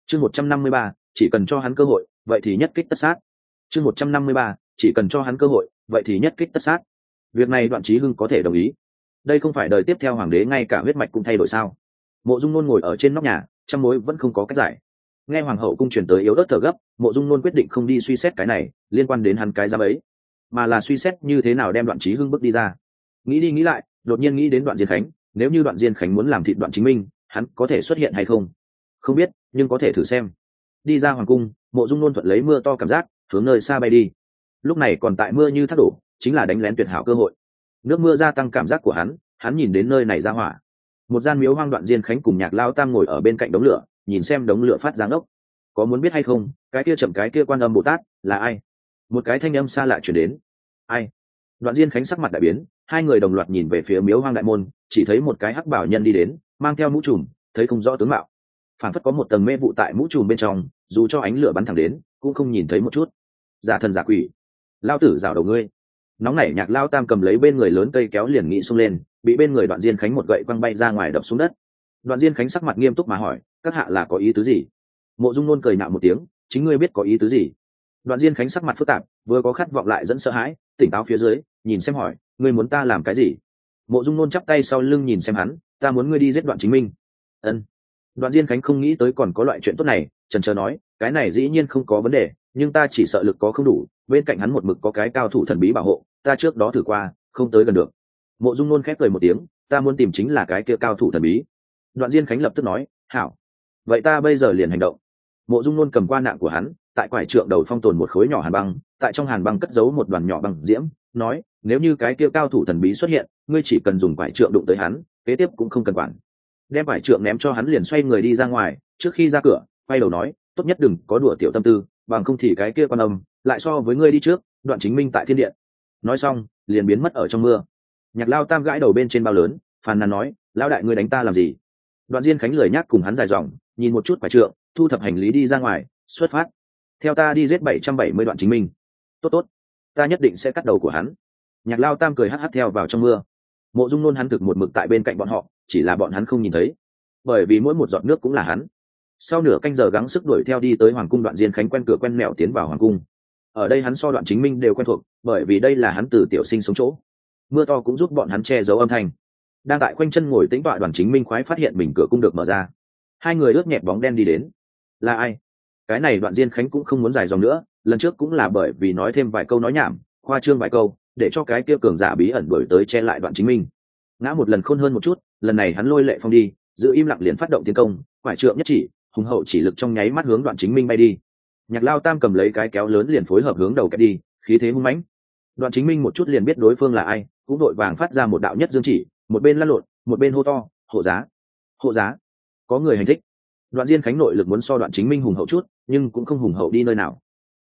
Chương 153, chỉ cần cho hắn cơ hội, vậy thì nhất kích tất sát. Chương 153, chỉ cần cho hắn cơ hội, vậy thì nhất kích tất sát. Việc này Đoạn Chí Hưng có thể đồng ý. Đây không phải đời tiếp theo hoàng đế ngay cả huyết mạch cũng thay đổi sao? Mộ Dung Nôn ngồi ở trên nóc nhà, trăm mối vẫn không có cách giải. Nghe hoàng hậu cung truyền tới yếu ớt thở gấp, Mộ Dung Nôn quyết định không đi suy xét cái này liên quan đến hắn cái giám ấy, mà là suy xét như thế nào đem Đoạn Chí Hưng bước đi ra. Nghĩ đi nghĩ lại, đột nhiên nghĩ đến Đoạn Diên Khánh. Nếu như Đoạn Diên Khánh muốn làm thịt Đoạn Chính Minh, hắn có thể xuất hiện hay không? Không biết, nhưng có thể thử xem. Đi ra hoàng cung, Mộ Dung Nôn thuận lấy mưa to cảm giác, hướng nơi xa bay đi. Lúc này còn tại mưa như thác đổ, chính là đánh lén tuyệt hảo cơ hội. Nước mưa gia tăng cảm giác của hắn nhìn đến nơi này ra hỏa. Một gian miếu hoang. Đoạn Diên Khánh cùng Nhạc Lao Tam ngồi ở bên cạnh đống lửa, nhìn xem đống lửa phát giáng ốc. Có muốn biết hay không, cái kia chậm cái kia Quan Âm Bồ Tát là ai? Một cái thanh âm xa lạ truyền đến. Ai? Đoạn Diên Khánh sắc mặt đại biến, hai người đồng loạt nhìn về phía miếu hoang đại môn, chỉ thấy một cái hắc bảo nhân đi đến, mang theo mũ trùm, thấy không rõ tướng mạo. Phản phất có một tầng mê vụ tại mũ trùm bên trong, dù cho ánh lửa bắn thẳng đến, cũng không nhìn thấy một chút. Giả thần giả quỷ, lao tử rào đầu ngươi. Nóng nảy Nhạc Lao Tam cầm lấy bên người lớn cây kéo liền nghĩ xông lên, bị bên người Đoạn Diên Khánh một gậy quăng bay ra ngoài đập xuống đất. Đoạn Diên Khánh sắc mặt nghiêm túc mà hỏi, các hạ là có ý tứ gì? Mộ Dung Nôn cười nhạo một tiếng, chính ngươi biết có ý tứ gì? Đoạn Diên Khánh sắc mặt phức tạp, vừa có khát vọng lại dẫn sợ hãi, tỉnh táo phía dưới, nhìn xem hỏi, ngươi muốn ta làm cái gì? Mộ Dung Nôn chắp tay sau lưng nhìn xem hắn, ta muốn ngươi đi giết Đoạn Chính Minh. Ân. Đoạn Diên Khánh không nghĩ tới còn có loại chuyện tốt này, chần chờ nói, cái này dĩ nhiên không có vấn đề, nhưng ta chỉ sợ lực có không đủ, bên cạnh hắn một mực có cái cao thủ thần bí bảo hộ, ta trước đó thử qua, không tới gần được. Mộ Dung Nôn khép cười một tiếng, ta muốn tìm chính là cái kia cao thủ thần bí. Đoạn Diên Khánh lập tức nói, hảo, vậy ta bây giờ liền hành động. Mộ Dung Nôn cầm qua nạng của hắn, tại quải trượng đầu phong tồn một khối nhỏ hàn băng, tại trong hàn băng cất giấu một đoàn nhỏ băng diễm, nói, nếu như cái kia cao thủ thần bí xuất hiện, ngươi chỉ cần dùng quải trượng đụng tới hắn, kế tiếp cũng không cần quản. Đem quải trượng ném cho hắn liền xoay người đi ra ngoài, trước khi ra cửa, quay đầu nói, tốt nhất đừng có đùa tiểu tâm tư, bằng không thì cái kia Quan Âm lại so với ngươi đi trước, Đoạn Chính Minh tại thiên điện. Nói xong, liền biến mất ở trong mưa. Nhạc Lao Tam gãi đầu bên trên bao lớn, phàn nàn nói, lão đại ngươi đánh ta làm gì? Đoạn Diên Khánh lười nhác cùng hắn dài dòng, nhìn một chút quải trượng, thu thập hành lý đi ra ngoài, xuất phát. Theo ta đi giết 770 Đoạn Chính Minh. Tốt tốt, ta nhất định sẽ cắt đầu của hắn. Nhạc Lao Tam cười hắt hắt theo vào trong mưa. Mộ Dung Nôn hắn thực một mực tại bên cạnh bọn họ, chỉ là bọn hắn không nhìn thấy, bởi vì mỗi một giọt nước cũng là hắn. Sau nửa canh giờ gắng sức đuổi theo đi tới hoàng cung, Đoạn Diên Khánh quen cửa quen mẹo tiến vào hoàng cung. Ở đây hắn so Đoạn Chính Minh đều quen thuộc, bởi vì đây là hắn từ tiểu sinh sống chỗ. Mưa to cũng giúp bọn hắn che giấu âm thanh. Đang tại quanh chân ngồi tĩnh tọa Đoàn Chính Minh khoái phát hiện mình cửa cung được mở ra. Hai người ướt nhẹp bóng đen đi đến. Là ai? Cái này Đoạn Diên Khánh cũng không muốn dài dòng nữa, lần trước cũng là bởi vì nói thêm vài câu nói nhảm, khoa trương vài câu, để cho cái kia cường giả bí ẩn đuổi tới che lại Đoạn Chính Minh. Ngã một lần khôn hơn một chút, lần này hắn lôi lệ phong đi, giữ im lặng liền phát động tiến công, quải trượng nhất chỉ, hùng hậu chỉ lực trong nháy mắt hướng Đoạn Chính Minh bay đi. Nhạc Lao Tam cầm lấy cái kéo lớn liền phối hợp hướng đầu kẹp đi, khí thế hung mãnh. Đoạn Chính Minh một chút liền biết đối phương là ai, cũng đội vàng phát ra một đạo nhất dương chỉ, một bên lăn lộn, một bên hô to, hộ giá, hộ giá, có người hành thích. Đoạn Diên Khánh nội lực muốn so Đoạn Chính Minh hùng hậu chút, nhưng cũng không hùng hậu đi nơi nào.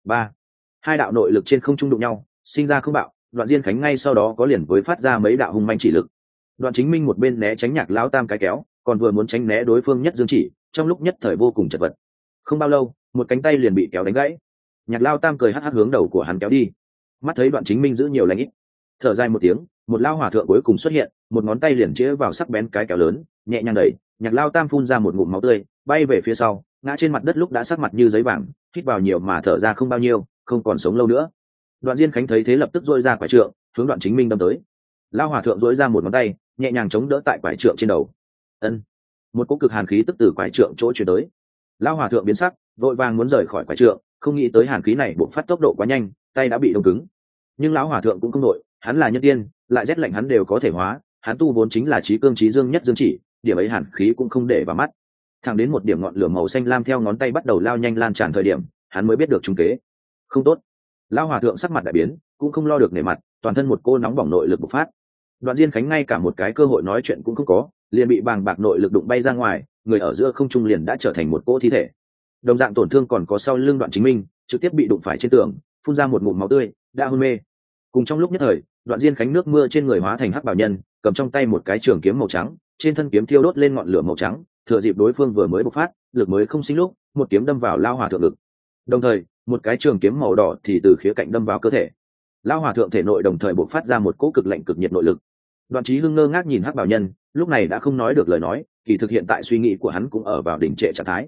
Hai đạo nội lực trên không trung đụng nhau, sinh ra không bạo. Đoạn Diên Khánh ngay sau đó có liền với phát ra mấy đạo hung manh chỉ lực. Đoạn Chính Minh một bên né tránh Nhạc Lão Tam cái kéo, còn vừa muốn tránh né đối phương nhất dương chỉ, trong lúc nhất thời vô cùng chật vật. Không bao lâu, một cánh tay liền bị kéo đánh gãy. Nhạc Lão Tam cười hắt hắt hướng đầu của hắn kéo đi. Mắt thấy Đoạn Chính Minh giữ nhiều lãnh ít, thở dài một tiếng, một lao hòa thượng cuối cùng xuất hiện, một ngón tay liền chĩa vào sắc bén cái kéo lớn, nhẹ nhàng đẩy. Nhạc Lão Tam phun ra một ngụm máu tươi, bay về phía sau, ngã trên mặt đất lúc đã sắc mặt như giấy vàng, hít vào nhiều mà thở ra không bao nhiêu, không còn sống lâu nữa. Đoạn Diên Khánh thấy thế lập tức dội ra quải trượng, hướng Đoạn Chính Minh đâm tới. Lao hòa thượng dội ra một ngón tay, nhẹ nhàng chống đỡ tại quải trượng trên đầu. Ân, một cỗ cực hàn khí tức từ quải trượng chỗ chuyển tới. Lao hòa thượng biến sắc, vội vàng muốn rời khỏi quải trượng, không nghĩ tới hàn khí này bộc phát tốc độ quá nhanh, tay đã bị đông cứng. Nhưng lão hòa thượng cũng không nội, hắn là nhân tiên, lại rét lạnh hắn đều có thể hóa, hắn tu vốn chính là trí cương trí dương nhất dương chỉ, điểm ấy hàn khí cũng không để vào mắt. Thẳng đến một điểm ngọn lửa màu xanh lam theo ngón tay bắt đầu lao nhanh lan tràn thời điểm, hắn mới biết được trung kế. Không tốt. Lão hòa thượng sắc mặt đại biến, cũng không lo được nể mặt, toàn thân một cô nóng bỏng nội lực bộc phát. Đoạn Diên Khánh ngay cả một cái cơ hội nói chuyện cũng không có, liền bị bàng bạc nội lực đụng bay ra ngoài, người ở giữa không trung liền đã trở thành một cỗ thi thể. Đồng dạng tổn thương còn có sau lưng Đoạn Chính Minh, trực tiếp bị đụng phải trên tường, phun ra một ngụm máu tươi, đã hôn mê. Cùng trong lúc nhất thời, Đoạn Diên Khánh nước mưa trên người hóa thành hắc bảo nhân, cầm trong tay một cái trường kiếm màu trắng, trên thân kiếm thiêu đốt lên ngọn lửa màu trắng, thừa dịp đối phương vừa mới bộc phát, lực mới không sinh lúc, một kiếm đâm vào lao hòa thượng ngực. Đồng thời, một cái trường kiếm màu đỏ thì từ khía cạnh đâm vào cơ thể. Lao hòa thượng thể nội đồng thời bộc phát ra một cỗ cực lạnh cực nhiệt nội lực. Đoạn Chí Hưng ngơ ngác nhìn hắc bảo nhân, lúc này đã không nói được lời nói, kỳ thực hiện tại suy nghĩ của hắn cũng ở vào đỉnh trệ trạng thái.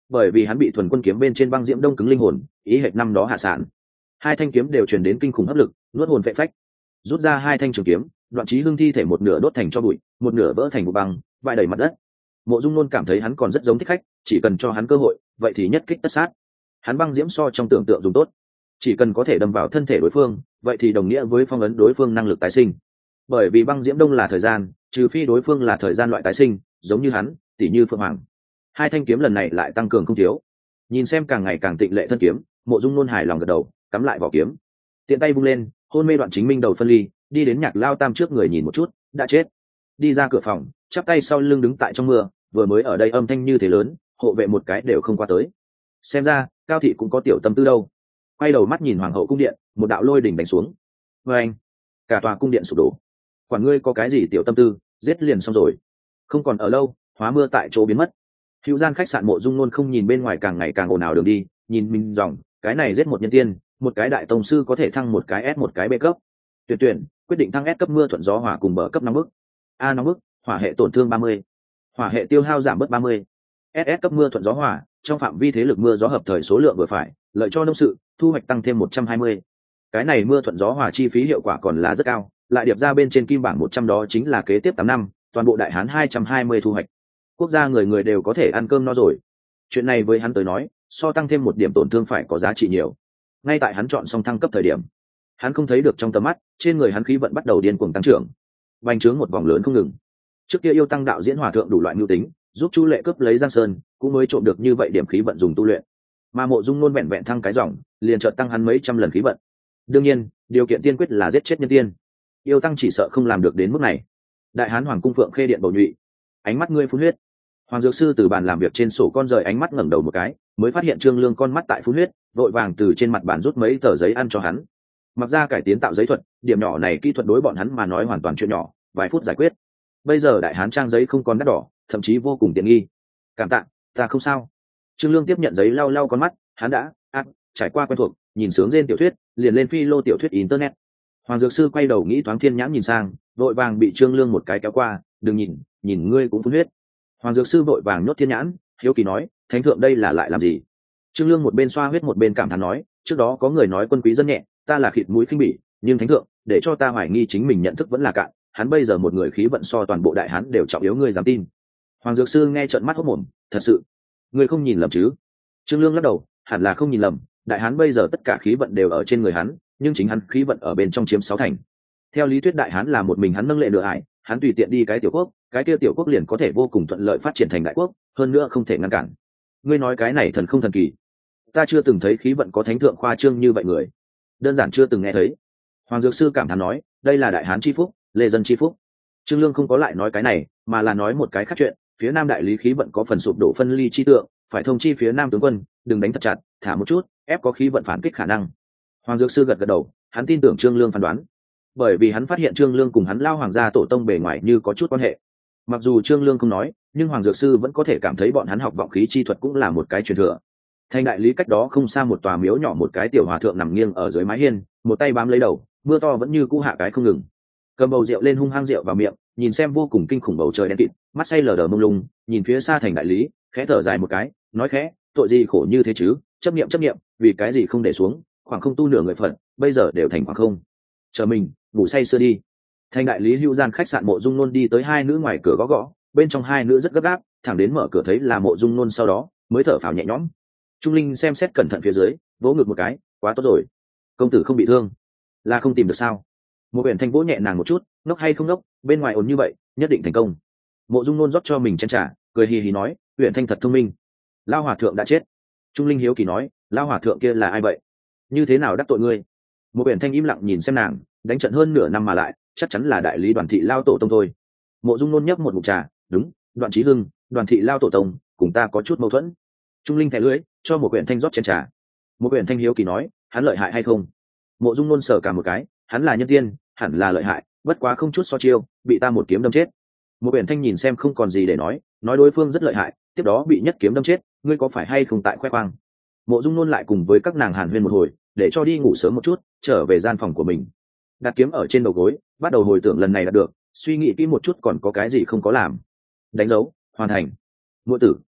bởi vì hắn bị thuần quân kiếm bên trên băng diễm đông cứng linh hồn, ý hệt năm đó hạ sản. Hai thanh kiếm đều truyền đến kinh khủng áp lực, nuốt hồn phệ phách. Rút ra hai thanh trường kiếm, Đoạn Chí Hưng thi thể một nửa đốt thành cho bụi, một nửa vỡ thành vụ băng, vãi đầy mặt đất. Mộ Dung Nôn cảm thấy hắn còn rất giống thích khách, chỉ cần cho hắn cơ hội, vậy thì nhất kích tất sát. Hắn băng diễm so trong tưởng tượng dùng tốt, chỉ cần có thể đâm vào thân thể đối phương, vậy thì đồng nghĩa với phong ấn đối phương năng lực tái sinh. Bởi vì băng diễm đông là thời gian, trừ phi đối phương là thời gian loại tái sinh, giống như hắn, tỷ như Phượng Hoàng. Hai thanh kiếm lần này lại tăng cường không thiếu. Nhìn xem càng ngày càng tịnh lệ thân kiếm, Mộ Dung Nôn hài lòng gật đầu, cắm lại vỏ kiếm, tiện tay vung lên, hôn mê Đoạn Chính Minh đầu phân ly, đi đến Nhạc Lao Tam trước người nhìn một chút, đã chết. Đi ra cửa phòng, chắp tay sau lưng đứng tại trong mưa, vừa mới ở đây âm thanh như thế lớn, hộ vệ một cái đều không qua tới. Xem ra Cao thị cũng có tiểu tâm tư đâu. Quay đầu mắt nhìn Hoàng hậu cung điện, một đạo lôi đỉnh đánh xuống. Vê anh, cả tòa cung điện sụp đổ. Quản ngươi có cái gì tiểu tâm tư, giết liền xong rồi. Không còn ở lâu, hóa mưa tại chỗ biến mất. Hữu gian khách sạn Mộ Dung Nôn không nhìn bên ngoài càng ngày càng ồn ào đường đi, nhìn mình dòng, cái này giết một nhân tiên, một cái đại tông sư có thể thăng một cái S một cái B cấp. Tuyển quyết định thăng S cấp mưa thuận gió hỏa cùng bờ cấp 5 mức. A nóng mức, hỏa hệ tổn thương 30. Hỏa hệ tiêu hao giảm bớt 30. SS cấp mưa thuận gió hỏa, trong phạm vi thế lực mưa gió hợp thời số lượng vừa phải, lợi cho nông sự, thu hoạch tăng thêm 120. Cái này mưa thuận gió hỏa chi phí hiệu quả còn là rất cao, lại điệp ra bên trên kim bảng 100 đó chính là kế tiếp 8 năm, toàn bộ đại hán 220 thu hoạch. Quốc gia người người đều có thể ăn cơm no rồi. Chuyện này với hắn tới nói, so tăng thêm một điểm tổn thương phải có giá trị nhiều. Ngay tại hắn chọn xong thăng cấp thời điểm, hắn không thấy được trong tầm mắt, trên người hắn khí vận bắt đầu điên cuồng tăng trưởng, bành trướng một vòng lớn không ngừng. Trước kia yêu tăng đạo diễn hòa thượng đủ loại mưu tính, giúp Chu Lệ cướp lấy Giang Sơn, cũng mới trộm được như vậy điểm khí vận dùng tu luyện. Mà Mộ Dung Nôn vẹn vẹn thăng cái dòng, liền chợt tăng hắn mấy trăm lần khí vận. Đương nhiên, điều kiện tiên quyết là giết chết nhân tiên. Yêu tăng chỉ sợ không làm được đến mức này. Đại hán hoàng cung Phượng Khê điện bầu nhụy, ánh mắt ngươi phun huyết. Hoàng dược sư từ bàn làm việc trên sổ con rời ánh mắt ngẩng đầu một cái, mới phát hiện Trương Lương con mắt tại phun huyết, vội vàng từ trên mặt bàn rút mấy tờ giấy ăn cho hắn. Mặc ra cải tiến tạo giấy thuật, điểm nhỏ này kỹ thuật đối bọn hắn mà nói hoàn toàn chuyện nhỏ, vài phút giải quyết. Bây giờ đại hán trang giấy không còn đắt đỏ, thậm chí vô cùng tiện nghi. Cảm tạ, ta không sao. Trương Lương tiếp nhận giấy lau lau con mắt, hắn đã trải qua quen thuộc, nhìn sướng rên tiểu thuyết, liền lên phi lô tiểu thuyết internet. Hoàng dược sư quay đầu nghĩ thoáng thiên nhãn nhìn sang, vội vàng bị Trương Lương một cái kéo qua, đừng nhìn, nhìn ngươi cũng phun huyết. Hoàng dược sư vội vàng nhốt thiên nhãn, hiếu kỳ nói, thánh thượng đây là lại làm gì? Trương Lương một bên xoa huyết một bên cảm thán nói, trước đó có người nói quân quý dân nhẹ, ta là khịt mũi khinh bỉ, nhưng thánh thượng, để cho ta hoài nghi chính mình nhận thức vẫn là cạn, hắn bây giờ một người khí vận so toàn bộ đại hán đều trọng yếu, ngươi dám tin? Hoàng dược sư nghe trợn mắt hốt mồm, thật sự, ngươi không nhìn lầm chứ? Trương Lương lắc đầu, hẳn là không nhìn lầm, đại hán bây giờ tất cả khí vận đều ở trên người hắn, nhưng chính hắn khí vận ở bên trong chiếm 6 thành. Theo lý thuyết đại hán là một mình hắn nâng lệ nửa ải, hắn tùy tiện đi cái tiểu quốc, cái kia tiểu quốc liền có thể vô cùng thuận lợi phát triển thành đại quốc, hơn nữa không thể ngăn cản. Ngươi nói cái này thần không thần kỳ? Ta chưa từng thấy khí vận có thánh thượng khoa trương như vậy người, đơn giản chưa từng nghe thấy. Hoàng dược sư cảm thán nói, đây là đại hán chi phúc, lê dân chi phúc. Trương Lương không có lại nói cái này, mà là nói một cái khác chuyện, phía nam đại lý khí vận có phần sụp đổ phân ly chi tượng, phải thông chi phía nam tướng quân, đừng đánh thật chặt, thả một chút, ép có khí vận phản kích khả năng. Hoàng dược sư gật gật đầu, hắn tin tưởng Trương Lương phán đoán, bởi vì hắn phát hiện Trương Lương cùng hắn lao hoàng gia tổ tông bề ngoài như có chút quan hệ. Mặc dù Trương Lương không nói, nhưng Hoàng dược sư vẫn có thể cảm thấy bọn hắn học vọng khí chi thuật cũng là một cái truyền thừa. Thành đại lý cách đó không xa một tòa miếu nhỏ, một cái tiểu hòa thượng nằm nghiêng ở dưới mái hiên, một tay bám lấy đầu, mưa to vẫn như cũ hạ cái không ngừng. Cầm bầu rượu lên hung hăng rượu vào miệng, nhìn xem vô cùng kinh khủng bầu trời đen kịt, mắt say lờ đờ mông lung, nhìn phía xa thành đại lý, khẽ thở dài một cái, nói khẽ, tội gì khổ như thế chứ, chấp niệm, vì cái gì không để xuống, khoảng không tu nửa người phận, bây giờ đều thành khoảng không. Chờ mình, ngủ say sưa đi. Thành đại lý Hữu gian khách sạn Mộ Dung Nôn đi tới hai nữ ngoài cửa gõ gõ, bên trong hai nữ rất gấp gáp, thẳng đến mở cửa thấy là Mộ Dung Nôn sau đó mới thở phào nhẹ nhõm. Trung Linh xem xét cẩn thận phía dưới, vỗ ngực một cái, quá tốt rồi, công tử không bị thương, là không tìm được sao? Một biển thanh vỗ nhẹ nàng một chút, ngốc hay không ngốc, bên ngoài ồn như vậy, nhất định thành công. Mộ Dung Nôn rót cho mình chén trà, cười hì hì nói, huyện thanh thật thông minh. Lao hòa thượng đã chết. Trung Linh hiếu kỳ nói, Lao hòa thượng kia là ai vậy? Như thế nào đắc tội ngươi? Một biển thanh im lặng nhìn xem nàng, đánh trận hơn nửa năm mà lại, chắc chắn là đại lý Đoàn thị Lao tổ tông thôi. Mộ Dung Nôn nhấp một ngụm trà, đúng, Đoạn Chí Hưng, Đoàn thị Lao tổ tông, cùng ta có chút mâu thuẫn. Trung Linh thẻ lưỡi, cho một quyển thanh rót chén trà. Một quyển thanh hiếu kỳ nói, hắn lợi hại hay không? Mộ Dung Nôn sờ cả một cái, hắn là nhân tiên, hẳn là lợi hại, bất quá không chút so chiêu, bị ta một kiếm đâm chết. Một quyển thanh nhìn xem không còn gì để nói đối phương rất lợi hại, tiếp đó bị nhất kiếm đâm chết, ngươi có phải hay không tại khoe khoang? Mộ Dung Nôn lại cùng với các nàng hàn huyên một hồi, để cho đi ngủ sớm một chút, trở về gian phòng của mình, đặt kiếm ở trên đầu gối, bắt đầu hồi tưởng lần này đạt được, suy nghĩ kỹ một chút còn có cái gì không có làm. Đánh dấu, hoàn thành. Muội tử,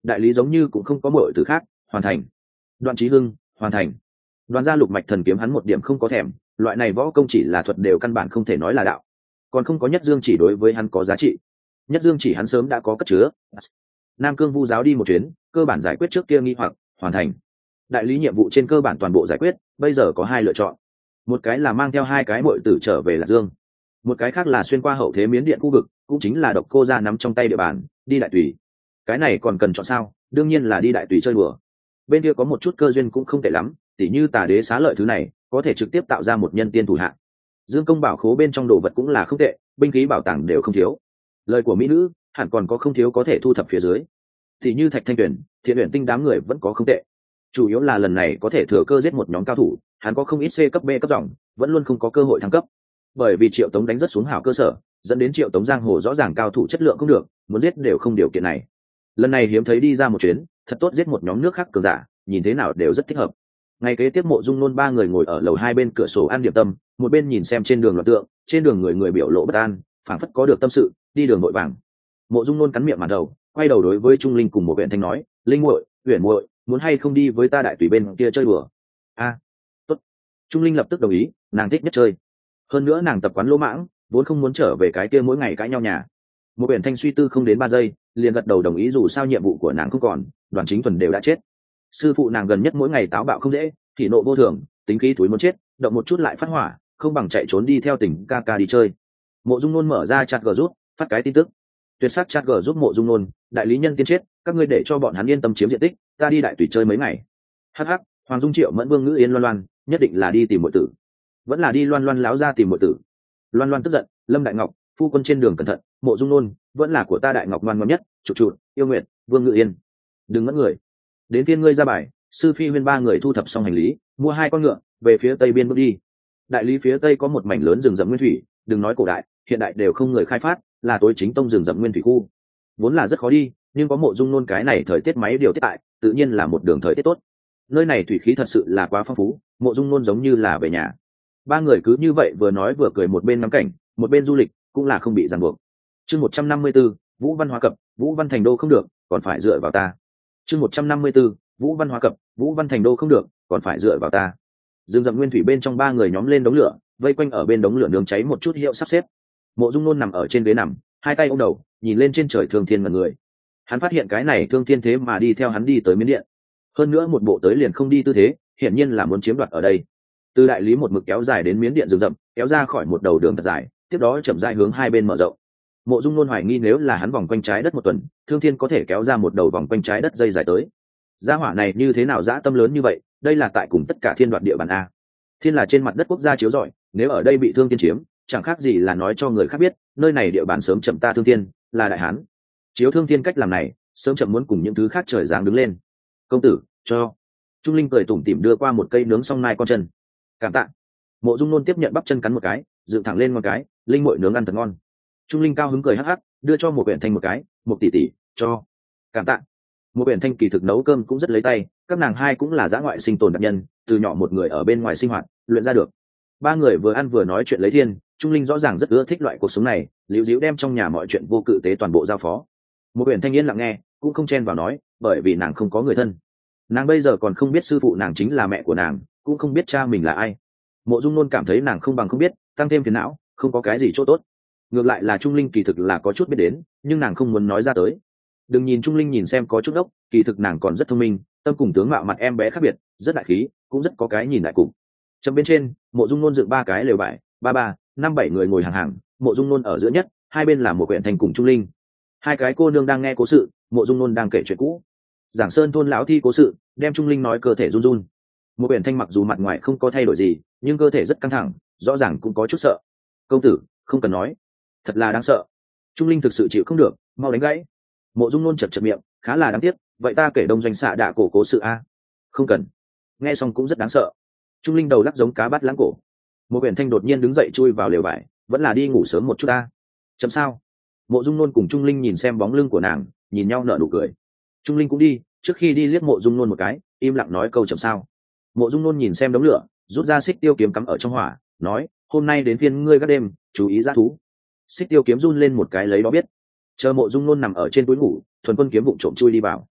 đại lý giống như cũng không có mọi từ khác. Hoàn thành. Đoạn Chí Hưng, hoàn thành. Đoàn gia lục mạch thần kiếm hắn một điểm không có thèm, loại này võ công chỉ là thuật đều căn bản không thể nói là đạo, còn không có nhất dương chỉ đối với hắn có giá trị. Nhất dương chỉ hắn sớm đã có cất chứa. Nam Cương Vu giáo đi một chuyến, cơ bản giải quyết trước kia nghi hoặc, hoàn thành. Đại lý nhiệm vụ trên cơ bản toàn bộ giải quyết, bây giờ có hai lựa chọn. Một cái là mang theo hai cái muội tử trở về Lạc Dương, một cái khác là xuyên qua hậu thế Miến Điện khu vực, cũng chính là Độc Cô gia nắm trong tay địa bàn, đi Đại Tùy. Cái này còn cần chọn sao? Đương nhiên là đi Đại Tùy chơi đùa. Bên kia có một chút cơ duyên cũng không tệ lắm, tỉ như Tà Đế xá lợi thứ này, có thể trực tiếp tạo ra một nhân tiên thủ hạ. Dương công bảo khố bên trong đồ vật cũng là không tệ, binh khí bảo tàng đều không thiếu. Lời của mỹ nữ, hẳn còn có không thiếu có thể thu thập phía dưới. Tỉ như Thạch Thanh Tuyển, Thiện Uyển Tinh đám người vẫn có không tệ. Chủ yếu là lần này có thể thừa cơ giết một nhóm cao thủ, hắn có không ít C cấp B cấp dòng, vẫn luôn không có cơ hội thăng cấp. Bởi vì Triệu Tống đánh rất xuống hảo cơ sở, dẫn đến Triệu Tống giang hồ rõ ràng cao thủ chất lượng không được, muốn giết đều không điều kiện này. Lần này hiếm thấy đi ra một chuyến, thật tốt giết một nhóm nước khác cường giả, nhìn thế nào đều rất thích hợp. Ngày kế tiếp Mộ Dung Nôn ba người ngồi ở lầu hai bên cửa sổ ăn điểm tâm, một bên nhìn xem trên đường loạn tượng, trên đường người người biểu lộ bất an, phảng phất có được tâm sự, đi đường vội vàng. Mộ Dung Nôn cắn miệng màn đầu, quay đầu đối với Trung Linh cùng một huyện thanh nói, Linh muội, Huyền muội, muốn hay không đi với ta Đại Tùy bên kia chơi đùa? A, tốt. Trung Linh lập tức đồng ý, nàng thích nhất chơi. Hơn nữa nàng tập quán lỗ mãng, vốn không muốn trở về cái kia mỗi ngày cãi nhau nhà. Một huyện thanh suy tư không đến 3 giây, liền gật đầu đồng ý, dù sao nhiệm vụ của nàng không còn, Đoàn Chính Thuần đều đã chết. Sư phụ nàng gần nhất mỗi ngày táo bạo không dễ, thì nộ vô thường, tính khí túi muốn chết, động một chút lại phát hỏa, không bằng chạy trốn đi theo tỉnh ca ca đi chơi. Mộ Dung Nôn mở ra chat g giúp, phát cái tin tức. Tuyệt sắc chat g giúp Mộ Dung Nôn, đại lý nhân tiên chết, các ngươi để cho bọn hắn yên tâm chiếm diện tích, ta đi Đại Tùy chơi mấy ngày. Hắc, Hoàng Dung Triệu Mẫn Vương Ngữ Yên Loan Loan, nhất định là đi tìm muội tử. Vẫn là đi Loan Loan láo ra tìm muội tử. Loan Loan tức giận, Lâm Đại Ngọc, phu quân trên đường cẩn thận, Mộ Dung Nôn, vẫn là của ta Đại Ngọc ngoan ngoãn nhất, chụt chụt, yêu nguyện, Vương Ngữ Yên. Đừng ngất người. Đến phiên ngươi ra bài, sư phi huyên ba người thu thập xong hành lý, mua 2 con ngựa, về phía tây biên bước đi. Đại lý phía tây có một mảnh lớn rừng rậm nguyên thủy, đừng nói cổ đại, hiện đại đều không người khai phát, là tối chính tông rừng rậm nguyên thủy khu. Vốn là rất khó đi, nhưng có Mộ Dung Nôn cái này thời tiết máy điều tiết tại, tự nhiên là một đường thời tiết tốt. Nơi này thủy khí thật sự là quá phong phú, Mộ Dung Nôn giống như là về nhà. Ba người cứ như vậy vừa nói vừa cười, một bên ngắm cảnh, một bên du lịch, cũng là không bị ràng buộc. Chương 154, Vũ Văn Hóa Cập, Vũ Văn Thành Đô không được, còn phải dựa vào ta. Chương 154, Vũ Văn Hóa Cập, Vũ Văn Thành Đô không được, còn phải dựa vào ta. Dương Dậm Nguyên Thủy bên trong ba người nhóm lên đống lửa, vây quanh ở bên đống lửa nướng cháy một chút hiệu sắp xếp. Mộ Dung Nôn nằm ở trên ghế nằm, hai tay ôm đầu, nhìn lên trên trời Thương Thiên mật người. Hắn phát hiện cái này Thương Thiên thế mà đi theo hắn đi tới Miến Điện. Hơn nữa một bộ tới liền không đi tư thế, hiển nhiên là muốn chiếm đoạt ở đây. Từ đại lý một mực kéo dài đến Miến Điện rừng rậm, kéo ra khỏi một đầu đường thật dài, tiếp đó chậm rãi hướng hai bên mở rộng. Mộ Dung Nôn hoài nghi nếu là hắn vòng quanh trái đất một tuần, Thương Thiên có thể kéo ra một đầu vòng quanh trái đất dây dài tới. Gia hỏa này như thế nào dã tâm lớn như vậy, đây là tại cùng tất cả thiên đoạt địa bàn a. Thiên là trên mặt đất quốc gia chiếu rọi, nếu ở đây bị Thương Thiên chiếm, chẳng khác gì là nói cho người khác biết, nơi này địa bàn sớm chậm ta Thương Thiên, là đại hán. Chiếu Thương Thiên cách làm này, sớm chậm muốn cùng những thứ khác trời giáng đứng lên. Công tử, cho. Trung Linh cười tủm tỉm đưa qua một cây nướng xong nai con chân. Cảm tạ. Mộ Dung Nôn tiếp nhận bắp chân cắn một cái, dựng thẳng lên một cái, linh muội nướng ăn thật ngon. Trung Linh cao hứng cười hắc hắc, đưa cho một quyển thanh một cái, một tỷ tỷ, cho. Cảm tạ. Một quyển thanh kỳ thực nấu cơm cũng rất lấy tay, các nàng hai cũng là dã ngoại sinh tồn đặc nhân, từ nhỏ một người ở bên ngoài sinh hoạt, luyện ra được. Ba người vừa ăn vừa nói chuyện lấy thiên, Trung Linh rõ ràng rất ưa thích loại cuộc sống này, liễu díu đem trong nhà mọi chuyện vô cự tế toàn bộ giao phó. Một quyển thanh yên lặng nghe, cũng không chen vào nói, bởi vì nàng không có người thân. Nàng bây giờ còn không biết sư phụ nàng chính là mẹ của nàng, cũng không biết cha mình là ai. Mộ Dung Nôn cảm thấy nàng không bằng không biết, tăng thêm phiền não, không có cái gì chỗ tốt. Ngược lại là Trung Linh kỳ thực là có chút biết đến, nhưng nàng không muốn nói ra tới. Đừng nhìn Trung Linh nhìn xem có chút ốc, kỳ thực nàng còn rất thông minh, tâm cùng tướng mạo mặt em bé khác biệt, rất đại khí, cũng rất có cái nhìn đại cục. Trong bên trên, Mộ Dung Nôn dựng 3 cái lều bại, 5-7 người ngồi hàng hàng, Mộ Dung Nôn ở giữa nhất, hai bên là một quyển thành cùng Trung Linh. Hai cái cô nương đang nghe cố sự, Mộ Dung Nôn đang kể chuyện cũ. Giảng Sơn thôn lão thi cố sự, đem Trung Linh nói cơ thể run run. Một quyển thanh mặc dù mặt ngoài không có thay đổi gì, nhưng cơ thể rất căng thẳng, rõ ràng cũng có chút sợ. Công tử, không cần nói, thật là đáng sợ. Trung Linh thực sự chịu không được, mau đánh gãy. Mộ Dung Nôn chật chật miệng, khá là đáng tiếc, vậy ta kể đông doanh xạ đạ cổ cố sự a. Không cần. Nghe xong cũng rất đáng sợ. Trung Linh đầu lắc giống cá bắt lãng cổ. Một quyển thanh đột nhiên đứng dậy chui vào lều vải, vẫn là đi ngủ sớm một chút ta. Chậm sao? Mộ Dung Nôn cùng Trung Linh nhìn xem bóng lưng của nàng, nhìn nhau nở nụ cười. Trung Linh cũng đi, trước khi đi liếc Mộ Dung Nôn một cái, im lặng nói câu chậm sao. Mộ Dung Nôn nhìn xem đống lửa, rút ra xích tiêu kiếm cắm ở trong hỏa, nói, hôm nay đến phiên ngươi các đêm, chú ý dã thú. Xích tiêu kiếm run lên một cái lấy đó biết. Chờ Mộ Dung Nôn nằm ở trên túi ngủ, thuần quân kiếm vụng trộm chui đi vào.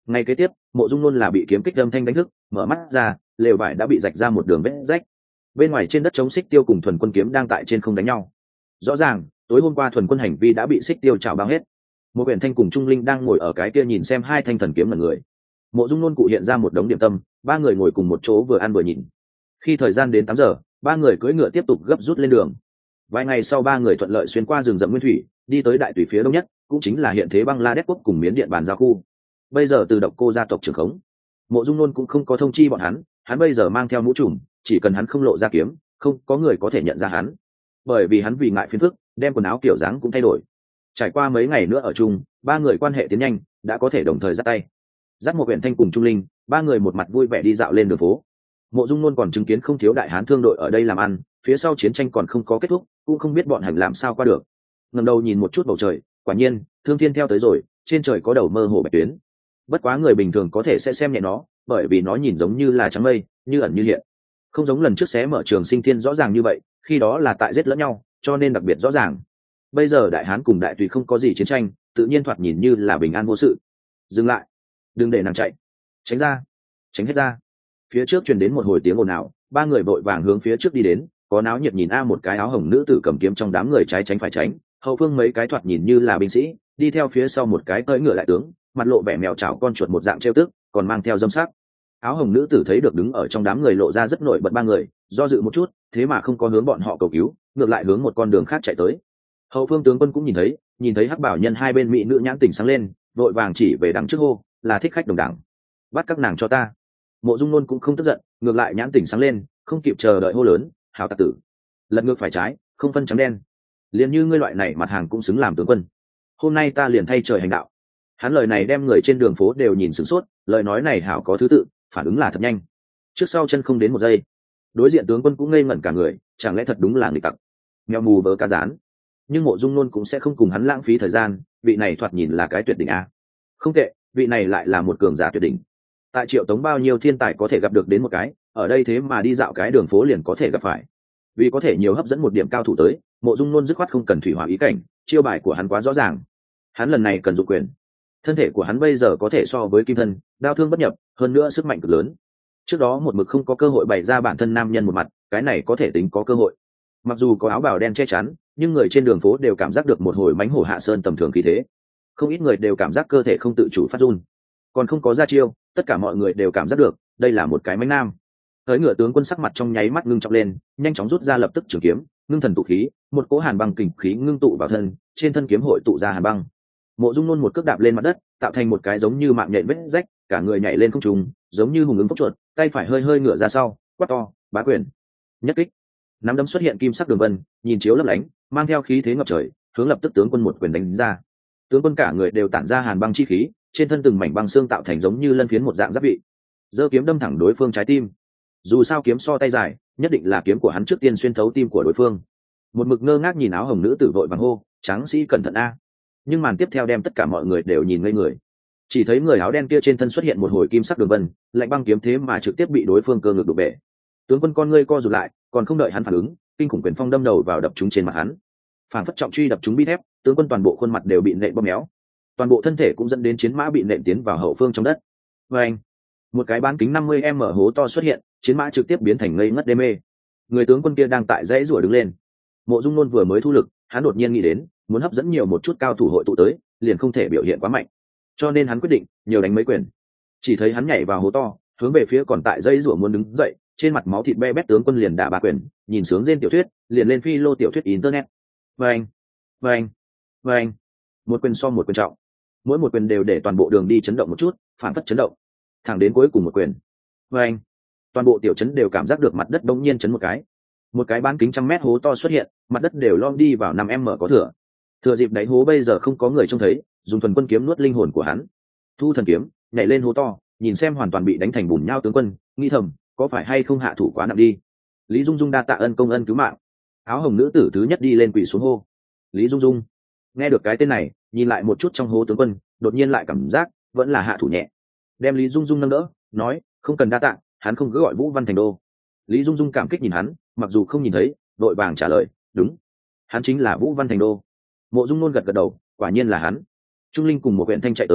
Ngay kế tiếp Mộ Dung Nôn là bị kiếm kích âm thanh đánh thức, mở mắt ra, lều vải đã bị rạch ra một đường vết rách. Bên ngoài trên đất trống Xích Tiêu cùng Thuần Quân kiếm đang tại trên không đánh nhau. Rõ ràng tối hôm qua Thuần Quân hành vi đã bị Xích Tiêu chảo bao hết. Một Quyển Thanh cùng Trung Linh đang ngồi ở cái kia nhìn xem hai thanh thần kiếm là người. Mộ Dung Nôn cụ hiện ra một đống điểm tâm, ba người ngồi cùng một chỗ vừa ăn vừa nhìn. Khi thời gian đến 8 giờ, ba người cưỡi ngựa tiếp tục gấp rút lên đường. Vài ngày sau ba người thuận lợi xuyên qua rừng rậm nguyên thủy, đi tới đại tùy phía đông nhất, cũng chính là hiện thế Bangladesh quốc cùng Miến Điện bàn giao khu. Bây giờ từ Độc Cô gia tộc trưởng khống, Mộ Dung Nôn cũng không có thông chi bọn hắn bây giờ mang theo mũ trùm, chỉ cần hắn không lộ ra kiếm, không có người có thể nhận ra hắn. Bởi vì hắn vì ngại phiền phức, đem quần áo kiểu dáng cũng thay đổi. Trải qua mấy ngày nữa ở chung, ba người quan hệ tiến nhanh, đã có thể đồng thời giắt tay. Dắt một Quyển Thanh cùng Trung Linh, ba người một mặt vui vẻ đi dạo lên đường phố. Mộ Dung Nôn còn chứng kiến không thiếu đại hán thương đội ở đây làm ăn, phía sau chiến tranh còn không có kết thúc, cũng không biết bọn hắn làm sao qua được. Ngẩng đầu nhìn một chút bầu trời, quả nhiên Thương Thiên theo tới rồi, trên trời có đầu mơ hồ bạch tuyến. Bất quá người bình thường có thể sẽ xem nhẹ nó, bởi vì nó nhìn giống như là trắng mây, như ẩn như hiện, không giống lần trước xé mở Trường Sinh Thiên rõ ràng như vậy, khi đó là tại giết lẫn nhau, cho nên đặc biệt rõ ràng. Bây giờ đại hán cùng đại tùy không có gì chiến tranh, tự nhiên thoạt nhìn như là bình an vô sự. Dừng lại, đừng để nàng chạy, tránh ra, tránh hết ra. Phía trước truyền đến một hồi tiếng ồn ào, ba người vội vàng hướng phía trước đi đến. Có náo nhiệt nhìn một cái áo hồng nữ tử cầm kiếm trong đám người trái tránh phải tránh, hậu phương mấy cái thoạt nhìn như là binh sĩ, đi theo phía sau một cái cưỡi ngựa đại tướng, mặt lộ vẻ mèo chảo con chuột một dạng trêu tức, còn mang theo dâm sắc. Áo hồng nữ tử thấy được đứng ở trong đám người lộ ra rất nổi bật ba người, do dự một chút, thế mà không có hướng bọn họ cầu cứu, ngược lại hướng một con đường khác chạy tới. Hậu phương tướng quân cũng nhìn thấy hắc bảo nhân hai bên mỹ nữ nhãn tỉnh sáng lên, vội vàng chỉ về đằng trước hô, là thích khách đồng đảng, bắt các nàng cho ta. Mộ Dung Nôn cũng không tức giận, ngược lại nhãn tỉnh sáng lên, không kịp chờ đợi hô lớn, hào tặc tử, lật ngược phải trái, không phân trắng đen, liền như ngươi loại này mặt hàng cũng xứng làm tướng quân, hôm nay ta liền thay trời hành đạo. Hắn lời này đem người trên đường phố đều nhìn sửng sốt, lời nói này hảo có thứ tự, phản ứng là thật nhanh, trước sau chân không đến một giây. Đối diện tướng quân cũng ngây ngẩn cả người, chẳng lẽ thật đúng là nghịch tặc, mèo mù vớ cá rán. Nhưng Mộ Dung Nôn cũng sẽ không cùng hắn lãng phí thời gian, vị này thoạt nhìn là cái tuyệt đỉnh a. Không tệ, vị này lại là một cường giả tuyệt đỉnh. Tại Triệu Tống bao nhiêu thiên tài có thể gặp được đến một cái, ở đây thế mà đi dạo cái đường phố liền có thể gặp phải. Vì có thể nhiều hấp dẫn một điểm cao thủ tới, Mộ Dung Nôn dứt khoát không cần thủy hỏa ý cảnh, chiêu bài của hắn quá rõ ràng. Hắn lần này cần dụng quyền. Thân thể của hắn bây giờ có thể so với kim thân, đao thương bất nhập, hơn nữa sức mạnh cực lớn. Trước đó một mực không có cơ hội bày ra bản thân nam nhân một mặt, cái này có thể tính có cơ hội. Mặc dù có áo bào đen che chắn, nhưng người trên đường phố đều cảm giác được một hồi mãnh hổ hạ sơn tầm thường khí thế. Không ít người đều cảm giác cơ thể không tự chủ phát run. Còn không có ra chiêu, tất cả mọi người đều cảm giác được, đây là một cái mãnh nam. Tới ngựa tướng quân sắc mặt trong nháy mắt ngưng trọng lên, nhanh chóng rút ra lập tức trường kiếm, ngưng thần tụ khí, một cỗ hàn băng kình khí ngưng tụ vào thân, trên thân kiếm hội tụ ra hàn băng. Mộ Dung Nôn một cước đạp lên mặt đất, tạo thành một cái giống như mạng nhện vết rách, cả người nhảy lên không trung, giống như hùng ứng phốc chuột, tay phải hơi hơi ngửa ra sau, quát to, bá quyền. Nhất kích. Nắm đấm xuất hiện kim sắc đường vân, nhìn chiếu lấp lánh, mang theo khí thế ngập trời, hướng lập tức tướng quân một quyền đánh ra. Tướng quân cả người đều tản ra hàn băng chi khí, trên thân từng mảnh băng xương tạo thành giống như lân phiến một dạng giáp vị. Giơ kiếm đâm thẳng đối phương trái tim. Dù sao kiếm so tay dài, nhất định là kiếm của hắn trước tiên xuyên thấu tim của đối phương. Một mực ngơ ngác nhìn áo hồng nữ tử vội vàng hô, tráng sĩ cẩn thận a. Nhưng màn tiếp theo đem tất cả mọi người đều nhìn ngây người. Chỉ thấy người áo đen kia trên thân xuất hiện một hồi kim sắc đường vân, lạnh băng kiếm thế mà trực tiếp bị đối phương cơ ngực đụng bể. Tướng quân con ngươi co rụt lại, còn không đợi hắn phản ứng, kinh khủng quyền phong đâm đầu vào đập trúng trên mặt hắn. Phản phất trọng truy đập trúng bi thép, tướng quân toàn bộ khuôn mặt đều bị nện bóp méo, toàn bộ thân thể cũng dẫn đến chiến mã bị nện tiến vào hậu phương trong đất. Và anh, một cái bán kính 50m hố to xuất hiện, chiến mã trực tiếp biến thành ngây ngất đê mê. Người tướng quân kia đang tại dãy rủa đứng lên. Mộ Dung Nôn vừa mới thu lực, hắn đột nhiên nghĩ đến, muốn hấp dẫn nhiều một chút cao thủ hội tụ tới, liền không thể biểu hiện quá mạnh, cho nên hắn quyết định nhiều đánh mấy quyền. Chỉ thấy hắn nhảy vào hố to, hướng về phía còn tại dãy rủa muốn đứng dậy, trên mặt máu thịt be bét tướng quân liền đả ba quyền, nhìn sướng trên tiểu thuyết, liền lên phi lô tiểu thuyết internet. Vâng, vâng, vâng, một quyền so một quyền trọng, mỗi một quyền đều để toàn bộ đường đi chấn động một chút, phản phất chấn động, thẳng đến cuối cùng một quyền. Vâng, toàn bộ tiểu trấn đều cảm giác được mặt đất bỗng nhiên chấn một cái bán kính 100m hố to xuất hiện, mặt đất đều lom đi vào 5m có thừa. Thừa dịp đáy hố bây giờ không có người trông thấy, dùng thuần quân kiếm nuốt linh hồn của hắn. Thu thần kiếm, nhảy lên hố to, nhìn xem hoàn toàn bị đánh thành bùn nhão tướng quân, nghĩ thầm, có phải hay không hạ thủ quá nặng đi. Lý Dung Dung đa tạ ân công ân cứu mạng. Áo hồng nữ tử thứ nhất đi lên quỳ xuống hô. Lý Dung Dung. Nghe được cái tên này, nhìn lại một chút trong hố tướng quân, đột nhiên lại cảm giác vẫn là hạ thủ nhẹ. Đem Lý Dung Dung nâng đỡ, nói, không cần đa tạ, hắn không cứ gọi Vũ Văn Thành Đô. Lý Dung Dung cảm kích nhìn hắn, mặc dù không nhìn thấy, đội vàng trả lời, đúng, hắn chính là Vũ Văn Thành Đô. Mộ Dung Nôn gật gật đầu, quả nhiên là hắn. Trung Linh cùng một huyện thanh chạy tới,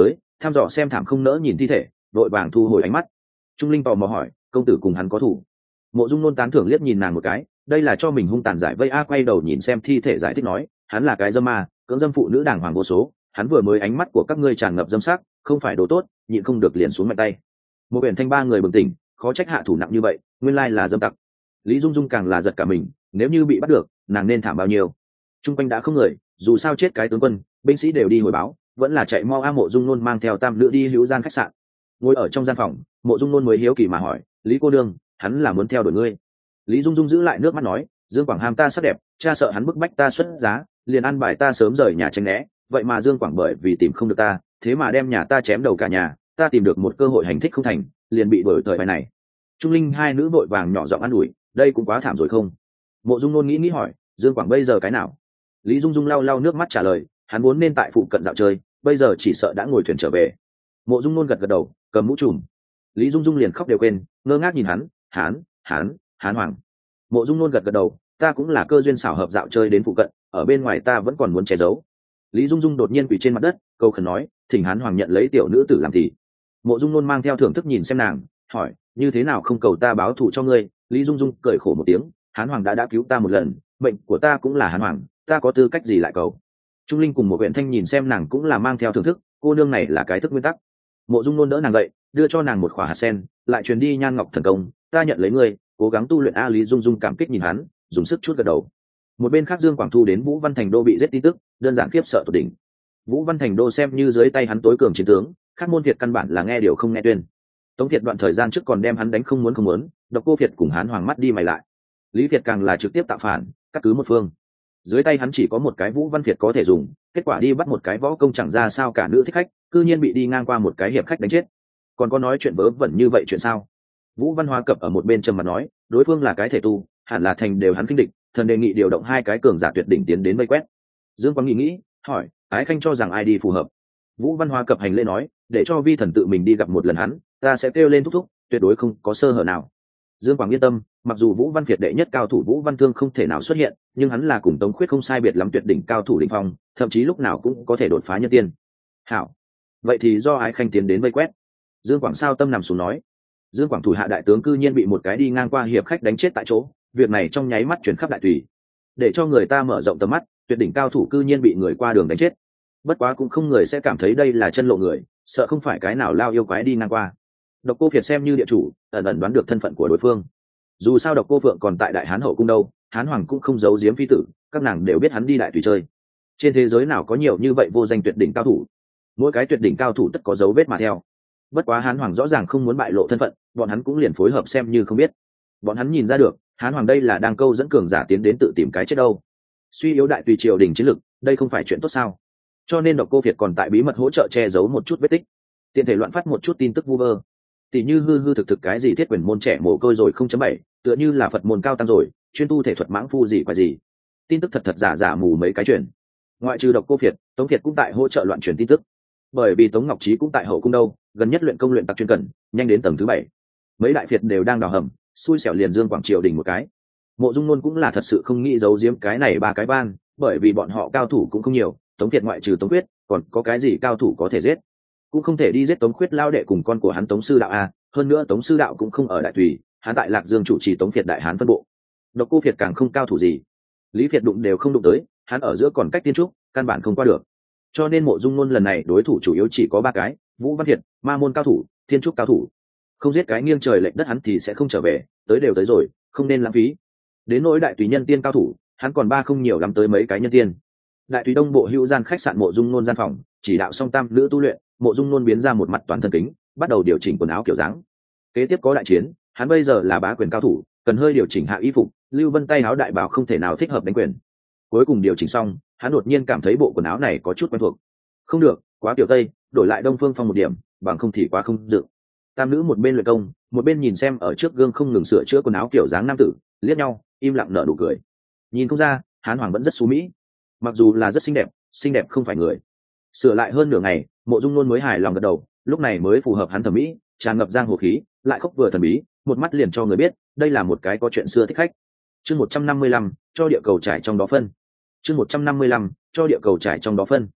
thăm dò xem thảm không nỡ nhìn thi thể, đội vàng thu hồi ánh mắt. Trung linh tò mò hỏi, công tử cùng hắn có thủ? Mộ Dung Nôn tán thưởng liếc nhìn nàng một cái, đây là cho mình hung tàn giải vây a. Quay đầu nhìn xem thi thể giải thích nói, hắn là cái dâm ma, cưỡng dâm phụ nữ đàng hoàng vô số, hắn vừa mới ánh mắt của các ngươi tràn ngập dâm sắc, không phải đồ tốt, nhịn không được liền xuống mạnh tay. Một biển thanh ba người bừng tỉnh, khó trách hạ thủ nặng như vậy, nguyên lai là dâm tặc. Lý Dung Dung càng là giật cả mình, nếu như bị bắt được, nàng nên thảm bao nhiêu. Trung quanh đã không người, dù sao chết cái tướng quân, binh sĩ đều đi hồi báo, vẫn là chạy mau a. Mộ Dung Nôn mang theo tam nữ đi hữu gian khách sạn. Ngồi ở trong gian phòng, Mộ Dung Nôn mới hiếu kỳ mà hỏi, Lý cô đương, hắn là muốn theo đuổi ngươi? Lý Dung Dung giữ lại nước mắt nói, Dương Quảng ham ta sắc đẹp, cha sợ hắn bức bách ta xuất giá, liền ăn bài ta sớm rời nhà tránh né, vậy mà Dương Quảng bởi vì tìm không được ta, thế mà đem nhà ta chém đầu cả nhà, ta tìm được một cơ hội hành thích không thành, liền bị đuổi thời bài này. Trung linh hai nữ vội vàng nhỏ giọng an ủi, đây cũng quá thảm rồi không? Mộ Dung Nôn nghĩ hỏi, Dương Quảng bây giờ cái nào? Lý Dung Dung lau lau nước mắt trả lời, hắn vốn nên tại phụ cận dạo chơi, bây giờ chỉ sợ đã ngồi thuyền trở về. Mộ Dung Nôn gật gật đầu, cầm mũ trùm. Lý Dung Dung liền khóc đều quên, ngơ ngác nhìn hắn, Hán Hoàng. Mộ Dung Nôn gật gật đầu, ta cũng là cơ duyên xảo hợp dạo chơi đến phụ cận, ở bên ngoài ta vẫn còn muốn che giấu. Lý Dung Dung đột nhiên quỳ trên mặt đất, cầu khẩn nói, thỉnh Hán Hoàng nhận lấy tiểu nữ tử làm thì. Mộ Dung Nôn mang theo thưởng thức nhìn xem nàng, hỏi, như thế nào không cầu ta báo thù cho ngươi? Lý Dung Dung cười khổ một tiếng, Hán Hoàng đã cứu ta một lần, mệnh của ta cũng là Hán Hoàng, ta có tư cách gì lại cầu? Trung linh cùng một huyện thanh nhìn xem nàng cũng là mang theo thưởng thức, cô nương này là cái thức nguyên tắc. Mộ Dung Nôn đỡ nàng dậy, đưa cho nàng một khỏa hạt sen, lại truyền đi nhan ngọc thần công, ta nhận lấy ngươi, cố gắng tu luyện a. Lý Dung Dung cảm kích nhìn hắn, dùng sức chút gật đầu. Một bên khác Dương Quảng Thu đến Vũ Văn Thành Đô bị giết tin tức, đơn giản khiếp sợ tột đỉnh. Vũ Văn Thành Đô xem như dưới tay hắn tối cường chiến tướng, khác môn Việt căn bản là nghe điều không nghe tuyên. Tống Việt đoạn thời gian trước còn đem hắn đánh không muốn, Độc Cô Việt cùng Hán Hoàng mắt đi mày lại. Lý Việt càng là trực tiếp tạo phản, cắt cứ một phương. Dưới tay hắn chỉ có một cái Vũ Văn Việt có thể dùng, kết quả đi bắt một cái võ công chẳng ra sao cả nữ thích khách, cư nhiên bị đi ngang qua một cái hiệp khách đánh chết. Còn có nói chuyện vớ vẩn như vậy chuyện sao? Vũ Văn Hoa cập ở một bên trầm mặt nói, đối phương là cái thể tu, hẳn là thành đều hắn kinh địch, thần đề nghị điều động hai cái cường giả tuyệt đỉnh tiến đến vây quét. Dương Quang nghĩ, hỏi, Ái Khanh cho rằng ai đi phù hợp? Vũ Văn Hoa cập hành lễ nói, để cho vi thần tự mình đi gặp một lần hắn, ta sẽ kêu lên thúc thúc, tuyệt đối không có sơ hở nào. Dương Quang yên tâm, mặc dù Vũ Văn Việt đệ nhất cao thủ Vũ Văn Thương không thể nào xuất hiện, nhưng hắn là cùng Tống Khuyết không sai biệt lắm tuyệt đỉnh cao thủ đỉnh phong, thậm chí lúc nào cũng có thể đột phá nhân tiên. Hảo, vậy thì do Ái Khanh tiến đến vây quét. Dương Quảng sao tâm nằm xuống nói. Dương Quảng thủ hạ đại tướng cư nhiên bị một cái đi ngang qua hiệp khách đánh chết tại chỗ, việc này trong nháy mắt chuyển khắp đại tùy, để cho người ta mở rộng tầm mắt, tuyệt đỉnh cao thủ cư nhiên bị người qua đường đánh chết. Bất quá cũng không người sẽ cảm thấy đây là chân lộ người, sợ không phải cái nào lao yêu quái đi ngang qua. Độc Cô Việt xem như địa chủ, ẩn ẩn đoán được thân phận của đối phương. Dù sao Độc Cô Phượng còn tại Đại Hán hậu cung đâu, Hán Hoàng cũng không giấu giếm phi tử, các nàng đều biết hắn đi đại tùy chơi. Trên thế giới nào có nhiều như vậy vô danh tuyệt đỉnh cao thủ, mỗi cái tuyệt đỉnh cao thủ tất có dấu vết mà theo. Bất quá Hán Hoàng rõ ràng không muốn bại lộ thân phận, bọn hắn cũng liền phối hợp xem như không biết. Bọn hắn nhìn ra được, Hán Hoàng đây là đang câu dẫn cường giả tiến đến tự tìm cái chết đâu. Suy yếu đại tùy triều đình chiến lực, đây không phải chuyện tốt sao? Cho nên Độc Cô Việt còn tại bí mật hỗ trợ che giấu một chút vết tích, tiện thể loạn phát một chút tin tức vu vơ. Tỷ như hư hư thực thực cái gì thiết quyền môn trẻ mồ côi rồi 0.7, tựa như là Phật môn cao tăng rồi, chuyên tu thể thuật mãng phu gì phải gì. Tin tức thật thật giả giả mù mấy cái chuyện. Ngoại trừ Độc Cô Việt, Tống Việt cũng tại hỗ trợ loạn truyền tin tức. Bởi vì Tống Ngọc Trí cũng tại hậu cung đâu, gần nhất luyện công luyện tặc chuyên cần, nhanh đến tầng thứ 7. Mấy đại Việt đều đang đào hầm, xui xẻo liền Dương Quảng triều đình một cái. Mộ Dung Nôn cũng là thật sự không nghĩ giấu giếm cái này ba cái ban, bởi vì bọn họ cao thủ cũng không nhiều, Tống Việt ngoại trừ Tống Quyết, còn có cái gì cao thủ có thể giết? Cũng không thể đi giết Tống Quyết lao đệ cùng con của hắn Tống sư đạo a, hơn nữa Tống sư đạo cũng không ở đại tùy, hắn tại Lạc Dương chủ trì Tống Việt đại hán phân bộ. Độc Cô Việt càng không cao thủ gì, Lý Việt đụng đều không đụng tới, hắn ở giữa còn cách tiên trúc, căn bản không qua được. Cho nên Mộ Dung Nôn lần này đối thủ chủ yếu chỉ có ba cái, Vũ Văn Việt, Ma môn cao thủ, Thiên trúc cao thủ. Không giết cái nghiêng trời lệch đất hắn thì sẽ không trở về, tới đều tới rồi, không nên lãng phí. Đến nỗi đại tùy nhân tiên cao thủ, hắn còn ba không nhiều lắm tới mấy cái nhân tiên. Đại tùy đông bộ hữu gian khách sạn Mộ Dung Nôn gian phòng, chỉ đạo song tam nữ tu luyện, Mộ Dung Nôn biến ra một mặt toàn thân kính, bắt đầu điều chỉnh quần áo kiểu dáng. Kế tiếp có đại chiến, hắn bây giờ là bá quyền cao thủ, cần hơi điều chỉnh hạ y phục, Lưu Vân tay áo đại bảo không thể nào thích hợp đánh quyền. Cuối cùng điều chỉnh xong, hắn đột nhiên cảm thấy bộ quần áo này có chút quen thuộc. Không được, quá kiểu tây, đổi lại Đông Phương Phong một điểm, bằng không thì quá không dự. Tam nữ một bên luyện công, một bên nhìn xem ở trước gương không ngừng sửa chữa quần áo kiểu dáng nam tử, liếc nhau, im lặng nở nụ cười. Nhìn không ra, Hán Hoàng vẫn rất xú mỹ. Mặc dù là rất xinh đẹp không phải người. Sửa lại hơn nửa ngày, Mộ Dung Nôn mới hài lòng gật đầu, lúc này mới phù hợp hắn thẩm mỹ, tràn ngập giang hồ khí, lại khóc vừa thần bí, một mắt liền cho người biết, đây là một cái có chuyện xưa thích khách. Chương 155, cho địa cầu trải trong đó phân. Chương 155, cho địa cầu trải trong đó phân.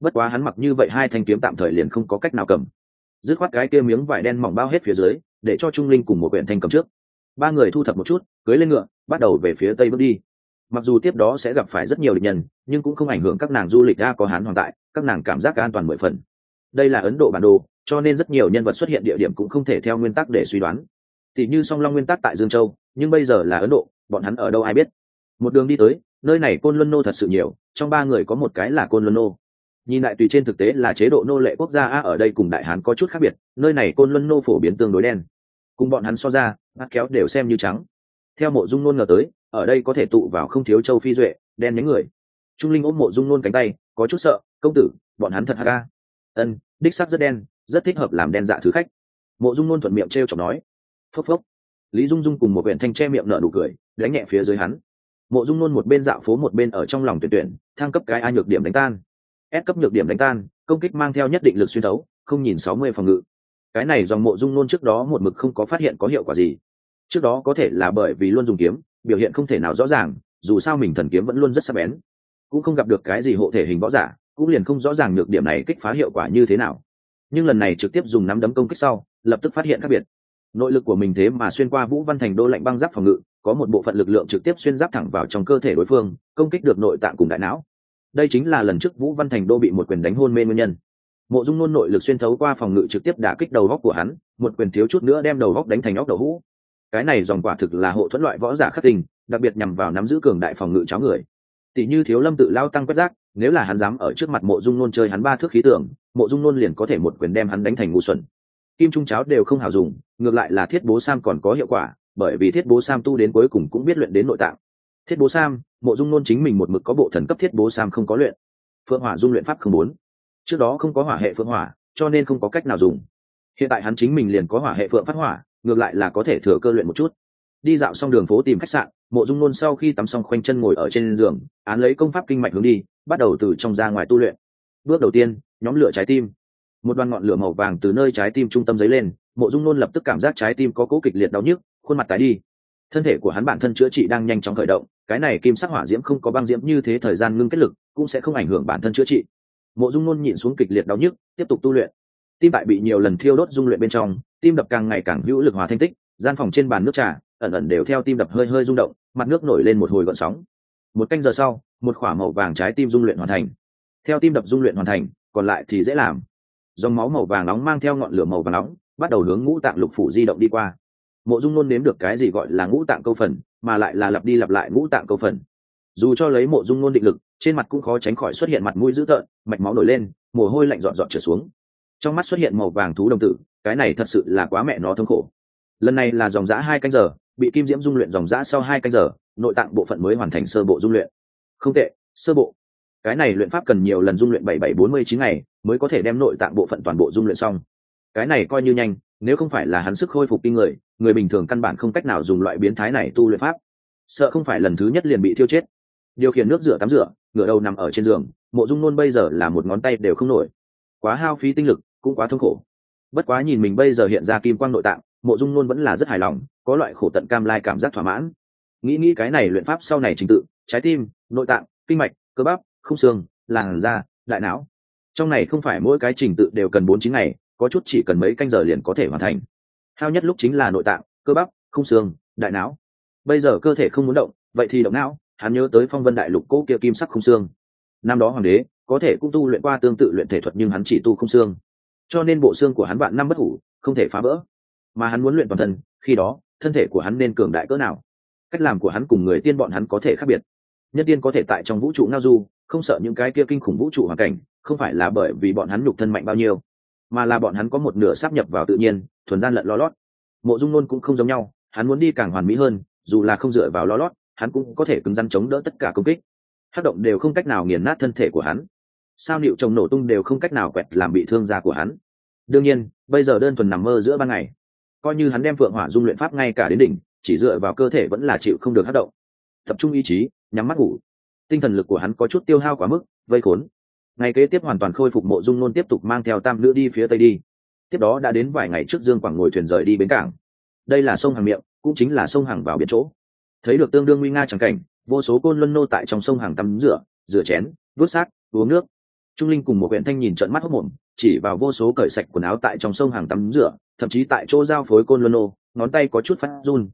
bất quá hắn mặc như vậy hai thanh kiếm tạm thời liền không có cách nào cầm, dứt khoát cái kia miếng vải đen mỏng bao hết phía dưới, để cho Trung Linh cùng một quyển thanh cầm trước. Ba người thu thập một chút, cưỡi lên ngựa, bắt đầu về phía tây bước đi. Mặc dù tiếp đó sẽ gặp phải rất nhiều địch nhân, nhưng cũng không ảnh hưởng các nàng du lịch ra có Hán Hoàng tại, các nàng cảm giác an toàn mười phần. Đây là Ấn Độ bản đồ, cho nên rất nhiều nhân vật xuất hiện địa điểm cũng không thể theo nguyên tắc để suy đoán. Tỷ như Song Long nguyên tắc tại Dương Châu, nhưng bây giờ là Ấn Độ, bọn hắn ở đâu ai biết. Một đường đi tới, nơi này Côn Luân nô thật sự nhiều, trong ba người có một cái là Côn Luân nô. Nhìn lại tùy trên thực tế là chế độ nô lệ quốc gia ở đây cùng Đại Hán có chút khác biệt, nơi này Côn Luân nô phổ biến tương đối đen. Cùng bọn hắn so ra, mắt kéo đều xem như trắng. Theo Mộ Dung Nôn ngờ tới, ở đây có thể tụ vào không thiếu châu phi duệ, đen nhánh người. Trung Linh ôm Mộ Dung Nôn cánh tay, có chút sợ, công tử, bọn hắn thật hả ca? Ân, đích sắc rất đen, rất thích hợp làm đen dạ thứ khách. Mộ Dung Nôn thuận miệng trêu chọc nói. Phốc phốc. Lý Dung Dung cùng một quyển thanh che miệng nở nụ cười, đánh nhẹ phía dưới hắn. Mộ Dung Nôn một bên dạo phố một bên ở trong lòng tuyển thăng cấp cái A nhược điểm đánh tan. S cấp nhược điểm đánh tan, công kích mang theo nhất định lực xuyên thấu, không nhìn 60 phòng ngự. Cái này dòng Mộ Dung Nôn trước đó một mực không có phát hiện có hiệu quả gì. Trước đó có thể là bởi vì luôn dùng kiếm, biểu hiện không thể nào rõ ràng, dù sao mình thần kiếm vẫn luôn rất sắc bén, cũng không gặp được cái gì hộ thể hình võ giả, cũng liền không rõ ràng nhược điểm này kích phá hiệu quả như thế nào. Nhưng lần này trực tiếp dùng nắm đấm công kích sau, lập tức phát hiện khác biệt. Nội lực của mình thế mà xuyên qua Vũ Văn Thành Đô lạnh băng giáp phòng ngự, có một bộ phận lực lượng trực tiếp xuyên giáp thẳng vào trong cơ thể đối phương, công kích được nội tạng cùng đại não. Đây chính là lần trước Vũ Văn Thành Đô bị một quyền đánh hôn mê nguyên nhân. Mộ Dung Nôn nội lực xuyên thấu qua phòng ngự trực tiếp đả kích đầu góc của hắn, một quyền thiếu chút nữa đem đầu góc đánh thành óc đậu hũ. Cái này dòng quả thực là hộ thuẫn loại võ giả khắc tinh, đặc biệt nhằm vào nắm giữ cường đại phòng ngự cháo người. Tỷ như Thiếu Lâm tự lao tăng quét rác, nếu là hắn dám ở trước mặt Mộ Dung Nôn chơi hắn ba thước khí tưởng, Mộ Dung Nôn liền có thể một quyền đem hắn đánh thành ngu xuẩn. Kim trung cháo đều không hảo dùng, ngược lại là Thiết Bố Sam còn có hiệu quả, bởi vì Thiết Bố Sam tu đến cuối cùng cũng biết luyện đến nội tạng. Thiết Bố Sam, Mộ Dung Nôn chính mình một mực có bộ thần cấp Thiết Bố Sam không có luyện. Phượng Hỏa dung luyện pháp không muốn. Trước đó không có hỏa hệ phượng hỏa, cho nên không có cách nào dùng. Hiện tại hắn chính mình liền có hỏa hệ phượng phát hỏa, ngược lại là có thể thừa cơ luyện một chút. Đi dạo xong đường phố tìm khách sạn, Mộ Dung Nôn sau khi tắm xong khoanh chân ngồi ở trên giường, án lấy công pháp kinh mạch hướng đi, bắt đầu từ trong ra ngoài tu luyện. Bước đầu tiên, nhóm lửa trái tim. Một đoàn ngọn lửa màu vàng từ nơi trái tim trung tâm dấy lên, Mộ Dung Nôn lập tức cảm giác trái tim có cố kịch liệt đau nhức, khuôn mặt tái đi. Thân thể của hắn bản thân chữa trị đang nhanh chóng khởi động, cái này kim sắc hỏa diễm không có băng diễm như thế thời gian ngưng kết lực, cũng sẽ không ảnh hưởng bản thân chữa trị. Mộ Dung Nôn nhịn xuống kịch liệt đau nhức, tiếp tục tu luyện. Tim tại bị nhiều lần thiêu đốt dung luyện bên trong, tim đập càng ngày càng hữu lực hòa thanh tích, gian phòng trên bàn nước trà ẩn ẩn đều theo tim đập hơi hơi rung động, mặt nước nổi lên một hồi gợn sóng. Một canh giờ sau, một quả màu vàng trái tim dung luyện hoàn thành. Theo tim đập dung luyện hoàn thành, còn lại thì dễ làm. Dòng máu màu vàng nóng mang theo ngọn lửa màu vàng nóng, bắt đầu hướng ngũ tạng lục phủ di động đi qua. Mộ Dung Nôn nếm được cái gì gọi là ngũ tạng câu phần, mà lại là lặp đi lặp lại ngũ tạng câu phần. Dù cho lấy Mộ Dung Nôn định lực, trên mặt cũng khó tránh khỏi xuất hiện mặt mũi dữ tợn, mạch máu nổi lên, mồ hôi lạnh dọn dọn trượt xuống. Trong mắt xuất hiện màu vàng thú đồng tử, cái này thật sự là quá mẹ nó thống khổ. Lần này là dòng dã 2 canh giờ, bị kim diễm dung luyện dòng dã sau 2 canh giờ, nội tạng bộ phận mới hoàn thành sơ bộ dung luyện. Không tệ, sơ bộ. Cái này luyện pháp cần nhiều lần dung luyện 7749 ngày mới có thể đem nội tạng bộ phận toàn bộ dung luyện xong. Cái này coi như nhanh, nếu không phải là hắn sức khôi phục kinh người, người bình thường căn bản không cách nào dùng loại biến thái này tu luyện pháp. Sợ không phải lần thứ nhất liền bị thiêu chết. Điều khiển nước rửa tắm rửa, ngửa đầu nằm ở trên giường, Mộ Dung Nôn bây giờ là một ngón tay đều không nổi. Quá hao phí tinh lực, cũng quá thống khổ. Bất quá nhìn mình bây giờ hiện ra kim quang nội tạng, Mộ Dung Nôn vẫn là rất hài lòng, có loại khổ tận cam lai cảm giác thỏa mãn. Nghĩ cái này luyện pháp sau này trình tự, trái tim, nội tạng, kinh mạch, cơ bắp, khung xương, làn da, đại não. Trong này không phải mỗi cái trình tự đều cần 4-9 ngày, có chút chỉ cần mấy canh giờ liền có thể hoàn thành. Hao nhất lúc chính là nội tạng, cơ bắp, khung xương, đại não. Bây giờ cơ thể không muốn động, vậy thì động não. Hắn nhớ tới Phong Vân Đại Lục cố kia kim sắc khung xương. Năm đó hoàng đế có thể cũng tu luyện qua tương tự luyện thể thuật, nhưng hắn chỉ tu khung xương, cho nên bộ xương của hắn vạn năm bất hủ, không thể phá vỡ. Mà hắn muốn luyện toàn thân, khi đó thân thể của hắn nên cường đại cỡ nào? Cách làm của hắn cùng người tiên bọn hắn có thể khác biệt. Nhân tiên có thể tại trong vũ trụ ngao du, không sợ những cái kia kinh khủng vũ trụ hoàn cảnh, không phải là bởi vì bọn hắn nhục thân mạnh bao nhiêu, mà là bọn hắn có một nửa sáp nhập vào tự nhiên, thuần gian lận lo lót. Mộ Dung Nôn cũng không giống nhau, hắn muốn đi càng hoàn mỹ hơn, dù là không dựa vào lo lót, hắn cũng có thể cứng rắn chống đỡ tất cả công kích. Hắc động đều không cách nào nghiền nát thân thể của hắn, sao liệu trồng nổ tung đều không cách nào quẹt làm bị thương da của hắn. Đương nhiên, bây giờ đơn thuần nằm mơ giữa ban ngày, coi như hắn đem Phượng Hỏa dung luyện pháp ngay cả đến đỉnh, chỉ dựa vào cơ thể vẫn là chịu không được hắc động. Tập trung ý chí, nhắm mắt ngủ. Tinh thần lực của hắn có chút tiêu hao quá mức, vây khốn. Ngày kế tiếp hoàn toàn khôi phục, Mộ Dung Nôn tiếp tục mang theo tam nữ đi phía tây đi. Tiếp đó đã đến vài ngày trước Dương Quảng ngồi thuyền rời đi bến cảng. Đây là sông Hằng miệng, cũng chính là sông Hằng vào biển chỗ. Thấy được tương đương nguy nga chẳng cảnh, vô số Côn Luân nô tại trong sông Hằng tắm rửa, rửa chén, vuốt xác, uống nước. Trung Linh cùng một huyện thanh nhìn trợn mắt hốt mồm, chỉ vào vô số cởi sạch quần áo tại trong sông hàng tắm rửa, thậm chí tại chỗ giao phối côn luân nô, ngón tay có chút phát run.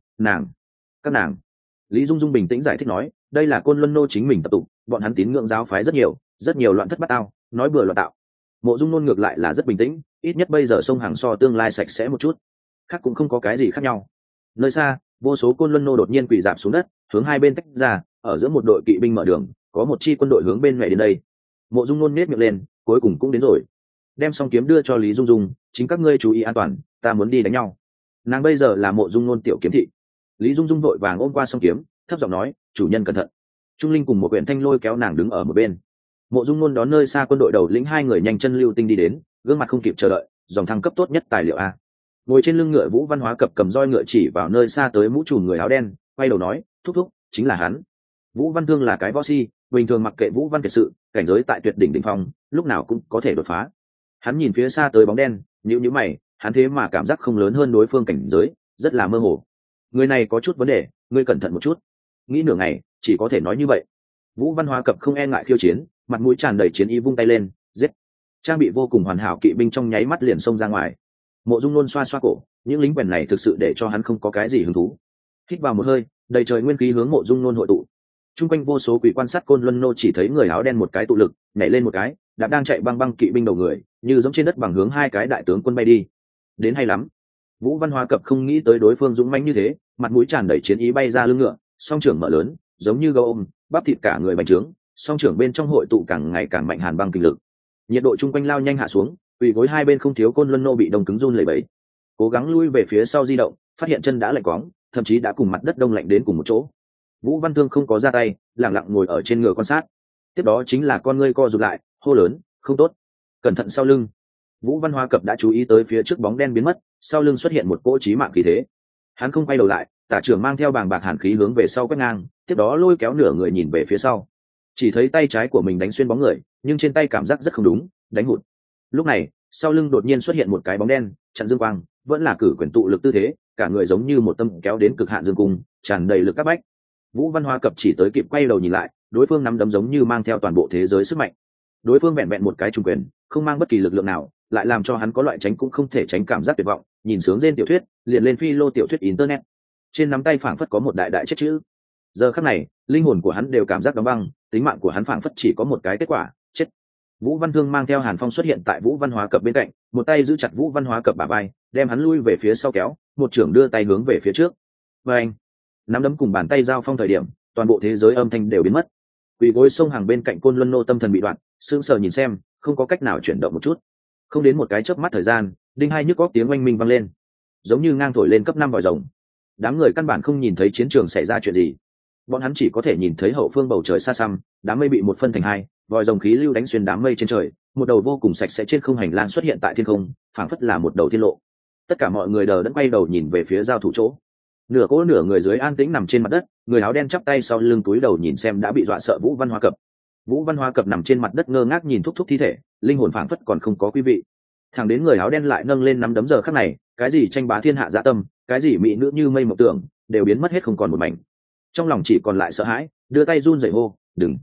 Các nàng. Lý Dung Dung bình tĩnh giải thích nói, đây là côn luân nô chính mình tập tụ, bọn hắn tín ngưỡng giáo phái rất nhiều loạn thất bát ao, nói bừa loạn tạo. Mộ Dung Nôn ngược lại là rất bình tĩnh, ít nhất bây giờ sông hàng so tương lai sạch sẽ một chút, khác cũng không có cái gì khác nhau. Nơi xa, vô số côn luân nô đột nhiên quỳ rạp xuống đất, hướng hai bên tách ra, ở giữa một đội kỵ binh mở đường, có một chi quân đội hướng bên mẹ đến đây. Mộ Dung Nôn nhếch miệng lên, cuối cùng cũng đến rồi. Đem song kiếm đưa cho Lý Dung Dung, chính các ngươi chú ý an toàn, ta muốn đi đánh nhau. Nàng bây giờ là Mộ Dung Nôn tiểu kiếm thị. Lý Dung Dung vội vàng ôm qua song kiếm, thấp giọng nói, chủ nhân cẩn thận. Trung Linh cùng một quyển thanh lôi kéo nàng đứng ở một bên. Mộ Dung Nôn đón nơi xa quân đội đầu lĩnh hai người nhanh chân lưu tinh đi đến, gương mặt không kịp chờ đợi, dòng thăng cấp tốt nhất tài liệu a. Ngồi trên lưng ngựa Vũ Văn Hóa Cập cầm roi ngựa chỉ vào nơi xa tới mũ trùm người áo đen, quay đầu nói, thúc thúc, chính là hắn. Vũ Văn Thương là cái võ si, bình thường mặc kệ Vũ Văn Kiệt sự, cảnh giới tại tuyệt đỉnh đỉnh phong, lúc nào cũng có thể đột phá. Hắn nhìn phía xa tới bóng đen, nhíu mày, hắn thế mà cảm giác không lớn hơn đối phương cảnh giới, rất là mơ hồ. Người này có chút vấn đề, ngươi cẩn thận một chút. Nghĩ nửa ngày, chỉ có thể nói như vậy. Vũ Văn Hóa Cập không e ngại khiêu chiến, mặt mũi tràn đầy chiến ý vung tay lên, giết. Trang bị vô cùng hoàn hảo kỵ binh trong nháy mắt liền xông ra ngoài. Mộ Dung Nôn xoa xoa cổ, những lính quèn này thực sự để cho hắn không có cái gì hứng thú. Hít vào một hơi, đầy trời nguyên khí hướng Mộ Dung Nôn hội tụ. Trung quanh vô số quỷ quan sát côn luân nô chỉ thấy người áo đen một cái tụ lực, nhảy lên một cái, đạp đang chạy băng băng kỵ binh đầu người, như giống trên đất bằng hướng hai cái đại tướng quân bay đi. Đến hay lắm. Vũ Văn Hóa Cập không nghĩ tới đối phương dũng mãnh như thế, mặt mũi tràn đầy chiến ý bay ra lưng ngựa, song trưởng mở lớn, giống như gấu ôm, bắp thịt cả người bành trướng, song trưởng bên trong hội tụ càng ngày càng mạnh hàn băng kinh lực. Nhiệt độ chung quanh lao nhanh hạ xuống, quỳ gối hai bên không thiếu côn luân nô bị đông cứng run lẩy bẩy. Cố gắng lui về phía sau di động, phát hiện chân đã lạnh quóng, thậm chí đã cùng mặt đất đông lạnh đến cùng một chỗ. Vũ Văn Thương không có ra tay, lặng lặng ngồi ở trên ngựa quan sát. Tiếp đó chính là con ngươi co rụt lại, hô lớn, không tốt, cẩn thận sau lưng. Vũ Văn Hóa Cập đã chú ý tới phía trước bóng đen biến mất, sau lưng xuất hiện một cỗ chí mạng khí thế. Hắn không quay đầu lại, tả trưởng mang theo bàng bạc hàn khí hướng về sau quét ngang, tiếp đó lôi kéo nửa người nhìn về phía sau. Chỉ thấy tay trái của mình đánh xuyên bóng người, nhưng trên tay cảm giác rất không đúng, đánh hụt. Lúc này, sau lưng đột nhiên xuất hiện một cái bóng đen, chặn dương quang, vẫn là cử quyền tụ lực tư thế, cả người giống như một tâm kéo đến cực hạn dương cung, tràn đầy lực các bách. Vũ Văn Hóa Cập chỉ tới kịp quay đầu nhìn lại, đối phương nắm đấm giống như mang theo toàn bộ thế giới sức mạnh. Đối phương vẹn vẹn một cái trùng quyền, không mang bất kỳ lực lượng nào, lại làm cho hắn có loại tránh cũng không thể tránh cảm giác tuyệt vọng. Nhìn sướng trên tiểu thuyết, liền lên phi lô tiểu thuyết internet. Trên nắm tay phảng phất có một đại đại chết chữ. Giờ khắc này, linh hồn của hắn đều cảm giác đóng băng, tính mạng của hắn phảng phất chỉ có một cái kết quả, chết. Vũ Văn Thương mang theo Hàn Phong xuất hiện tại Vũ Văn Hóa Cập bên cạnh, một tay giữ chặt Vũ Văn Hóa Cập bả vai, đem hắn lui về phía sau kéo, một trưởng đưa tay hướng về phía trước. Và anh, nắm đấm cùng bàn tay giao phong thời điểm, toàn bộ thế giới âm thanh đều biến mất. Quỳ gối sông hàng bên cạnh côn luân nô tâm thần bị đoạn, sững sờ nhìn xem, không có cách nào chuyển động một chút. Không đến một cái chớp mắt thời gian, đinh hai nhức góc tiếng oanh minh vang lên, giống như ngang thổi lên cấp 5 vòi rồng. Đám người căn bản không nhìn thấy chiến trường xảy ra chuyện gì, bọn hắn chỉ có thể nhìn thấy hậu phương bầu trời xa xăm, đám mây bị một phân thành hai, vòi rồng khí lưu đánh xuyên đám mây trên trời, một đầu vô cùng sạch sẽ trên không hành lang xuất hiện tại thiên không, phảng phất là một đầu thiên lộ. Tất cả mọi người đờ đẫn quay đầu nhìn về phía giao thủ chỗ. Nửa cỗ nửa người dưới an tĩnh nằm trên mặt đất, người áo đen chắp tay sau lưng túi đầu nhìn xem đã bị dọa sợ Vũ Văn Hóa Cập. Vũ Văn Hóa Cập nằm trên mặt đất ngơ ngác nhìn thúc thúc thi thể, linh hồn phảng phất còn không có quý vị. Thẳng đến người áo đen lại nâng lên nắm đấm, giờ khắc này, cái gì tranh bá thiên hạ dạ tâm, cái gì mỹ nữ như mây mộng tưởng, đều biến mất hết không còn một mảnh. Trong lòng chỉ còn lại sợ hãi, đưa tay run rẩy hô, đừng.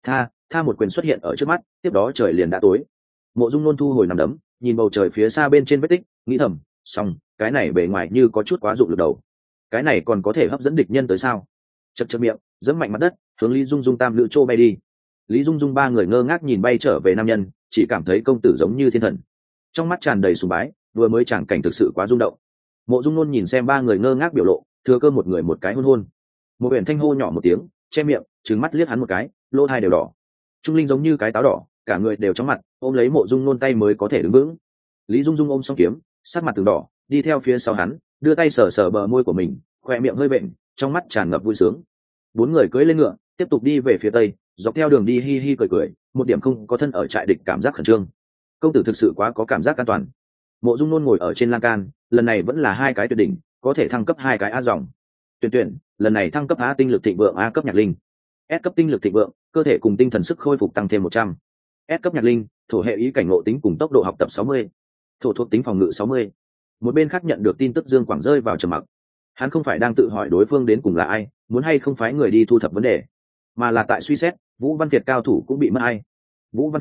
Tha một quyền xuất hiện ở trước mắt, tiếp đó trời liền đã tối. Mộ Dung Nôn thu hồi nắm đấm, nhìn bầu trời phía xa bên trên vết tích, nghĩ thầm, xong, cái này bề ngoài như có chút quá dụng lực đầu. Cái này còn có thể hấp dẫn địch nhân tới sao? Chật chật miệng, giẫm mạnh mặt đất, hướng Lý Dung Dung tam nữ trô bay đi. Lý Dung Dung ba người ngơ ngác nhìn bay trở về nam nhân, chỉ cảm thấy công tử giống như thiên thần, trong mắt tràn đầy sùng bái. Vừa mới tràng cảnh thực sự quá rung động. Mộ Dung Nôn nhìn xem ba người ngơ ngác biểu lộ, thừa cơ một người một cái hôn hôn. Một biển thanh hô nhỏ một tiếng, che miệng, trừng mắt liếc hắn một cái, lỗ tai đều đỏ. Trung Linh giống như cái táo đỏ, cả người đều chóng mặt, ôm lấy Mộ Dung Nôn tay mới có thể đứng vững. Lý Dung Dung ôm song kiếm, sắc mặt từng đỏ, đi theo phía sau hắn, đưa tay sờ sờ bờ môi của mình, khoe miệng hơi vện, trong mắt tràn ngập vui sướng. Bốn người cưỡi lên ngựa, tiếp tục đi về phía tây, dọc theo đường đi hi hi cười cười, một điểm không có thân ở trại địch cảm giác khẩn trương. Công tử thực sự quá có cảm giác an toàn. Mộ Dung Nôn ngồi ở trên lan can, lần này vẫn là hai cái tuyệt đỉnh, có thể thăng cấp hai cái a dòng. Tuyển, lần này thăng cấp A tinh lực thịnh vượng A cấp nhạc linh. S cấp tinh lực thịnh vượng, cơ thể cùng tinh thần sức khôi phục tăng thêm 100. S cấp nhạc linh, thổ hệ ý cảnh ngộ tính cùng tốc độ học tập 60. Thổ thuộc tính phòng ngự 60. Một bên khác nhận được tin tức Dương Quảng rơi vào trầm mặc. Hắn không phải đang tự hỏi đối phương đến cùng là ai, muốn hay không phái người đi thu thập vấn đề, mà là tại suy xét, Vũ Văn Việt cao thủ cũng bị mất ai. Vũ Văn Thương,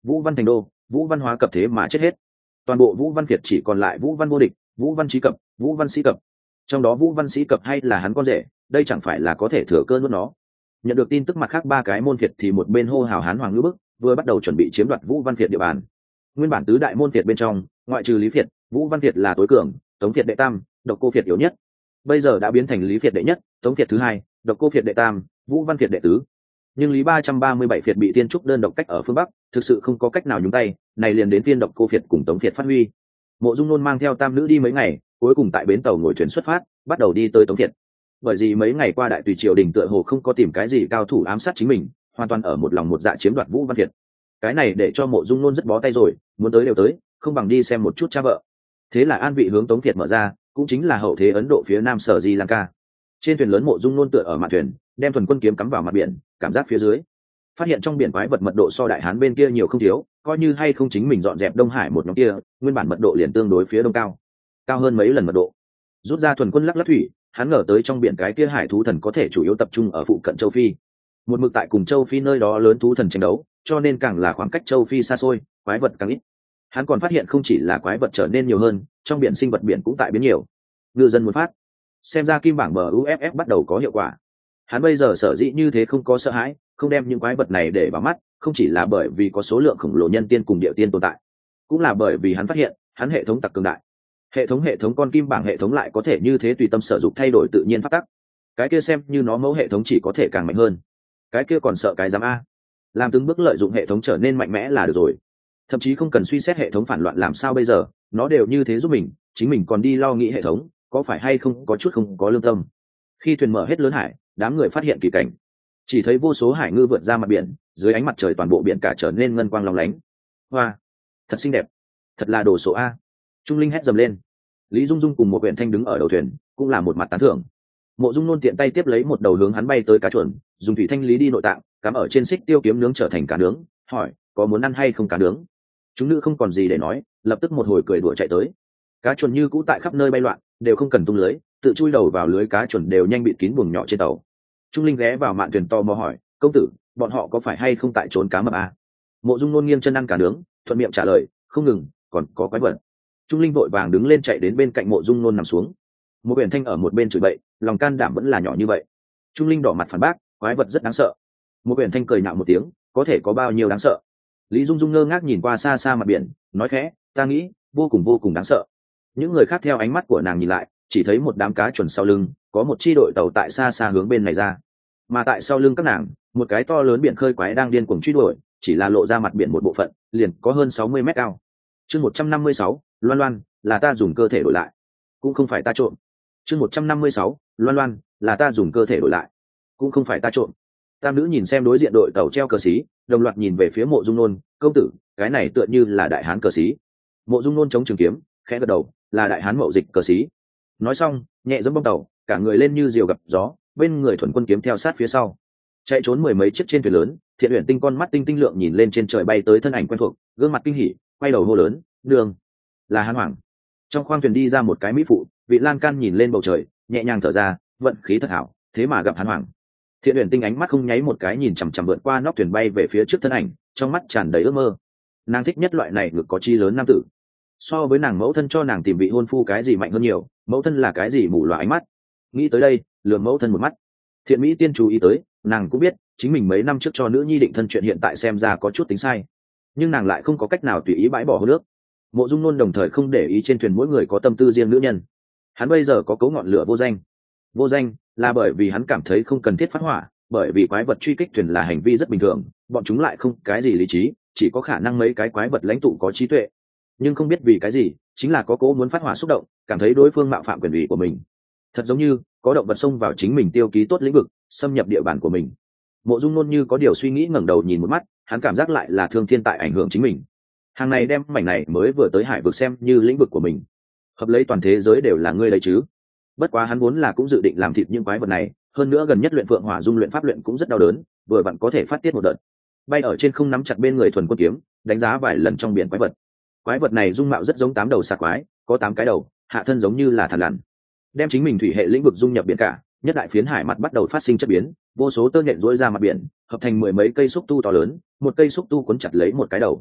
Vũ Văn thành đô, Vũ Văn hóa cập thế mà chết hết. Toàn bộ Vũ Văn Việt chỉ còn lại Vũ Văn vô địch, Vũ Văn trí cập, Vũ Văn sĩ cập. Trong đó Vũ Văn sĩ cập hay là hắn con rể, đây chẳng phải là có thể thừa cơ nuốt nó. Nhận được tin tức mặt khác ba cái môn Việt thì một bên hô hào hán hoàng ngữ bức, vừa bắt đầu chuẩn bị chiếm đoạt Vũ Văn Việt địa bàn. Nguyên bản tứ đại môn Việt bên trong, ngoại trừ Lý Việt, Vũ Văn Việt là tối cường, Tống Việt đệ tam, Độc Cô Việt yếu nhất. Bây giờ đã biến thành Lý Việt đệ nhất, Tống Việt thứ hai, Độc Cô Việt đệ tam, Vũ Văn Việt đệ tứ. Nhưng Lý 337 Việt bị Tiên Trúc đơn độc cách ở phương Bắc, thực sự không có cách nào nhúng tay, này liền đến phiên Độc Cô Việt cùng Tống Việt phát huy. Mộ Dung Nôn mang theo tam nữ đi mấy ngày, cuối cùng tại bến tàu ngồi thuyền xuất phát, bắt đầu đi tới Tống Việt. Bởi vì mấy ngày qua đại tùy triều đình tựa hồ không có tìm cái gì cao thủ ám sát chính mình, hoàn toàn ở một lòng một dạ chiếm đoạt Vũ Văn Việt. Cái này để cho Mộ Dung Nôn rất bó tay rồi, muốn tới đều tới, không bằng đi xem một chút cha vợ. Thế là an vị hướng Tống Việt mở ra, cũng chính là hậu thế Ấn Độ phía nam Sở Di Lanka. Trên thuyền lớn Mộ Dung Nôn tựa ở mạn thuyền, đem thuần quân kiếm cắm vào mặt biển, cảm giác phía dưới, phát hiện trong biển quái vật mật độ so đại hán bên kia nhiều không thiếu, coi như hay không chính mình dọn dẹp Đông Hải một nhóm kia, nguyên bản mật độ liền tương đối phía đông cao hơn mấy lần mật độ. Rút ra thuần quân lắc lắc thủy, hắn ngờ tới trong biển cái kia hải thú thần có thể chủ yếu tập trung ở phụ cận châu Phi, một mực tại cùng châu Phi nơi đó lớn thú thần tranh đấu, cho nên càng là khoảng cách châu Phi xa xôi, quái vật càng ít. Hắn còn phát hiện không chỉ là quái vật trở nên nhiều hơn, trong biển sinh vật biển cũng tại biến nhiều. Ngư dân muốn phát, xem ra kim bảng bờ UFF bắt đầu có hiệu quả. Hắn bây giờ sở dĩ như thế không có sợ hãi, không đem những quái vật này để vào mắt, không chỉ là bởi vì có số lượng khổng lồ nhân tiên cùng địa tiên tồn tại, cũng là bởi vì hắn phát hiện hắn hệ thống tặc cường đại. Hệ thống con kim bảng hệ thống lại có thể như thế tùy tâm sở dụng thay đổi tự nhiên pháp tắc. Cái kia xem như nó mẫu hệ thống chỉ có thể càng mạnh hơn, cái kia còn sợ cái dám a. Làm từng bước lợi dụng hệ thống trở nên mạnh mẽ là được rồi, thậm chí không cần suy xét hệ thống phản loạn làm sao bây giờ, nó đều như thế giúp mình, chính mình còn đi lo nghĩ hệ thống có phải hay không có chút không có lương tâm. Khi thuyền mở hết lớn hải, đám người phát hiện kỳ cảnh, chỉ thấy vô số hải ngư vượt ra mặt biển, dưới ánh mặt trời toàn bộ biển cả trở nên ngân quang lóng lánh. Hoa, thật xinh đẹp, thật là đồ sộ a. Trung linh hét dầm lên. Lý Dung Dung cùng một huyện thanh đứng ở đầu thuyền, cũng là một mặt tán thưởng. Mộ Dung Nôn tiện tay tiếp lấy một đầu hướng hắn bay tới cá chuẩn, dùng thủy thanh lý đi nội tạng, cắm ở trên xích tiêu kiếm nướng trở thành cá nướng, hỏi có muốn ăn hay không cá nướng. Chúng nữ không còn gì để nói, lập tức một hồi cười đùa chạy tới. Cá chuẩn như cũ tại khắp nơi bay loạn, đều không cần tung lưới, tự chui đầu vào lưới cá chuẩn đều nhanh bị kín buồng nhỏ trên tàu. Trung linh ghé vào mạn thuyền to mò hỏi, công tử, bọn họ có phải hay không tại trốn cá mập à? Mộ Dung Nôn nghiêng chân ăn cá nướng, thuận miệng trả lời, không ngừng, còn có quái vật. Trung linh vội vàng đứng lên chạy đến bên cạnh Mộ Dung Nôn nằm xuống. Một biển thanh ở một bên chửi bậy, lòng can đảm vẫn là nhỏ như vậy. Trung linh đỏ mặt phản bác, quái vật rất đáng sợ. Một biển thanh cười nhạo một tiếng, có thể có bao nhiêu đáng sợ. Lý Dung Dung ngơ ngác nhìn qua xa xa mặt biển, nói khẽ, ta nghĩ vô cùng đáng sợ. Những người khác theo ánh mắt của nàng nhìn lại, chỉ thấy một đám cá chuẩn sau lưng, có một chi đội tàu tại xa xa hướng bên này ra. Mà tại sau lưng các nàng, một cái to lớn biển khơi quái đang điên cuồng truy đuổi, chỉ là lộ ra mặt biển một bộ phận, liền có hơn 60 mét cao. Chương 156, Loan Loan, là ta dùng cơ thể đổi lại, cũng không phải ta trộm. Chương 156, Loan Loan, là ta dùng cơ thể đổi lại, cũng không phải ta trộm. Tam nữ nhìn xem đối diện đội tàu treo cờ xí, đồng loạt nhìn về phía Mộ Dung Nôn, công tử, cái này tựa như là đại hán cờ xí. Mộ Dung Nôn chống trường kiếm, khẽ gật đầu, là đại hán mậu dịch cờ xí. Nói xong, nhẹ dẫm bông tàu, cả người lên như diều gặp gió, bên người thuần quân kiếm theo sát phía sau, chạy trốn mười mấy chiếc trên thuyền lớn. Thiện Uyển Tinh con mắt tinh tinh lượng nhìn lên trên trời bay tới thân ảnh quen thuộc, gương mặt kinh hỉ, quay đầu hô lớn, đường, là Hán Hoàng. Trong khoang thuyền đi ra một cái mỹ phụ, vị lan can nhìn lên bầu trời, nhẹ nhàng thở ra, vận khí thật hảo, thế mà gặp Hán Hoàng. Thiện Uyển Tinh ánh mắt không nháy một cái nhìn chằm chằm vượt qua nóc thuyền bay về phía trước thân ảnh, trong mắt tràn đầy ước mơ. Nàng thích nhất loại này ngực có chi lớn nam tử. So với nàng mẫu thân cho nàng tìm vị hôn phu cái gì mạnh hơn nhiều, mẫu thân là cái gì mù loà ánh mắt. Nghĩ tới đây, lườm mẫu thân một mắt. Thiện Mỹ tiên chú ý tới, nàng cũng biết chính mình mấy năm trước cho nữ nhi định thân chuyện hiện tại xem ra có chút tính sai, nhưng nàng lại không có cách nào tùy ý bãi bỏ hôn nước. Mộ Dung Nôn đồng thời không để ý trên thuyền mỗi người có tâm tư riêng nữ nhân. Hắn bây giờ có cấu ngọn lửa vô danh. Vô danh là bởi vì hắn cảm thấy không cần thiết phát hỏa, bởi vì quái vật truy kích thuyền là hành vi rất bình thường, bọn chúng lại không cái gì lý trí, chỉ có khả năng mấy cái quái vật lãnh tụ có trí tuệ, nhưng không biết vì cái gì, chính là có cố muốn phát hỏa xúc động, cảm thấy đối phương mạo phạm quyền ủy của mình. Thật giống như có động vật xông vào chính mình tiêu ký tốt lĩnh vực, xâm nhập địa bàn của mình. Mộ Dung Nôn như có điều suy nghĩ ngẩng đầu nhìn một mắt, hắn cảm giác lại là thương thiên tại ảnh hưởng chính mình. Hàng này đem mảnh này mới vừa tới hải vực xem như lĩnh vực của mình, hợp lấy toàn thế giới đều là ngươi đấy chứ. Bất quá hắn vốn là cũng dự định làm thịt những quái vật này, hơn nữa gần nhất luyện phượng hỏa dung luyện pháp luyện cũng rất đau đớn, vừa vặn có thể phát tiết một đợt. Bay ở trên không nắm chặt bên người thuần quân kiếm, đánh giá vài lần trong biển quái vật. Quái vật này dung mạo rất giống 8 đầu xà quái, có 8 cái đầu, hạ thân giống như là thằn lằn. Đem chính mình thủy hệ lĩnh vực dung nhập biển cả, nhất đại phiến hải mặt bắt đầu phát sinh chất biến, vô số tơ nhện rũa ra mặt biển, hợp thành mười mấy cây xúc tu to lớn, một cây xúc tu cuốn chặt lấy một cái đầu,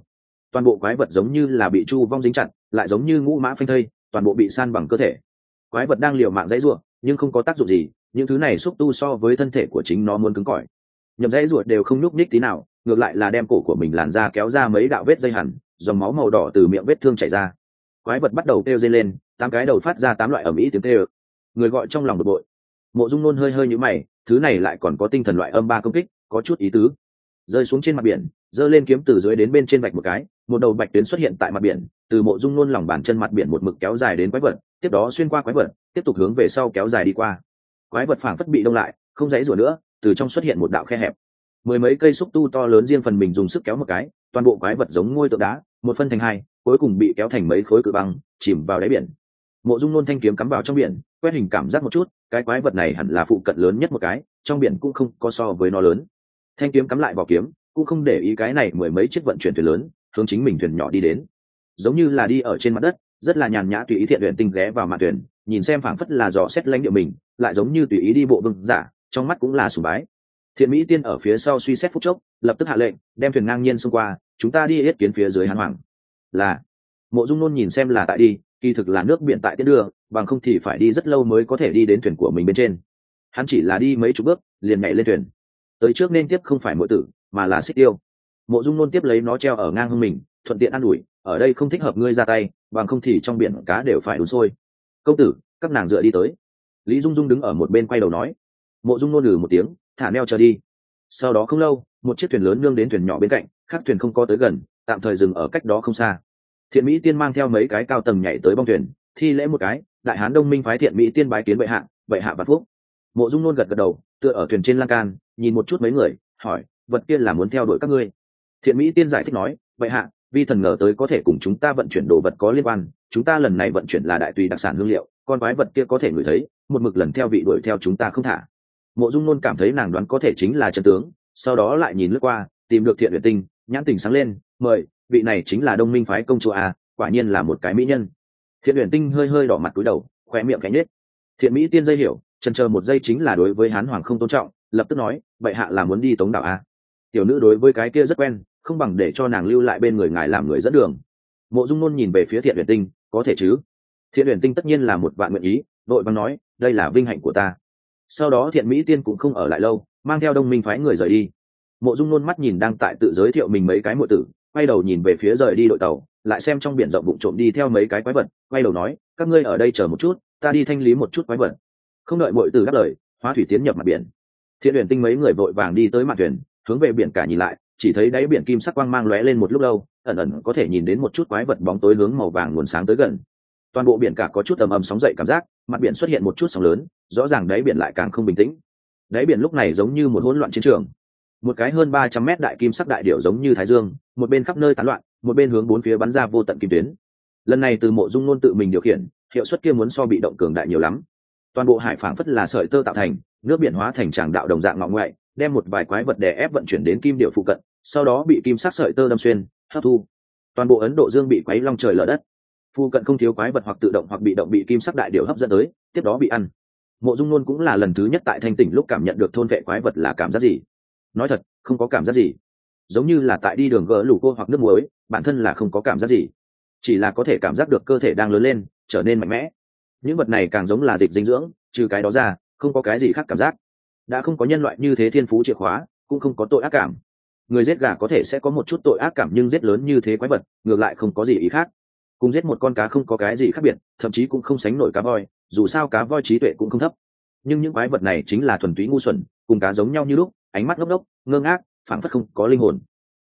toàn bộ quái vật giống như là bị chu vong dính chặt, lại giống như ngũ mã phanh thây, toàn bộ bị san bằng cơ thể. Quái vật đang liều mạng dãy ruộng nhưng không có tác dụng gì, những thứ này xúc tu so với thân thể của chính nó muốn cứng cỏi. Nhậm dãy ruột đều không nhúc nhích tí nào, ngược lại là đem cổ của mình làn ra kéo ra mấy đạo vết dây hằn, dòng máu màu đỏ từ miệng vết thương chảy ra. Quái vật bắt đầu kêu rên lên, 8 cái đầu phát ra 8 loại ầm ĩ tiếng kêu. Người gọi trong lòng bực bội. Mộ Dung Nôn hơi hơi nhíu mày, thứ này lại còn có tinh thần loại âm 3 công kích, có chút ý tứ. Rơi xuống trên mặt biển, giơ lên kiếm từ dưới đến bên trên vạch một cái, một đầu bạch tuyến xuất hiện tại mặt biển, từ Mộ Dung Nôn lòng bàn chân mặt biển một mực kéo dài đến quái vật, tiếp đó xuyên qua quái vật, tiếp tục hướng về sau kéo dài đi qua. Quái vật phảng phất bị đông lại, không dãy rủa nữa, từ trong xuất hiện một đạo khe hẹp. Mười mấy cây xúc tu to lớn riêng phần mình dùng sức kéo một cái, toàn bộ quái vật giống ngôi tượng đá, một phân thành hai, cuối cùng bị kéo thành mấy khối cự băng, chìm vào đáy biển. Mộ Dung Nôn thanh kiếm cắm vào trong biển, quét hình cảm giác một chút, cái quái vật này hẳn là phụ cận lớn nhất một cái, trong biển cũng không có so với nó lớn. Thanh kiếm cắm lại vào kiếm, cũng không để ý cái này mười mấy chiếc vận chuyển thuyền lớn, hướng chính mình thuyền nhỏ đi đến. Giống như là đi ở trên mặt đất, rất là nhàn nhã tùy ý Thiện Uyển Tinh ghé vào mạn thuyền, nhìn xem phảng phất là dò xét lãnh địa mình, lại giống như tùy ý đi bộ vương giả, trong mắt cũng là sùng bái. Thiện Mỹ Tiên ở phía sau suy xét phút chốc, lập tức hạ lệnh, đem thuyền ngang nhiên xông qua, chúng ta đi yết kiến phía dưới Hán Hoàng. Là. Mộ Dung Nôn nhìn xem là tại đi, kỳ thực là nước biển tại tiến đưa, bằng không thì phải đi rất lâu mới có thể đi đến thuyền của mình bên trên. Hắn chỉ là đi mấy chục bước, liền nhảy lên thuyền. Tới trước nên tiếp không phải muội tử, mà là Xích Tiêu. Mộ Dung Nôn tiếp lấy nó treo ở ngang hông mình, thuận tiện an ủi, ở đây không thích hợp ngươi ra tay, bằng không thì trong biển cá đều phải đun sôi. Công tử, các nàng dựa đi tới. Lý Dung Dung đứng ở một bên quay đầu nói. Mộ Dung Nôn lừ một tiếng, thả neo chờ đi. Sau đó không lâu, một chiếc thuyền lớn nương đến thuyền nhỏ bên cạnh, khác thuyền không có tới gần, tạm thời dừng ở cách đó không xa. Thiện Mỹ Tiên mang theo mấy cái cao tầng nhảy tới bong thuyền, thi lễ một cái, đại hán Đông Minh phái Thiện Mỹ Tiên bái kiến bệ hạ và phúc. Mộ Dung Nôn gật gật đầu, tựa ở thuyền trên lan can, nhìn một chút mấy người, hỏi, vật kia là muốn theo đuổi các ngươi? Thiện Mỹ Tiên giải thích nói, bệ hạ, vi thần ngờ tới có thể cùng chúng ta vận chuyển đồ vật có liên quan, chúng ta lần này vận chuyển là đại tùy đặc sản hương liệu, con quái vật kia có thể ngửi thấy, một mực lần theo vị đuổi theo chúng ta không thả. Mộ Dung Nôn cảm thấy nàng đoán có thể chính là chân tướng, sau đó lại nhìn lướt qua, tìm được Thiện Uyển Tinh, nhãn tình sáng lên, mời, vị này chính là Đông Minh phái công chúa à, quả nhiên là một cái mỹ nhân. Thiện Uyển Tinh hơi hơi đỏ mặt cúi đầu, khóe miệng cánh nết. Thiện Mỹ Tiên dây hiểu, chần chờ một giây chính là đối với Hán Hoàng không tôn trọng, lập tức nói, bệ hạ là muốn đi Tống đảo à? Tiểu nữ đối với cái kia rất quen, không bằng để cho nàng lưu lại bên người ngài làm người dẫn đường. Mộ Dung Nôn nhìn về phía Thiện Uyển Tinh, có thể chứ? Thiện Uyển Tinh tất nhiên là một vạn nguyện ý, đội văn nói, đây là vinh hạnh của ta. Sau đó Thiện Mỹ Tiên cũng không ở lại lâu, mang theo Đông Minh phái người rời đi. Mộ Dung Nôn mắt nhìn đang tại tự giới thiệu mình mấy cái muội tử, quay đầu nhìn về phía rời đi đội tàu, lại xem trong biển rộng vụng trộm đi theo mấy cái quái vật, quay đầu nói, các ngươi ở đây chờ một chút, ta đi thanh lý một chút quái vật. Không đợi muội tử đáp lời, hóa thủy tiến nhập mặt biển. Thiện Uyển Tinh mấy người vội vàng đi tới mặt thuyền, hướng về biển cả nhìn lại, chỉ thấy đáy biển kim sắc quang mang lóe lên một lúc lâu, ẩn ẩn có thể nhìn đến một chút quái vật bóng tối hướng màu vàng nguồn sáng tới gần. Toàn bộ biển cả có chút ầm ầm sóng dậy cảm giác, mặt biển xuất hiện một chút sóng lớn, rõ ràng đáy biển lại càng không bình tĩnh. Đáy biển lúc này giống như một hỗn loạn chiến trường. Một cái hơn 300 mét đại kim sắc đại điểu giống như thái dương, một bên khắp nơi tán loạn, một bên hướng bốn phía bắn ra vô tận kim tuyến. Lần này từ Mộ Dung Nôn tự mình điều khiển, hiệu suất kia muốn so bị động cường đại nhiều lắm. Toàn bộ hải phảng phất là sợi tơ tạo thành, nước biển hóa thành tràng đạo đồng dạng ngọ ngoại, đem một vài quái vật đè ép vận chuyển đến kim điểu phụ cận, sau đó bị kim sắc sợi tơ đâm xuyên, hấp thu. Toàn bộ Ấn Độ Dương bị quấy long trời lở đất. Phụ cận không thiếu quái vật hoặc tự động hoặc bị động bị kim sắc đại điểu hấp dẫn tới, tiếp đó bị ăn. Mộ Dung Nôn cũng là lần thứ nhất tại thanh tỉnh lúc cảm nhận được thôn vệ quái vật là cảm giác gì. Nói thật, không có cảm giác gì. Giống như là tại đi đường gỡ lũ cô hoặc nước muối, bản thân là không có cảm giác gì, chỉ là có thể cảm giác được cơ thể đang lớn lên, trở nên mạnh mẽ. Những vật này càng giống là dịch dinh dưỡng, trừ cái đó ra, không có cái gì khác cảm giác. Đã không có nhân loại như thế thiên phú chìa khóa, cũng không có tội ác cảm. Người giết gà có thể sẽ có một chút tội ác cảm, nhưng giết lớn như thế quái vật, ngược lại không có gì ý khác. Cùng giết một con cá không có cái gì khác biệt, thậm chí cũng không sánh nổi cá voi, dù sao cá voi trí tuệ cũng không thấp. Nhưng những quái vật này chính là thuần túy ngu xuẩn, cùng cá giống nhau như lúc, ánh mắt ngốc ngốc, ngơ ngác, phảng phất không có linh hồn.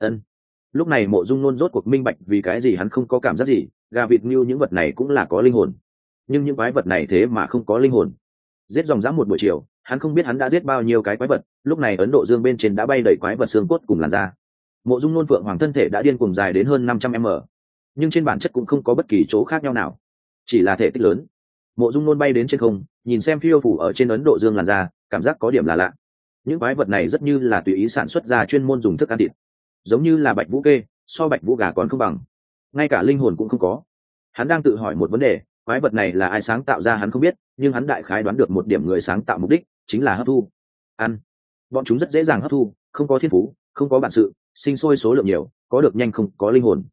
Lúc này Mộ Dung Nôn rốt cuộc minh bạch vì cái gì hắn không có cảm giác gì, gà vịt ngưu những vật này cũng là có linh hồn, nhưng những quái vật này thế mà không có linh hồn. Giết dòng dã một buổi chiều, hắn không biết hắn đã giết bao nhiêu cái quái vật. Lúc này Ấn Độ Dương bên trên đã bay đầy quái vật xương cốt cùng làn da. Mộ Dung Nôn Phượng Hoàng thân thể đã điên cuồng dài đến hơn 500m, nhưng trên bản chất cũng không có bất kỳ chỗ khác nhau nào, chỉ là thể tích lớn. Mộ Dung Nôn bay đến trên không, nhìn xem phiêu phủ ở trên Ấn Độ Dương làn da, cảm giác có điểm là lạ. Những quái vật này rất như là tùy ý sản xuất ra chuyên môn dùng thức ăn thịt, giống như là bạch vũ kê, so bạch vũ gà còn không bằng, ngay cả linh hồn cũng không có. Hắn đang tự hỏi một vấn đề, quái vật này là ai sáng tạo ra hắn không biết, nhưng hắn đại khái đoán được một điểm người sáng tạo mục đích chính là hấp thu, ăn. Bọn chúng rất dễ dàng hấp thu, không có thiên phú, không có bản sự, sinh sôi số lượng nhiều, có được nhanh không có linh hồn.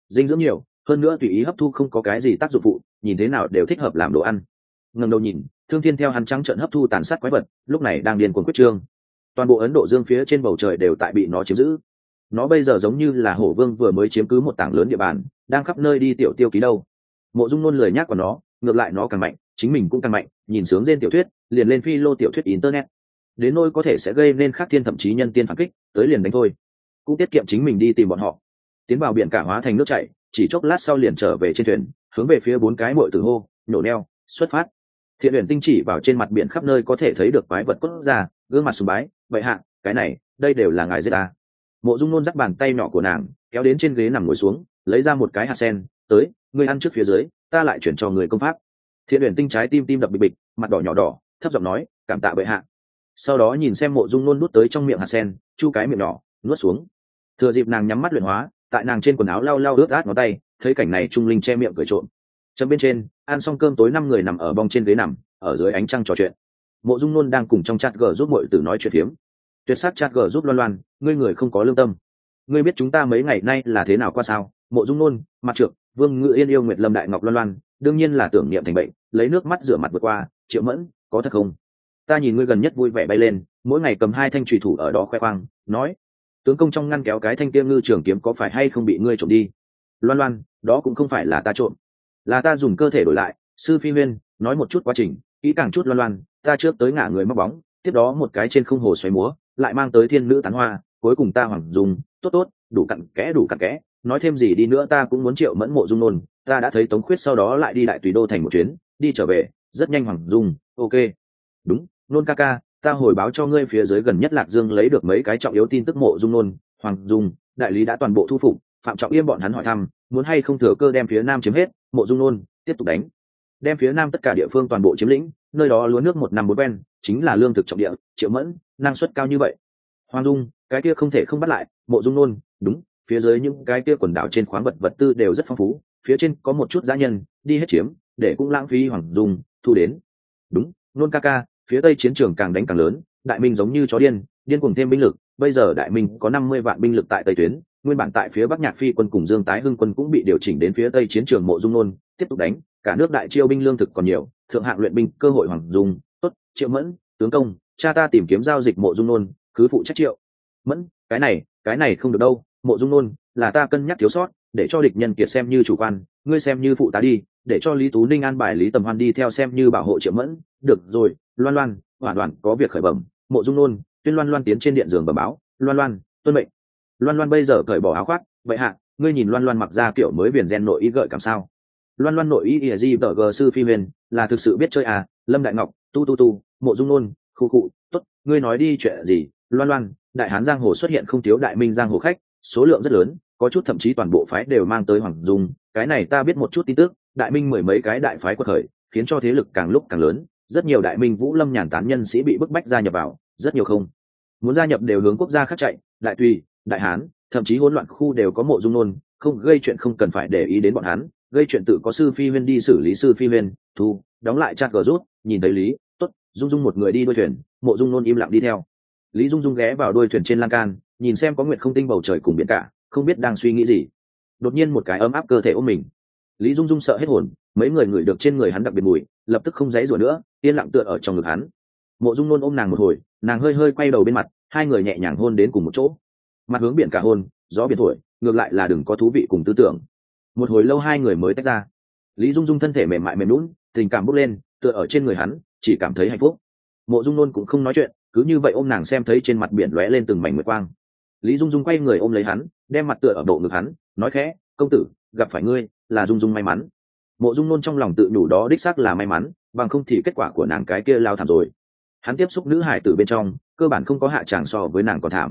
dinh dưỡng nhiều, hơn nữa tùy ý hấp thu, không có cái gì tác dụng phụ, nhìn thế nào đều thích hợp làm đồ ăn. Ngẩng đầu nhìn, Thương Thiên theo hắn trắng trợn hấp thu tàn sát quái vật, lúc này đang điên cuồng quyết trương. Toàn bộ Ấn Độ Dương phía trên bầu trời đều tại bị nó chiếm giữ. Nó bây giờ giống như là hổ vương vừa mới chiếm cứ một tảng lớn địa bàn, đang khắp nơi đi tiểu tiêu ký đâu. Mộ Dung Nôn lười nhác của nó, ngược lại nó càng mạnh, chính mình cũng càng mạnh, nhìn sướng trên tiểu thuyết, liền lên phi lô tiểu thuyết internet. Đến nỗi có thể sẽ gây nên khác thiên thậm chí nhân tiên phản kích, tới liền đánh thôi. Cũng tiết kiệm chính mình đi tìm bọn họ. Tiến vào biển cả hóa thành nước chảy, chỉ chốc lát sau liền trở về trên thuyền, hướng về phía 4 cái muội tử hô, nhổ neo, xuất phát. Thiện Uyển Tinh chỉ vào trên mặt biển khắp nơi có thể thấy được quái vật cốt ra, gương mặt sùng bái, vậy hạ, cái này, đây đều là ngài giết ta. Mộ Dung Nôn dắt bàn tay nhỏ của nàng, kéo đến trên ghế nằm ngồi xuống, lấy ra một cái hạt sen, tới, ngươi ăn trước phía dưới, ta lại chuyển cho người công pháp. Thiện Uyển Tinh trái tim tim đập bịch bịch, mặt đỏ nhỏ đỏ, thấp giọng nói, cảm tạ bệ hạ. Sau đó nhìn xem Mộ Dung Nôn nuốt tới trong miệng hạt sen, chu cái miệng nhỏ, nuốt xuống. Thừa dịp nàng nhắm mắt luyện hóa, tại nàng trên quần áo lau lau ướt át ngón tay, thấy cảnh này Trung Linh che miệng cười trộm. Trong bên trên, ăn xong cơm tối 5 người nằm ở bong trên ghế nằm, ở dưới ánh trăng trò chuyện. Mộ Dung Nôn đang cùng trong chat gờ giúp muội tử nói chuyện phiếm. Tuyệt sắc chat gờ giúp Loan Loan, ngươi người không có lương tâm. Ngươi biết chúng ta mấy ngày nay là thế nào qua sao? Mộ Dung Nôn, Mặt Trược, Vương Ngự Yên yêu Nguyệt Lâm Đại Ngọc Loan Loan, đương nhiên là tưởng niệm thành bệnh, lấy nước mắt rửa mặt vượt qua. Triệu Mẫn, có thật không? Ta nhìn ngươi gần nhất vui vẻ bay lên, mỗi ngày cầm 2 thanh chùy thủ ở đó khoe khoang, nói, tướng công trong ngăn kéo cái thanh kia ngư trường kiếm có phải hay không bị ngươi trộm đi? Loan Loan, đó cũng không phải là ta trộm, là ta dùng cơ thể đổi lại. Sư Phi Huyên, nói một chút quá trình, kỹ càng chút. Loan Loan, ta trước tới ngả người móc bóng, tiếp đó một cái trên không hồ xoáy múa, lại mang tới thiên nữ tán hoa, cuối cùng ta hoàng dùng, tốt tốt, đủ cặn kẽ, nói thêm gì đi nữa ta cũng muốn Triệu Mẫn. Mộ Dung Nôn, ta đã thấy Tống Khuyết sau đó lại đi Đại Tùy Đô thành một chuyến, đi trở về, rất nhanh. Hoàng Dung, ok. Đúng, Nôn ca ca, ta hồi báo cho ngươi phía dưới gần nhất Lạc Dương lấy được mấy cái trọng yếu tin tức. Mộ Dung Nôn, Hoàng Dung, đại lý đã toàn bộ thu phục, Phạm Trọng Yêm bọn hắn hỏi thăm, muốn hay không thừa cơ đem phía Nam chiếm hết. Mộ Dung Nôn, tiếp tục đánh, đem phía Nam tất cả địa phương toàn bộ chiếm lĩnh, nơi đó lúa nước 1 năm 4 ven, chính là lương thực trọng địa. Triệu Mẫn, năng suất cao như vậy. Hoàng Dung, cái kia không thể không bắt lại. Mộ Dung Nôn, đúng, phía dưới những cái kia quần đảo trên khoáng vật tư đều rất phong phú, phía trên có một chút dã nhân, đi hết chiếm, để cũng lãng phí. Hoàng Dung, thu đến. Đúng, Nôn ca ca, phía tây chiến trường càng đánh càng lớn, Đại Minh giống như chó điên cuồng thêm binh lực, bây giờ Đại Minh có 50 vạn binh lực tại tây tuyến, nguyên bản tại phía Bắc Nhạc Phi quân cùng Dương Tái Hưng quân cũng bị điều chỉnh đến phía tây chiến trường. Mộ Dung Nôn, tiếp tục đánh, cả nước đại chiêu binh lương thực còn nhiều, thượng hạng luyện binh cơ hội. Hoàng Dung, tốt. Triệu Mẫn, tướng công, cha ta tìm kiếm giao dịch. Mộ Dung Nôn, cứ phụ trách Triệu Mẫn, cái này không được đâu. Mộ Dung Nôn, là ta cân nhắc thiếu sót, để cho địch nhân kiệt xem như chủ quan, ngươi xem như phụ tá đi, để cho Lý Tú Ninh an bài Lý Tầm Hoan đi theo xem như bảo hộ Triệu Mẫn. Được rồi. Loan Loan, Hoàn Hoàn có việc khởi bẩm. Mộ Dung Nôn, tuyên Loan Loan tiến trên điện giường bẩm báo. Loan Loan, tuân mệnh. Loan Loan bây giờ cởi bỏ áo khoác, vậy hạ, ngươi nhìn Loan Loan mặc ra kiểu mới viền gen nội y gợi cảm sao? Loan Loan nội y ỉa di tờ g sư Phi Huyền là thực sự biết chơi à? Lâm Đại Ngọc, tu. Mộ Dung Nôn, khu, tốt, ngươi nói đi chuyện gì? Loan Loan, đại hán giang hồ xuất hiện không thiếu Đại Minh giang hồ khách, số lượng rất lớn, có chút thậm chí toàn bộ phái đều mang tới Hoàng Dung, cái này ta biết một chút tin tức. Đại Minh 10 mấy cái đại phái quật khởi, khiến cho thế lực càng lúc càng lớn, rất nhiều Đại Minh Vũ Lâm nhàn tán nhân sĩ bị bức bách gia nhập vào, rất nhiều không muốn gia nhập đều hướng quốc gia khác chạy, Đại Tùy, Đại Hán, thậm chí hỗn loạn khu đều có. Mộ Dung Nôn, không gây chuyện không cần phải để ý đến bọn hắn, gây chuyện tự có sư Phi Huyên đi xử lý. Sư Phi Huyên, thu, đóng lại chat gờ rút, nhìn thấy Lý, tốt. Dung Dung một người đi đuôi thuyền, Mộ Dung Nôn im lặng đi theo. Lý Dung Dung ghé vào đuôi thuyền trên lan can, nhìn xem có nguyệt không tinh bầu trời cùng biển cả, không biết đang suy nghĩ gì. Đột nhiên một cái ấm áp cơ thể ôm mình, Lý Dung Dung sợ hết hồn, mấy người ngửi được trên người hắn đặc biệt mùi, lập tức không dãy rủa nữa, yên lặng tựa ở trong ngực hắn. Mộ Dung Nôn ôm nàng một hồi, nàng hơi quay đầu bên mặt, hai người nhẹ nhàng hôn đến cùng một chỗ. Mặt hướng biển cả hôn, gió biển thổi, ngược lại là đừng có thú vị cùng tư tưởng. Một hồi lâu hai người mới tách ra. Lý Dung Dung thân thể mềm mại mềm nhũn, tình cảm bốc lên, tựa ở trên người hắn, chỉ cảm thấy hạnh phúc. Mộ Dung Nôn cũng không nói chuyện, cứ như vậy ôm nàng, xem thấy trên mặt biển lóe lên từng mảnh nguyệt quang. Lý Dung Dung quay người ôm lấy hắn, đem mặt tựa ở bộ ngực hắn, nói khẽ, công tử, gặp phải ngươi là Dung Dung may mắn. Mộ Dung Nôn trong lòng tự nhủ đó đích xác là may mắn, bằng không thì kết quả của nàng cái kia lao thảm rồi. Hắn tiếp xúc nữ hải tử bên trong, cơ bản không có hạ tràng so với nàng còn thảm.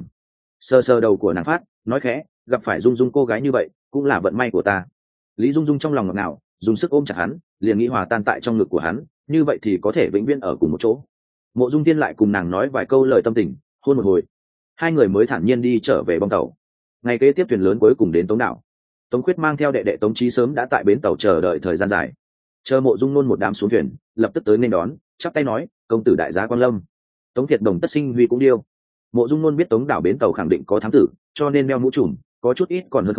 Sờ đầu của nàng phát, nói khẽ, gặp phải Dung Dung cô gái như vậy cũng là vận may của ta. Lý Dung Dung trong lòng ngọt ngào, dùng sức ôm chặt hắn, liền nghĩ hòa tan tại trong ngực của hắn, như vậy thì có thể vĩnh viễn ở cùng một chỗ. Mộ Dung Tiên lại cùng nàng nói vài câu lời tâm tình, hôn một hồi, hai người mới thản nhiên đi trở về bong tàu. Ngày kế tiếp thuyền lớn cuối cùng đến Tống đảo. Tống Khuyết mang theo đệ đệ Tống Chí sớm đã tại bến tàu chờ đợi thời gian dài, chờ Mộ Dung Nôn một đám xuống thuyền, lập tức tới nên đón, chắp tay nói, công tử đại giá Quang Lâm. Tống Thiệt Đồng tất sinh huy cũng điêu. Mộ Dung Nôn biết Tống đảo bến tàu khẳng định có thám tử, cho nên đeo mũ trùm, có chút ít còn hơn không,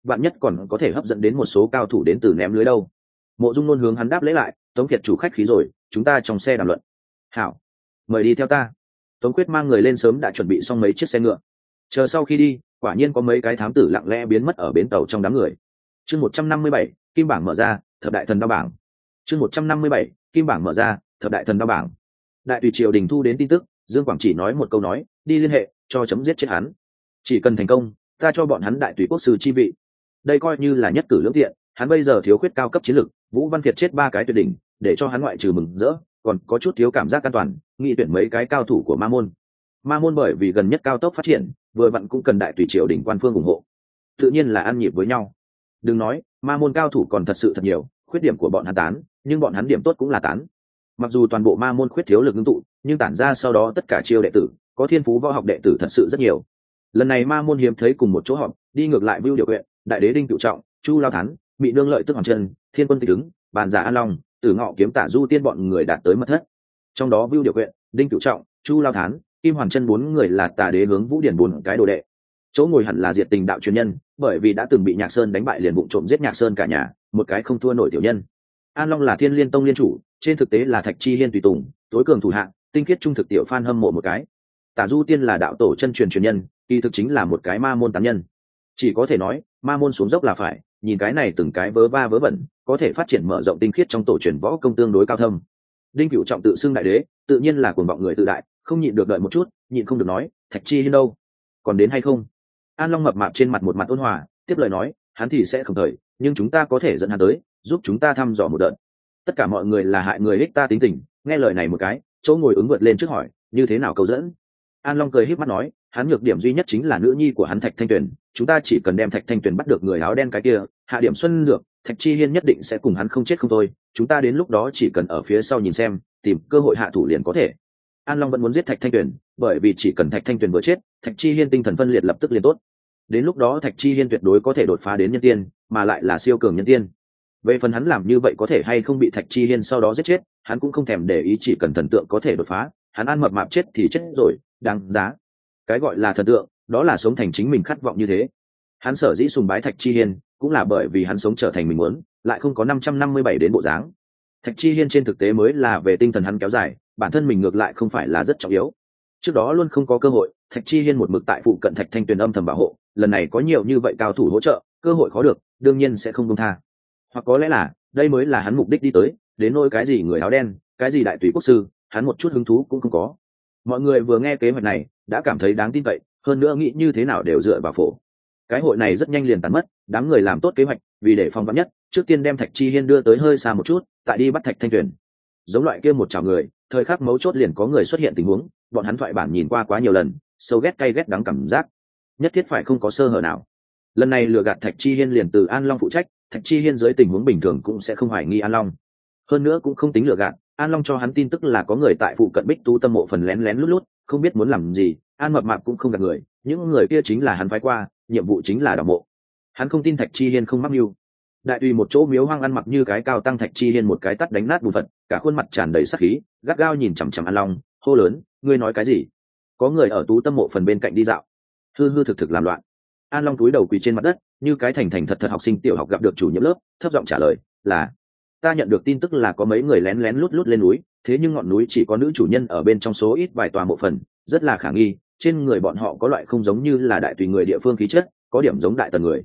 vạn nhất còn có thể hấp dẫn đến một số cao thủ đến từ ném lưới đâu. Mộ Dung Nôn hướng hắn đáp lễ lại, Tống Việt chủ khách khí rồi, chúng ta trong xe đàm luận. Hảo, mời đi theo ta. Tống Quyết mang người lên sớm đã chuẩn bị xong mấy chiếc xe ngựa. Chờ sau khi đi, quả nhiên có mấy cái thám tử lặng lẽ biến mất ở bến tàu trong đám người. Chương 157, kim bảng mở ra, thập đại thần đao bảng. Chương 157, kim bảng mở ra, thập đại thần đao bảng. Đại tùy triều đình thu đến tin tức, Dương Quảng chỉ nói một câu nói, đi liên hệ, cho chấm giết chết hắn. Chỉ cần thành công, ta cho bọn hắn đại tùy quốc sư chi vị. Đây coi như là nhất cử lưỡng tiện, hắn bây giờ thiếu khuyết cao cấp chiến lực, Vũ Văn Việt chết 3 cái tuyệt đỉnh, để cho hắn ngoại trừ mừng rỡ, còn có chút thiếu cảm giác an toàn, nghĩ tuyển mấy cái cao thủ của Ma môn. Ma môn bởi vì gần nhất cao tốc phát triển, vừa vặn cũng cần đại tùy triều đình quan phương ủng hộ, tự nhiên là ăn nhịp với nhau. Đừng nói, Ma môn cao thủ còn thật sự thật nhiều, khuyết điểm của bọn hắn tán, nhưng bọn hắn điểm tốt cũng là tán. Mặc dù toàn bộ Ma môn khuyết thiếu lực ngưng tụ, nhưng tản ra sau đó tất cả chiêu đệ tử, có thiên phú võ học đệ tử thật sự rất nhiều. Lần này Ma môn hiếm thấy cùng một chỗ họp, đi ngược lại Vưu Điều Quyện, Đại Đế Đinh Cựu Trọng, Chu Lao Thán, Bị Nương Lợi Tức Hoàng Chân, Thiên Quân Tịch Ứng, Bàn Giả An Long, Tử Ngọ Kiếm Tả Du Tiên bọn người đạt tới mật thất. Trong đó Vưu Điều Quyện, Đinh Cựu Trọng, Chu Lao Thán, Kim Hoàn Chân 4 người là Tà Đế hướng Vũ Điển 4 cái đồ đệ. Chỗ ngồi hẳn là Diệt Tình đạo truyền nhân, bởi vì đã từng bị Nhạc Sơn đánh bại liền vụng trộm giết Nhạc Sơn cả nhà, một cái không thua nổi tiểu nhân. An Long là Thiên Liên Tông liên chủ, trên thực tế là Thạch Chi Hiên tùy tùng, tối cường thủ hạng, tinh khiết trung thực tiểu fan hâm mộ một cái. Tả Du Tiên là đạo tổ chân truyền truyền nhân, kỳ thực chính là một cái ma môn tán nhân. Chỉ có thể nói, ma môn xuống dốc là phải, nhìn cái này từng cái vớ va vớ vẩn, có thể phát triển mở rộng tinh khiết trong tổ truyền võ công tương đối cao thâm. Đinh Cửu Trọng tự xưng đại đế, tự nhiên là cuồng vọng người tự đại, không nhịn được đợi một chút, nhịn không được nói, Thạch Chi Hiên đâu, còn đến hay không? An Long mập mạp trên mặt một mặt ôn hòa, tiếp lời nói, hắn thì sẽ không thời, nhưng chúng ta có thể dẫn hắn tới, giúp chúng ta thăm dò một đợt. Tất cả mọi người là hại người ích ta tính tình, nghe lời này một cái, chỗ ngồi ứng vượt lên trước hỏi, như thế nào câu dẫn? An Long cười híp mắt nói, hắn nhược điểm duy nhất chính là nữ nhi của hắn Thạch Thanh Tuyền, chúng ta chỉ cần đem Thạch Thanh Tuyền bắt được người áo đen cái kia, hạ điểm xuân dược, Thạch Chi Hiên nhất định sẽ cùng hắn không chết không thôi, chúng ta đến lúc đó chỉ cần ở phía sau nhìn xem, tìm cơ hội hạ thủ liền có thể. An Long vẫn muốn giết Thạch Thanh Tuyền, bởi vì chỉ cần Thạch Thanh Tuyền vừa chết, Thạch Chi Hiên tinh thần phân liệt lập tức liền tốt. Đến lúc đó Thạch Chi Hiên tuyệt đối có thể đột phá đến nhân tiên, mà lại là siêu cường nhân tiên. Về phần hắn làm như vậy có thể hay không bị Thạch Chi Hiên sau đó giết chết, hắn cũng không thèm để ý, chỉ cần thần tượng có thể đột phá, hắn ăn mập mạp chết thì chết rồi, đáng giá. Cái gọi là thần tượng, đó là sống thành chính mình khát vọng như thế. Hắn sở dĩ sùng bái Thạch Chi Hiên, cũng là bởi vì hắn sống trở thành mình muốn, lại không có 557 đến bộ dáng. Thạch Chi Hiên trên thực tế mới là về tinh thần hắn kéo dài, bản thân mình ngược lại không phải là rất trọng yếu. Trước đó luôn không có cơ hội, Thạch Chi Hiên một mực tại phụ cận Thạch Thanh Tuyền âm thầm bảo hộ, lần này có nhiều như vậy cao thủ hỗ trợ, cơ hội khó được, đương nhiên sẽ không buông tha. Hoặc có lẽ là, đây mới là hắn mục đích đi tới, đến nỗi cái gì người áo đen, cái gì đại tùy quốc sư, hắn một chút hứng thú cũng không có. Mọi người vừa nghe kế hoạch này, đã cảm thấy đáng tin cậy, hơn nữa nghĩ như thế nào đều dựa vào phổ. Cái hội này rất nhanh liền tàn mất, đám người làm tốt kế hoạch, vì để phòng vắn nhất, trước tiên đem Thạch Chi Hiên đưa tới hơi xa một chút, tại đi bắt Thạch Thanh Tuyền. Giống loại kia một chảo người, thời khắc mấu chốt liền có người xuất hiện tình huống, bọn hắn thoại bản nhìn qua quá nhiều lần, sâu ghét cay ghét đắng cảm giác, nhất thiết phải không có sơ hở nào. Lần này lừa gạt Thạch Chi Hiên liền từ An Long phụ trách, Thạch Chi Hiên dưới tình huống bình thường cũng sẽ không hoài nghi An Long. Hơn nữa cũng không tính lừa gạt, An Long cho hắn tin tức là có người tại phụ cận Bích Tu Tâm mộ phần lén lén lút lút, không biết muốn làm gì, An mập mạp cũng không gạt người, những người kia chính là hắn phái qua, nhiệm vụ chính là đào mộ. Hắn không tin Thạch Chi Hiên không mắc mưu. Đại tùy một chỗ miếu hoang ăn mặc như cái cao tăng Thạch Chi Hiên một cái tát đánh nát bùn phật, cả khuôn mặt tràn đầy sát khí, gắt gao nhìn chằm chằm An Long, hô lớn, ngươi nói cái gì? Có người ở Tú Tâm mộ phần bên cạnh đi dạo, hư hư thực thực làm loạn. An Long cúi đầu quỳ trên mặt đất, như cái thành thành thật thật học sinh tiểu học gặp được chủ nhiệm lớp, thấp giọng trả lời, là ta nhận được tin tức là có mấy người lén lén lút lút lên núi, thế nhưng ngọn núi chỉ có nữ chủ nhân ở bên trong số ít vài tòa mộ phần, rất là khả nghi, trên người bọn họ có loại không giống như là đại tùy người địa phương khí chất, có điểm giống đại tần người.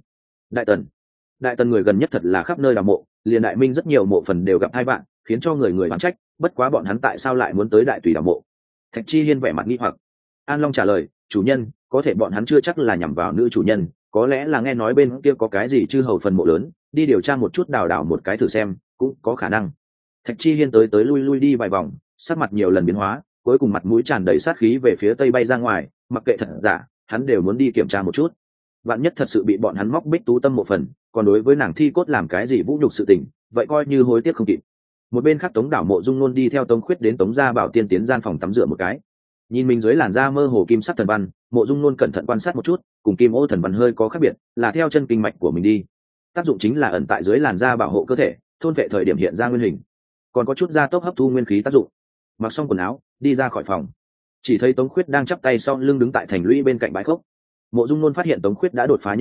Đại tần người gần nhất thật là khắp nơi đào mộ, liền đại minh rất nhiều mộ phần đều gặp hai bạn, khiến cho người người oán trách, bất quá bọn hắn tại sao lại muốn tới đại tùy đào mộ? Thạch Chi Hiên vẻ mặt nghi hoặc. An Long trả lời, chủ nhân, có thể bọn hắn chưa chắc là nhằm vào nữ chủ nhân, có lẽ là nghe nói bên kia có cái gì chư hầu phần mộ lớn, đi điều tra một chút, đào đào một cái thử xem, cũng có khả năng. Thạch Chi Hiên tới tới lui lui đi vài vòng, sắc mặt nhiều lần biến hóa, cuối cùng mặt mũi tràn đầy sát khí về phía tây bay ra ngoài, mặc kệ thật giả, hắn đều muốn đi kiểm tra một chút. Vạn nhất thật sự bị bọn hắn móc Bích Tú Tâm một phần, còn đối với nàng thi cốt làm cái gì vũ nhục sự tình, vậy coi như hối tiếc không kịp. Một bên khác Tống Đảo Mộ Dung Nôn đi theo Tống Khuyết đến Tống Gia Bảo Tiên tiến gian phòng tắm rửa một cái. Nhìn mình dưới làn da mơ hồ kim sắc thần văn, Mộ Dung Nôn cẩn thận quan sát một chút, cùng kim ô thần văn hơi có khác biệt, là theo chân kinh mạch của mình đi. Tác dụng chính là ẩn tại dưới làn da bảo hộ cơ thể, thôn vệ thời điểm hiện ra nguyên hình, còn có chút gia tốc hấp thu nguyên khí tác dụng. Mặc xong quần áo, đi ra khỏi phòng, chỉ thấy Tống Khuyết đang chắp tay sau lưng đứng tại thành lũy bên cạnh bãi khốc. Mộ Dung Nôn phát hiện Tống Khuyết đã đột phá nhân tiên,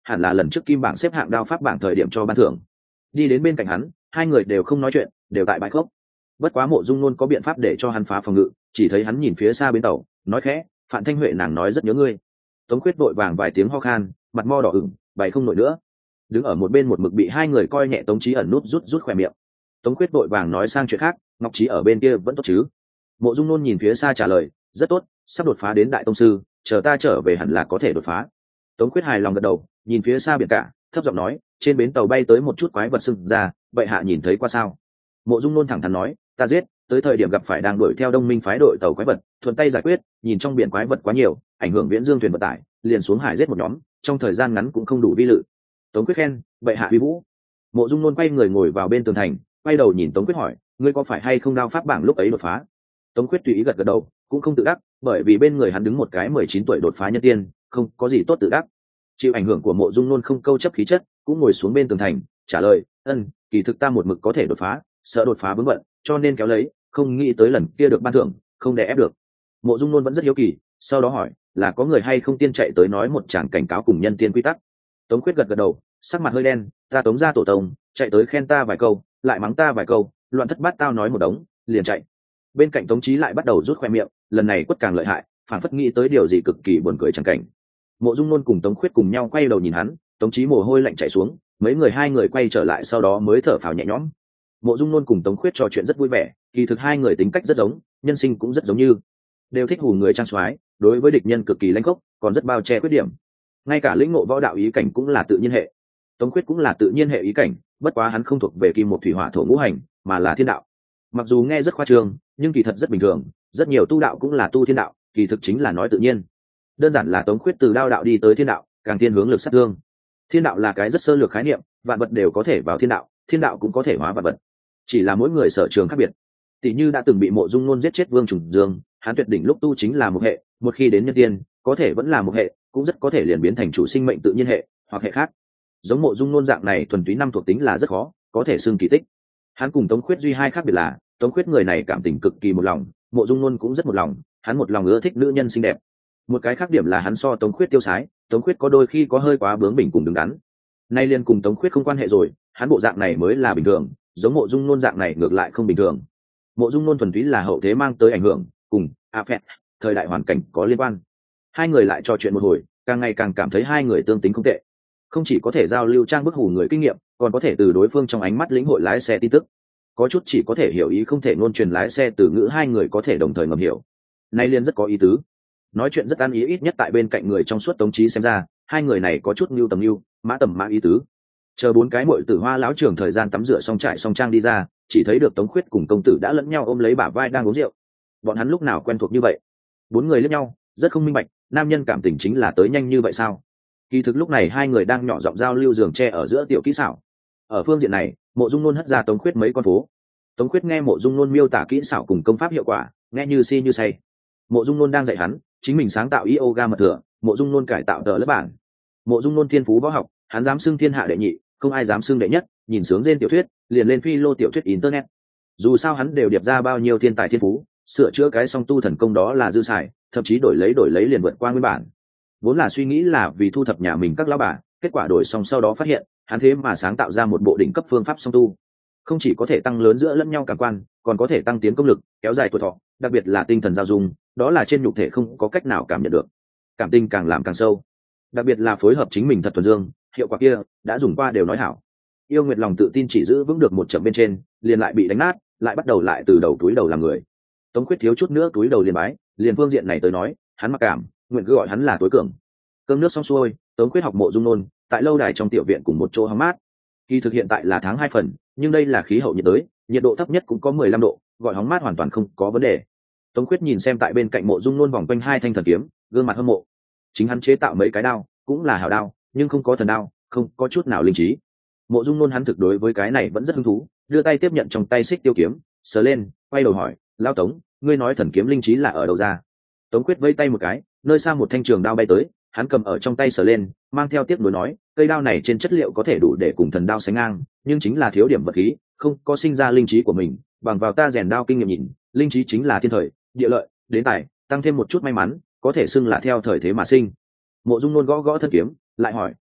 hẳn là lần trước kim bảng xếp hạng đao pháp bảng thời điểm cho ban thưởng. Đi đến bên cạnh hắn, hai người đều không nói chuyện, đều tại bãi khốc. Bất quá Mộ Dung Nôn có biện pháp để cho hắn phá phòng ngự, chỉ thấy hắn nhìn phía xa bến tàu, nói khẽ, Phạn Thanh Huệ nàng nói rất nhớ ngươi. Tống Khuyết vội vàng vài tiếng ho khan, mặt mo đỏ ửng, bày không nổi nữa. Đứng ở một bên một mực bị hai người coi nhẹ Tống Chí ẩn nút rút rút khỏe miệng. Tống Khuyết vội vàng nói sang chuyện khác, Ngọc Chí ở bên kia vẫn tốt chứ? Mộ Dung Nôn nhìn phía xa trả lời, rất tốt, sắp đột phá đến đại tông sư, chờ ta trở về hẳn là có thể đột phá. Tống Khuyết hài lòng gật đầu, nhìn phía xa biển cả, thấp giọng nói, trên bến tàu bay tới một chút quái vật sưng ra, vậy hạ nhìn thấy qua sao? Mộ Dung Nôn thẳng thắn nói, ta giết, tới thời điểm gặp phải đang đuổi theo Đông Minh phái đội tàu quái vật, thuận tay giải quyết, nhìn trong biển quái vật quá nhiều, ảnh hưởng Viễn Dương thuyền vận tải, liền xuống hải giết một nhóm, trong thời gian ngắn cũng không đủ vi lự. Tống Quyết khen, vậy hạ uy vũ. Mộ Dung Nôn quay người ngồi vào bên tường thành, quay đầu nhìn Tống Quyết hỏi, ngươi có phải hay không đao pháp bảng lúc ấy đột phá? Tống Quyết tùy ý gật gật đầu, cũng không tự đắc, bởi vì bên người hắn đứng một cái 19 tuổi đột phá nhân tiên, không có gì tốt tự đắc. Chịu ảnh hưởng của Mộ Dung Nôn không câu chấp khí chất, cũng ngồi xuống bên tường thành, trả lời, kỳ thực ta một mực có thể đột phá, sợ đột phá vướng bận, cho nên kéo lấy, không nghĩ tới lần kia được ban thưởng, không đè ép được. Mộ Dung Nôn vẫn rất hiếu kỳ, sau đó hỏi, là có người hay không tiên chạy tới nói một tràng cảnh cáo cùng nhân tiên quy tắc? Tống Quyết gật gật đầu, sắc mặt hơi đen, ta Tống gia tổ tông, chạy tới khen ta vài câu, lại mắng ta vài câu, loạn thất bát tao nói một đống, liền chạy. Bên cạnh Tống Chí lại bắt đầu rút khoe miệng, lần này quất càng lợi hại, phản phất nghĩ tới điều gì cực kỳ buồn cười chẳng cảnh. Mộ Dung Nôn cùng Tống Khuyết cùng nhau quay đầu nhìn hắn, Tống Chí mồ hôi lạnh chảy xuống, hai người quay trở lại sau đó mới thở phào nhẹ nhõm. Mộ Dung Nôn cùng Tống Khuyết trò chuyện rất vui vẻ, kỳ thực hai người tính cách rất giống, nhân sinh cũng rất giống như, đều thích hù người trang soái, đối với địch nhân cực kỳ lãnh khốc, còn rất bao che khuyết điểm. Ngay cả lĩnh ngộ võ đạo ý cảnh cũng là tự nhiên hệ. Tống Khuyết cũng là tự nhiên hệ ý cảnh, bất quá hắn không thuộc về kim một thủy hỏa thổ ngũ hành, mà là thiên đạo. Mặc dù nghe rất khoa trương, nhưng kỳ thật rất bình thường, rất nhiều tu đạo cũng là tu thiên đạo, kỳ thực chính là nói tự nhiên. Đơn giản là Tống Khuyết từ đao đạo đi tới thiên đạo, càng thiên hướng lực sát thương. Thiên đạo là cái rất sơ lược khái niệm, vạn vật đều có thể vào thiên đạo cũng có thể hóa vạn vật, chỉ là mỗi người sở trường khác biệt. Tỷ như đã từng bị Mộ Dung Nôn giết chết Vương Trùng Dương, hắn tuyệt đỉnh lúc tu chính là một hệ, một khi đến nhân tiên, có thể vẫn là một hệ, cũng rất có thể liền biến thành chủ sinh mệnh tự nhiên hệ hoặc hệ khác. Giống Mộ Dung Nôn dạng này thuần túy năm thuộc tính là rất khó, có thể xưng kỳ tích. Hắn cùng Tống Khuyết duy hai khác biệt là, Tống Khuyết người này cảm tình cực kỳ một lòng, Mộ Dung Nôn cũng rất một lòng, hắn một lòng ưa thích nữ nhân xinh đẹp. Một cái khác điểm là hắn so Tống Khuyết tiêu sái, Tống Khuyết có đôi khi có hơi quá bướng bỉnh cùng đứng đắn. Nay liên cùng Tống Khuyết không quan hệ rồi, hắn bộ dạng này mới là bình thường, giống Mộ Dung Nôn dạng này ngược lại không bình thường. Mộ Dung Nôn thuần túy là hậu thế mang tới ảnh hưởng, cùng phẹt thời đại hoàn cảnh có liên quan. Hai người lại trò chuyện một hồi, càng ngày càng cảm thấy hai người tương tính không tệ, không chỉ có thể giao lưu trang bức hù người kinh nghiệm, còn có thể từ đối phương trong ánh mắt lĩnh hội lái xe tin tức. Có chút chỉ có thể hiểu ý không thể ngôn truyền lái xe từ ngữ, hai người có thể đồng thời ngầm hiểu. Nay liên rất có ý tứ, nói chuyện rất ăn ý, ít nhất tại bên cạnh người trong suốt Tống Chí xem ra, hai người này có chút mưu tầm mưu, mã tầm mã ý tứ. Chờ bốn cái muội tử Hoa lão trưởng thời gian tắm rửa xong trải xong trang đi ra, chỉ thấy được Tống Khuyết cùng công tử đã lẫn nhau ôm lấy bả vai đang uống rượu. Bọn hắn lúc nào quen thuộc như vậy? Bốn người liếc nhau, rất không minh bạch, nam nhân cảm tình chính là tới nhanh như vậy sao? Kỳ thực lúc này hai người đang nhỏ giọng giao lưu giường tre ở giữa tiểu kỹ xảo. Ở phương diện này, Mộ Dung Nôn hất ra Tống Khuyết mấy con phố. Tống Khuyết nghe Mộ Dung Nôn miêu tả kỹ xảo cùng công pháp hiệu quả, nghe như si như say. Mộ Dung Nôn đang dạy hắn, chính mình sáng tạo yoga mật thừa, Mộ Dung Nôn cải tạo tờ lớp bản. Mộ Dung Nôn thiên phú võ học, hắn dám xưng thiên hạ đệ nhị, không ai dám xưng đệ nhất, nhìn sướng trên tiểu thuyết, liền lên phi lô tiểu thuyết internet. Dù sao hắn đều điệp ra bao nhiêu thiên tài thiên phú, sửa chữa cái song tu thần công đó là dư xài, thậm chí đổi lấy liền vượt qua nguyên bản. Vốn là suy nghĩ là vì thu thập nhà mình các lão bà, kết quả đổi xong sau đó phát hiện, hắn thế mà sáng tạo ra một bộ đỉnh cấp phương pháp song tu. Không chỉ có thể tăng lớn giữa lẫn nhau cảm quan, còn có thể tăng tiến công lực, kéo dài tuổi thọ, đặc biệt là tinh thần giao dung, đó là trên nhục thể không có cách nào cảm nhận được. Cảm tình càng làm càng sâu, đặc biệt là phối hợp chính mình thật thuần dương, hiệu quả kia đã dùng qua đều nói hảo. Yêu Nguyệt lòng tự tin chỉ giữ vững được một chậm bên trên, liền lại bị đánh nát, lại bắt đầu lại từ đầu túi đầu làm người. Tống Khuyết thiếu chút nữa túi đầu liền bái, liền phương diện này tới nói, hắn mặc cảm, nguyện cứ gọi hắn là tối cường. Cơm nước xong xuôi, Tống Khuyết học Mộ Dung Nôn, tại lâu đài trong tiểu viện cùng một chỗ hóng mát. Kỳ thực hiện tại là tháng 2 phần, nhưng đây là khí hậu nhiệt đới, nhiệt độ thấp nhất cũng có 15 độ, gọi hóng mát hoàn toàn không có vấn đề. Tống Khuyết nhìn xem tại bên cạnh Mộ Dung Nôn vòng quanh hai thanh thần kiếm, gương mặt hâm mộ. Chính hắn chế tạo mấy cái đao, cũng là hảo đao, nhưng không có thần đao, không có chút nào linh trí. Mộ Dung Nôn hắn thực đối với cái này vẫn rất hứng thú, đưa tay tiếp nhận trong tay xích tiêu kiếm, sờ lên, quay đầu hỏi, lão Tống, ngươi nói thần kiếm linh trí là ở đâu ra? Tống Khuyết vây tay một cái, nơi xa một thanh trường đao bay tới, hắn cầm ở trong tay sờ lên, mang theo tiếc nuối nói, cây đao này trên chất liệu có thể đủ để cùng thần đao sánh ngang, nhưng chính là thiếu điểm vật khí, không có sinh ra linh trí của mình, bằng vào ta rèn đao kinh nghiệm nhìn, linh trí chính là thiên thời, địa lợi, đến tài, tăng thêm một chút may mắn, có thể xưng là theo thời thế mà sinh. Mộ Dung Nôn gõ gõ thân kiếm, lại hỏi,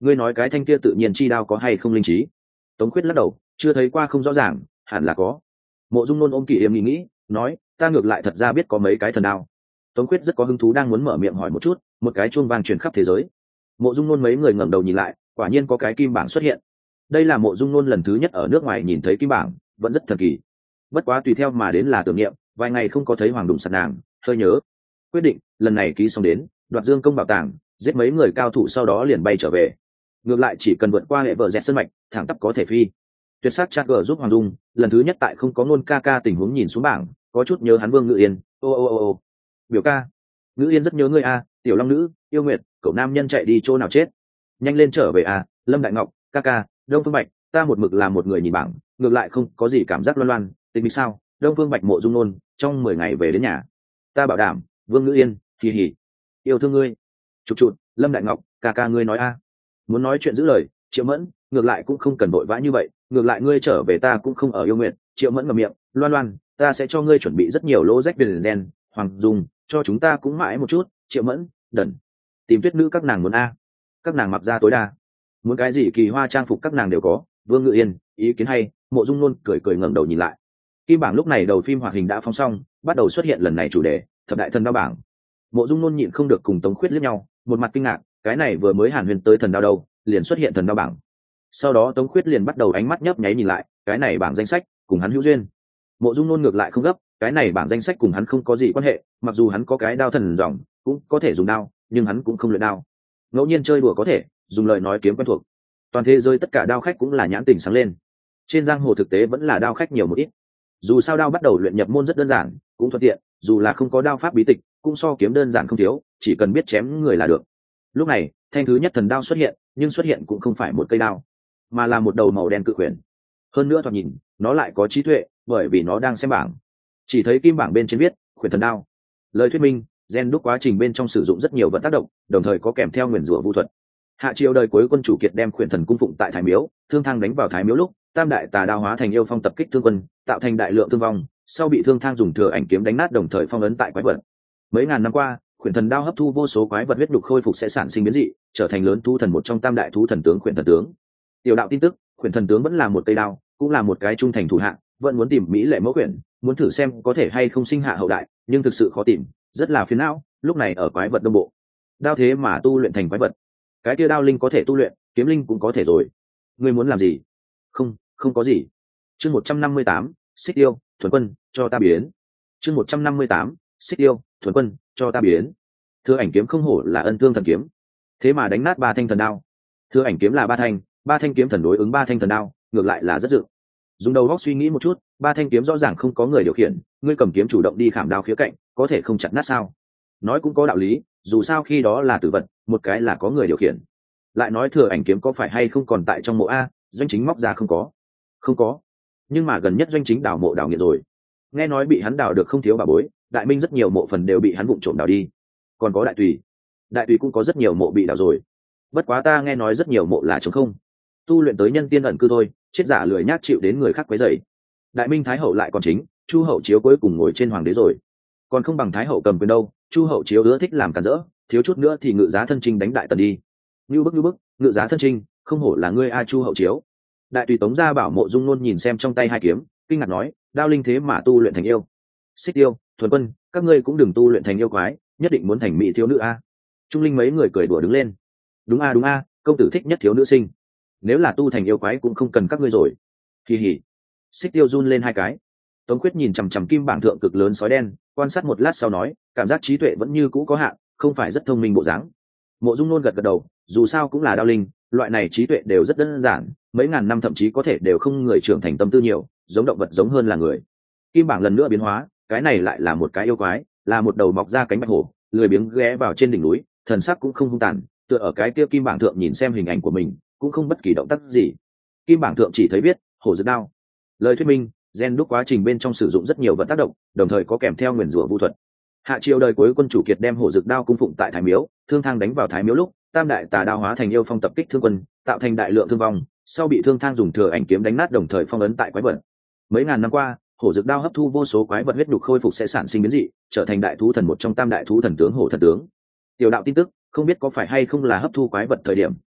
ngươi nói cái thanh kia tự nhiên chi đao có hay không linh trí? Tống Khuyết lắc đầu, chưa thấy qua, không rõ ràng, hẳn là có. Mộ Dung Nôn ôm Kỷ Yếm nghĩ nói, ta ngược lại thật ra biết có mấy cái thần đao. Tống Khuyết rất có hứng thú đang muốn mở miệng hỏi một chút, một cái chuông vang truyền khắp thế giới. Mộ Dung Nôn mấy người ngẩng đầu nhìn lại, quả nhiên có cái kim bảng xuất hiện. Đây là Mộ Dung Nôn lần thứ nhất ở nước ngoài nhìn thấy kim bảng, vẫn rất thần kỳ. Bất quá tùy theo mà đến là tưởng niệm, vài ngày không có thấy Hoàng Đụng sạt nàng, hơi nhớ. Quyết định, lần này ký xong đến, đoạt Dương công bảo tàng, giết mấy người cao thủ sau đó liền bay trở về. Ngược lại chỉ cần vượt qua hệ vợ dẹt sân mạch, thẳng tắp có thể phi. Tuyệt sắc chat gờ giúp Hoàng Dung, lần thứ nhất tại không có Nôn ca ca tình huống nhìn xuống bảng, có chút nhớ hắn Vương Ngự Yên. Ô. Biểu ca, Ngự Yên rất nhớ ngươi a, tiểu long nữ, yêu nguyệt, cậu nam nhân chạy đi chỗ nào chết? Nhanh lên trở về a, Lâm Đại Ngọc, ca ca, Đông Phương Bạch, ta một mực là một người nhìn bảng, ngược lại không có gì cảm giác loan loan, tình vì sao? Đông Phương Bạch Mộ Dung Nôn, trong 10 ngày về đến nhà. Ta bảo đảm, Vương Ngự Yên, kỳ hỉ. Yêu thương ngươi. Chụp, Lâm Đại Ngọc, ca ca ngươi nói a. Muốn nói chuyện giữ lời, Triệu Mẫn, ngược lại cũng không cần vội vã như vậy, ngược lại ngươi trở về ta cũng không ở yêu nguyện. Triệu Mẫn ngậm miệng, loan loan, ta sẽ cho ngươi chuẩn bị rất nhiều lô rách viền đen, Hoàng Dung, cho chúng ta cũng mãi một chút. Triệu Mẫn, đần. Tìm Tuyết nữ các nàng muốn a. Các nàng mặc ra tối đa, muốn cái gì kỳ hoa trang phục các nàng đều có. Vương Ngự Yên, ý kiến hay. Mộ Dung Nôn cười ngẩng đầu nhìn lại. Kim bảng lúc này đầu phim hoạt hình đã phóng xong, bắt đầu xuất hiện lần này chủ đề thập đại thần đao bảng. Mộ Dung Nôn nhịn không được cùng Tống Khuyết liếc nhau, một mặt kinh ngạc, cái này vừa mới hàn huyền tới thần đao đâu, liền xuất hiện thần đao bảng. Sau đó Tống Khuyết liền bắt đầu ánh mắt nhấp nháy nhìn lại, cái này bảng danh sách cùng hắn hữu duyên. Mộ Dung Nôn ngược lại không gấp, cái này bảng danh sách cùng hắn không có gì quan hệ, mặc dù hắn có cái đao thần dòng, cũng có thể dùng đao, nhưng hắn cũng không luyện đao. Ngẫu nhiên chơi đùa có thể, dùng lời nói kiếm quen thuộc. Toàn thế giới tất cả đao khách cũng là nhãn tình sáng lên. Trên giang hồ thực tế vẫn là đao khách nhiều một ít. Dù sao đao bắt đầu luyện nhập môn rất đơn giản, cũng thuận tiện, dù là không có đao pháp bí tịch, cũng so kiếm đơn giản không thiếu, chỉ cần biết chém người là được. Lúc này, thanh thứ nhất thần đao xuất hiện, nhưng xuất hiện cũng không phải một cây đao, mà là một đầu màu đen cự quyển. Hơn nữa thoạt nhìn, nó lại có trí tuệ, bởi vì nó đang xem bảng. Chỉ thấy kim bảng bên trên viết, quyển thần đao. Lời thuyết minh, gen đúc quá trình bên trong sử dụng rất nhiều vật tác động, đồng thời có kèm theo nguyền rủa vu thuật. Hạ triều đời cuối quân chủ kiệt đem quyển thần cung phụng tại Thái Miếu, thương thang đánh vào Thái Miếu lúc, tam đại tà đao hóa thành yêu phong tập kích thương quân, tạo thành đại lượng thương vong, sau bị thương thang dùng thừa ảnh kiếm đánh nát đồng thời phong ấn tại quái vật. Mấy ngàn năm qua, quyển thần đao hấp thu vô số quái vật huyết nhục khôi phục sẽ sản sinh biến dị, trở thành lớn thú thần một trong tam đại thú thần tướng quyển thần tướng. Tiểu đạo tin tức, quyển thần tướng vẫn là một cây đao, cũng là một cái trung thành thủ hạ, vẫn muốn tìm mỹ lệ mẫu quyển, muốn thử xem có thể hay không sinh hạ hậu đại, nhưng thực sự khó tìm, rất là phiền não. Lúc này ở quái vật đông bộ, đao thế mà tu luyện thành quái vật. Cái kia đao linh có thể tu luyện, kiếm linh cũng có thể rồi. Ngươi muốn làm gì? Không có gì. Chương 158, Xích Tiêu, Thuần Quân, cho ta biến. Chương 158, Xích Tiêu, Thuần Quân, cho ta biến. Thừa ảnh kiếm không hổ là ân thương thần kiếm, thế mà đánh nát ba thanh thần đao. Thừa ảnh kiếm là ba thanh kiếm thần đối ứng ba thanh thần đao, ngược lại là rất dự. Dùng đầu óc suy nghĩ một chút, ba thanh kiếm rõ ràng không có người điều khiển, ngươi cầm kiếm chủ động đi khảm đao khía cạnh, có thể không chặt nát sao? Nói cũng có đạo lý, dù sao khi đó là tử vật, một cái là có người điều khiển. Lại nói thừa ảnh kiếm có phải hay không còn tại trong mộ a, doanh chính móc ra không có, nhưng mà gần nhất doanh chính đào mộ đào nghiệt rồi, nghe nói bị hắn đào được không thiếu bà bối, đại minh rất nhiều mộ phần đều bị hắn vụng trộm đào đi. Còn có đại tùy cũng có rất nhiều mộ bị đào rồi, bất quá ta nghe nói rất nhiều mộ là trống không, tu luyện tới nhân tiên ẩn cư thôi, chết giả lười nhác chịu đến người khác quấy rầy. Đại minh thái hậu lại còn chính, chu hậu chiếu cuối cùng ngồi trên hoàng đế rồi, còn không bằng thái hậu cầm quyền đâu. Chu hậu chiếu ưa thích làm cản rỡ, thiếu chút nữa thì ngự giá thân trinh đánh đại tần đi. Như bức ngự giá thân trinh, không hổ là ngươi a Chu hậu chiếu. Đại tùy Tống gia bảo Mộ Dung Nôn nhìn xem trong tay hai kiếm, kinh ngạc nói, đao linh thế mà tu luyện thành yêu. Xích Tiêu, Thuần Quân, các ngươi cũng đừng tu luyện thành yêu quái, nhất định muốn thành mỹ thiếu nữ a. Trung linh mấy người cười đùa đứng lên. Đúng a, công tử thích nhất thiếu nữ sinh, nếu là tu thành yêu quái cũng không cần các ngươi rồi. Kỳ hỉ. Xích Tiêu run lên hai cái. Tống Quyết nhìn chằm chằm kim bảng thượng cực lớn sói đen, quan sát một lát sau nói, cảm giác trí tuệ vẫn như cũ có hạn, không phải rất thông minh bộ dáng. Mộ Dung Nôn gật đầu, dù sao cũng là đao linh, loại này trí tuệ đều rất đơn giản, mấy ngàn năm thậm chí có thể đều không người trưởng thành tâm tư nhiều, giống động vật giống hơn là người. Kim bảng lần nữa biến hóa, cái này lại là một cái yêu quái, là một đầu mọc ra cánh bạch hổ, lười biếng ghé vào trên đỉnh núi, thần sắc cũng không hung tàn, tựa ở cái kia kim bảng thượng nhìn xem hình ảnh của mình, cũng không bất kỳ động tác gì. Kim bảng thượng chỉ thấy viết, hổ dược đao. Lời thuyết minh, gen đúc quá trình bên trong sử dụng rất nhiều vật tác động, đồng thời có kèm theo nguyền rủa vu thuật. Hạ triều đời cuối quân chủ kiệt đem hổ dược đao cung phụng tại Thái Miếu, thương thang đánh vào Thái Miếu lúc, tam đại tà đao hóa thành yêu phong tập kích thương quân, tạo thành đại lượng thương vong, sau bị thương thang dùng thừa ảnh kiếm đánh nát đồng thời phong ấn tại quái vật. Mấy ngàn năm qua, hổ dược đao hấp thu vô số quái vật huyết nhục khôi phục sẽ sản sinh biến dị, trở thành đại thú thần một trong tam đại thú thần tướng hổ thần tướng. Tiểu đạo tin tức, không biết có phải hay không là hấp thu quái vật thời điểm,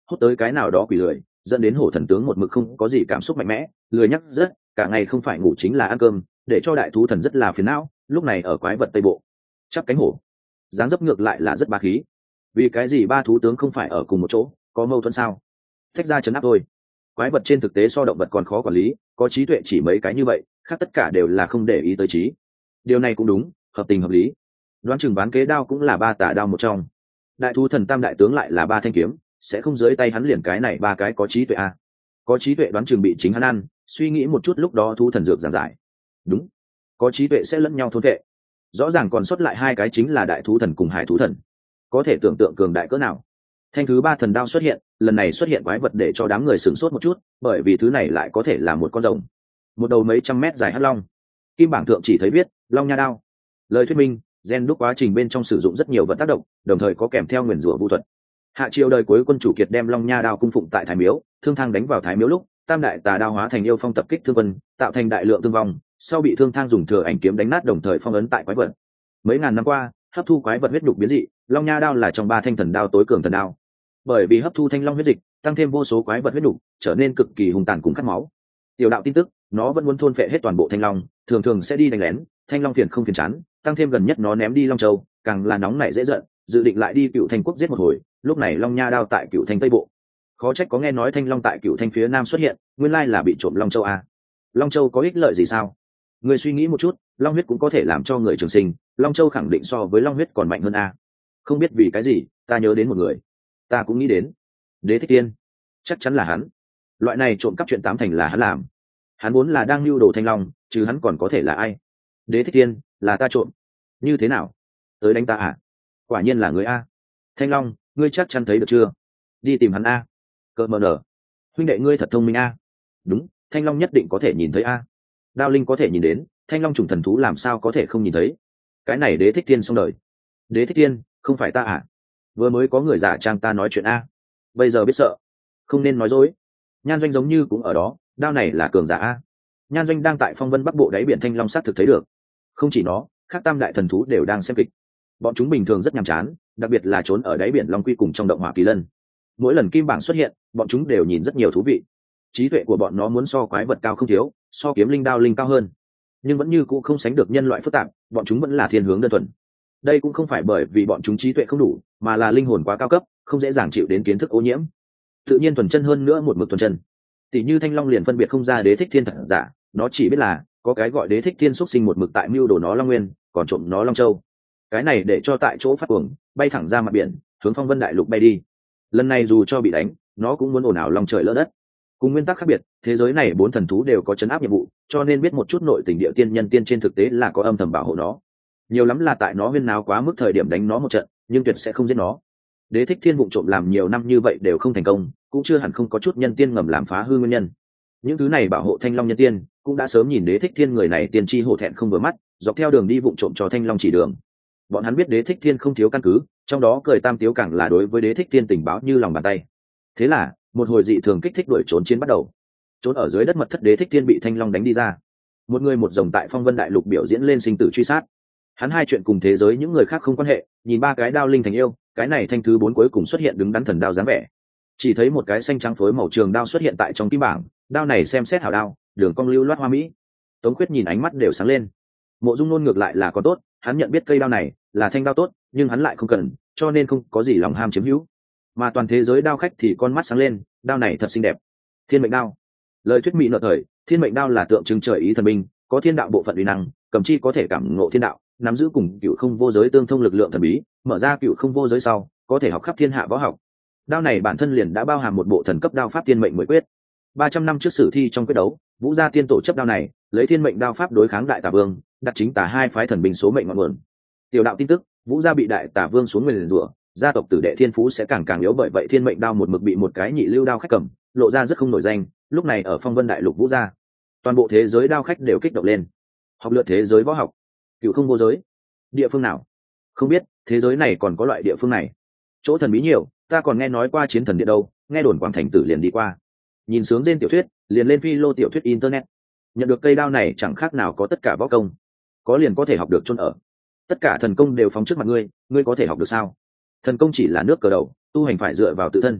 hút tới cái nào đó quỷ lười, dẫn đến hổ thần tướng một mực không có gì cảm xúc mạnh mẽ, lười nhắc rất, cả ngày không phải ngủ chính là ăn cơm, để cho đại thú thần rất là phiền não. Lúc này ở quái vật tây bộ chắp cánh hổ, dáng dấp ngược lại là rất bá khí. Vì cái gì ba thú tướng không phải ở cùng một chỗ, có mâu thuẫn sao? Tách ra chấn áp thôi. Quái vật trên thực tế so động vật còn khó quản lý, có trí tuệ chỉ mấy cái như vậy, khác tất cả đều là không để ý tới trí. Điều này cũng đúng, hợp tình hợp lý. Đoán chừng bán kế đao cũng là ba tả đao một trong. Đại thú thần tam đại tướng lại là ba thanh kiếm, sẽ không dưới tay hắn liền cái này ba cái có trí tuệ à? Có trí tuệ đoán chừng bị chính hắn ăn, suy nghĩ một chút lúc đó thú thần dược giảng giải. Đúng, có trí tuệ sẽ lẫn nhau thôn vệ. Rõ ràng còn sót lại hai cái chính là đại thú thần cùng hải thú thần, có thể tưởng tượng cường đại cỡ nào. Thanh thứ ba thần đao xuất hiện, lần này xuất hiện quái vật để cho đám người sửng sốt một chút, bởi vì thứ này lại có thể là một con rồng, một đầu mấy trăm mét dài hắc long. Kim bảng thượng chỉ thấy viết long nha đao. Lời thuyết minh gen đúc quá trình bên trong sử dụng rất nhiều vật tác động, đồng thời có kèm theo nguyền rủa vu thuật. Hạ triều đời cuối quân chủ kiệt đem long nha đao cung phụng tại thái miếu, thương thang đánh vào thái miếu lúc, tam đại tà đao hóa thành yêu phong tập kích thương quân, tạo thành đại lượng thương vong, sau bị thương thang dùng thừa ảnh kiếm đánh nát, đồng thời phong ấn tại quái vật. Mấy ngàn năm qua, hấp thu quái vật huyết nhục biến dị, long nha đao là trong ba thanh thần đao tối cường thần đao. Bởi vì hấp thu thanh long huyết dịch, tăng thêm vô số quái vật huyết nhục, trở nên cực kỳ hung tàn cùng khát máu. Tiểu đạo tin tức, nó vẫn muốn thôn phệ hết toàn bộ thanh long, thường thường sẽ đi đánh lén, thanh long phiền không phiền chán, tăng thêm gần nhất nó ném đi long châu, càng là nóng nảy dễ giận, dự định lại đi Cựu Thanh quốc giết một hồi. Lúc này long nha đao tại Cựu Thanh tây bộ, khó trách có nghe nói thanh long tại Cựu Thanh phía nam xuất hiện, nguyên lai là bị trộm long châu à? Long châu có ích lợi gì sao? Người suy nghĩ một chút, long huyết cũng có thể làm cho người trường sinh, long châu khẳng định so với long huyết còn mạnh hơn à? Không biết vì cái gì, ta nhớ đến một người, ta cũng nghĩ đến Đế Thích Tiên, chắc chắn là hắn. Loại này trộm cắp chuyện tám thành là hắn làm. Hắn vốn là đang lưu đồ thanh long, chứ hắn còn có thể là ai? Đế Thích Tiên, là ta trộm. Như thế nào? Tới đánh ta à? Quả nhiên là người a. Thanh long, ngươi chắc chắn thấy được chưa? Đi tìm hắn a. Cỡ mờ nở. Huynh đệ ngươi thật thông minh a. Đúng, thanh long nhất định có thể nhìn thấy a. Đao linh có thể nhìn đến, thanh long trùng thần thú làm sao có thể không nhìn thấy? Cái này Đế Thích Tiên xong đời. Đế Thích Tiên, không phải ta à? Vừa mới có người giả trang ta nói chuyện a. Bây giờ biết sợ, không nên nói dối. Nhan Doanh giống như cũng ở đó, đao này là cường giả a. Nhan Doanh đang tại phong vân bắc bộ đáy biển thanh long sát thực thấy được. Không chỉ nó, khác tam đại thần thú đều đang xem kịch. Bọn chúng bình thường rất nhàm chán, đặc biệt là trốn ở đáy biển long quy cùng trong động hỏa kỳ lân. Mỗi lần kim bảng xuất hiện, bọn chúng đều nhìn rất nhiều thú vị. Trí tuệ của bọn nó muốn so quái vật cao không thiếu, so kiếm linh đao linh cao hơn, nhưng vẫn như cũ không sánh được nhân loại phức tạp. Bọn chúng vẫn là thiên hướng đơn thuần. Đây cũng không phải bởi vì bọn chúng trí tuệ không đủ, mà là linh hồn quá cao cấp, không dễ dàng chịu đến kiến thức ô nhiễm. Tự nhiên thuần chân hơn nữa, một mực thuần chân. Tỷ như thanh long liền phân biệt không ra Đế Thích Thiên thật giả, nó chỉ biết là có cái gọi Đế Thích Thiên xuất sinh một mực tại mưu đồ nó long nguyên, còn trộm nó long châu. Cái này để cho tại chỗ phát cuồng, bay thẳng ra mặt biển, hướng phong vân đại lục bay đi. Lần này dù cho bị đánh, nó cũng muốn ồn ào lòng trời lỡ đất. Cùng nguyên tắc khác biệt, thế giới này 4 thần thú đều có chấn áp nhiệm vụ, cho nên biết một chút nội tình địa tiên nhân tiên trên thực tế là có âm thầm bảo hộ nó. Nhiều lắm là tại nó huyên náo quá mức thời điểm đánh nó một trận, nhưng tuyệt sẽ không giết nó. Đế Thích Thiên vụ trộm làm nhiều năm như vậy đều không thành công, cũng chưa hẳn không có chút nhân tiên ngầm làm phá hư nguyên nhân. Những thứ này bảo hộ thanh long nhân tiên cũng đã sớm nhìn Đế Thích Thiên người này tiên tri hổ thẹn không vừa mắt, dọc theo đường đi vụ trộm cho thanh long chỉ đường. Bọn hắn biết Đế Thích Thiên không thiếu căn cứ, trong đó cười tam tiếu càng là đối với Đế Thích Thiên tình báo như lòng bàn tay. Thế là một hồi dị thường kích thích đuổi trốn chiến bắt đầu. Trốn ở dưới đất mật thất Đế Thích Thiên bị thanh long đánh đi ra. Một người một rồng tại phong vân đại lục biểu diễn lên sinh tử truy sát. Hắn hai chuyện cùng thế giới những người khác không quan hệ, nhìn ba cái đao linh thành yêu, cái này thanh thứ 4 cuối cùng xuất hiện đứng đắn thần đao dáng vẻ. Chỉ thấy một cái xanh trắng phối màu trường đao xuất hiện tại trong kim bảng, đao này xem xét hảo đao, đường cong lưu loát hoa mỹ. Tống Khuyết nhìn ánh mắt đều sáng lên. Mộ Dung Nôn ngược lại là có tốt, hắn nhận biết cây đao này là thanh đao tốt, nhưng hắn lại không cần, cho nên không có gì lòng ham chiếm hữu. Mà toàn thế giới đao khách thì con mắt sáng lên, đao này thật xinh đẹp. Thiên mệnh đao. Lời thuyết mỹ nợ thời, thiên mệnh đao là tượng trưng trời ý thần binh, có thiên đạo bộ phận uy năng, cầm chi có thể cảm ngộ thiên đạo, nắm giữ cùng cựu không vô giới tương thông lực lượng thần bí, mở ra cựu không vô giới sau có thể học khắp thiên hạ võ học. Đao này bản thân liền đã bao hàm một bộ thần cấp đao pháp thiên mệnh 10 quyết. 300 năm trước sử thi trong quyết đấu, Vũ gia tiên tổ chấp đao này, lấy thiên mệnh đao pháp đối kháng đại tà vương, đặt chính tà hai phái thần binh số mệnh ngọn nguồn. Tiểu đạo tin tức, Vũ gia bị đại tà vương xuống nguyền rủa, gia tộc tử đệ thiên phú sẽ càng càng yếu, bởi vậy thiên mệnh đao một mực bị một cái nhị lưu đao khách cầm, lộ ra rất không nổi danh. Lúc này ở phong vân đại lục Vũ gia, toàn bộ thế giới đao khách đều kích động lên. Học lượt thế giới võ học, cựu không vô giới. Địa phương nào? Không biết, thế giới này còn có loại địa phương này. Chỗ thần bí nhiều, ta còn nghe nói qua chiến thần địa đâu, nghe đồn Quảng Thành Tử liền đi qua. Nhìn sướng trên tiểu thuyết, liền lên phi lô tiểu thuyết internet. Nhận được cây đao này chẳng khác nào có tất cả võ công, có liền có thể học được chôn ở. Tất cả thần công đều phóng trước mặt ngươi, ngươi có thể học được sao? Thần công chỉ là nước cờ đầu, tu hành phải dựa vào tự thân.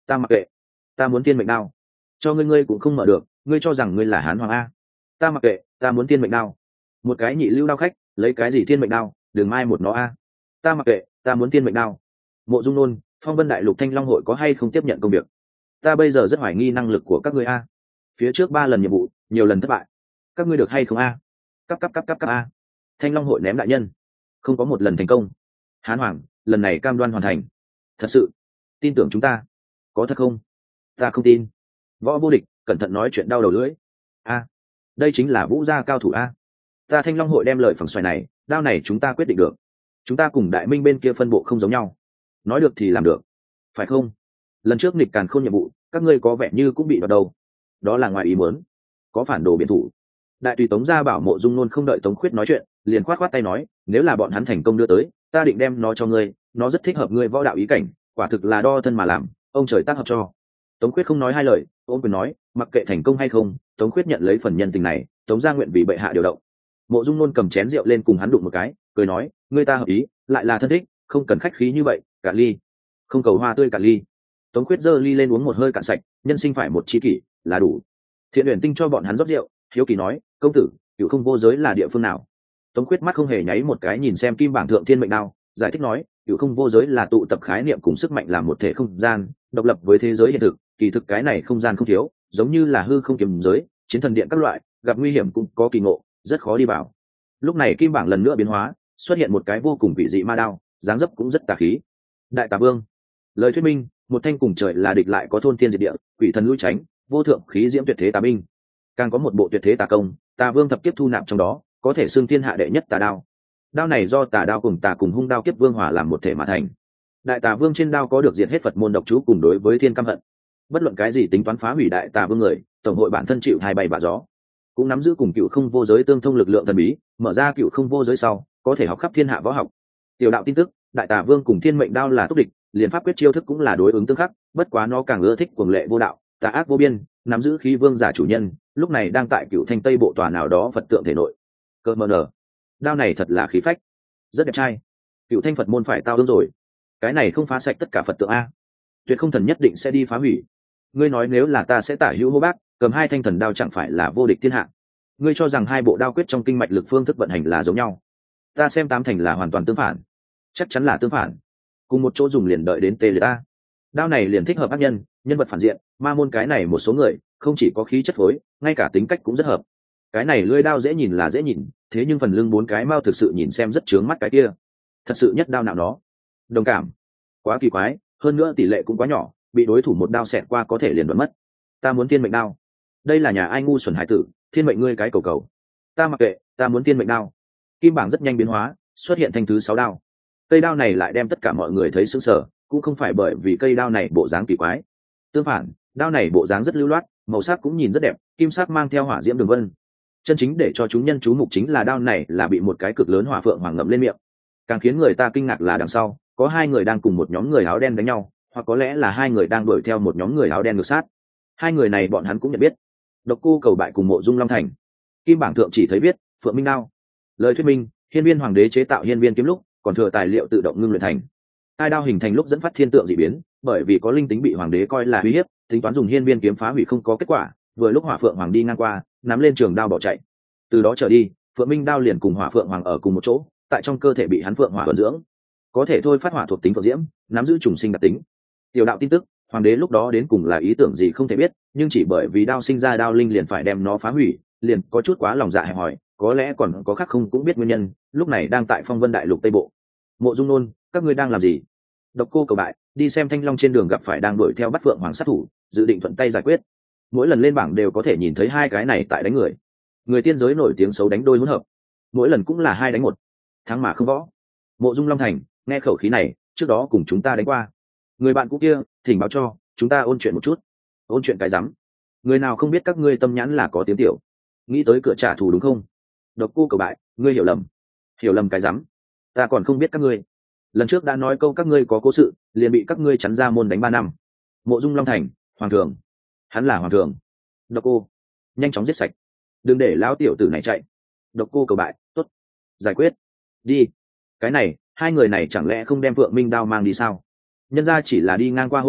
Ta mặc kệ, ta muốn thiên mệnh đao. Cho ngươi, ngươi cũng không mở được, ngươi cho rằng ngươi là hán hoàng a. Ta mặc kệ, ta muốn thiên mệnh đao. Một cái nhị lưu đao khách, lấy cái gì thiên mệnh đao, đừng mai một nó a. Ta mặc kệ, ta muốn thiên mệnh đao. Mộ Dung Nôn, Phong Vân Đại Lục Thanh Long hội có hay không tiếp nhận công việc? Ta bây giờ rất hoài nghi năng lực của các ngươi a. Phía trước 3 lần nhiệm vụ, nhiều lần thất bại, các ngươi được hay không a? Cấp a. Thanh Long hội ném đại nhân, không có một lần thành công. Hán hoàng, lần này cam đoan hoàn thành. Thật sự, tin tưởng chúng ta. Có thật không? Ta không tin. Võ Vô Địch, cẩn thận nói chuyện đau đầu lưỡi. A, đây chính là vũ gia cao thủ a. Ta Thanh Long hội đem lời phẳng xoài này, đao này chúng ta quyết định được. Chúng ta cùng Đại Minh bên kia phân bộ không giống nhau. Nói được thì làm được, phải không? Lần trước nghịch càn khôn nhiệm vụ, các ngươi có vẻ như cũng bị đoạt đầu. Đó là ngoài ý muốn, có phản đồ biện thủ. Đại tùy Tống gia bảo Mộ Dung Nôn không đợi Tống Khuyết nói chuyện, liền khoát tay nói, nếu là bọn hắn thành công đưa tới, ta định đem nó cho ngươi, nó rất thích hợp ngươi võ đạo ý cảnh, quả thực là đo thân mà làm, ông trời tác hợp cho. Tống Khuyết không nói hai lời, ôm quyền nói, mặc kệ thành công hay không, Tống Khuyết nhận lấy phần nhân tình này, Tống gia nguyện vì bệ hạ điều động. Mộ Dung Nôn cầm chén rượu lên cùng hắn đụng một cái, cười nói, ngươi ta hợp ý, lại là thân thích, không cần khách khí như vậy, cả ly. Không cầu hoa tươi cả ly. Tống Khuyết giơ ly lên uống một hơi cạn sạch, nhân sinh phải một chi kỷ là đủ. Thiện Uyển Tinh cho bọn hắn rót rượu, hiếu kỳ nói, công tử, Cửu Không vô giới là địa phương nào? Tống Khuyết mắt không hề nháy một cái nhìn xem kim bảng thượng thiên mệnh đao, giải thích nói, Cửu Không vô giới là tụ tập khái niệm cùng sức mạnh làm một thể không gian, độc lập với thế giới hiện thực, kỳ thực cái này không gian không thiếu, giống như là hư không kiếm giới, chiến thần điện các loại, gặp nguy hiểm cũng có kỳ ngộ, rất khó đi vào. Lúc này kim bảng lần nữa biến hóa, xuất hiện một cái vô cùng vị dị ma đao, dáng dấp cũng rất tà khí. Đại Tà Vương. Lời thuyết minh, một thanh cùng trời là địch lại có thôn thiên diệt địa, quỷ thần lui tránh, vô thượng khí diễm tuyệt thế tà binh. Càng có một bộ tuyệt thế tà công, Tà Vương thập kiếp thu nạp trong đó, có thể xưng thiên hạ đệ nhất tà đao. Đao này do tà đao cùng tà cùng hung đao kiếp vương hòa làm một thể mà thành. Đại Tà Vương trên đao có được diệt hết Phật môn độc chú cùng đối với thiên căm hận. Bất luận cái gì tính toán phá hủy Đại Tà Vương người, tổng hội bản thân chịu hai bay bạ gió. Cũng nắm giữ cùng Cựu Không vô giới tương thông lực lượng thần bí, mở ra Cựu Không vô giới sau, có thể học khắp thiên hạ võ học. Tiểu đạo tin tức, Đại Tà Vương cùng Thiên Mệnh đao là túc địch, liền pháp quyết chiêu thức cũng là đối ứng tương khắc, bất quá nó càng ưa thích cuồng lệ vô đạo, tà ác vô biên, nắm giữ khí vương giả chủ nhân, lúc này đang tại Cựu Thanh Tây bộ tòa nào đó Phật tượng thể nội. Cơ mờ nở, đao này thật là khí phách, rất đẹp trai. Cựu Thanh Phật môn phải tao đương rồi, cái này không phá sạch tất cả Phật tượng a, tuyệt không thần nhất định sẽ đi phá hủy. Ngươi nói nếu là ta sẽ tả hữu hô bác, cầm hai thanh thần đao chẳng phải là vô địch thiên hạ? Ngươi cho rằng hai bộ đao quyết trong kinh mạch lực phương thức vận hành là giống nhau? Ta xem tám thành là hoàn toàn tương phản, chắc chắn là tương phản. Cùng một chỗ dùng liền đợi đến tê liệt ta. Đao này liền thích hợp ác nhân, nhân vật phản diện, ma môn cái này một số người, không chỉ có khí chất phối, ngay cả tính cách cũng rất hợp. Cái này lưỡi đao dễ nhìn là dễ nhìn, thế nhưng phần lưng 4 cái mao thực sự nhìn xem rất chướng mắt cái kia. Thật sự nhất đao nào đó. Đồng cảm. Quá kỳ quái, hơn nữa tỷ lệ cũng quá nhỏ, bị đối thủ một đao xẹt qua có thể liền đoán mất. Ta muốn thiên mệnh đao. Đây là nhà ai ngu xuẩn hải tử, thiên mệnh ngươi cái cầu cầu. Ta mặc kệ, ta muốn thiên mệnh đao. Kim bảng rất nhanh biến hóa, xuất hiện thanh thứ 6 đao. Cây đao này lại đem tất cả mọi người thấy sững sờ, cũng không phải bởi vì cây đao này bộ dáng kỳ quái. Tương phản, đao này bộ dáng rất lưu loát, màu sắc cũng nhìn rất đẹp, kim sắc mang theo hỏa diễm đường vân. Chân chính để cho chúng nhân chú mục chính là đao này là bị một cái cực lớn hỏa phượng hoàng ngậm lên miệng. Càng khiến người ta kinh ngạc là đằng sau, có 2 người đang cùng một nhóm người áo đen đánh nhau, hoặc có lẽ là 2 người đang đuổi theo một nhóm người áo đen ngược sát. 2 người này bọn hắn cũng nhận biết. Độc Cô Cầu Bại cùng Mộ Dung Long Thành. Kim bảng thượng chỉ thấy viết Phượng Minh đao. Lời thuyết minh, Hiên Viên Hoàng đế chế tạo Hiên Viên kiếm lúc, còn thừa tài liệu tự động ngưng luyện thành. Hai đao hình thành lúc dẫn phát thiên tượng dị biến, bởi vì có linh tính bị hoàng đế coi là uy hiếp, tính toán dùng Hiên Viên kiếm phá hủy không có kết quả, vừa lúc Hỏa Phượng Hoàng đi ngang qua, nắm lên trường đao bỏ chạy. Từ đó trở đi, Phượng Minh đao liền cùng Hỏa Phượng Hoàng ở cùng một chỗ, tại trong cơ thể bị hắn phượng hỏa vận dưỡng, có thể thôi phát hỏa thuộc tính phượng diễm, nắm giữ trùng sinh đặc tính. Tiểu đạo tin tức, hoàng đế lúc đó đến cùng là ý tưởng gì không thể biết, nhưng chỉ bởi vì đao sinh ra đao linh liền phải đem nó phá hủy, liền có chút quá lòng dạ hẹp hòi, có lẽ còn có khác không cũng biết nguyên nhân, lúc này đang tại Phong Vân Đại Lục Tây Bộ. Mộ Dung Nôn, các ngươi đang làm gì? Độc Cô Cầu Bại đi xem Thanh Long trên đường gặp phải đang đuổi theo bắt phượng hoàng sát thủ, dự định thuận tay giải quyết. Mỗi lần lên bảng đều có thể nhìn thấy 2 cái này tại đánh người. Người tiên giới nổi tiếng xấu đánh đôi hỗn hợp, mỗi lần cũng là 2 đánh 1, thắng mà không võ. Mộ Dung Long Thành nghe khẩu khí này, trước đó cùng chúng ta đánh qua. Người bạn cũ kia, thỉnh báo cho chúng ta ôn chuyện một chút. Ôn chuyện cái rắm, người nào không biết các ngươi tâm nhãn là có tiếng tiểu, nghĩ tới cửa trả thù đúng không? Độc Cô Cầu Bại, ngươi hiểu lầm. Hiểu lầm cái rắm, ta còn không biết các ngươi. Lần trước đã nói câu các ngươi có cố sự, liền bị các ngươi chắn ra môn đánh 3 năm. Mộ Dung Long Thành, hoàng thượng, hắn là hoàng thượng. Độc Cô, nhanh chóng giết sạch, đừng để lão tiểu tử này chạy. Độc Cô Cầu Bại, tốt, giải quyết đi. Cái này, 2 người này chẳng lẽ không đem Phượng Minh đao mang đi sao? Nhân ra chỉ là đi ngang qua hỗ trợ,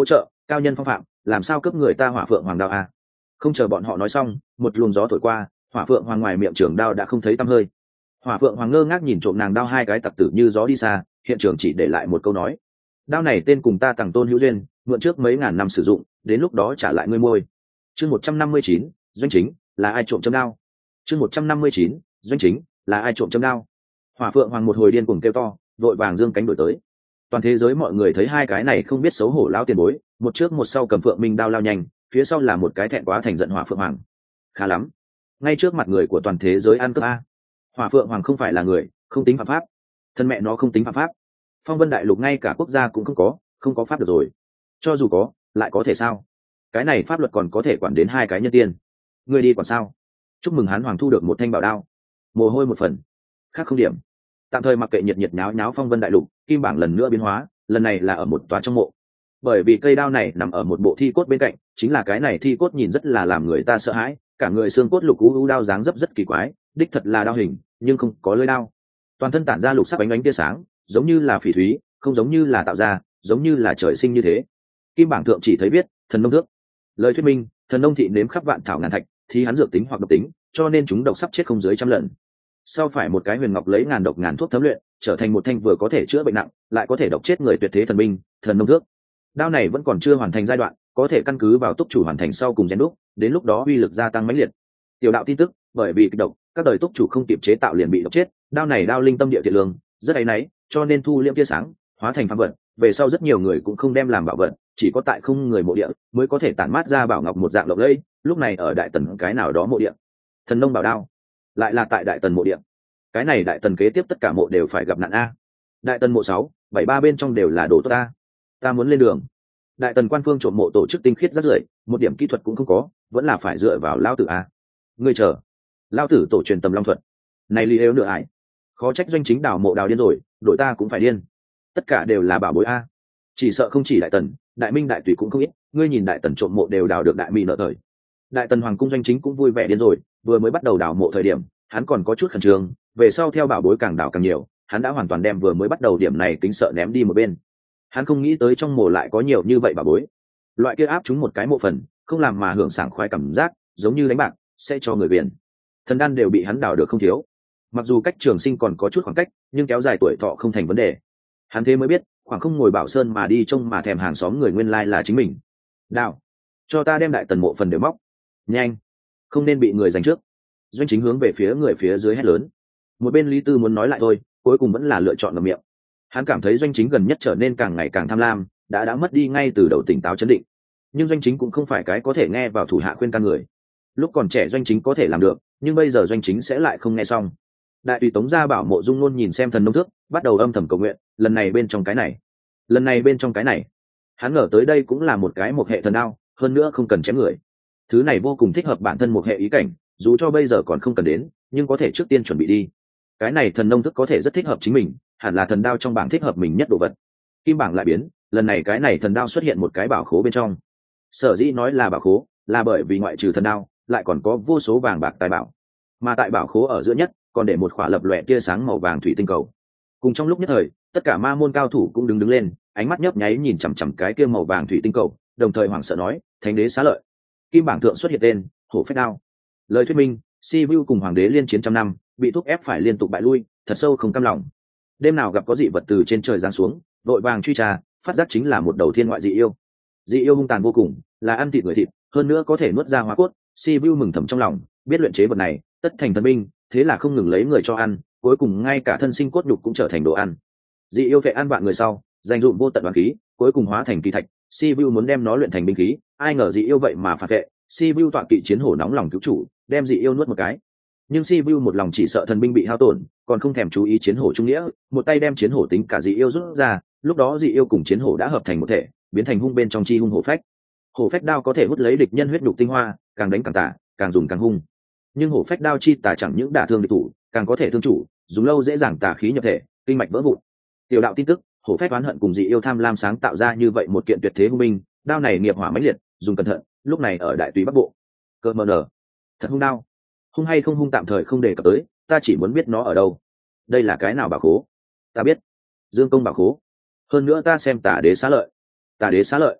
cao nhân phong phạm, làm sao cướp người ta hỏa phượng hoàng đao a? Không chờ bọn họ nói xong, một luồng gió thổi qua, hỏa phượng hoàng ngoài miệng trường đao đã không thấy tăm hơi. Hỏa phượng hoàng ngơ ngác nhìn trộm nàng đao, hai cái tặc tử như gió đi xa, hiện trường chỉ để lại một câu nói: đao này tên cùng ta Tằng Tôn hữu duyên, mượn trước mấy ngàn năm sử dụng, đến lúc đó trả lại ngươi môi. Chương 159, doanh chính, là ai trộm châm đao? Chương 159, doanh chính, là ai trộm châm đao? Hỏa phượng hoàng một hồi điên cuồng kêu to, vội vàng giương cánh đuổi tới. Toàn thế giới mọi người thấy hai cái này không biết xấu hổ lão tiền bối, một trước một sau cầm phượng minh đao lao nhanh, phía sau là một cái thẹn quá thành giận hỏa phượng hoàng. Khá lắm, ngay trước mặt người của toàn thế giới ăn cướp a. Hỏa phượng hoàng không phải là người, không tính phạm pháp. Thân mẹ nó không tính phạm pháp. Phong vân đại lục ngay cả quốc gia cũng không có pháp được rồi. Cho dù có, lại có thể sao? Cái này pháp luật còn có thể quản đến hai cái nhân tiên. Người đi quản sao? Chúc mừng hán hoàng thu được một thanh bảo đao, mồ hôi một phần, khác không điểm. Tạm thời mặc kệ nhiệt nhiệt nháo nháo phong vân đại lục, kim bảng lần nữa biến hóa, lần này là ở một tòa trong mộ. Bởi vì cây đao này nằm ở một bộ thi cốt bên cạnh, chính là cái này thi cốt nhìn rất là làm người ta sợ hãi, cả người xương cốt lục u đao dáng dấp rất kỳ quái, đích thật là đao hình, nhưng không có lưỡi đao. Toàn thân tản ra lục sắc ánh ánh tia sáng, giống như là phỉ thúy, không giống như là tạo ra, giống như là trời sinh như thế. Kim bảng thượng chỉ thấy viết thần nông thước. Lời thuyết minh, thần nông thị nếm khắp vạn thảo ngàn thạch, thì hắn dược tính hoặc độc tính, cho nên chúng độc sắp chết không dưới trăm lần. Sau phải một cái huyền ngọc lấy ngàn độc ngàn thuốc thấm luyện, trở thành một thanh vừa có thể chữa bệnh nặng, lại có thể độc chết người tuyệt thế thần binh, thần nông thước. Đao này vẫn còn chưa hoàn thành giai đoạn, có thể căn cứ vào túc chủ hoàn thành sau cùng rèn đúc, đến lúc đó uy lực gia tăng mãnh liệt. Tiểu đạo tin tức, bởi vì kịch độc, các đời túc chủ không kịp chế tạo liền bị độc chết, đao này đao linh tâm địa thiện lương, rất áy náy, cho nên thu liễm tia sáng, hóa thành phàm vật, về sau rất nhiều người cũng không đem làm bảo vật, chỉ có tại không người mộ địa mới có thể tản mát ra bảo ngọc một dạng lộng lẫy. Lúc này ở đại tần cái nào đó mộ địa, thần nông bảo đao, lại là tại đại tần mộ địa. Cái này đại tần kế tiếp tất cả mộ đều phải gặp nạn a. Đại tần mộ 6, 7, 3 bên trong đều là đồ tốt ta muốn lên đường. Đại tần quan phương trộm mộ tổ chức tinh khiết rất rưởi, một điểm kỹ thuật cũng không có, vẫn là phải dựa vào lao tử a. Ngươi chờ, lao tử tổ truyền tầm long thuật này ly ếu nửa ải, khó trách doanh chính đào mộ đào điên rồi, đội ta cũng phải điên. Tất cả đều là bảo bối a, chỉ sợ không chỉ đại tần, đại minh đại tùy cũng không ít. Ngươi nhìn đại tần trộm mộ đều đào được đại mỹ nợ thời. Đại tần hoàng cung doanh chính cũng vui vẻ điên rồi, vừa mới bắt đầu đào mộ thời điểm hắn còn có chút khẩn trương, về sau theo bảo bối càng đào càng nhiều, hắn đã hoàn toàn đem vừa mới bắt đầu điểm này kính sợ ném đi một bên. Hắn không nghĩ tới trong mộ lại có nhiều như vậy bảo bối, loại kia áp chúng một cái mộ phần, không làm mà hưởng sảng khoái cảm giác, giống như đánh bạc sẽ cho người biển. Thần đan đều bị hắn đào được không thiếu, mặc dù cách trường sinh còn có chút khoảng cách, nhưng kéo dài tuổi thọ không thành vấn đề. Hắn thế mới biết, khoảng không ngồi bảo sơn mà đi trông mà thèm hàng xóm người nguyên lai là chính mình. Đào, cho ta đem đại tần mộ phần đều móc nhanh, không nên bị người giành trước. Doanh chính hướng về phía người phía dưới hét lớn. Một bên Lý Tư muốn nói lại thôi, cuối cùng vẫn là lựa chọn ngậm miệng. Hắn cảm thấy doanh chính gần nhất trở nên càng ngày càng tham lam, đã mất đi ngay từ đầu tỉnh táo chấn định. Nhưng doanh chính cũng không phải cái có thể nghe vào thủ hạ khuyên can người. Lúc còn trẻ doanh chính có thể làm được, nhưng bây giờ doanh chính sẽ lại không nghe xong. Đại tùy Tống gia bảo mộ dung nôn nhìn xem thần nông thước, bắt đầu âm thầm cầu nguyện, lần này bên trong cái này, lần này bên trong cái này. Hắn ngờ tới đây cũng là một cái một hệ thần đao, hơn nữa không cần chém người. Thứ này vô cùng thích hợp bản thân một hệ ý cảnh, dù cho bây giờ còn không cần đến, nhưng có thể trước tiên chuẩn bị đi. Cái này thần nông thức có thể rất thích hợp chính mình, hẳn là thần đao trong bảng thích hợp mình nhất đồ vật. Kim bảng lại biến, lần này cái này thần đao xuất hiện một cái bảo khố bên trong. Sở dĩ nói là bảo khố, là bởi vì ngoại trừ thần đao, lại còn có vô số vàng bạc tài bảo. Mà tại bảo khố ở giữa nhất, còn để một khỏa lập lòe tia sáng màu vàng thủy tinh cầu. Cùng trong lúc nhất thời, tất cả ma môn cao thủ cũng đứng lên, ánh mắt nhấp nháy nhìn chằm chằm cái kia màu vàng thủy tinh cầu, đồng thời hoảng sợ nói: Thánh đế xá lợi. Kim bảng thượng xuất hiện tên hổ phách đao. Lời thuyết minh, Sibiu cùng hoàng đế liên chiến trăm năm, bị thúc ép phải liên tục bại lui, thật sâu không cam lòng. Đêm nào gặp có dị vật từ trên trời giáng xuống, vội vàng truy tra, phát giác chính là một đầu thiên ngoại dị yêu. Dị yêu hung tàn vô cùng, là ăn thịt người thịt, hơn nữa có thể nuốt ra hóa cốt. Sibiu mừng thầm trong lòng, biết luyện chế vật này tất thành thần binh, thế là không ngừng lấy người cho ăn, cuối cùng ngay cả thân sinh cốt nhục cũng trở thành đồ ăn. Dị yêu vệ ăn vạn người sau, dành dụm vô tận oán khí, cuối cùng hóa thành kỳ thạch. Sibiu muốn đem nó luyện thành binh khí, ai ngờ dị yêu vậy mà phản vệ. Sibiu tọa kỵ chiến hổ nóng lòng cứu chủ, đem dị yêu nuốt một cái. Nhưng Sibiu một lòng chỉ sợ thần binh bị hao tổn, còn không thèm chú ý chiến hổ trung nghĩa, một tay đem chiến hổ tính cả dị yêu rút ra. Lúc đó dị yêu cùng chiến hổ đã hợp thành một thể, biến thành hung bên trong chi hung hổ phách. Hổ phách đao có thể hút lấy địch nhân huyết nhục tinh hoa, càng đánh càng tả, càng dùng càng hung. Nhưng hổ phách đao chi tả chẳng những đả thương địch thủ, càng có thể thương chủ, dùng lâu dễ dàng tà khí nhập thể, kinh mạch vỡ vụn. Tiểu đạo tin tức, hổ phách oán hận cùng dị yêu tham lam sáng tạo ra như vậy một kiện tuyệt thế hung binh, đao này nghiệp hỏa mãnh liệt, dùng cẩn thận. Lúc này ở đại tùy bắc bộ, cơ mờ nở, thật hung đao. Hung hay không hung tạm thời không đề cập tới, ta chỉ muốn biết nó ở đâu. Đây là cái nào bảo khố? Ta biết, Dương Công bảo khố. Hơn nữa ta xem Tả Đế xá lợi. Tả Đế xá lợi.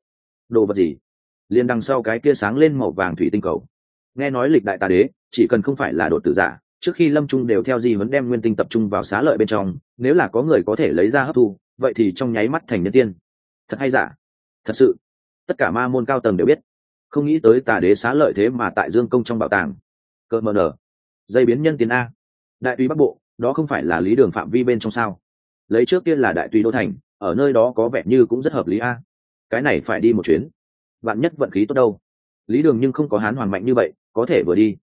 đồ vật gì? Liền đằng sau cái kia sáng lên màu vàng thủy tinh cầu. Nghe nói lịch đại tà đế chỉ cần không phải là đột tử giả, trước khi lâm trung đều theo di vấn đem nguyên tinh tập trung vào xá lợi bên trong, nếu là có người có thể lấy ra hấp thu, vậy thì trong nháy mắt thành nhân tiên. Thật hay giả? Thật sự. Tất cả ma môn cao tầng đều biết. Không nghĩ tới tà đế xá lợi thế mà tại dương công trong bảo tàng. Cỡ mờ nở. Dây biến nhân tiên a. Đại tùy bắc bộ, đó không phải là lý đường phạm vi bên trong sao? Lấy trước kia là đại tùy đô thành, ở nơi đó có vẻ như cũng rất hợp lý a. Cái này phải đi một chuyến. Vạn nhất vận khí tốt đâu. Lý đường nhưng không có hán hoàng mạnh như vậy, có thể vừa đi.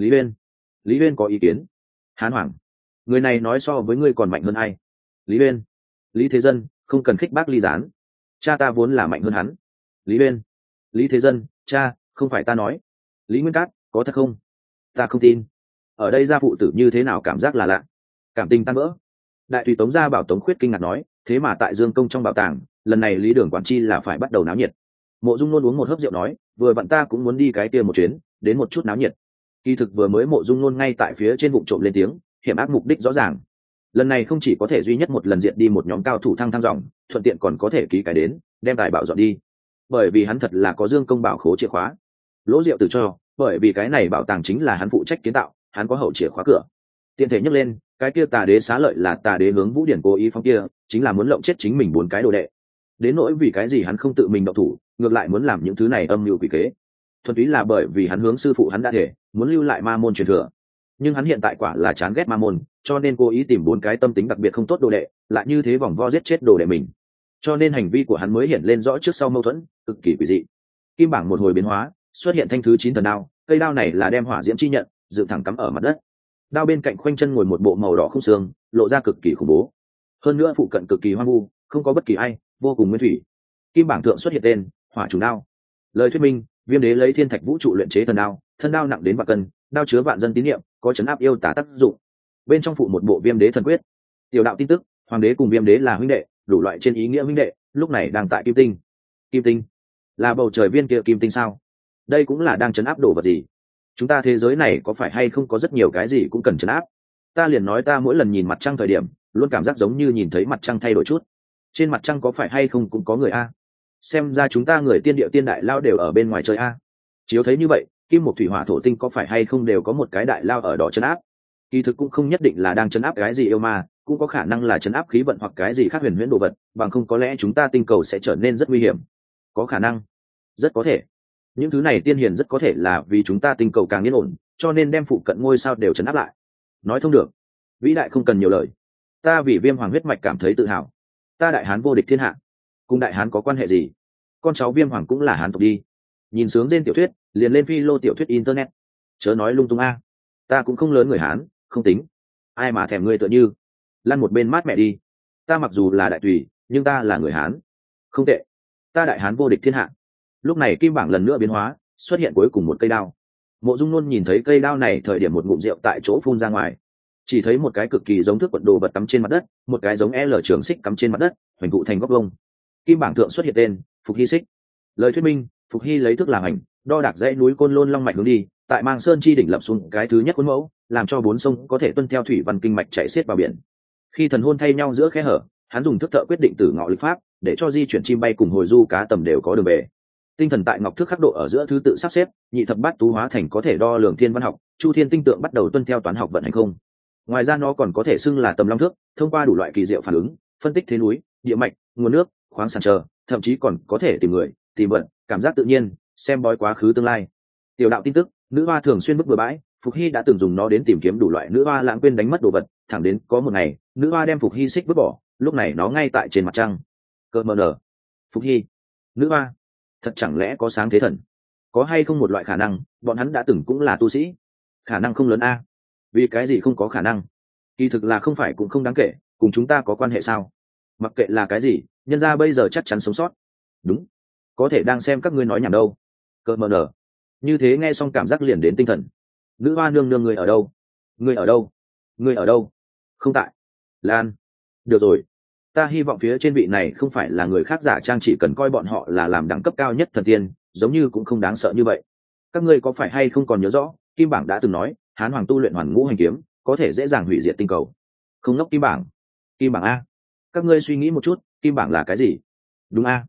Lý Uyên có ý kiến. Hán hoàng, người này nói so với ngươi còn mạnh hơn ai? Lý Uyên. Lý Thế Dân, không cần khích bác ly gián. Cha ta vốn là mạnh hơn hắn. Lý Uyên. Lý Thế Dân, cha, không phải ta nói. Lý Nguyên Cát, có thật không? Ta không tin. Ở đây gia phụ tử như thế nào cảm giác là lạ. Cảm tình tan vỡ. Đại tùy Tống gia bảo Tống Khuyết kinh ngạc nói, thế mà tại Dương Công trong bảo tàng, lần này Lý Đường quản chi là phải bắt đầu náo nhiệt. Mộ Dung Nôn uống một hớp rượu nói, vừa vặn ta cũng muốn đi cái kia một chuyến, đến một chút náo nhiệt. Kỳ thực vừa mới Mộ Dung Nôn ngay tại phía trên vụng trộm lên tiếng, hiểm ác mục đích rõ ràng. Lần này không chỉ có thể duy nhất một lần diện đi một nhóm cao thủ thăng dòng, thuận tiện còn có thể ký cái đến, đem tài bảo dọn đi. Bởi vì hắn thật là có Dương Công bảo khố chìa khóa. Lỗ Diệu tự cho, bởi vì cái này bảo tàng chính là hắn phụ trách kiến tạo, hắn có hậu chìa khóa cửa. Tiện thể nhắc lên, cái kia tà đế xá lợi là tà đế hướng Vũ Điển cố ý phóng kia, chính là muốn lộng chết chính mình 4 cái đồ đệ. Đến nỗi vì cái gì hắn không tự mình động thủ, ngược lại muốn làm những thứ này âm mưu quỷ kế. Thuần túy là bởi vì hắn hướng sư phụ hắn đã thể, muốn lưu lại ma môn truyền thừa. Nhưng hắn hiện tại quả là chán ghét ma môn, cho nên cố ý tìm 4 cái tâm tính đặc biệt không tốt đồ đệ, lại như thế vòng vo giết chết đồ đệ mình. Cho nên hành vi của hắn mới hiện lên rõ trước sau mâu thuẫn, cực kỳ quỷ dị. Kim bảng một hồi biến hóa, xuất hiện thanh thứ 9 thần đao, cây đao này là đem hỏa diễm chi nhận, dựng thẳng cắm ở mặt đất. Đao bên cạnh khoanh chân ngồi một bộ màu đỏ không xương, lộ ra cực kỳ khủng bố. Hơn nữa phụ cận cực kỳ hoang vu, không có bất kỳ ai, vô cùng nguyên thủy. Kim bảng thượng xuất hiện tên hỏa trùng đao. Lời thuyết minh, Viêm đế lấy thiên thạch vũ trụ luyện chế thần đao, thân đao nặng đến vạn cân, đao chứa vạn dân tín niệm, có chấn áp yêu tả tác dụng. Bên trong phụ một bộ Viêm đế thần quyết. Tiểu đạo tin tức, hoàng đế cùng Viêm đế là huynh đệ, đủ loại trên ý nghĩa huynh đệ, lúc này đang tại Kim Tinh. Kim Tinh là bầu trời viên kia Kim Tinh sao? Đây cũng là đang chấn áp đồ vật gì? Chúng ta thế giới này có phải hay không có rất nhiều cái gì cũng cần chấn áp? Ta liền nói ta mỗi lần nhìn mặt trăng thời điểm, luôn cảm giác giống như nhìn thấy mặt trăng thay đổi chút. Trên mặt trăng có phải hay không cũng có người a? Xem ra chúng ta người tiên địa tiên đại lao đều ở bên ngoài chơi a. Chiếu thấy như vậy, kim một thủy hỏa thổ tinh có phải hay không đều có một cái đại lao ở đó chấn áp? Kỳ thực cũng không nhất định là đang chấn áp cái gì yêu ma, cũng có khả năng là chấn áp khí vận hoặc cái gì khác huyền huyễn đồ vật, bằng không có lẽ chúng ta tinh cầu sẽ trở nên rất nguy hiểm. Có khả năng, rất có thể. Những thứ này tiên hiền rất có thể là vì chúng ta tinh cầu càng yên ổn, cho nên đem phụ cận ngôi sao đều chấn áp lại. Nói thông được, vĩ đại không cần nhiều lời. Ta vì Viêm hoàng huyết mạch cảm thấy tự hào. Ta đại hán vô địch thiên hạ. Cùng đại hán có quan hệ gì? Con cháu Viêm hoàng cũng là hán tộc đi. Nhìn sướng trên tiểu thuyết, liền lên phi lô tiểu thuyết internet. Chớ nói lung tung a. Ta cũng không lớn người hán, không tính. Ai mà thèm ngươi tựa như. Lăn một bên mát mẹ đi. Ta mặc dù là đại tùy, nhưng ta là người hán. Không tệ. Ta đại hán vô địch thiên hạ. Lúc này kim bảng lần nữa biến hóa, xuất hiện cuối cùng một cây đao. Mộ Dung Nôn nhìn thấy cây đao này thời điểm một ngụm rượu tại chỗ phun ra ngoài. Chỉ thấy một cái cực kỳ giống thước quận đồ vật cắm trên mặt đất, một cái giống L trường xích cắm trên mặt đất, hoành tụ thành góc vông. Kim bảng thượng xuất hiện tên Phục Hy xích. Lời thuyết minh, Phục Hy lấy thước làm hành, đo đạc dãy núi Côn Lôn Long mạch hướng đi, tại Mang Sơn chi đỉnh lập xuống cái thứ nhất khuôn mẫu, làm cho 4 sông có thể tuân theo thủy văn kinh mạch chảy xiết vào biển. Khi thần hôn thay nhau giữa khe hở, hắn dùng thước thợ quyết định tử ngọ lực pháp, để cho di chuyển chim bay cùng hồi du cá tầm đều có đường về. Tinh thần tại ngọc thước khắc độ ở giữa thứ tự sắp xếp, nhị thập bát tú hóa thành có thể đo lường thiên văn học, chu thiên tinh tượng bắt đầu tuân theo toán học vận hành không. Ngoài ra nó còn có thể xưng là tầm long thước, thông qua đủ loại kỳ diệu phản ứng, phân tích thế núi, địa mạch, nguồn nước, khoáng sản chờ, thậm chí còn có thể tìm người, tìm vận, cảm giác tự nhiên, xem bói quá khứ tương lai. Tiểu đạo tin tức, nữ hoa thường xuyên bức bừa bãi, Phục Hy đã từng dùng nó đến tìm kiếm đủ loại nữ hoa lãng quên đánh mất đồ vật, thẳng đến có một ngày, nữ hoa đem Phục Hy xích vứt bỏ, lúc này nó ngay tại trên mặt trăng. Cơ mờ nở. Phục Hy, nữ hoa, thật chẳng lẽ có sáng thế thần? Có hay không một loại khả năng, bọn hắn đã từng cũng là tu sĩ? Khả năng không lớn a. Vì cái gì không có khả năng? Kỳ thực là không phải cũng không đáng kể, cùng chúng ta có quan hệ sao? Mặc kệ là cái gì, nhân ra bây giờ chắc chắn sống sót. Đúng, có thể đang xem các ngươi nói nhảm đâu. Cơ mờ nở. Như thế nghe xong cảm giác liền đến tinh thần. Nữ hoa nương nương người ở đâu? Người ở đâu? Người ở đâu? Không tại. Lan. Được rồi, ta hy vọng phía trên vị này không phải là người khác giả trang, chỉ cần coi bọn họ là làm đẳng cấp cao nhất thần tiên, giống như cũng không đáng sợ như vậy. Các ngươi có phải hay không còn nhớ rõ, Kim bảng đã từng nói, Hán hoàng tu luyện Hoàn Ngũ Hành kiếm, có thể dễ dàng hủy diệt tinh cầu. Không ngốc Kim bảng. Kim bảng a. Các ngươi suy nghĩ một chút, Kim bảng là cái gì? Đúng a.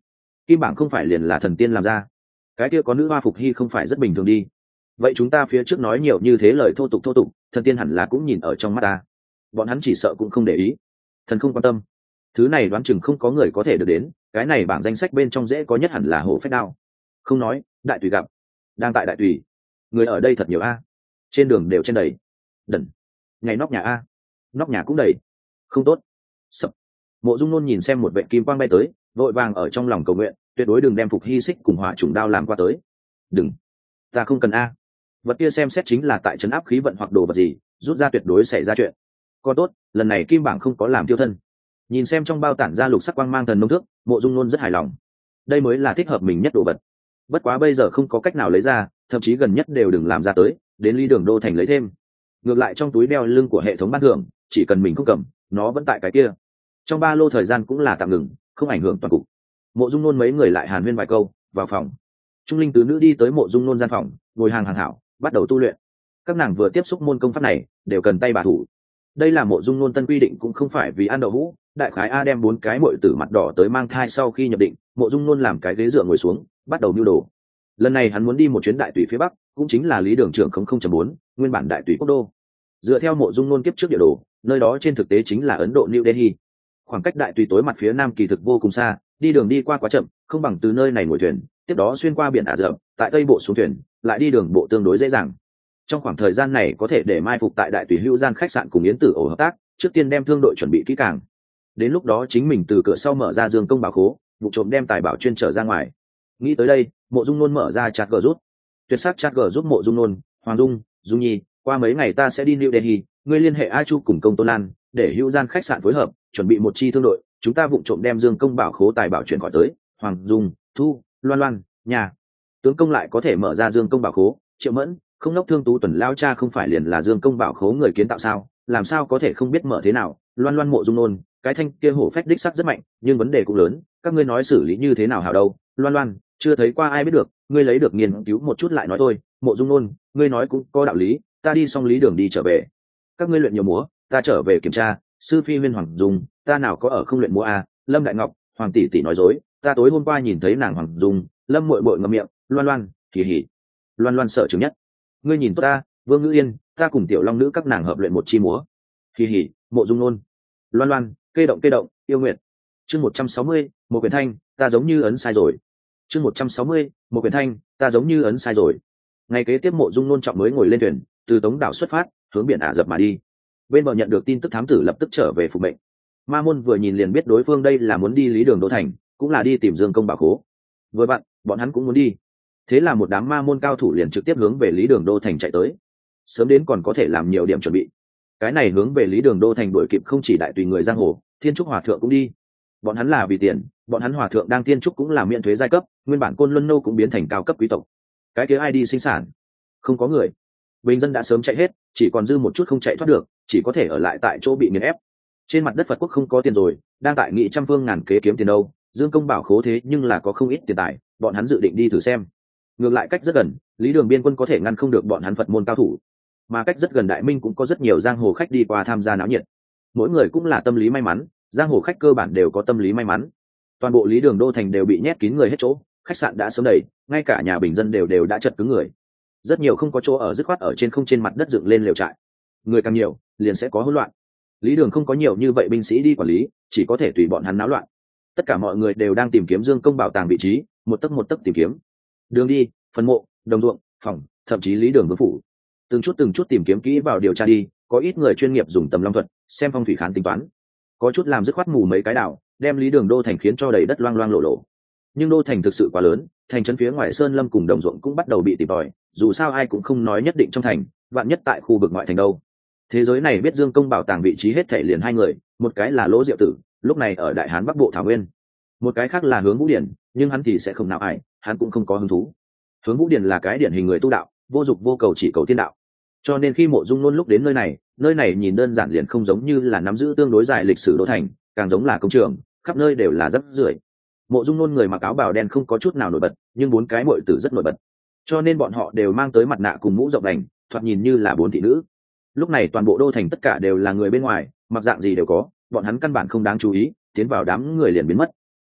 kim bảng không phải liền là thần tiên làm ra, cái kia có nữ hoa phục hy không phải rất bình thường đi. Vậy chúng ta phía trước nói nhiều như thế lời thô tục, thần tiên hẳn là cũng nhìn ở trong mắt ta, bọn hắn chỉ sợ cũng không để ý. Thần không quan tâm, thứ này đoán chừng không có người có thể được đến, cái này bảng danh sách bên trong dễ có nhất hẳn là hổ phách đao. Không nói, đại tùy gặp, đang tại đại tùy, người ở đây thật nhiều a, trên đường đều trên đầy. Đần, ngày nóc nhà a, nóc nhà cũng đầy. Không tốt, sập. Mộ Dung Nôn nhìn xem một vệ kim quang bay tới, vội vàng ở trong lòng cầu nguyện, tuyệt đối đừng đem phục hy xích cùng hỏa trùng đao làm qua tới. Đừng, ta không cần a. Vật kia xem xét chính là tại trấn áp khí vận hoặc đồ vật gì, rút ra tuyệt đối xảy ra chuyện. Còn tốt, lần này kim bảng không có làm tiêu thân. Nhìn xem trong bao tản ra lục sắc quang mang thần nông thước, Mộ Dung Nôn rất hài lòng. Đây mới là thích hợp mình nhất đồ vật. Bất quá bây giờ không có cách nào lấy ra, thậm chí gần nhất đều đừng làm ra tới, đến Ly Đường Đô thành lấy thêm. Ngược lại trong túi đeo lưng của hệ thống ban thưởng, chỉ cần mình không cầm, nó vẫn tại cái kia. Trong ba lô thời gian cũng là tạm ngừng, không ảnh hưởng toàn cục. Mộ Dung Nôn mấy người lại hàn huyên vài câu, vào phòng. Trung linh tứ nữ đi tới Mộ Dung Nôn gian phòng, ngồi hàng hảo, bắt đầu tu luyện. Các nàng vừa tiếp xúc môn công pháp này, đều cần tay bà thủ. Đây là Mộ Dung Nôn tân quy định, cũng không phải vì ăn đậu hũ. Đại khái a đem 4 cái muội tử mặt đỏ tới mang thai sau khi nhập định, Mộ Dung Nôn làm cái ghế dựa ngồi xuống, bắt đầu mưu đồ. Lần này hắn muốn đi một chuyến đại tùy phía bắc, cũng chính là Lý Đường trưởng 00.4, nguyên bản đại tùy quốc đô. Dựa theo Mộ Dung Nôn kiếp trước địa đồ, nơi đó trên thực tế chính là Ấn Độ New Delhi. Khoảng cách đại tùy tối mặt phía nam kỳ thực vô cùng xa, đi đường đi qua quá chậm, không bằng từ nơi này ngồi thuyền, tiếp đó xuyên qua biển Ả Rập, tại tây bộ xuống thuyền, lại đi đường bộ tương đối dễ dàng. Trong khoảng thời gian này có thể để mai phục tại đại tùy hữu gian khách sạn cùng yến tử ổ hợp tác, trước tiên đem thương đội chuẩn bị kỹ càng. Đến lúc đó chính mình từ cửa sau mở ra dương công bảo khố, vụ trộm đem tài bảo chuyên trở ra ngoài. Nghĩ tới đây, Mộ Dung Nôn mở ra chat gờ rút. Tuyệt sắc chat gờ giúp Mộ Dung Nôn, Hoàng Dung, Dung Nhi, qua mấy ngày ta sẽ đi New Delhi, ngươi liên hệ A Chu cùng Công Tôn Lan, để hữu gian khách sạn phối hợp, chuẩn bị một chi thương đội, chúng ta vụ trộm đem dương công bảo khố tài bảo chuyển khỏi tới. Hoàng Dung, Thu, Loan Loan, nhà tướng công lại có thể mở ra dương công bảo khố. Triệu Mẫn, không nốc thương tú tuần lao cha không phải liền là dương công bảo khố người kiến tạo sao, làm sao có thể không biết mở thế nào. Loan Loan, Mộ Dung Nôn, cái thanh kia hổ phách đích sắc rất mạnh, nhưng vấn đề cũng lớn, các ngươi nói xử lý như thế nào hảo đâu. Loan Loan, chưa thấy qua ai biết được, ngươi lấy được nghiên cứu một chút lại nói thôi. Mộ Dung Nôn, ngươi nói cũng có đạo lý, ta đi xong Lý Đường đi trở về. Các ngươi luyện nhiều múa, ta trở về kiểm tra. Sư phi Huyên Hoàng Dung, ta nào có ở không luyện múa à. Lâm Đại Ngọc, Hoàng tỷ tỷ nói dối, ta tối hôm qua nhìn thấy nàng Hoàng Dung. Lâm muội muội ngậm miệng. Loan Loan, kỳ hỉ. Loan Loan sợ chứng nhất, ngươi nhìn tốt ta. Vương Ngữ Yên, ta cùng tiểu long nữ các nàng hợp luyện một chi múa. Kỳ hỉ. Mộ Dung Nôn, Loan Loan, kê động, yêu nguyện. Chương 160, một quyển thanh, ta giống như ấn sai rồi. Chương 160, một quyển thanh, ta giống như ấn sai rồi. Ngày kế tiếp Mộ Dung Nôn trọng mới ngồi lên thuyền, từ Tống đảo xuất phát, hướng biển Ả Rập mà đi. Bên bờ nhận được tin tức, thám tử lập tức trở về phục mệnh. Ma môn vừa nhìn liền biết đối phương đây là muốn đi Lý Đường Đô thành, cũng là đi tìm dương công bảo khố. Vừa bạn, bọn hắn cũng muốn đi. Thế là một đám ma môn cao thủ liền trực tiếp hướng về Lý Đường Đô thành chạy tới. Sớm đến còn có thể làm nhiều điểm chuẩn bị. Cái này hướng về Lý Đường Đô thành đuổi kịp không chỉ đại tùy người giang hồ, Thiên Trúc Hòa thượng cũng đi. Bọn hắn là vì tiền, bọn hắn hòa thượng đang Thiên Trúc cũng là miễn thuế giai cấp, nguyên bản Côn Luân Nô cũng biến thành cao cấp quý tộc. Cái kia ai đi sinh sản? Không có người. Bình dân đã sớm chạy hết, chỉ còn dư một chút không chạy thoát được, chỉ có thể ở lại tại chỗ bị nghiền ép. Trên mặt đất Phật quốc không có tiền rồi, đang tại nghị trăm phương ngàn kế kiếm tiền đâu. Dương công bảo khố thế nhưng là có không ít tiền tài, bọn hắn dự định đi thử xem. Ngược lại cách rất gần, Lý Đường biên quân có thể ngăn không được bọn hắn Phật môn cao thủ, mà cách rất gần Đại Minh cũng có rất nhiều giang hồ khách đi qua tham gia náo nhiệt. Mỗi người cũng là tâm lý may mắn, giang hồ khách cơ bản đều có tâm lý may mắn. Toàn bộ Lý Đường Đô thành đều bị nhét kín người hết chỗ, khách sạn đã sớm đầy, ngay cả nhà bình dân đều đã chật cứng người. Rất nhiều không có chỗ ở dứt khoát ở trên mặt đất dựng lên lều trại. Người càng nhiều, liền sẽ có hỗn loạn. Lý Đường không có nhiều như vậy binh sĩ đi quản lý, chỉ có thể tùy bọn hắn náo loạn. Tất cả mọi người đều đang tìm kiếm dương công bảo tàng vị trí, một tấc tìm kiếm. Đường đi, phần mộ, đồng ruộng, phòng, thậm chí Lý Đường vương phủ, từng chút tìm kiếm kỹ vào điều tra đi. Có ít người chuyên nghiệp dùng tầm long thuật, xem phong thủy khán tính toán. Có chút làm dứt khoát mù mấy cái đảo, đem Lý Đường Đô thành khiến cho đầy đất loang loang lộ lộ. Nhưng đô thành thực sự quá lớn, thành trấn phía ngoài sơn lâm cùng đồng ruộng cũng bắt đầu bị tìm tòi. Dù sao ai cũng không nói nhất định trong thành, vạn nhất tại khu vực ngoại thành đâu. Thế giới này biết dương công bảo tàng vị trí hết thảy liền 2 người, một cái là Lỗ Diệu Tử, lúc này ở Đại Hán Bắc Bộ Thảo Nguyên. Một cái khác là Hướng Vũ Điển, nhưng hắn thì sẽ không nào ải, hắn cũng không có hứng thú. Hướng Vũ Điển là cái điển hình người tu đạo, vô dục vô cầu, chỉ cầu tiên đạo. Cho nên khi Mộ Dung Nôn lúc đến nơi này nhìn đơn giản liền không giống như là nắm giữ tương đối dài lịch sử đô thành, càng giống là công trường, khắp nơi đều là rác rưởi. Mộ Dung Nôn người mặc áo bào đen không có chút nào nổi bật, nhưng 4 cái muội tử rất nổi bật, cho nên bọn họ đều mang tới mặt nạ cùng mũ rộng đành, thoạt nhìn như là 4 thị nữ. Lúc này toàn bộ đô thành tất cả đều là người bên ngoài, mặc dạng gì đều có, bọn hắn căn bản không đáng chú ý, tiến vào đám người liền biến mất.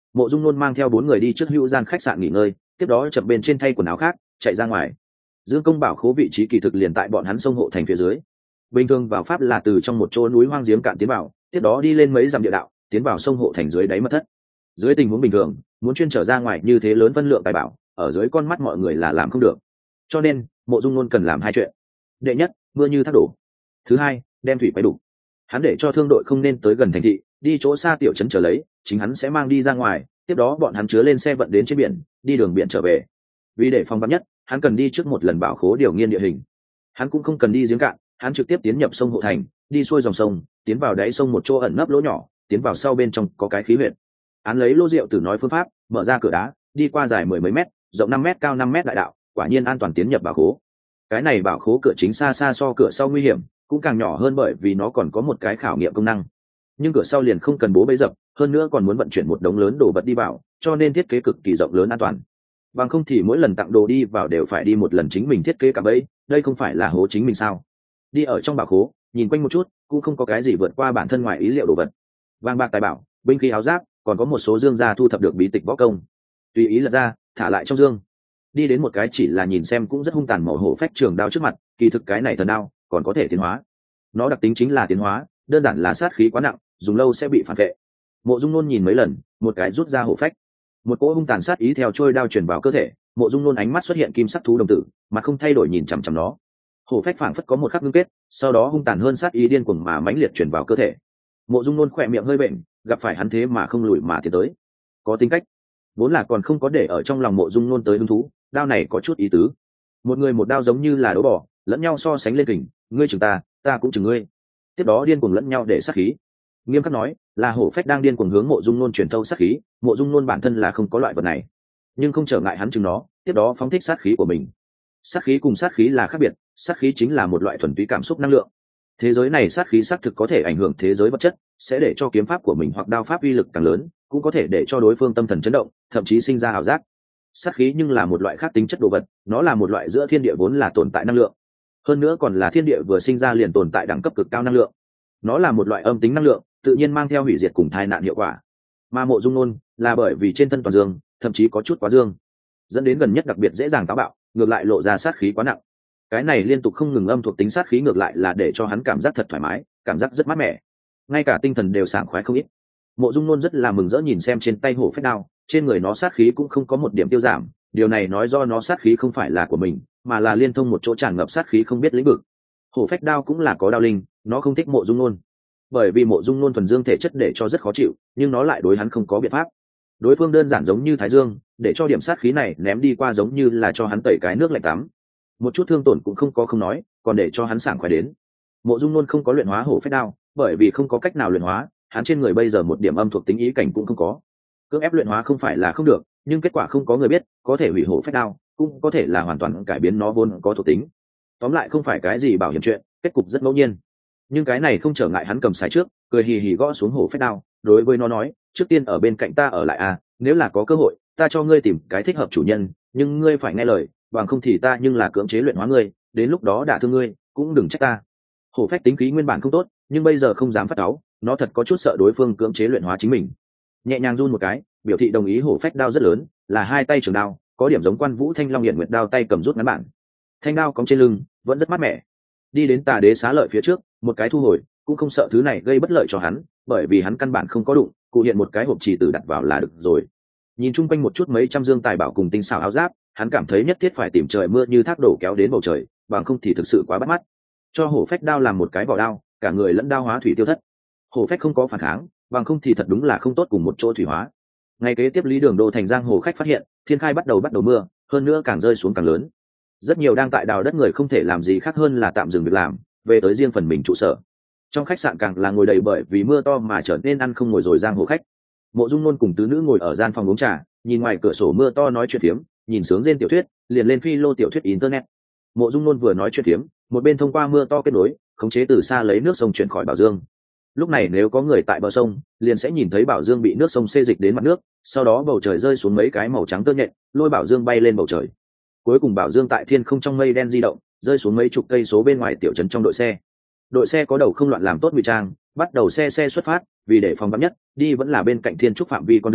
Mộ Dung Nôn mang theo 4 người đi trước hữu gian khách sạn nghỉ ngơi, tiếp đó chậm bên trên thay quần áo khác chạy ra ngoài. Dương công bảo khố vị trí kỳ thực liền tại bọn hắn sông hộ thành phía dưới. Bình thường vào pháp là từ trong một chỗ núi hoang giếng cạn tiến vào, tiếp đó đi lên mấy dặm địa đạo tiến vào sông hộ thành dưới đáy mật thất. Dưới tình huống bình thường, muốn chuyên trở ra ngoài như thế lớn phân lượng tài bảo, ở dưới con mắt mọi người là làm không được. Cho nên Mộ Dung Nôn cần làm 2 chuyện. Đệ nhất, mưa như thác đổ. Thứ hai, đem thủy quay đủ. Hắn để cho thương đội không nên tới gần thành thị, đi chỗ xa tiểu trấn trở lấy, chính hắn sẽ mang đi ra ngoài, tiếp đó bọn hắn chứa lên xe vận đến trên biển, đi đường biển trở về. Vì để phòng vắn nhất, hắn cần đi trước một lần bảo khố điều nghiên địa hình. Hắn cũng không cần đi giếng cạn, hắn trực tiếp tiến nhập sông hộ thành, đi xuôi dòng sông, tiến vào đáy sông một chỗ ẩn nấp lỗ nhỏ, tiến vào sau bên trong có cái khí huyệt. Hắn lấy lô rượu từ nói phương pháp, mở ra cửa đá, đi qua dài 10 mấy mét, rộng 5 mét, cao 5 mét đại đạo, quả nhiên an toàn tiến nhập bảo khố. Cái này bảo khố cửa chính xa xa so cửa sau nguy hiểm, cũng càng nhỏ hơn bởi vì nó còn có một cái khảo nghiệm công năng. Nhưng cửa sau liền không cần bố bấy dập, hơn nữa còn muốn vận chuyển một đống lớn đồ vật đi vào, cho nên thiết kế cực kỳ rộng lớn an toàn. Bằng không thì mỗi lần tặng đồ đi vào đều phải đi một lần chính mình thiết kế cả bẫy, đây không phải là hố chính mình sao? Đi ở trong bảo khố, nhìn quanh một chút, cũng không có cái gì vượt qua bản thân ngoài ý liệu đồ vật. Vàng bạc tài bảo, binh khí áo giáp, còn có một số dương gia thu thập được bí tịch võ công. Tùy ý lật ra, thả lại trong dương. Đi đến một cái chỉ là nhìn xem cũng rất hung tàn màu hổ phách trường đao trước mặt, kỳ thực cái này thần đao còn có thể tiến hóa. Nó đặc tính chính là tiến hóa, đơn giản là sát khí quá nặng, dùng lâu sẽ bị phản vệ. Mộ Dung Nôn nhìn mấy lần, một cái rút ra hổ phách, một cỗ hung tàn sát ý theo trôi đao truyền vào cơ thể. Mộ Dung Nôn ánh mắt xuất hiện kim sắc thú đồng tử, mà không thay đổi nhìn chằm chằm nó. Hổ phách phảng phất có một khắc ngưng kết, sau đó hung tàn hơn sát ý điên cuồng mà mãnh liệt truyền vào cơ thể. Mộ Dung Nôn khỏe miệng hơi bệnh, gặp phải hắn thế mà không lùi mà tiến tới, có tính cách. Vốn là còn không có để ở trong lòng Mộ Dung Nôn tới hứng thú, đao này có chút ý tứ. Một người một đao giống như là đấu bỏ, lẫn nhau so sánh lên kình, ngươi chừng ta, ta cũng chừng ngươi. Tiếp đó điên cuồng lẫn nhau để sát khí. Nghiêm khắc nói, là hổ phách đang điên cuồng hướng Mộ Dung Nôn truyền thâu sát khí, Mộ Dung Nôn bản thân là không có loại vật này, nhưng không trở ngại hắn chừng nó, tiếp đó phóng thích sát khí của mình. Sát khí cùng sát khí là khác biệt, sát khí chính là một loại thuần túy cảm xúc năng lượng. Thế giới này sát khí xác thực có thể ảnh hưởng thế giới vật chất, sẽ để cho kiếm pháp của mình hoặc đao pháp uy lực càng lớn, cũng có thể để cho đối phương tâm thần chấn động, thậm chí sinh ra ảo giác. Sát khí nhưng là một loại khác tính chất đồ vật, nó là một loại giữa thiên địa vốn là tồn tại năng lượng, hơn nữa còn là thiên địa vừa sinh ra liền tồn tại đẳng cấp cực cao năng lượng. Nó là một loại âm tính năng lượng, tự nhiên mang theo hủy diệt cùng tai nạn hiệu quả. Mà Mộ Dung Nôn là bởi vì trên thân toàn dương, thậm chí có chút quá dương, dẫn đến gần nhất đặc biệt dễ dàng táo bạo, ngược lại lộ ra sát khí quá nặng. Cái này liên tục không ngừng âm thuộc tính sát khí ngược lại là để cho hắn cảm giác thật thoải mái, cảm giác rất mát mẻ, ngay cả tinh thần đều sảng khoái không ít. Mộ Dung Nôn rất là mừng rỡ nhìn xem trên tay hổ phách đao, trên người nó sát khí cũng không có một điểm tiêu giảm, điều này nói do nó sát khí không phải là của mình, mà là liên thông một chỗ tràn ngập sát khí không biết lĩnh vực. Hổ phách đao cũng là có đao linh, nó không thích Mộ Dung Nôn, bởi vì Mộ Dung Nôn thuần dương thể chất để cho rất khó chịu, nhưng nó lại đối hắn không có biện pháp. Đối phương đơn giản giống như Thái Dương, để cho điểm sát khí này ném đi qua giống như là cho hắn tẩy cái nước lạnh tắm, một chút thương tổn cũng không có không nói, còn để cho hắn sảng khoái đến. Mộ Dung Nôn không có luyện hóa hổ phách đao, bởi vì không có cách nào luyện hóa, hắn trên người bây giờ một điểm âm thuộc tính ý cảnh cũng không có. Cưỡng ép luyện hóa không phải là không được, nhưng kết quả không có người biết, có thể hủy hổ phách đao, cũng có thể là hoàn toàn cải biến nó vốn có thuộc tính. Tóm lại không phải cái gì bảo hiểm chuyện, kết cục rất ngẫu nhiên. Nhưng cái này không trở ngại hắn cầm sải trước, cười hì hì gõ xuống hổ phách đao, đối với nó nói, trước tiên ở bên cạnh ta ở lại à, nếu là có cơ hội, ta cho ngươi tìm cái thích hợp chủ nhân, nhưng ngươi phải nghe lời, bằng không thì ta nhưng là cưỡng chế luyện hóa ngươi, đến lúc đó đả thương ngươi, cũng đừng trách ta. Hổ phách tính khí nguyên bản không tốt, nhưng bây giờ không dám phát cáu, nó thật có chút sợ đối phương cưỡng chế luyện hóa chính mình. Nhẹ nhàng run một cái, biểu thị đồng ý. Hổ phách đao rất lớn, là 2 tay trường đao, có điểm giống Quan Vũ Thanh Long Hiển Nguyệt đao tay cầm rút ngắn bản. Thanh đao cắm trên lưng, vẫn rất mát mẻ. Đi đến Tà Đế xá lợi phía trước, một cái thu hồi, cũng không sợ thứ này gây bất lợi cho hắn, bởi vì hắn căn bản không có đụng, cụ hiện một cái hộp trì tử đặt vào là được rồi. Nhìn chung quanh một chút mấy trăm dương tài bảo cùng tinh xảo áo giáp, hắn cảm thấy nhất thiết phải tìm trời mưa như thác đổ kéo đến bầu trời, bằng không thì thực sự quá bắt mắt. Cho hổ phách đao làm một cái vỏ đao, cả người lẫn đao hóa thủy tiêu thất. Hổ phách không có phản kháng, bằng không thì thật đúng là không tốt cùng một chỗ thủy hóa. Ngày kế tiếp Lý Đường Đô thành giang hồ khách phát hiện, thiên khai bắt đầu mưa, hơn nữa càng rơi xuống càng lớn. Rất nhiều đang tại đào đất người không thể làm gì khác hơn là tạm dừng việc làm, về tới riêng phần mình trụ sở. Trong khách sạn càng là ngồi đầy bởi vì mưa to mà trở nên ăn không ngồi rồi giang hồ khách. Mộ Dung Nôn cùng tứ nữ ngồi ở gian phòng uống trà, nhìn ngoài cửa sổ mưa to nói chuyện phiếm, nhìn sướng rên tiểu thuyết, liền lên phi lô tiểu thuyết internet. Mộ Dung Nôn vừa nói chuyện phiếm, một bên thông qua mưa to kết nối, khống chế từ xa lấy nước sông chuyển khỏi Bảo Dương. Lúc này nếu có người tại bờ sông, liền sẽ nhìn thấy Bảo Dương bị nước sông xê dịch đến mặt nước, sau đó bầu trời rơi xuống mấy cái màu trắng tơ nhện, lôi Bảo Dương bay lên bầu trời. Cuối cùng Bảo Dương tại thiên không trong mây đen di động, rơi xuống mấy chục cây số bên ngoài tiểu trấn trong đội xe. Đội xe có đầu không loạn làm tốt ngụy trang, bắt đầu xe xuất phát, vì để phòng vắn nhất, đi vẫn là bên cạnh thiên trúc phạm vi con đường,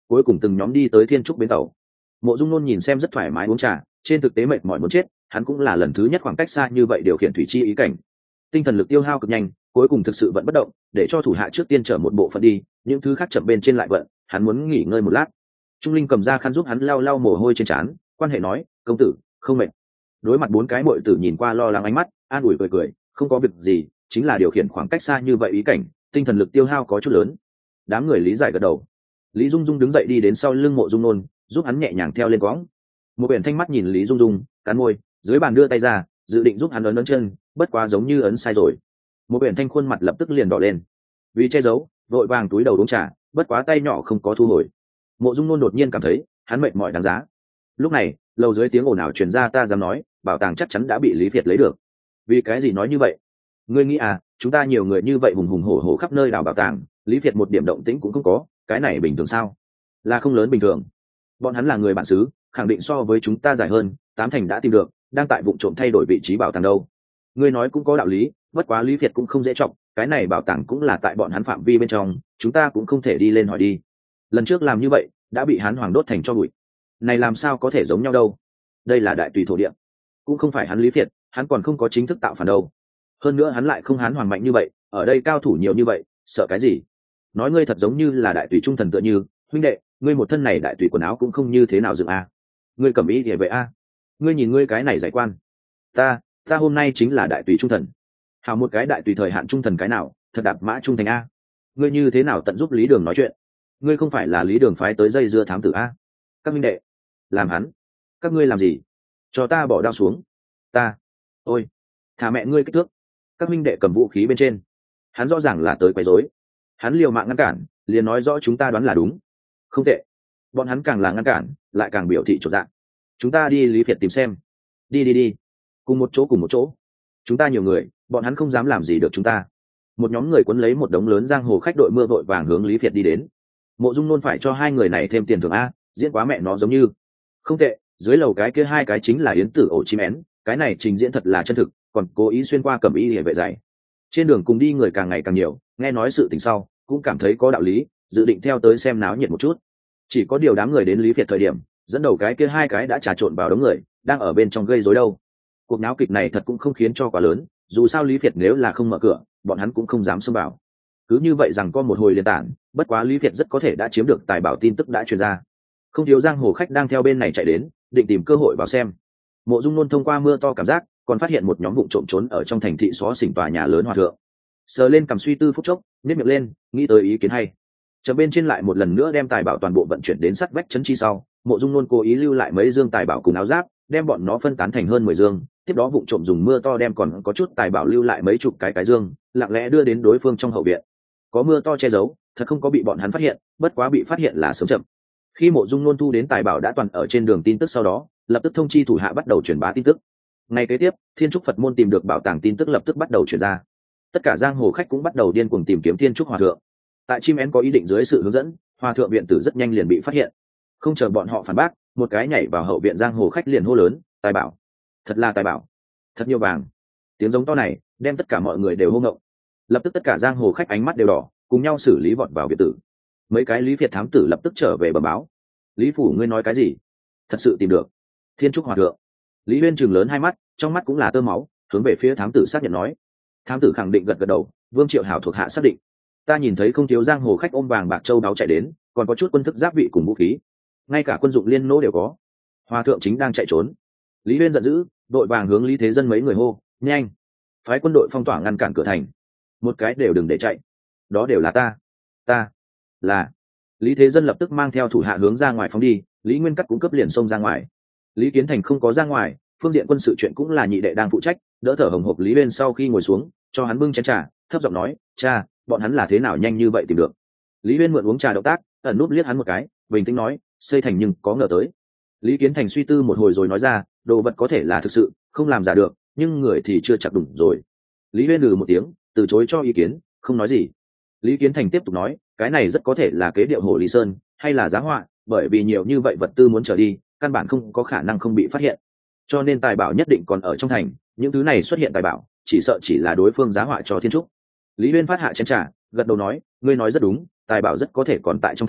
cuối cùng từng nhóm đi tới thiên trúc bến tàu. Mộ Dung Nôn nhìn xem rất thoải mái uống trà, trên thực tế mệt mỏi muốn chết, hắn cũng là lần thứ nhất khoảng cách xa như vậy điều khiển thủy chi ý cảnh, tinh thần lực tiêu hao cực nhanh, cuối cùng thực sự vẫn bất động, để cho thủ hạ trước tiên chở một bộ phận đi, những thứ khác chậm bên trên lại vận, hắn muốn nghỉ ngơi một lát. Trung Linh cầm ra khăn giúp hắn lau lau mồ hôi trên trán, quan hệ nói, công tử không mệt. Đối mặt bốn cái muội tử nhìn qua lo lắng ánh mắt, an ủi cười cười, không có việc gì, chính là điều khiển khoảng cách xa như vậy ý cảnh, tinh thần lực tiêu hao có chút lớn. Đám người lý giải gật đầu. Lý Dung Dung đứng dậy đi đến sau lưng Mộ Dung Nôn, giúp hắn nhẹ nhàng theo lên quõng. Một biển thanh mắt nhìn Lý Dung Dung, cắn môi, dưới bàn đưa tay ra, dự định giúp hắn ấn chân, bất quá giống như ấn sai rồi. Một biển thanh khuôn mặt lập tức liền đỏ lên, vì che giấu, vội vàng túi đầu uống trà, bất quá tay nhỏ không có thu hồi. Mộ Dung Nôn đột nhiên cảm thấy hắn mệt mỏi đáng giá. Lúc này lầu dưới tiếng ồn ào truyền ra, ta dám nói bảo tàng chắc chắn đã bị Lý Việt lấy được. Vì cái gì nói như vậy? Ngươi nghĩ à, chúng ta nhiều người như vậy hùng hùng hổ hổ khắp nơi đào bảo tàng, Lý Việt một điểm động tĩnh cũng không có, cái này bình thường sao? Là không lớn bình thường. Bọn hắn là người bản xứ, khẳng định so với chúng ta giải hơn, tám thành đã tìm được, đang tại vụ trộm thay đổi vị trí bảo tàng đâu. Ngươi nói cũng có đạo lý, bất quá Lý Việt cũng không dễ trọng, cái này bảo tàng cũng là tại bọn hắn phạm vi bên trong, chúng ta cũng không thể đi lên hỏi đi. Lần trước làm như vậy đã bị hắn hoàng đốt thành cho bụi, này làm sao có thể giống nhau đâu? Đây là đại tùy thổ địa, cũng không phải hắn Lý Việt, hắn còn không có chính thức tạo phản đâu. Hơn nữa hắn lại không hán hoàng mạnh như vậy, ở đây cao thủ nhiều như vậy, sợ cái gì? Nói ngươi thật giống như là đại tùy trung thần tựa như, huynh đệ, ngươi một thân này đại tùy quần áo cũng không như thế nào dựng a. Ngươi cầm ý địa vậy a? Ngươi nhìn ngươi cái này giải quan, ta hôm nay chính là đại tùy trung thần. Hào một cái đại tùy thời hạn trung thần cái nào, thật đạp mã trung thành a. Ngươi như thế nào tận giúp Lý Đường nói chuyện? Ngươi không phải là Lý Đường phái tới dây dưa thám tử a? Các minh đệ, làm hắn, các ngươi làm gì? Cho ta bỏ đao xuống. Ta, ôi, thả mẹ ngươi kích thước. Các minh đệ cầm vũ khí bên trên. Hắn rõ ràng là tới quấy rối. Hắn liều mạng ngăn cản, liền nói rõ chúng ta đoán là đúng. Không tệ. Bọn hắn càng là ngăn cản, lại càng biểu thị chột dạ. Chúng ta đi Lý Việt tìm xem. Đi. Cùng một chỗ. Chúng ta nhiều người, bọn hắn không dám làm gì được chúng ta. Một nhóm người quấn lấy một đống lớn giang hồ khách đội mưa vội vàng hướng Lý Việt đi đến. Mộ Dung Nôn phải cho hai người này thêm tiền thưởng a, diễn quá mẹ nó giống như. Không tệ, dưới lầu cái kia hai cái chính là yến tử ổ chim én, cái này trình diễn thật là chân thực, còn cố ý xuyên qua cẩm y liễu vệ dày. Trên đường cùng đi người càng ngày càng nhiều, nghe nói sự tình sau cũng cảm thấy có đạo lý, dự định theo tới xem náo nhiệt một chút. Chỉ có điều đám người đến Lý Việt thời điểm, dẫn đầu cái kia hai cái đã trà trộn vào đống người, đang ở bên trong gây rối đâu. Cuộc náo kịch này thật cũng không khiến cho quá lớn, dù sao Lý Việt nếu là không mở cửa, bọn hắn cũng không dám xông vào. Cứ như vậy rằng có một hồi liên tản, bất quá Lý Việt rất có thể đã chiếm được tài bảo tin tức đã truyền ra. Không thiếu giang hồ khách đang theo bên này chạy đến, định tìm cơ hội vào xem. Mộ Dung Nôn thông qua mưa to cảm giác, còn phát hiện một nhóm vụng trộm trốn ở trong thành thị xó xỉnh tòa nhà lớn hòa thượng. Sờ lên cầm suy tư phút chốc, nhếch miệng lên, nghĩ tới ý kiến hay. Chờ bên trên lại một lần nữa đem tài bảo toàn bộ vận chuyển đến sắt vách trấn chi sau, Mộ Dung Nôn cố ý lưu lại mấy dương tài bảo cùng áo giáp, đem bọn nó phân tán thành hơn 10 dương, tiếp đó vụng trộm dùng mưa to đem còn có chút tài bảo lưu lại mấy chục cái dương, lặng lẽ đưa đến đối phương trong hậu viện. Có mưa to che giấu, thật không có bị bọn hắn phát hiện, bất quá bị phát hiện là sớm chậm. Khi Mộ Dung Nôn thu đến tài bảo đã toàn ở trên đường tin tức sau đó, lập tức thông chi thủ hạ bắt đầu truyền bá tin tức. Ngày kế tiếp, Thiên Trúc Phật môn tìm được bảo tàng tin tức lập tức bắt đầu truyền ra. Tất cả giang hồ khách cũng bắt đầu điên cuồng tìm kiếm Thiên Trúc hòa thượng. Tại chim én có ý định dưới sự hướng dẫn, hòa thượng viện tử rất nhanh liền bị phát hiện. Không chờ bọn họ phản bác, một cái nhảy vào hậu viện giang hồ khách liền hô lớn, tài bảo, thật là tài bảo, thật nhiều vàng. Tiếng giống to này đem tất cả mọi người đều hô ngộng. Lập tức tất cả giang hồ khách ánh mắt đều đỏ, cùng nhau xử lý vọt vào viện tử. Mấy cái Lý Việt thám tử lập tức trở về bẩm báo. Lý phủ ngươi nói cái gì? Thật sự tìm được Thiên Trúc hòa thượng. Lý Uyên trừng lớn hai mắt, trong mắt cũng là tơ máu, hướng về phía thám tử xác nhận nói. Thám tử khẳng định gật gật đầu, Vương Triệu Hảo thuộc hạ xác định. Ta nhìn thấy không thiếu giang hồ khách ôm vàng bạc châu báu chạy đến, còn có chút quân thức giáp vị cùng vũ khí, ngay cả quân dụng liên nô đều có. Hòa thượng chính đang chạy trốn. Lý Uyên giận dữ, đội vàng hướng Lý Thế Dân mấy người hô, nhanh, phái quân đội phong tỏa ngăn cản cửa thành, một cái đều đừng để chạy. Đó đều là ta là. Lý Thế Dân lập tức mang theo thủ hạ hướng ra ngoài phóng đi, Lý Nguyên Cắt cũng cấp liền xông ra ngoài. Lý Kiến Thành không có ra ngoài, phương diện quân sự chuyện cũng là nhị đệ đang phụ trách, đỡ thở hồng hộc Lý Uyên sau khi ngồi xuống, cho hắn bưng chén trà, thấp giọng nói, cha, bọn hắn là thế nào nhanh như vậy tìm được? Lý Uyên mượn uống trà động tác, ẩn núp liếc hắn một cái, bình tĩnh nói, xây thành nhưng có ngờ tới. Lý Kiến Thành suy tư một hồi rồi nói ra, đồ vật có thể là thực sự, không làm giả được, nhưng người thì chưa chặt đủ rồi. Lý Uyên một tiếng, từ chối cho ý kiến, không nói gì. Lý Kiến Thành tiếp tục nói, cái này rất có thể là kế điệu Hồ Lý Sơn, hay là giá họa, bởi vì nhiều như vậy vật tư muốn trở đi, căn bản không có khả năng không bị phát hiện. Cho nên tài bảo nhất định còn ở trong thành, những thứ này xuất hiện tài bảo, chỉ sợ chỉ là đối phương giá họa cho Thiên Trúc. Lý Uyên phát hạ chén trà, gật đầu nói, ngươi nói rất đúng, tài bảo rất có thể còn tại trong thành,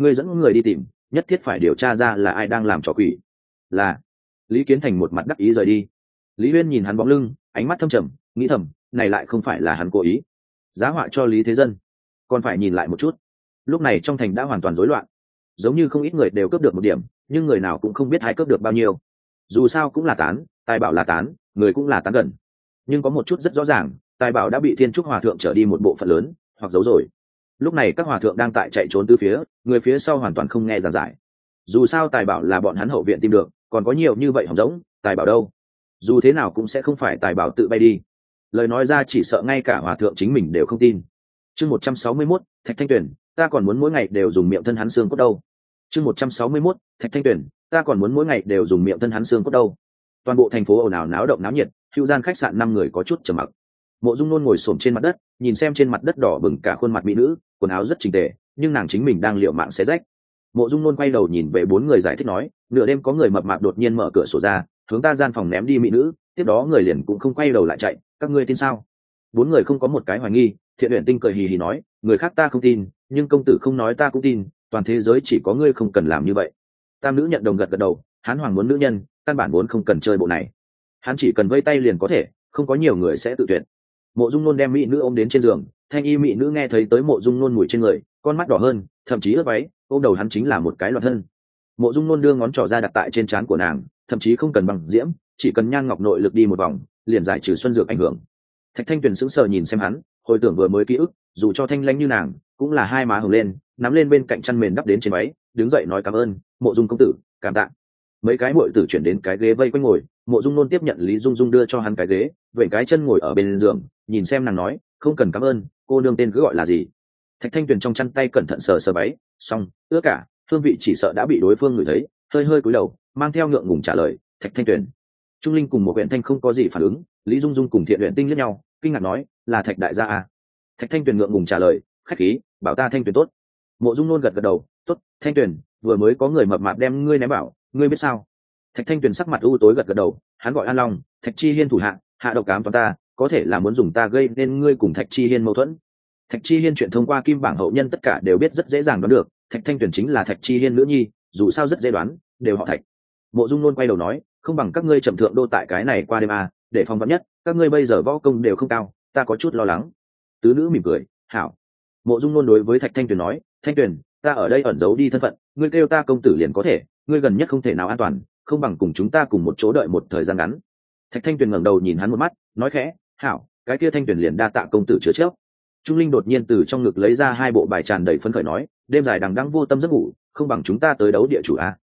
ngươi dẫn người đi tìm, nhất thiết phải điều tra ra là ai đang làm trò quỷ. Là. Lý Kiến Thành một mặt đắc ý rời đi. Lý Uyên nhìn hắn bóng lưng, ánh mắt thâm trầm, nghĩ thầm, này lại không phải là hắn cố ý giá họa cho Lý Thế Dân, còn phải nhìn lại một chút. Lúc này trong thành đã hoàn toàn rối loạn, giống như không ít người đều cướp được một điểm, nhưng người nào cũng không biết ai cướp được bao nhiêu. Dù sao cũng là tán, tài bảo là tán, người cũng là tán gần. Nhưng có một chút rất rõ ràng, tài bảo đã bị Thiên Trúc Hòa thượng trở đi một bộ phận lớn, hoặc giấu rồi. Lúc này các hòa thượng đang tại chạy trốn tứ phía, người phía sau hoàn toàn không nghe giảng giải. Dù sao tài bảo là bọn hắn hậu viện tìm được, còn có nhiều như vậy hỏng rỗng, tài bảo đâu? Dù thế nào cũng sẽ không phải tài bảo tự bay đi. Lời nói ra chỉ sợ ngay cả hòa thượng chính mình đều không tin. Chương 161, Thạch Thanh Tuyền, ta còn muốn mỗi ngày đều dùng miệng thân hắn xương cốt đâu. Chương 161, Thạch Thanh Tuyền, ta còn muốn mỗi ngày đều dùng miệng thân hắn xương cốt đâu. Toàn bộ thành phố ồn ào náo động náo nhiệt, hưu gian khách sạn 5 người có chút trầm mặc. Mộ Dung Nôn ngồi xổm trên mặt đất, nhìn xem trên mặt đất đỏ bừng cả khuôn mặt mỹ nữ, quần áo rất chỉnh tề, nhưng nàng chính mình đang liều mạng xé rách. Mộ Dung Nôn quay đầu nhìn về 4 người giải thích nói, nửa đêm có người mập mạp đột nhiên mở cửa sổ ra, hướng ta gian phòng ném đi mỹ nữ, tiếp đó người liền cũng không quay đầu lại chạy, các ngươi tin sao? 4 người không có một cái hoài nghi. Thiện Uyển Tinh cười hì hì nói, người khác ta không tin, nhưng công tử không nói ta cũng tin, toàn thế giới chỉ có ngươi không cần làm như vậy. Tam nữ nhận đồng gật gật đầu, Hán Hoàng muốn nữ nhân, căn bản vốn không cần chơi bộ này, hắn chỉ cần vây tay liền có thể, không có nhiều người sẽ tự tuyển. Mộ Dung Nôn đem mỹ nữ ôm đến trên giường, thanh y mỹ nữ nghe thấy tới Mộ Dung Nôn mùi trên người, con mắt đỏ hơn, thậm chí ướt váy, ôm đầu hắn chính là một cái loạn thân. Mộ Dung Nôn đưa ngón trỏ ra đặt tại trên trán của nàng, thậm chí không cần bằng diễm, chỉ cần nhan ngọc nội lực đi một vòng, liền giải trừ xuân dược ảnh hưởng. Thạch Thanh Tuyền sững sờ nhìn xem hắn, hồi tưởng vừa mới ký ức, dù cho thanh lãnh như nàng, cũng là hai má hồng lên, nắm lên bên cạnh chăn mền đắp đến trên váy, đứng dậy nói cảm ơn, Mộ Dung công tử, cảm tạ. Mấy cái muội tử chuyển đến cái ghế vây quanh ngồi, Mộ Dung Nôn tiếp nhận Lý Dung Dung đưa cho hắn cái ghế, vểnh cái chân ngồi ở bên giường, nhìn xem nàng nói, không cần cảm ơn, cô nương tên cứ gọi là gì? Thạch Thanh Tuyền trong chăn tay cẩn thận sờ sờ váy, xong, ước cả, hương vị chỉ sợ đã bị đối phương ngửi thấy, hơi hơi cúi đầu, mang theo ngượng ngùng trả lời, Thạch Thanh Tuyền. Trung Linh cùng một huyện thanh không có gì phản ứng, Lý Dung Dung cùng Thiện Uyển Tinh liếc nhau, kinh ngạc nói, là Thạch đại gia à? Thạch Thanh Tuyền ngượng ngùng trả lời, khách khí, bảo ta Thanh Tuyền tốt. Mộ Dung Nôn gật gật đầu, tốt, Thanh Tuyền, vừa mới có người mập mạp đem ngươi ném bảo, ngươi biết sao? Thạch Thanh Tuyền sắc mặt u tối gật gật đầu, hắn gọi An Long, Thạch Chi Hiên thủ hạ, hạ độc cám toán ta, có thể là muốn dùng ta gây nên ngươi cùng Thạch Chi Hiên mâu thuẫn. Thạch Chi Hiên chuyện thông qua Kim Bảng hậu nhân tất cả đều biết rất dễ dàng đoán được, Thạch Thanh Tuyền chính là Thạch Chi Hiên nữ nhi, dù sao rất dễ đoán, đều họ Thạch. Mộ Dung Nôn quay đầu nói, không bằng các ngươi trầm thượng đô tại cái này qua đêm à, để phòng vắn nhất, các ngươi bây giờ võ công đều không cao, ta có chút lo lắng. Tứ nữ mỉm cười, hảo. Mộ Dung Nôn đối với Thạch Thanh Tuyền nói, Thanh Tuyền, ta ở đây ẩn giấu đi thân phận, ngươi kêu ta công tử liền có thể, ngươi gần nhất không thể nào an toàn, không bằng cùng chúng ta cùng một chỗ đợi một thời gian ngắn. Thạch Thanh Tuyền ngẩng đầu nhìn hắn một mắt, nói khẽ, hảo, cái kia Thanh Tuyền liền đa tạ công tử chứa trước. Trung Linh đột nhiên từ trong ngực lấy ra 2 bộ bài tràn đầy phấn khởi nói, đêm dài đằng đẵng vô tâm giấc ngủ, không bằng chúng ta tới đấu địa chủ a.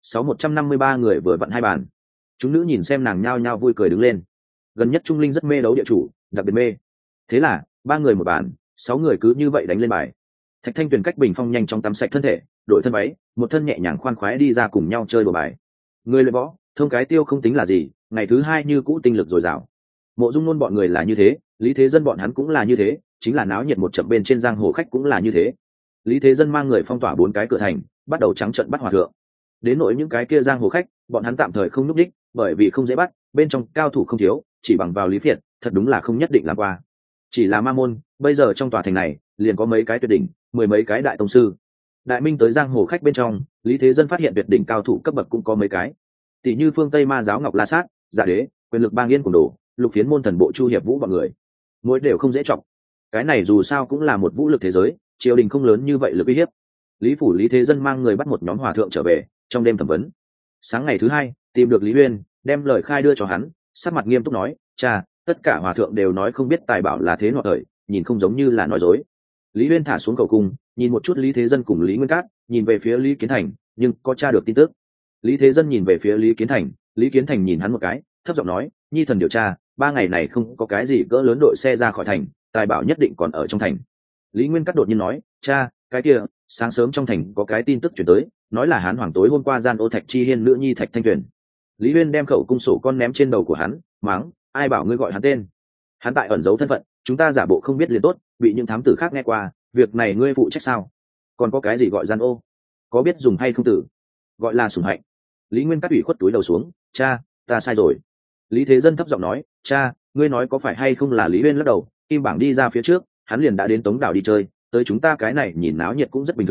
6153 người vừa vặn 2 bàn. Chúng nữ nhìn xem nàng nhao nhao vui cười đứng lên. Gần nhất Trung Linh rất mê đấu địa chủ, đặc biệt mê. Thế là 3 người một bàn, 6 người cứ như vậy đánh lên bài. Thạch Thanh Tuyền cách bình phong nhanh chóng tắm sạch thân thể, đổi thân váy, một thân nhẹ nhàng khoan khoái đi ra cùng nhau chơi đùa bài. Người luyện võ, thông cái tiêu không tính là gì, ngày thứ 2 như cũ tinh lực dồi dào. Mộ Dung Nôn bọn người là như thế, Lý Thế Dân bọn hắn cũng là như thế, chính là náo nhiệt một trận bên trên giang hồ khách cũng là như thế. Lý Thế Dân mang người phong tỏa 4 cái cửa thành, bắt đầu trắng trận bắt hòa thượng. Đến nỗi những cái kia giang hồ khách, bọn hắn tạm thời không núp đích, bởi vì không dễ bắt, bên trong cao thủ không thiếu, chỉ bằng vào lý phiệt, thật đúng là không nhất định làm qua. Chỉ là ma môn, bây giờ trong tòa thành này, liền có mấy cái tuyệt đỉnh, 10 mấy cái đại tông sư. Đại minh tới giang hồ khách bên trong, Lý Thế Dân phát hiện tuyệt đỉnh cao thủ cấp bậc cũng có mấy cái. Tỷ như phương Tây Ma giáo Ngọc La Sát, Giả Đế, quyền lực Bang Yên cùng đồ, Lục Phiến môn thần bộ Chu Hiệp Vũ bọn người. Mỗi đều không dễ trọng. Cái này dù sao cũng là một vũ lực thế giới, triều đình không lớn như vậy lực uy hiếp. Lý phủ Lý Thế Dân mang người bắt một nhóm hòa thượng trở về, trong đêm thẩm vấn. Sáng ngày thứ 2, tìm được Lý Uyên, đem lời khai đưa cho hắn, sắc mặt nghiêm túc nói, cha, tất cả hòa thượng đều nói không biết tài bảo là thế nọ thời, nhìn không giống như là nói dối. Lý Uyên thả xuống cầu cung, nhìn một chút Lý Thế Dân cùng Lý Nguyên Cát, nhìn về phía Lý Kiến Thành, nhưng có tra được tin tức. Lý Thế Dân nhìn về phía Lý Kiến Thành, Lý Kiến Thành nhìn hắn một cái, thấp giọng nói, nhi thần điều tra, 3 ngày này không có cái gì cỡ lớn đội xe ra khỏi thành, tài bảo nhất định còn ở trong thành. Lý Nguyên Cát đột nhiên nói, cha, cái kia, sáng sớm trong thành có cái tin tức chuyển tới, nói là Hán Hoàng tối hôm qua gian ô Thạch Chi Hiên nữ nhi Thạch Thanh Tuyền. Lý Uyên đem khẩu cung sổ con ném trên đầu của hắn, mắng, ai bảo ngươi gọi hắn tên? Hắn tại ẩn giấu thân phận, chúng ta giả bộ không biết liền tốt, bị những thám tử khác nghe qua, việc này ngươi phụ trách sao? Còn có cái gì gọi gian ô? Có biết dùng hay không tử? Gọi là sủng hạnh. Lý Nguyên Cát ủy khuất túi đầu xuống, cha, ta sai rồi. Lý Thế Dân thấp giọng nói, cha, ngươi nói có phải hay không là Lý Uyên lắc đầu, Kim Bảng đi ra phía trước, hắn liền đã đến Tống Đảo đi chơi, tới chúng ta cái này nhìn náo nhiệt cũng rất bình thường,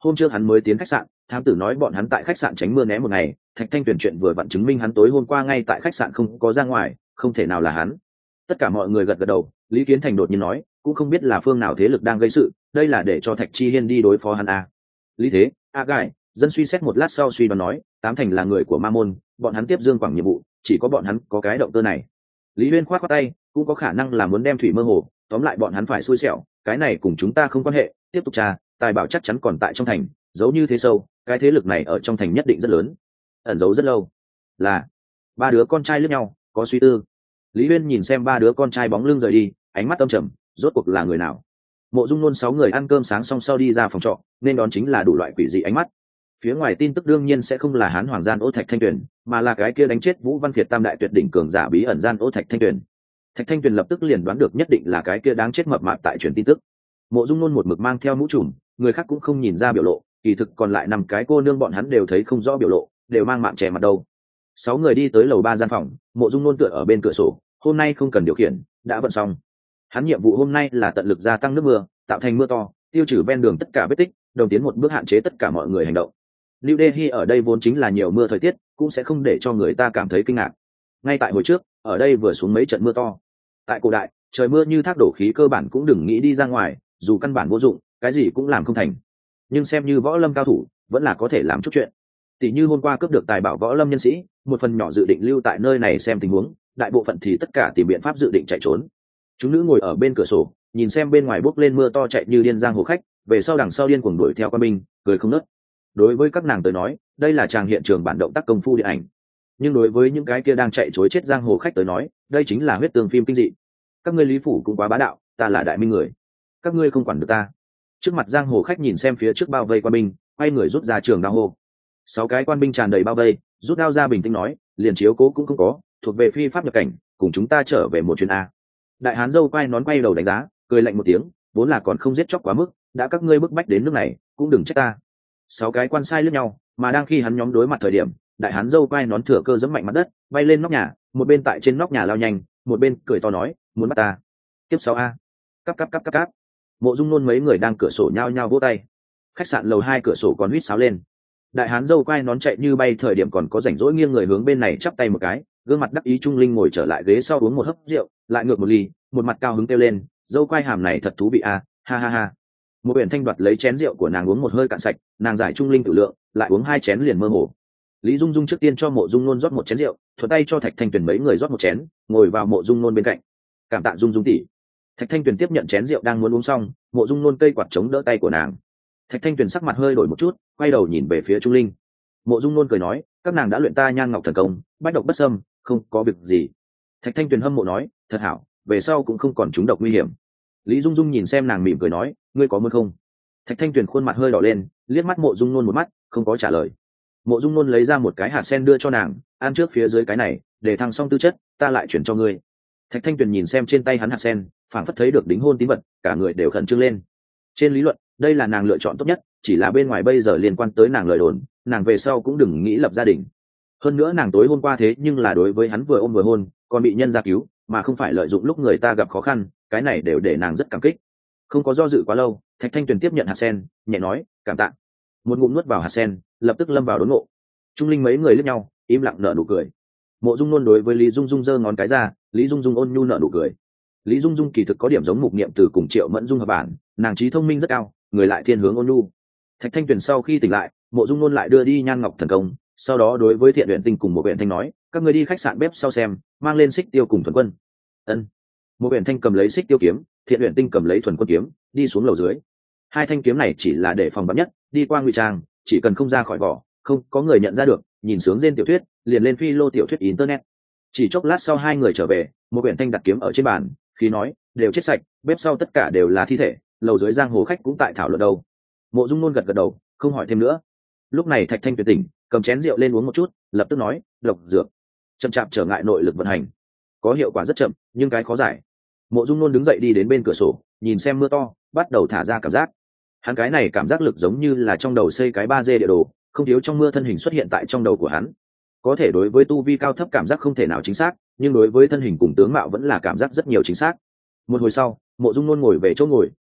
hôm trước hắn mới tiến khách sạn, thám tử nói bọn hắn tại khách sạn tránh mưa né một ngày, Thạch Thanh Tuyền chuyện vừa vặn chứng minh hắn tối hôm qua ngay tại khách sạn không có ra ngoài, không thể nào là hắn. Tất cả mọi người gật gật đầu. Lý Kiến Thành đột nhiên nói, cũng không biết là phương nào thế lực đang gây sự, đây là để cho Thạch Chi Hiên đi đối phó hắn à. Lý Thế, Gai, dân suy xét một lát sau suy đoán nói, tám thành là người của Ma Môn, bọn hắn tiếp Dương Quảng nhiệm vụ, chỉ có bọn hắn có cái động cơ này. Lý Huyên khoát khoát tay, cũng có khả năng là muốn đem thủy mơ hồ, tóm lại bọn hắn phải xui xẻo, cái này cùng chúng ta không quan hệ, tiếp tục tra, tài bảo chắc chắn còn tại trong thành, giấu như thế sâu, cái thế lực này ở trong thành nhất định rất lớn, ẩn giấu rất lâu. Là ba đứa con trai lướt nhau, có suy tư. Lý Huyên nhìn xem ba đứa con trai bóng lưng rời đi, ánh mắt âm trầm, rốt cuộc là người nào? Mộ Dung Nôn 6 người ăn cơm sáng xong sau đi ra phòng trọ, nên đón chính là đủ loại quỷ dị ánh mắt. Phía ngoài tin tức đương nhiên sẽ không là Hán Hoàng Gian Ô Thạch Thanh Tuyền, mà là cái kia đánh chết Vũ Văn Việt Tam đại tuyệt đỉnh cường giả bí ẩn Gian Ô Thạch Thanh Tuyền. Thạch Thanh Tuyền lập tức liền đoán được nhất định là cái kia đáng chết mập mạp tại truyền tin tức. Mộ Dung Nôn một mực mang theo mũ trùm, người khác cũng không nhìn ra biểu lộ, kỳ thực còn lại 5 cái cô nương bọn hắn đều thấy không rõ biểu lộ, đều mang mạng che mặt đâu. 6 người đi tới lầu 3 gian phòng, Mộ Dung Nôn tựa ở bên cửa sổ, hôm nay không cần điều khiển, đã vận xong. Hắn nhiệm vụ hôm nay là tận lực gia tăng nước mưa, tạo thành mưa to, tiêu trừ ven đường tất cả vết tích, đồng tiến một bước hạn chế tất cả mọi người hành động. New Delhi ở đây vốn chính là nhiều mưa thời tiết, cũng sẽ không để cho người ta cảm thấy kinh ngạc. Ngay tại hồi trước, ở đây vừa xuống mấy trận mưa to. Tại cổ đại, trời mưa như thác đổ khí cơ bản cũng đừng nghĩ đi ra ngoài, dù căn bản vô dụng, cái gì cũng làm không thành. Nhưng xem như võ lâm cao thủ, vẫn là có thể làm chút chuyện. Tỷ như hôm qua cướp được tài bảo võ lâm nhân sĩ, một phần nhỏ dự định lưu tại nơi này xem tình huống, đại bộ phận thì tất cả tìm biện pháp dự định chạy trốn. Chúng nữ ngồi ở bên cửa sổ, nhìn xem bên ngoài bốc lên mưa to chạy như điên giang hồ khách, về sau đằng sau điên cuồng đuổi theo quan binh, cười không nớt. Đối với các nàng tới nói, đây là tràng hiện trường bản động tác công phu điện ảnh. Nhưng đối với những cái kia đang chạy trối chết giang hồ khách tới nói, đây chính là huyết tương phim kinh dị. Các ngươi Lý phủ cũng quá bá đạo, ta là đại minh người, các ngươi không quản được ta. Trước mặt giang hồ khách nhìn xem phía trước bao vây quan binh, quay người rút ra trường đao hô. 6 cái quan binh tràn đầy bao vây, rút đao ra bình tĩnh nói, liền chiếu cố cũng không có, thuộc về phi pháp nhập cảnh, cùng chúng ta trở về một chuyến a. Đại hán dâu quay nón quay đầu đánh giá, cười lạnh một tiếng, vốn là còn không giết chóc quá mức, đã các ngươi bức bách đến nước này, cũng đừng trách ta. 6 cái quan sai lướt nhau, mà đang khi hắn nhóm đối mặt thời điểm, đại hán dâu quay nón thừa cơ giẫm mạnh mặt đất, bay lên nóc nhà, một bên tại trên nóc nhà lao nhanh, một bên cười to nói, muốn bắt ta. Tiếp 6A. Cắp cắp cắp cắp cắp. Mộ Dung Nôn mấy người đang cửa sổ nhao nhao vỗ tay. Khách sạn lầu 2 cửa sổ còn huýt sáo lên. Đại hán dâu quay nón chạy như bay thời điểm còn có rảnh rỗi nghiêng người hướng bên này chắp tay một cái, gương mặt đắc ý trung linh ngồi trở lại ghế sau uống một hớp rượu, lại ngược một ly, một mặt cao hứng kêu lên, dâu quay hàm này thật thú vị a, ha ha ha. Một biển thanh đoạt lấy chén rượu của nàng uống một hơi cạn sạch, nàng giải trung linh tự lượng, lại uống 2 chén liền mơ hồ. Lý Dung Dung trước tiên cho Mộ Dung Nôn rót một chén rượu, thuận tay cho Thạch Thanh Tuyền mấy người rót một chén, ngồi vào Mộ Dung Nôn bên cạnh. Cảm tạ Dung Dung tỷ. Thạch Thanh Tuyền tiếp nhận chén rượu đang muốn uống xong, Mộ Dung Nôn cây quạt chống đỡ tay của nàng. Thạch Thanh Tuyền sắc mặt hơi đổi một chút, quay đầu nhìn về phía Trung Linh. Mộ Dung Nôn cười nói, các nàng đã luyện ta Nhan Ngọc thần công, bách độc bất xâm, không có việc gì. Thạch Thanh Tuyền hâm mộ nói, thật hảo, về sau cũng không còn trúng độc nguy hiểm. Lý Dung Dung nhìn xem nàng mỉm cười nói, ngươi có muốn không? Thạch Thanh Tuyền khuôn mặt hơi đỏ lên, liếc mắt Mộ Dung Nôn một mắt, không có trả lời. Mộ Dung Nôn lấy ra một cái hạt sen đưa cho nàng, ăn trước phía dưới cái này, để thăng xong tư chất, ta lại chuyển cho ngươi. Thạch Thanh Tuyền nhìn xem trên tay hắn hạt sen, phảng phất thấy được đính hôn tín vật, cả người đều khẩn trương lên. Trên lý luận, đây là nàng lựa chọn tốt nhất, chỉ là bên ngoài bây giờ liên quan tới nàng lời đồn, nàng về sau cũng đừng nghĩ lập gia đình. Hơn nữa nàng tối hôm qua thế nhưng là đối với hắn vừa ôm vừa hôn, còn bị nhân gia cứu, mà không phải lợi dụng lúc người ta gặp khó khăn, cái này đều để nàng rất cảm kích. Không có do dự quá lâu, Thạch Thanh Tuyền tiếp nhận hạt sen, nhẹ nói, cảm tạ. Một ngụm nuốt vào hạt sen, lập tức lâm vào đốn ngộ. Trung Linh mấy người liếc nhau, im lặng nở nụ cười. Mộ Dung Nôn đối với Lý Dung Dung giơ ngón cái ra, Lý Dung Dung ôn nhu nở nụ cười. Lý Dung Dung kỳ thực có điểm giống Mục Niệm Từ cùng Triệu Mẫn Dung hợp bản, nàng trí thông minh rất cao, người lại thiên hướng ôn nhu. Thạch Thanh Tuyền sau khi tỉnh lại, Mộ Dung Nôn lại đưa đi Nhan Ngọc thần công, sau đó đối với Thiện Uyển Tinh cùng Một Uyển Thanh nói, các ngươi đi khách sạn bếp sau xem, mang lên xích tiêu cùng thuần quân. Ân. Một Uyển Thanh cầm lấy xích tiêu kiếm, Thiện Uyển Tinh cầm lấy thuần quân kiếm, đi xuống lầu dưới. 2 thanh kiếm này chỉ là để phòng vắn nhất, đi qua ngụy trang, chỉ cần không ra khỏi vỏ, không có người nhận ra được, nhìn sướng trên tiểu thuyết, liền lên phi lô tiểu thuyết internet. Chỉ chốc lát sau 2 người trở về, Một Uyển Thanh đặt kiếm ở trên bàn, khi nói, đều chết sạch, bếp sau tất cả đều là thi thể, lầu dưới giang hồ khách cũng tại thảo luận đâu. Mộ Dung Nôn gật gật đầu, không hỏi thêm nữa. Lúc này Thạch Thanh Tuyền tỉnh, cầm chén rượu lên uống một chút, lập tức nói, độc dược chậm chạp trở ngại nội lực vận hành, có hiệu quả rất chậm, nhưng cái khó giải. Mộ Dung Nôn đứng dậy đi đến bên cửa sổ, nhìn xem mưa to, bắt đầu thả ra cảm giác. Hắn cái này cảm giác lực giống như là trong đầu xây cái 3D địa đồ, không thiếu trong mưa thân hình xuất hiện tại trong đầu của hắn. Có thể đối với tu vi cao thấp cảm giác không thể nào chính xác, nhưng đối với thân hình cùng tướng mạo vẫn là cảm giác rất nhiều chính xác. Một hồi sau, Mộ Dung Nôn ngồi về chỗ ngồi,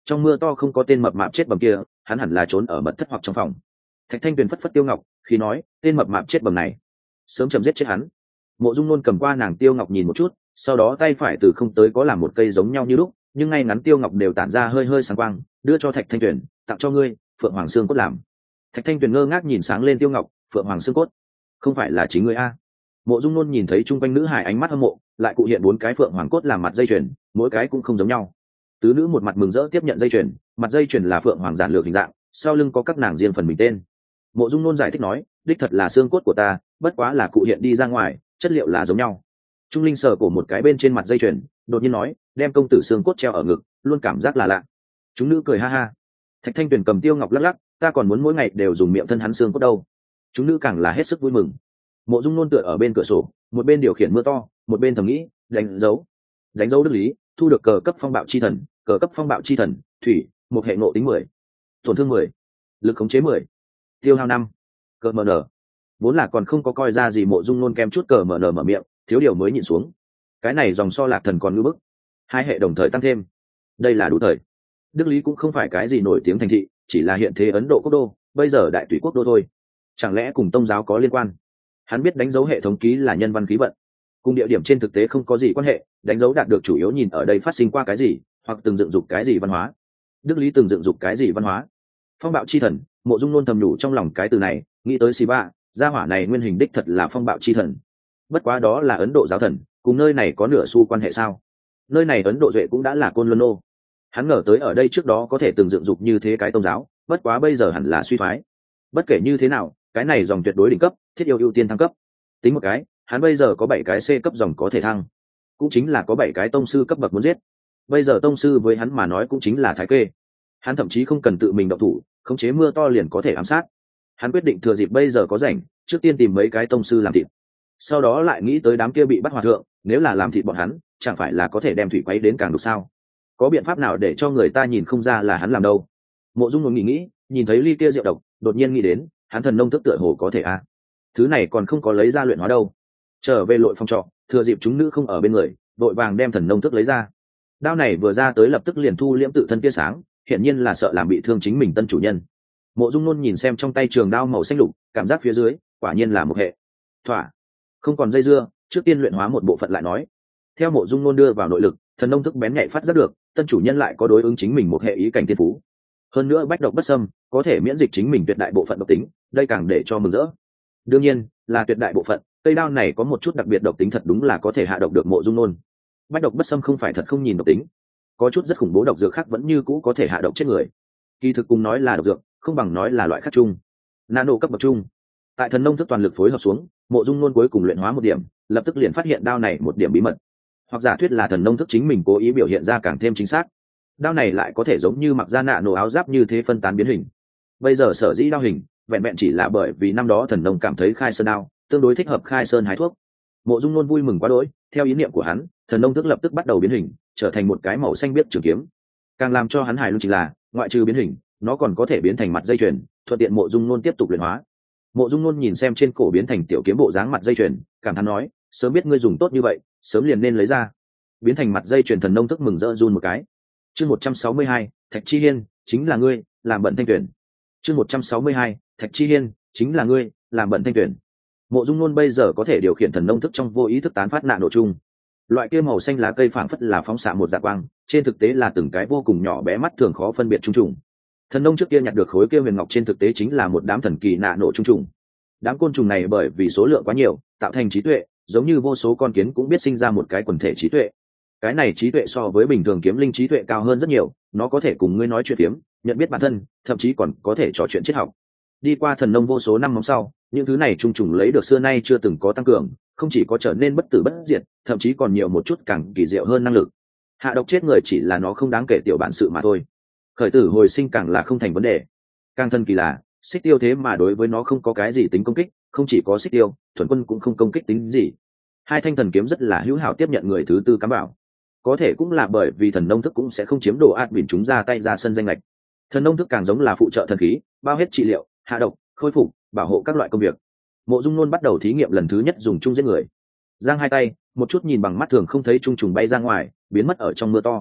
trong mưa to không có tên mập mạp chết bầm kia, hắn hẳn là trốn ở mật thất hoặc trong phòng. Thạch Thanh Tuyền phất phất Tiêu Ngọc, khi nói, tên mập mạp chết bầm này, sớm chấm giết chết hắn. Mộ Dung Nôn cầm qua nàng Tiêu Ngọc nhìn một chút, sau đó tay phải từ không tới có làm một cây giống nhau như lúc, nhưng ngay ngắn Tiêu Ngọc đều tản ra hơi hơi sáng quang, đưa cho Thạch Thanh Tuyền, tặng cho ngươi, Phượng Hoàng xương cốt làm. Thạch Thanh Tuyền ngơ ngác nhìn sáng lên Tiêu Ngọc, Phượng Hoàng xương cốt, không phải là chính ngươi a? Mộ Dung Nôn nhìn thấy chung quanh nữ hải ánh mắt hâm mộ, lại cụ hiện 4 cái Phượng Hoàng cốt làm mặt dây chuyền, mỗi cái cũng không giống nhau. Tứ nữ một mặt mừng rỡ tiếp nhận dây chuyền, mặt dây chuyền là Phượng Hoàng giản lược hình dạng, sau lưng có các nàng riêng phần mình tên. Mộ Dung Nôn giải thích nói, đích thật là xương cốt của ta, bất quá là cụ hiện đi ra ngoài, chất liệu là giống nhau. Trung Linh sờ cổ một cái bên trên mặt dây chuyền, đột nhiên nói, đem công tử xương cốt treo ở ngực, luôn cảm giác là lạ. Chúng nữ cười ha ha. Thạch Thanh Tuyền cầm Tiêu Ngọc lắc lắc, ta còn muốn mỗi ngày đều dùng miệng thân hắn xương cốt đâu. Chúng nữ càng là hết sức vui mừng. Mộ Dung Nôn tựa ở bên cửa sổ, một bên điều khiển mưa to, một bên thầm nghĩ, đánh dấu đức lý, thu được cờ cấp phong bạo chi thần, cờ cấp phong bạo chi thần, thủy, một hệ nộ tính 10, tổn thương 10, lực khống chế 10, tiêu hao 5, cờ mn. Vốn là còn không có coi ra gì, Mộ Dung Nôn kem chút cờ mn mở miệng, thiếu điều mới nhịn xuống. Cái này dòng so Lạc Thần còn ngưỡng bức, 2 hệ đồng thời tăng thêm, đây là đủ thời. Đức lý cũng không phải cái gì nổi tiếng thành thị, chỉ là hiện thế Ấn Độ quốc đô, bây giờ đại tùy quốc đô thôi. Chẳng lẽ cùng tông giáo có liên quan? Hắn biết đánh dấu hệ thống ký là nhân văn khí vận, cùng địa điểm trên thực tế không có gì quan hệ, đánh dấu đạt được chủ yếu nhìn ở đây phát sinh qua cái gì, hoặc từng dựng dục cái gì văn hóa. Đức lý từng dựng dục cái gì văn hóa? Phong bạo chi thần. Mộ Dung Nôn thầm nhủ trong lòng cái từ này, nghĩ tới Siva, gia hỏa này nguyên hình đích thật là phong bạo chi thần. Bất quá đó là Ấn Độ giáo thần, cùng nơi này có nửa xu quan hệ sao? Nơi này Ấn Độ duệ cũng đã là Côn Luân Nô. Hắn ngờ tới ở đây trước đó có thể từng dựng dục như thế cái tôn giáo, bất quá bây giờ hẳn là suy thoái. Bất kể như thế nào, cái này dòng tuyệt đối đỉnh cấp, thiết yêu ưu tiên thăng cấp. Tính một cái, hắn bây giờ có 7 cái C cấp dòng có thể thăng, cũng chính là có 7 cái tông sư cấp bậc muốn giết. Bây giờ tông sư với hắn mà nói cũng chính là thái kê. Hắn thậm chí không cần tự mình động thủ, khống chế mưa to liền có thể ám sát. Hắn quyết định thừa dịp bây giờ có rảnh, trước tiên tìm mấy cái tông sư làm thịt. Sau đó lại nghĩ tới đám kia bị bắt hòa thượng, nếu là làm thịt bọn hắn, chẳng phải là có thể đem thủy quấy đến càng đục sao? Có biện pháp nào để cho người ta nhìn không ra là hắn làm đâu? Mộ Dung Nôn nghĩ, nhìn thấy ly kia rượu độc, đột nhiên nghĩ đến, hắn thần nông thức tựa hồ có thể a. Thứ này còn không có lấy ra luyện hóa đâu. Trở về lội phòng trọ, thừa dịp chúng nữ không ở bên người, đội vàng đem thần nông thức lấy ra. Đao này vừa ra tới lập tức liền thu liễm tự thân tia sáng, hiển nhiên là sợ làm bị thương chính mình tân chủ nhân. Mộ Dung Nôn nhìn xem trong tay trường đao màu xanh lục, cảm giác phía dưới quả nhiên là một hệ. Thỏa, không còn dây dưa, trước tiên luyện hóa một bộ phận lại nói. Theo Mộ Dung Nôn đưa vào nội lực, thần nông thức bén nhạy phát giác được, tân chủ nhân lại có đối ứng chính mình một hệ ý cảnh thiên phú. Hơn nữa bách độc bất xâm, có thể miễn dịch chính mình tuyệt đại bộ phận độc tính, đây càng để cho mừng rỡ. Đương nhiên, là tuyệt đại bộ phận, cây đao này có một chút đặc biệt độc tính thật đúng là có thể hạ độc được Mộ Dung Nôn. Bách độc bất xâm không phải thật không nhìn độc tính, có chút rất khủng bố độc dược khác vẫn như cũ có thể hạ độc chết người. Kỳ thực cùng nói là độc dược, không bằng nói là loại khác chung. Nano cấp bậc chung. Tại thần nông thức toàn lực phối hợp xuống, Mộ Dung Nôn cuối cùng luyện hóa một điểm, lập tức liền phát hiện đao này một điểm bí mật. Hoặc giả thuyết là thần nông thức chính mình cố ý biểu hiện ra càng thêm chính xác. Đao này lại có thể giống như mặc da nano áo giáp như thế phân tán biến hình. Bây giờ sở dĩ đao hình, vẹn vẹn chỉ là bởi vì năm đó thần nông cảm thấy khai sơn đao tương đối thích hợp khai sơn hái thuốc. Mộ Dung Nôn vui mừng quá đỗi, theo ý niệm của hắn, thần nông thức lập tức bắt đầu biến hình, trở thành một cái màu xanh biếc trường kiếm. Càng làm cho hắn hài lòng chính là, ngoại trừ biến hình, nó còn có thể biến thành mặt dây chuyền, thuận tiện Mộ Dung Nôn tiếp tục luyện hóa. Mộ Dung Nôn nhìn xem trên cổ biến thành tiểu kiếm bộ dáng mặt dây chuyền, cảm thán nói, sớm biết ngươi dùng tốt như vậy, sớm liền nên lấy ra. Biến thành mặt dây chuyền thần nông thức mừng rỡ run một cái. Chương 162, Thạch Chi Hiên, chính là ngươi, làm bận thanh tuyển. Chương 162, Thạch Chi Hiên, chính là ngươi, làm bận thanh tuyển. Mộ Dung Nôn bây giờ có thể điều khiển thần nông thức trong vô ý thức tán phát nạn nổ chung. Loại kia màu xanh lá cây phảng phất là phóng xạ một dạ quang, trên thực tế là từng cái vô cùng nhỏ bé mắt thường khó phân biệt chung trùng. Thần nông trước kia nhặt được khối kia huyền ngọc trên thực tế chính là một đám thần kỳ nạ nổ chung trùng. Đám côn trùng này bởi vì số lượng quá nhiều, tạo thành trí tuệ, giống như vô số con kiến cũng biết sinh ra một cái quần thể trí tuệ. Cái này trí tuệ so với bình thường kiếm linh trí tuệ cao hơn rất nhiều, nó có thể cùng ngươi nói chuyện phiếm, nhận biết bản thân, thậm chí còn có thể trò chuyện triết học. Đi qua thần nông vô số năm móng sau, những thứ này chung trùng lấy được xưa nay chưa từng có tăng cường, không chỉ có trở nên bất tử bất diệt, thậm chí còn nhiều một chút càng kỳ diệu hơn năng lực. Hạ độc chết người chỉ là nó không đáng kể tiểu bản sự mà thôi. Khởi tử hồi sinh càng là không thành vấn đề. Càng thân kỳ là, xích tiêu thế mà đối với nó không có cái gì tính công kích, không chỉ có xích tiêu, thuần quân cũng không công kích tính gì. Hai thanh thần kiếm rất là hữu hảo tiếp nhận người thứ tư cám bảo. Có thể cũng là bởi vì thần nông thức cũng sẽ không chiếm đồ át bỉn chúng ra tay ra sân danh lệch. Thần nông thức càng giống là phụ trợ thần khí, bao hết trị liệu, hạ độc, khôi phục, bảo hộ các loại công việc. Mộ Dung Nôn bắt đầu thí nghiệm lần thứ nhất dùng chung giết người. Giang hai tay, một chút nhìn bằng mắt thường không thấy chung trùng bay ra ngoài, biến mất ở trong mưa to.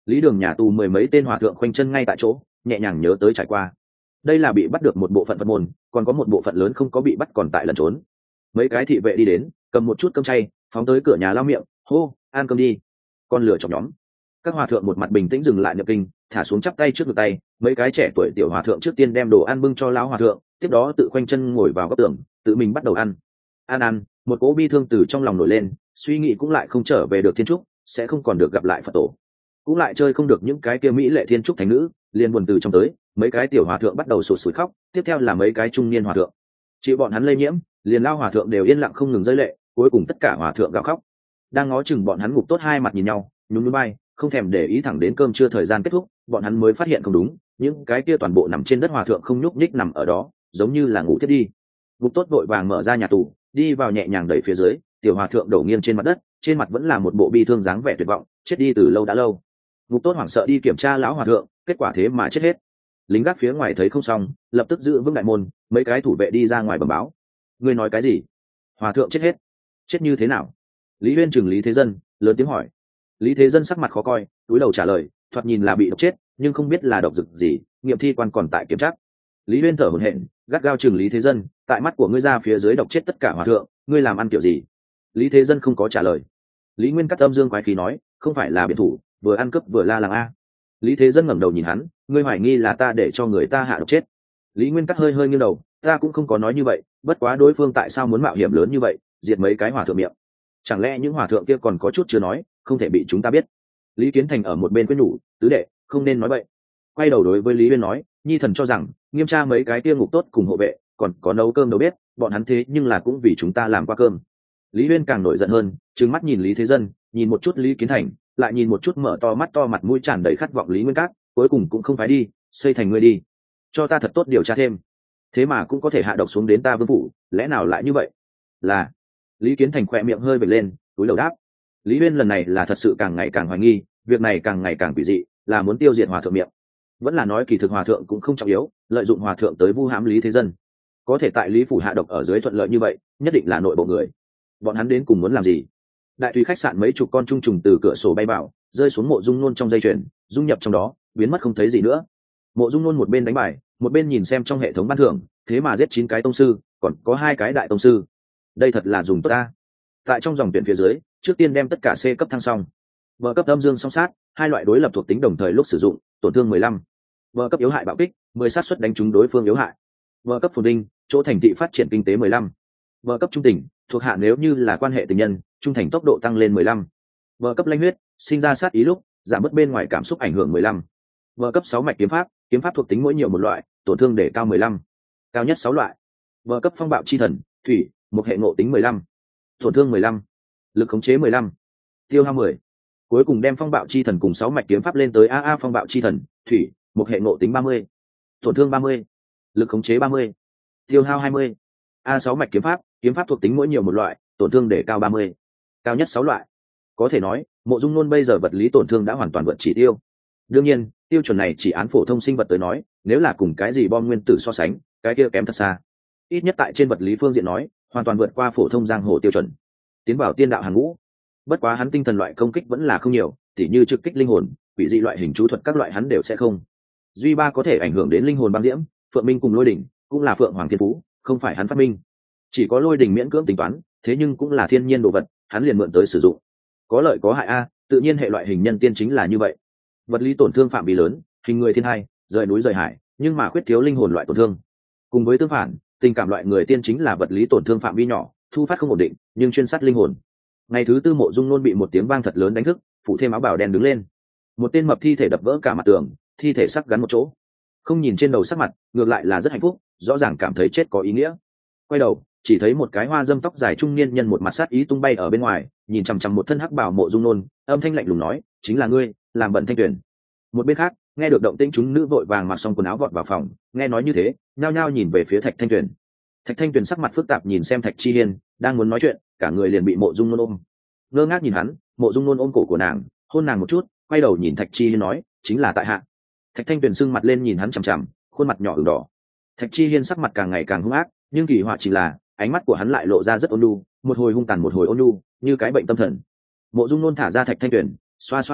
Lý Đường nhà tù mười mấy tên hòa thượng khoanh chân ngay tại chỗ, nhẹ nhàng nhớ tới trải qua. Đây là bị bắt được một bộ phận Phật môn, còn có một bộ phận lớn không có bị bắt còn tại lẩn trốn. Mấy cái thị vệ đi đến, cầm một chút cơm chay, phóng tới cửa nhà lao miệng, hô, ăn cơm đi. Con lửa chọc nhóm. Các hòa thượng một mặt bình tĩnh dừng lại niệm kinh, thả xuống chắp tay trước ngực tay. Mấy cái trẻ tuổi tiểu hòa thượng trước tiên đem đồ ăn bưng cho lão hòa thượng, tiếp đó tự khoanh chân ngồi vào góc tường, tự mình bắt đầu ăn. Ăn, một cỗ bi thương từ trong lòng nổi lên, suy nghĩ cũng lại không trở về được thiên trúc, sẽ không còn được gặp lại Phật tổ, cũng lại chơi không được những cái kia mỹ lệ thiên trúc thánh nữ, liền buồn từ trong tới. Mấy cái tiểu hòa thượng bắt đầu sụt sùi khóc, tiếp theo là mấy cái trung niên hòa thượng, chịu bọn hắn lây nhiễm, liền lao hòa thượng đều yên lặng không ngừng rơi lệ, cuối cùng tất cả hòa thượng gào khóc. Đang ngó chừng bọn hắn ngục tốt hai mặt nhìn nhau, nhún nhún vai, không thèm để ý, thẳng đến cơm trưa thời gian kết thúc, bọn hắn mới phát hiện không đúng, những cái kia toàn bộ nằm trên đất hòa thượng không nhúc nhích nằm ở đó, giống như là ngủ thiết đi. Ngục tốt vội vàng mở ra nhà tù, đi vào nhẹ nhàng đẩy phía dưới, tiểu hòa thượng đổ nghiêng trên mặt đất, trên mặt vẫn là một bộ bi thương dáng vẻ tuyệt vọng, chết đi từ lâu đã lâu. Ngục tốt hoảng sợ đi kiểm tra lão hòa thượng, kết quả thế mà chết hết. Lính gác phía ngoài thấy không xong, lập tức giữ vững đại môn, mấy cái thủ vệ đi ra ngoài bẩm báo. Ngươi nói cái gì? Hòa thượng chết hết? Chết như thế nào? Lý Uyên chừng Lý Thế Dân, lớn tiếng hỏi. Lý Thế Dân sắc mặt khó coi, cúi đầu trả lời, thoạt nhìn là bị độc chết, nhưng không biết là độc dược gì, nghiệm thi quan còn tại kiểm tra. Lý Uyên thở hổn hển, gắt gao chừng Lý Thế Dân, tại mắt của ngươi ra phía dưới độc chết tất cả hòa thượng, ngươi làm ăn kiểu gì? Lý Thế Dân không có trả lời. Lý Nguyên cắt âm dương quái khí nói, không phải là biệt thủ, vừa ăn cướp vừa la làng a. Lý Thế Dân ngẩng đầu nhìn hắn, ngươi hoài nghi là ta để cho người ta hạ độc chết? Lý Nguyên cắt hơi hơi nghiêng đầu, ta cũng không có nói như vậy, bất quá đối phương tại sao muốn mạo hiểm lớn như vậy, diệt mấy cái hòa thượng miệng? Chẳng lẽ những hòa thượng kia còn có chút chưa nói, không thể bị chúng ta biết? Lý Kiến Thành ở một bên quyết nhủ, tứ đệ, không nên nói vậy. Quay đầu đối với Lý Uyên nói, nhi thần cho rằng nghiêm tra mấy cái kia ngục tốt cùng hộ vệ, còn có nấu cơm nấu bếp, bọn hắn thế nhưng là cũng vì chúng ta làm qua cơm. Lý Uyên càng nổi giận hơn, trừng mắt nhìn Lý Thế Dân, nhìn một chút Lý Kiến Thành, lại nhìn một chút mở to mắt to mặt mũi tràn đầy khát vọng Lý Nguyên Cát, cuối cùng cũng không phải đi, xây thành ngươi đi, cho ta thật tốt điều tra thêm. Thế mà cũng có thể hạ độc xuống đến ta vương phủ, lẽ nào lại như vậy? Là. Lý Kiến Thành khỏe miệng hơi vểnh lên, túi đầu đáp. Lý Uyên lần này là thật sự càng ngày càng hoài nghi, việc này càng ngày càng quỷ dị, là muốn tiêu diệt hòa thượng miệng, vẫn là nói kỳ thực hòa thượng cũng không trọng yếu, lợi dụng hòa thượng tới vu hãm Lý Thế Dân. Có thể tại Lý phủ hạ độc ở dưới thuận lợi như vậy, nhất định là nội bộ người. Bọn hắn đến cùng muốn làm gì? Đại thủy khách sạn mấy chục con trung trùng từ cửa sổ bay vào, rơi xuống Mộ Dung Nôn trong dây chuyền, dung nhập trong đó, biến mất không thấy gì nữa. Mộ Dung Nôn một bên đánh bài, một bên nhìn xem trong hệ thống ban thưởng, thế mà giết 9 cái tông sư, còn có 2 cái đại tông sư. Đây thật là dùng tốt ta. Tại trong dòng tuyển phía dưới, trước tiên đem tất cả C cấp thăng xong. B cấp âm dương song sát, 2 loại đối lập thuộc tính đồng thời lúc sử dụng, tổn thương 15. B cấp yếu hại bạo kích, 10 sát suất đánh trúng đối phương yếu hại. B cấp phồn vinh, chỗ thành thị phát triển kinh tế 15. B cấp trung tình, thuộc hạ nếu như là quan hệ tình nhân, trung thành tốc độ tăng lên 15. B cấp lanh huyết, sinh ra sát ý lúc, giảm bớt bên ngoài cảm xúc ảnh hưởng 15. B cấp 6 mạch kiếm pháp thuộc tính mỗi nhiều một loại, tổn thương để cao 15. Cao nhất 6 loại. B cấp phong bạo chi thần, thủy, một hệ ngộ tính 15. Tổn thương 15. Lực khống chế 15. Tiêu hao 10. Cuối cùng đem phong bạo chi thần cùng 6 mạch kiếm pháp lên tới AA phong bạo chi thần, thủy, một hệ ngộ tính 30. Tổn thương 30. Lực khống chế 30. Tiêu hao 20. A6 mạch kiếm pháp thuộc tính mỗi nhiều một loại, tổn thương để cao 30. Cao nhất 6 loại. Có thể nói, Mộ Dung Nôn bây giờ vật lý tổn thương đã hoàn toàn vượt chỉ tiêu. Đương nhiên, tiêu chuẩn này chỉ án phổ thông sinh vật tới nói, nếu là cùng cái gì bom nguyên tử so sánh, cái kia kém thật xa. Ít nhất tại trên vật lý phương diện nói, hoàn toàn vượt qua phổ thông giang hồ tiêu chuẩn. Tiến vào tiên đạo hàng ngũ. Bất quá hắn tinh thần loại công kích vẫn là không nhiều, tỉ như trực kích linh hồn, quỷ dị loại hình chú thuật các loại hắn đều sẽ không. Duy ba có thể ảnh hưởng đến linh hồn băng diễm, Phượng Minh cùng Lôi Đỉnh, cũng là Phượng Hoàng Thiên Phú, không phải hắn phát minh. Chỉ có Lôi Đỉnh miễn cưỡng tính toán, thế nhưng cũng là thiên nhiên đồ vật, hắn liền mượn tới sử dụng. Có lợi có hại a, tự nhiên hệ loại hình nhân tiên chính là như vậy. Vật lý tổn thương phạm vi lớn, hình người thiên hai, rời núi rời hải, nhưng mà khuyết thiếu linh hồn loại tổn thương. Cùng với tương phản, tình cảm loại người tiên chính là vật lý tổn thương phạm vi nhỏ, thu phát không ổn định, nhưng chuyên sát linh hồn. Ngày thứ tư Mộ Dung Nôn bị một tiếng vang thật lớn đánh thức, phủ thêm áo bào đen đứng lên. Một tên mập thi thể đập vỡ cả mặt tường, thi thể sắc gắn một chỗ. Không nhìn trên đầu sắc mặt, ngược lại là rất hạnh phúc, rõ ràng cảm thấy chết có ý nghĩa. Quay đầu, chỉ thấy một cái hoa dâm tóc dài trung niên nhân một mặt sát ý tung bay ở bên ngoài, nhìn chằm chằm một thân hắc bào Mộ Dung Nôn, âm thanh lạnh lùng nói, chính là ngươi, làm bận Thanh Tuyền. Một bên khác, nghe được động tĩnh chúng nữ vội vàng mặc xong quần áo vọt vào phòng, nghe nói như thế, nhao nhao nhìn về phía Thạch Thanh Tuyền. Thạch Thanh Tuyền sắc mặt phức tạp nhìn xem Thạch Chi Hiên, đang muốn nói chuyện, cả người liền bị Mộ Dung Nôn ôm. Ngơ ngác nhìn hắn, Mộ Dung Nôn ôm cổ của nàng, hôn nàng một chút, quay đầu nhìn Thạch Chi Hiên nói, chính là tại hạ. Thạch Thanh Tuyền sưng mặt lên nhìn hắn chằm chằm, khuôn mặt nhỏ ửng đỏ. Thạch Chi Hiên sắc mặt càng ngày càng hung ác, nhưng kỳ họa chỉ là ánh mắt của hắn lại lộ ra rất ôn nhu, một hồi hung tàn một hồi ôn nhu, như cái bệnh tâm thần. Mộ Dung Nôn thả ra Thạch Thanh Tuyền, xoa xoa cổ,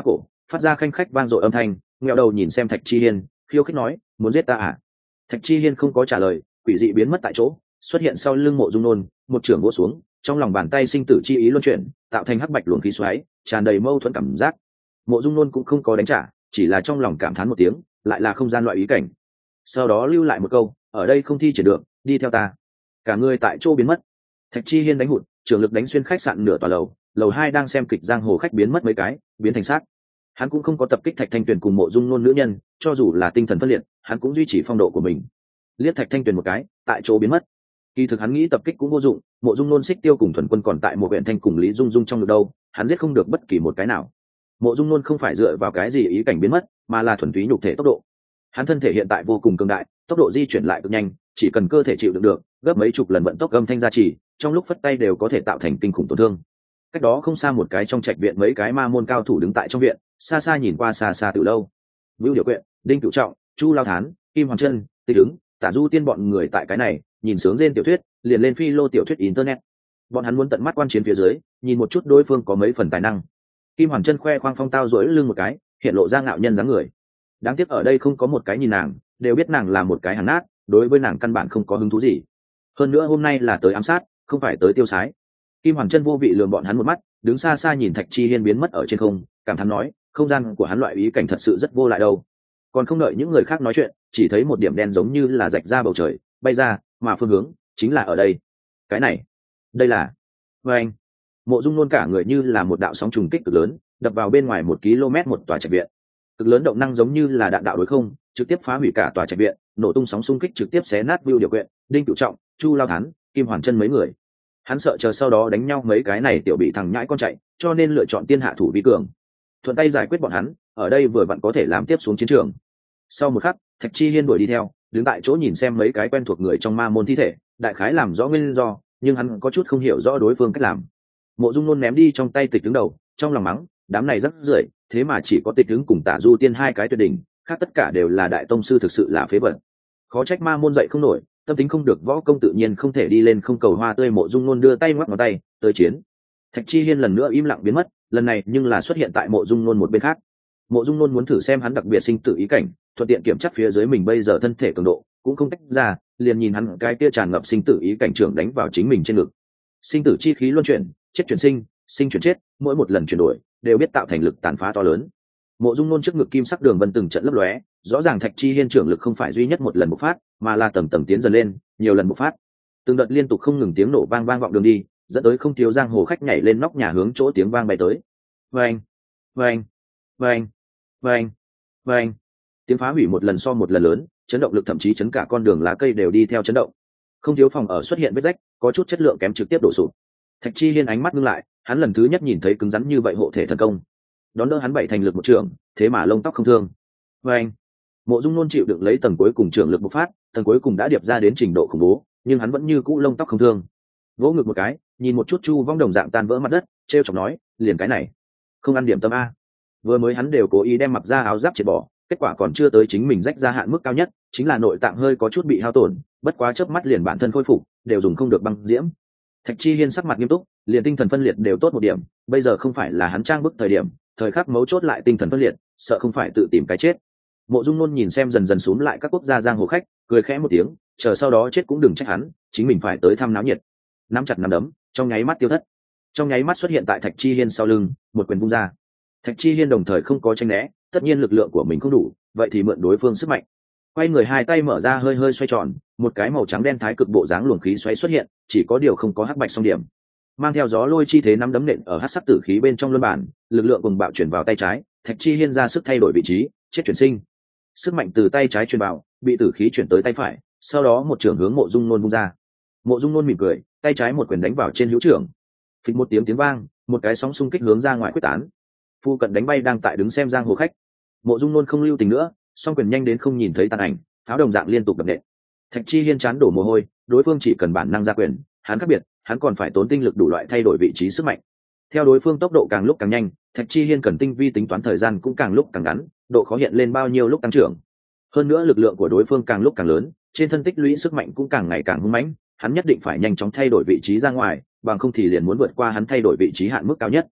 phát ra khanh khách vang dội âm thanh, nghẹo đầu nhìn xem Thạch Chi Hiên, khiêu khích nói, muốn giết ta à? Thạch Chi Hiên không có trả lời, quỷ dị biến mất tại chỗ, xuất hiện sau lưng Mộ Dung Nôn, một trưởng vỗ xuống, trong lòng bàn tay sinh tử chi ý luân chuyển, tạo thành hắc bạch luồng khí xoáy, tràn đầy mâu thuẫn cảm giác. Mộ Dung Nôn cũng không có đánh trả, chỉ là trong lòng cảm thán một tiếng, lại là không gian loại ý cảnh. Sau đó lưu lại một câu, ở đây không thi triển được, đi theo ta. Cả người tại chỗ biến mất. Thạch Chi Hiên đánh hụt, trường lực đánh xuyên khách sạn nửa tòa lầu, lầu 2 đang xem kịch giang hồ khách biến mất mấy cái, biến thành xác. Hắn cũng không có tập kích Thạch Thanh Tuyền cùng Mộ Dung Nôn nữ nhân, cho dù là tinh thần phân liệt, hắn cũng duy trì phong độ của mình. Liếc Thạch Thanh Tuyền một cái, tại chỗ biến mất. Kỳ thực hắn nghĩ tập kích cũng vô dụng, Mộ Dung Nôn Xích Tiêu cùng Thuần Quân còn tại một huyện thanh cùng Lý Dung Dung trong ngực đâu, hắn giết không được bất kỳ một cái nào. Mộ Dung Nôn không phải dựa vào cái gì ý cảnh biến mất, mà là thuần túy nhục thể tốc độ. Hắn thân thể hiện tại vô cùng cường đại, tốc độ di chuyển lại cực nhanh, chỉ cần cơ thể chịu đựng được, gấp mấy chục lần vận tốc âm thanh gia trì, trong lúc phất tay đều có thể tạo thành kinh khủng tổn thương. Cách đó không xa một cái trong trạch viện, mấy cái ma môn cao thủ đứng tại trong viện, xa xa nhìn qua xa xa từ lâu. Vưu Điều Quyện, Đinh Cửu Trọng, Chu Lao Thán, Kim Hoàng Chân, Tịch Ứng, Tả Du Tiên bọn người tại cái này, nhìn sướng rên tiểu thuyết, liền lên phi lô tiểu thuyết internet. Bọn hắn muốn tận mắt quan chiến phía dưới, nhìn một chút đối phương có mấy phần tài năng. Kim Hoàng Chân khoe khoang phong tao rỗi lưng một cái, hiện lộ ra ngạo nhân dáng người. Đáng tiếc ở đây không có một cái nhìn nàng, đều biết nàng là một cái hàn nát, đối với nàng căn bản không có hứng thú gì. Hơn nữa hôm nay là tới ám sát, không phải tới tiêu sái. Kim Hoàng Chân vô vị lườm bọn hắn một mắt, đứng xa xa nhìn Thạch Chi Hiên biến mất ở trên không, cảm thán nói, không gian của hắn loại ý cảnh thật sự rất vô lại đâu. Còn không đợi những người khác nói chuyện, chỉ thấy một điểm đen giống như là rạch ra bầu trời, bay ra, mà phương hướng chính là ở đây. Cái này, đây là. Và anh, Mộ Dung Nôn cả người như là một đạo sóng trùng kích cực lớn, đập vào bên ngoài 1 km một tòa trạch viện. Cực lớn động năng giống như là đạn đạo đối không, trực tiếp phá hủy cả tòa trạch viện, nổ tung sóng xung kích trực tiếp xé nát Vưu Điều Quyện, Đinh Cửu Trọng, Chu Lao Thán, Kim Hoàn Chân mấy người. Hắn sợ chờ sau đó đánh nhau mấy cái này tiểu bị thằng nhãi con chạy, cho nên lựa chọn tiên hạ thủ vi cường, thuận tay giải quyết bọn hắn. Ở đây vừa vặn có thể làm tiếp xuống chiến trường. Sau một khắc, Thạch Chi Hiên đuổi đi theo, đứng tại chỗ nhìn xem mấy cái quen thuộc người trong ma môn thi thể, đại khái làm rõ nguyên do, nhưng hắn có chút không hiểu rõ đối phương cách làm. Mộ Dung Nôn ném đi trong tay Tịch Tướng đầu, trong lòng mắng, đám này rất rưởi, thế mà chỉ có Tịch Tướng cùng Tả Du Tiên hai cái tuyệt đỉnh, khác tất cả đều là đại tông sư, thực sự là phế vật. Khó trách ma môn dậy không nổi, tâm tính không được, võ công tự nhiên không thể đi lên không cầu hoa tươi. Mộ Dung Nôn đưa tay ngoắc ngón tay, tới chiến. Thạch Chi Hiên lần nữa im lặng biến mất, lần này nhưng là xuất hiện tại Mộ Dung Nôn một bên khác. Mộ Dung Nôn muốn thử xem hắn đặc biệt sinh tử ý cảnh, thuận tiện kiểm tra phía dưới mình bây giờ thân thể cường độ, cũng không tách ra, liền nhìn hắn cái kia tràn ngập sinh tử ý cảnh trưởng đánh vào chính mình trên ngực. Sinh tử chi khí luân chuyển, chết chuyển sinh, sinh chuyển chết, mỗi một lần chuyển đổi đều biết tạo thành lực tàn phá to lớn. Mộ Dung Nôn trước ngực kim sắc đường vân từng trận lấp lóe, rõ ràng Thạch Chi Hiên trưởng lực không phải duy nhất một lần bộc phát, mà là tầng tầng tiến dần lên, nhiều lần bộc phát. Từng đợt liên tục không ngừng tiếng nổ vang vang vọng đường đi, dẫn tới không thiếu giang hồ khách nhảy lên nóc nhà hướng chỗ tiếng vang bay tới. Vang, vang, vang, vang, vang. Tiếng phá hủy một lần so một lần lớn, chấn động lực thậm chí chấn cả con đường lá cây đều đi theo chấn động. Không thiếu phòng ở xuất hiện vết rách, có chút chất lượng kém trực tiếp đổ sụp. Thạch Chi Hiên ánh mắt ngưng lại, hắn lần thứ nhất nhìn thấy cứng rắn như vậy hộ thể thần công. Đón đỡ hắn bảy thành lực một trường, thế mà lông tóc không thương. Vang. Mộ Dung Nôn chịu đựng lấy tầng cuối cùng trường lực bộc phát, tầng cuối cùng đã điệp ra đến trình độ khủng bố, nhưng hắn vẫn như cũ lông tóc không thương. Vỗ ngực một cái, nhìn một chút Chu Vong đồng dạng tan vỡ mặt đất, trêu chọc nói, liền cái này, không ăn điểm tâm a. Vừa mới hắn đều cố ý đem mặc ra áo giáp triệt bỏ, kết quả còn chưa tới chính mình rách ra hạn mức cao nhất, chính là nội tạng hơi có chút bị hao tổn, bất quá chớp mắt liền bản thân khôi phục, đều dùng không được băng diễm. Thạch Chi Hiên sắc mặt nghiêm túc, liền tinh thần phân liệt đều tốt một điểm, bây giờ không phải là hắn trang bức thời điểm, thời khắc mấu chốt lại tinh thần phân liệt, sợ không phải tự tìm cái chết. Mộ Dung Nôn nhìn xem dần dần xuống lại các quốc gia giang hồ khách, cười khẽ một tiếng, chờ sau đó chết cũng đừng trách hắn, chính mình phải tới thăm náo nhiệt. Nắm chặt nắm đấm, trong nháy mắt tiêu thất. Trong nháy mắt xuất hiện tại Thạch Chi Hiên sau lưng, một quyền vung ra. Thạch Chi Hiên đồng thời không có tranh né, tất nhiên lực lượng của mình không đủ, vậy thì mượn đối phương sức mạnh. Quay người hai tay mở ra hơi hơi xoay tròn, một cái màu trắng đen thái cực bộ dáng luồng khí xoáy xuất hiện, chỉ có điều không có hắc bạch song điểm. Mang theo gió lôi chi thế nắm đấm nện ở hắc sắc tử khí bên trong luân bản, lực lượng cùng bạo chuyển vào tay trái, Thạch Chi Hiên ra sức thay đổi vị trí, chết chuyển sinh. Sức mạnh từ tay trái truyền vào, bị tử khí chuyển tới tay phải, sau đó một trường hướng Mộ Dung Nôn vung ra. Mộ Dung Nôn mỉm cười, tay trái một quyền đánh vào trên hữu trưởng. Phịch một tiếng vang, một cái sóng xung kích hướng ra ngoài quyết tán. Phu cận đánh bay đang tại đứng xem giang hồ khách. Mộ Dung Nôn không lưu tình nữa, song quyền nhanh đến không nhìn thấy tàn ảnh, pháo đồng dạng liên tục đập nện. Thạch Chi Hiên chán đổ mồ hôi, đối phương chỉ cần bản năng ra quyền, hắn khác biệt, hắn còn phải tốn tinh lực đủ loại thay đổi vị trí sức mạnh. Theo đối phương tốc độ càng lúc càng nhanh, Thạch Chi Hiên cần tinh vi tính toán thời gian cũng càng lúc càng ngắn, độ khó hiện lên bao nhiêu lúc tăng trưởng. Hơn nữa lực lượng của đối phương càng lúc càng lớn, trên thân tích lũy sức mạnh cũng càng ngày càng hung mãnh, hắn nhất định phải nhanh chóng thay đổi vị trí ra ngoài, bằng không thì liền muốn vượt qua hắn thay đổi vị trí hạn mức cao nhất.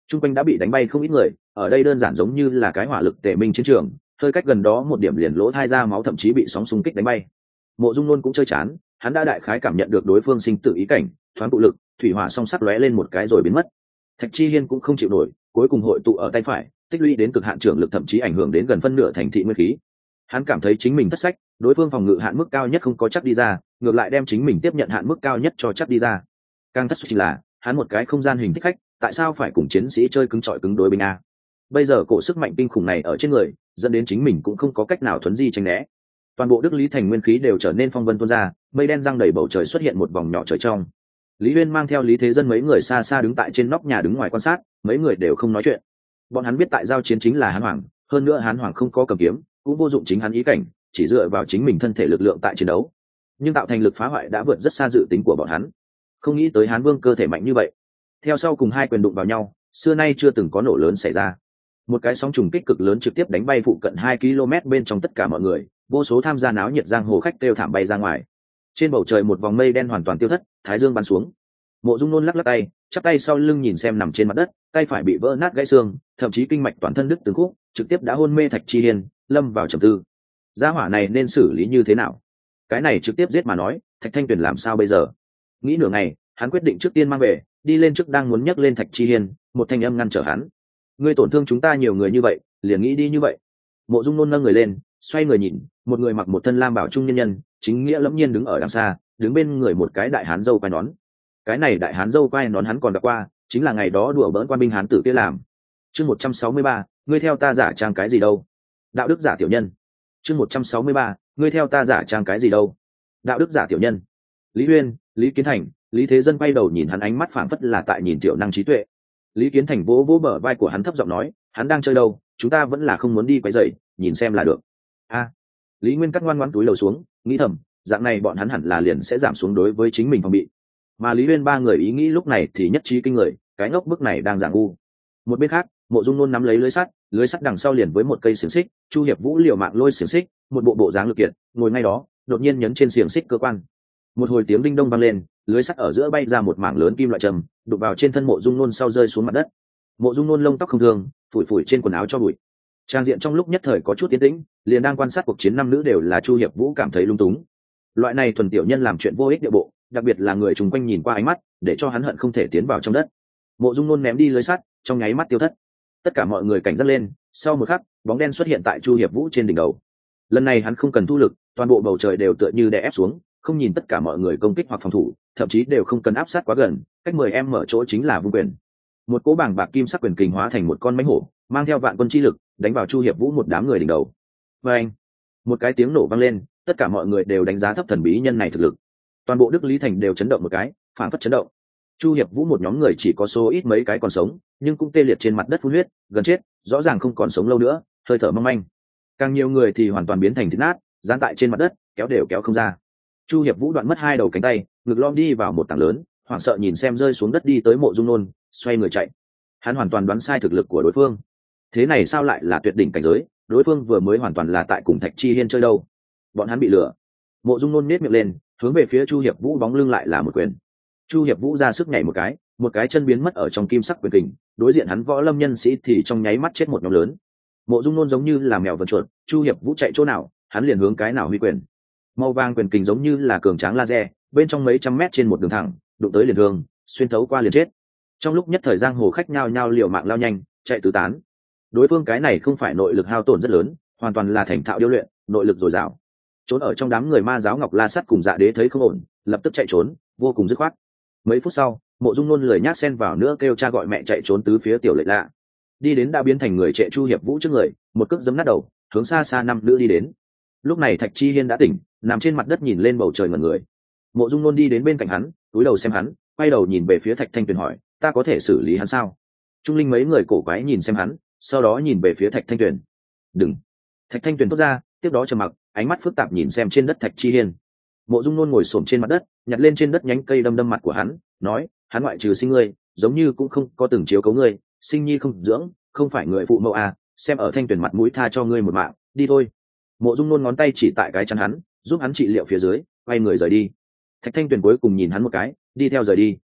Trung quanh đã bị đánh bay không ít người, ở đây đơn giản giống như là cái hỏa lực tề minh chiến trường, hơi cách gần đó một điểm liền lỗ thai ra máu, thậm chí bị sóng xung kích đánh bay. Mộ Dung Nôn cũng chơi chán, hắn đã đại khái cảm nhận được đối phương sinh tử ý cảnh, thoáng tụ lực, thủy hỏa song sắc lóe lên một cái rồi biến mất. Thạch Chi Hiên cũng không chịu nổi, cuối cùng hội tụ ở tay phải, tích lũy đến cực hạn trưởng lực, thậm chí ảnh hưởng đến gần phân nửa thành thị nguyên khí. Hắn cảm thấy chính mình thất sách, đối phương phòng ngự hạn mức cao nhất không có chắc đi ra, ngược lại đem chính mình tiếp nhận hạn mức cao nhất cho chắc đi ra. Càng thất chính là hắn một cái không gian hình thích khách, tại sao phải cùng chiến sĩ chơi cứng trọi cứng đối binh a? Bây giờ cổ sức mạnh kinh khủng này ở trên người, dẫn đến chính mình cũng không có cách nào thuấn di tránh né. Toàn bộ Đức Lý Thành nguyên khí đều trở nên phong vân tuôn ra, mây đen răng đầy bầu trời, xuất hiện một vòng nhỏ trời trong. Lý Uyên mang theo Lý Thế Dân mấy người xa xa đứng tại trên nóc nhà đứng ngoài quan sát, mấy người đều không nói chuyện. Bọn hắn biết tại giao chiến chính là Hán Hoàng, hơn nữa Hán Hoàng không có cầm kiếm, cũng vô dụng chính hắn ý cảnh, chỉ dựa vào chính mình thân thể lực lượng tại chiến đấu. Nhưng tạo thành lực phá hoại đã vượt rất xa dự tính của bọn hắn. Không nghĩ tới Hán Vương cơ thể mạnh như vậy. Theo sau cùng hai quyền đụng vào nhau, xưa nay chưa từng có nổ lớn xảy ra. Một cái sóng trùng kích cực lớn trực tiếp đánh bay phụ cận 2 km bên trong tất cả mọi người, vô số tham gia náo nhiệt giang hồ khách kêu thảm bay ra ngoài. Trên bầu trời một vòng mây đen hoàn toàn tiêu thất, thái dương bắn xuống. Mộ Dung Nôn lắc lắc tay, chắp tay sau lưng nhìn xem nằm trên mặt đất, tay phải bị vỡ nát gãy xương, thậm chí kinh mạch toàn thân đứt từng khúc, trực tiếp đã hôn mê Thạch Chi Hiên, lâm vào trầm tư. Gia hỏa này nên xử lý như thế nào? Cái này trực tiếp giết mà nói, Thạch Thanh Tuyền làm sao bây giờ? Nghĩ nửa ngày, hắn quyết định trước tiên mang về, đi lên trước đang muốn nhấc lên Thạch Chi Hiên, một thanh âm ngăn trở hắn. Ngươi tổn thương chúng ta nhiều người như vậy, liền nghĩ đi như vậy. Mộ Dung Nôn nâng người lên, xoay người nhìn, một người mặc một thân lam bảo trung nhân nhân, chính nghĩa lẫm nhiên đứng ở đằng xa, đứng bên người một cái đại hán dâu quai nón. Cái này đại hán dâu quai nón hắn còn gặp qua, chính là ngày đó đùa bỡn quan binh hán tử kia làm. Chương 163, ngươi theo ta giả trang cái gì đâu? Đạo đức giả tiểu nhân. Chương 163, ngươi theo ta giả trang cái gì đâu? Đạo đức giả tiểu nhân. Lý Uyên, Lý Kiến Thành, Lý Thế Dân quay đầu nhìn hắn, ánh mắt phảng phất là tại nhìn tiểu năng trí tuệ. Lý Kiến Thành vỗ vỗ bờ vai của hắn thấp giọng nói, hắn đang chơi đâu, chúng ta vẫn là không muốn đi quấy rầy, nhìn xem là được. A. Lý Nguyên cắt ngoan ngoãn túi lầu xuống, nghĩ thầm, dạng này bọn hắn hẳn là liền sẽ giảm xuống đối với chính mình phòng bị. Mà Lý Uyên ba người ý nghĩ lúc này thì nhất trí kinh người, cái ngốc bức này đang giảng ngu. Một bên khác, Mộ Dung Nôn nắm lấy lưới sắt đằng sau liền với một cây xiềng xích, Chu Hiệp Vũ liều mạng lôi xiềng xích, một bộ dáng lực kiện, ngồi ngay đó, đột nhiên nhấn trên xiềng xích cơ quan. Một hồi tiếng đinh đông vang lên, lưới sắt ở giữa bay ra một mảng lớn kim loại trầm, đụng vào trên thân Mộ Dung Nôn sau rơi xuống mặt đất. Mộ Dung Nôn lông tóc không thương, phủi phủi trên quần áo cho bụi. Trang diện trong lúc nhất thời có chút tiến tĩnh, liền đang quan sát cuộc chiến nam nữ đều là Chu Hiệp Vũ cảm thấy lung túng. Loại này thuần tiểu nhân làm chuyện vô ích địa bộ, đặc biệt là người chung quanh nhìn qua ánh mắt, để cho hắn hận không thể tiến vào trong đất. Mộ Dung Nôn ném đi lưới sắt, trong nháy mắt tiêu thất. Tất cả mọi người cảnh giác lên, sau một khắc, bóng đen xuất hiện tại Chu Hiệp Vũ trên đỉnh đầu. Lần này hắn không cần thu lực, toàn bộ bầu trời đều tựa như đè ép xuống, không nhìn tất cả mọi người công kích hoặc phòng thủ, thậm chí đều không cần áp sát quá gần, cách 10 mở chỗ chính là vung quyền. Một cỗ bảng bạc kim sắc quyền kình hóa thành một con mãnh hổ, mang theo vạn quân chi lực, đánh vào Chu Hiệp Vũ một đám người đỉnh đầu. Và anh, một cái tiếng nổ vang lên, tất cả mọi người đều đánh giá thấp thần bí nhân này thực lực. Toàn bộ Đức Lý Thành đều chấn động một cái, phản phất chấn động. Chu Hiệp Vũ một nhóm người chỉ có số ít mấy cái còn sống, nhưng cũng tê liệt trên mặt đất phun huyết, gần chết, rõ ràng không còn sống lâu nữa, hơi thở mong manh. Càng nhiều người thì hoàn toàn biến thành thịt nát, dán tại trên mặt đất, kéo đều kéo không ra. Chu Hiệp Vũ đoạn mất 2 đầu cánh tay, ngực lom đi vào một tảng lớn, hoảng sợ nhìn xem rơi xuống đất đi tới Mộ Dung Nôn, xoay người chạy. Hắn hoàn toàn đoán sai thực lực của đối phương. Thế này sao lại là tuyệt đỉnh cảnh giới, đối phương vừa mới hoàn toàn là tại cùng Thạch Chi Hiên chơi đâu. Bọn hắn bị lừa. Mộ Dung Nôn nhếch miệng lên, hướng về phía Chu Hiệp Vũ bóng lưng lại là một quyền. Chu Hiệp Vũ ra sức nhảy một cái chân biến mất ở trong kim sắc quyền kình, đối diện hắn võ lâm nhân sĩ thì trong nháy mắt chết một nhóm lớn. Mộ Dung Nôn giống như là mèo vờn chuột, Chu Hiệp Vũ chạy chỗ nào, hắn liền hướng cái nào huy quyền. Màu vàng quyền kình giống như là cường tráng laser, bên trong mấy trăm mét trên một đường thẳng, đụng tới liền thương, xuyên thấu qua liền chết. Trong lúc nhất thời giang hồ khách nhao nhao liều mạng lao nhanh, chạy tứ tán. Đối phương cái này không phải nội lực hao tổn rất lớn, hoàn toàn là thành thạo điêu luyện, nội lực dồi dào. Trốn ở trong đám người ma giáo Ngọc La Sắt cùng Dạ Đế thấy không ổn, lập tức chạy trốn, vô cùng dứt khoát. Mấy phút sau, Mộ Dung Nôn lười nhác xen vào nữa kêu cha gọi mẹ chạy trốn tứ phía tiểu lệ lạ. Đi đến đã biến thành người trệ Chu Hiệp Vũ trước người, một cước giẫm nát đầu, hướng xa xa năm nữ đi đến. Lúc này Thạch Chi Hiên đã tỉnh, nằm trên mặt đất nhìn lên bầu trời ngẩn người. Mộ Dung Nôn đi đến bên cạnh hắn, cúi đầu xem hắn, quay đầu nhìn về phía Thạch Thanh Tuyền hỏi, ta có thể xử lý hắn sao? Trung linh mấy người cổ quái nhìn xem hắn, sau đó nhìn về phía Thạch Thanh Tuyền. Đừng. Thạch Thanh Tuyền thốt ra, tiếp đó trầm mặc, ánh mắt phức tạp nhìn xem trên đất Thạch Chi Hiên. Mộ Dung Nôn ngồi xổm trên mặt đất, nhặt lên trên đất nhánh cây đâm đâm mặt của hắn, nói, hắn ngoại trừ sinh ngươi, giống như cũng không có từng chiếu cố ngươi, sinh nhi không dưỡng, không phải người phụ mẫu à, xem ở Thanh Tuyền mặt mũi tha cho ngươi một mạng, đi thôi. Mộ Dung Nôn ngón tay chỉ tại cái chắn hắn, giúp hắn trị liệu phía dưới, quay người rời đi. Thạch Thanh Tuyền cuối cùng nhìn hắn một cái, đi theo rời đi.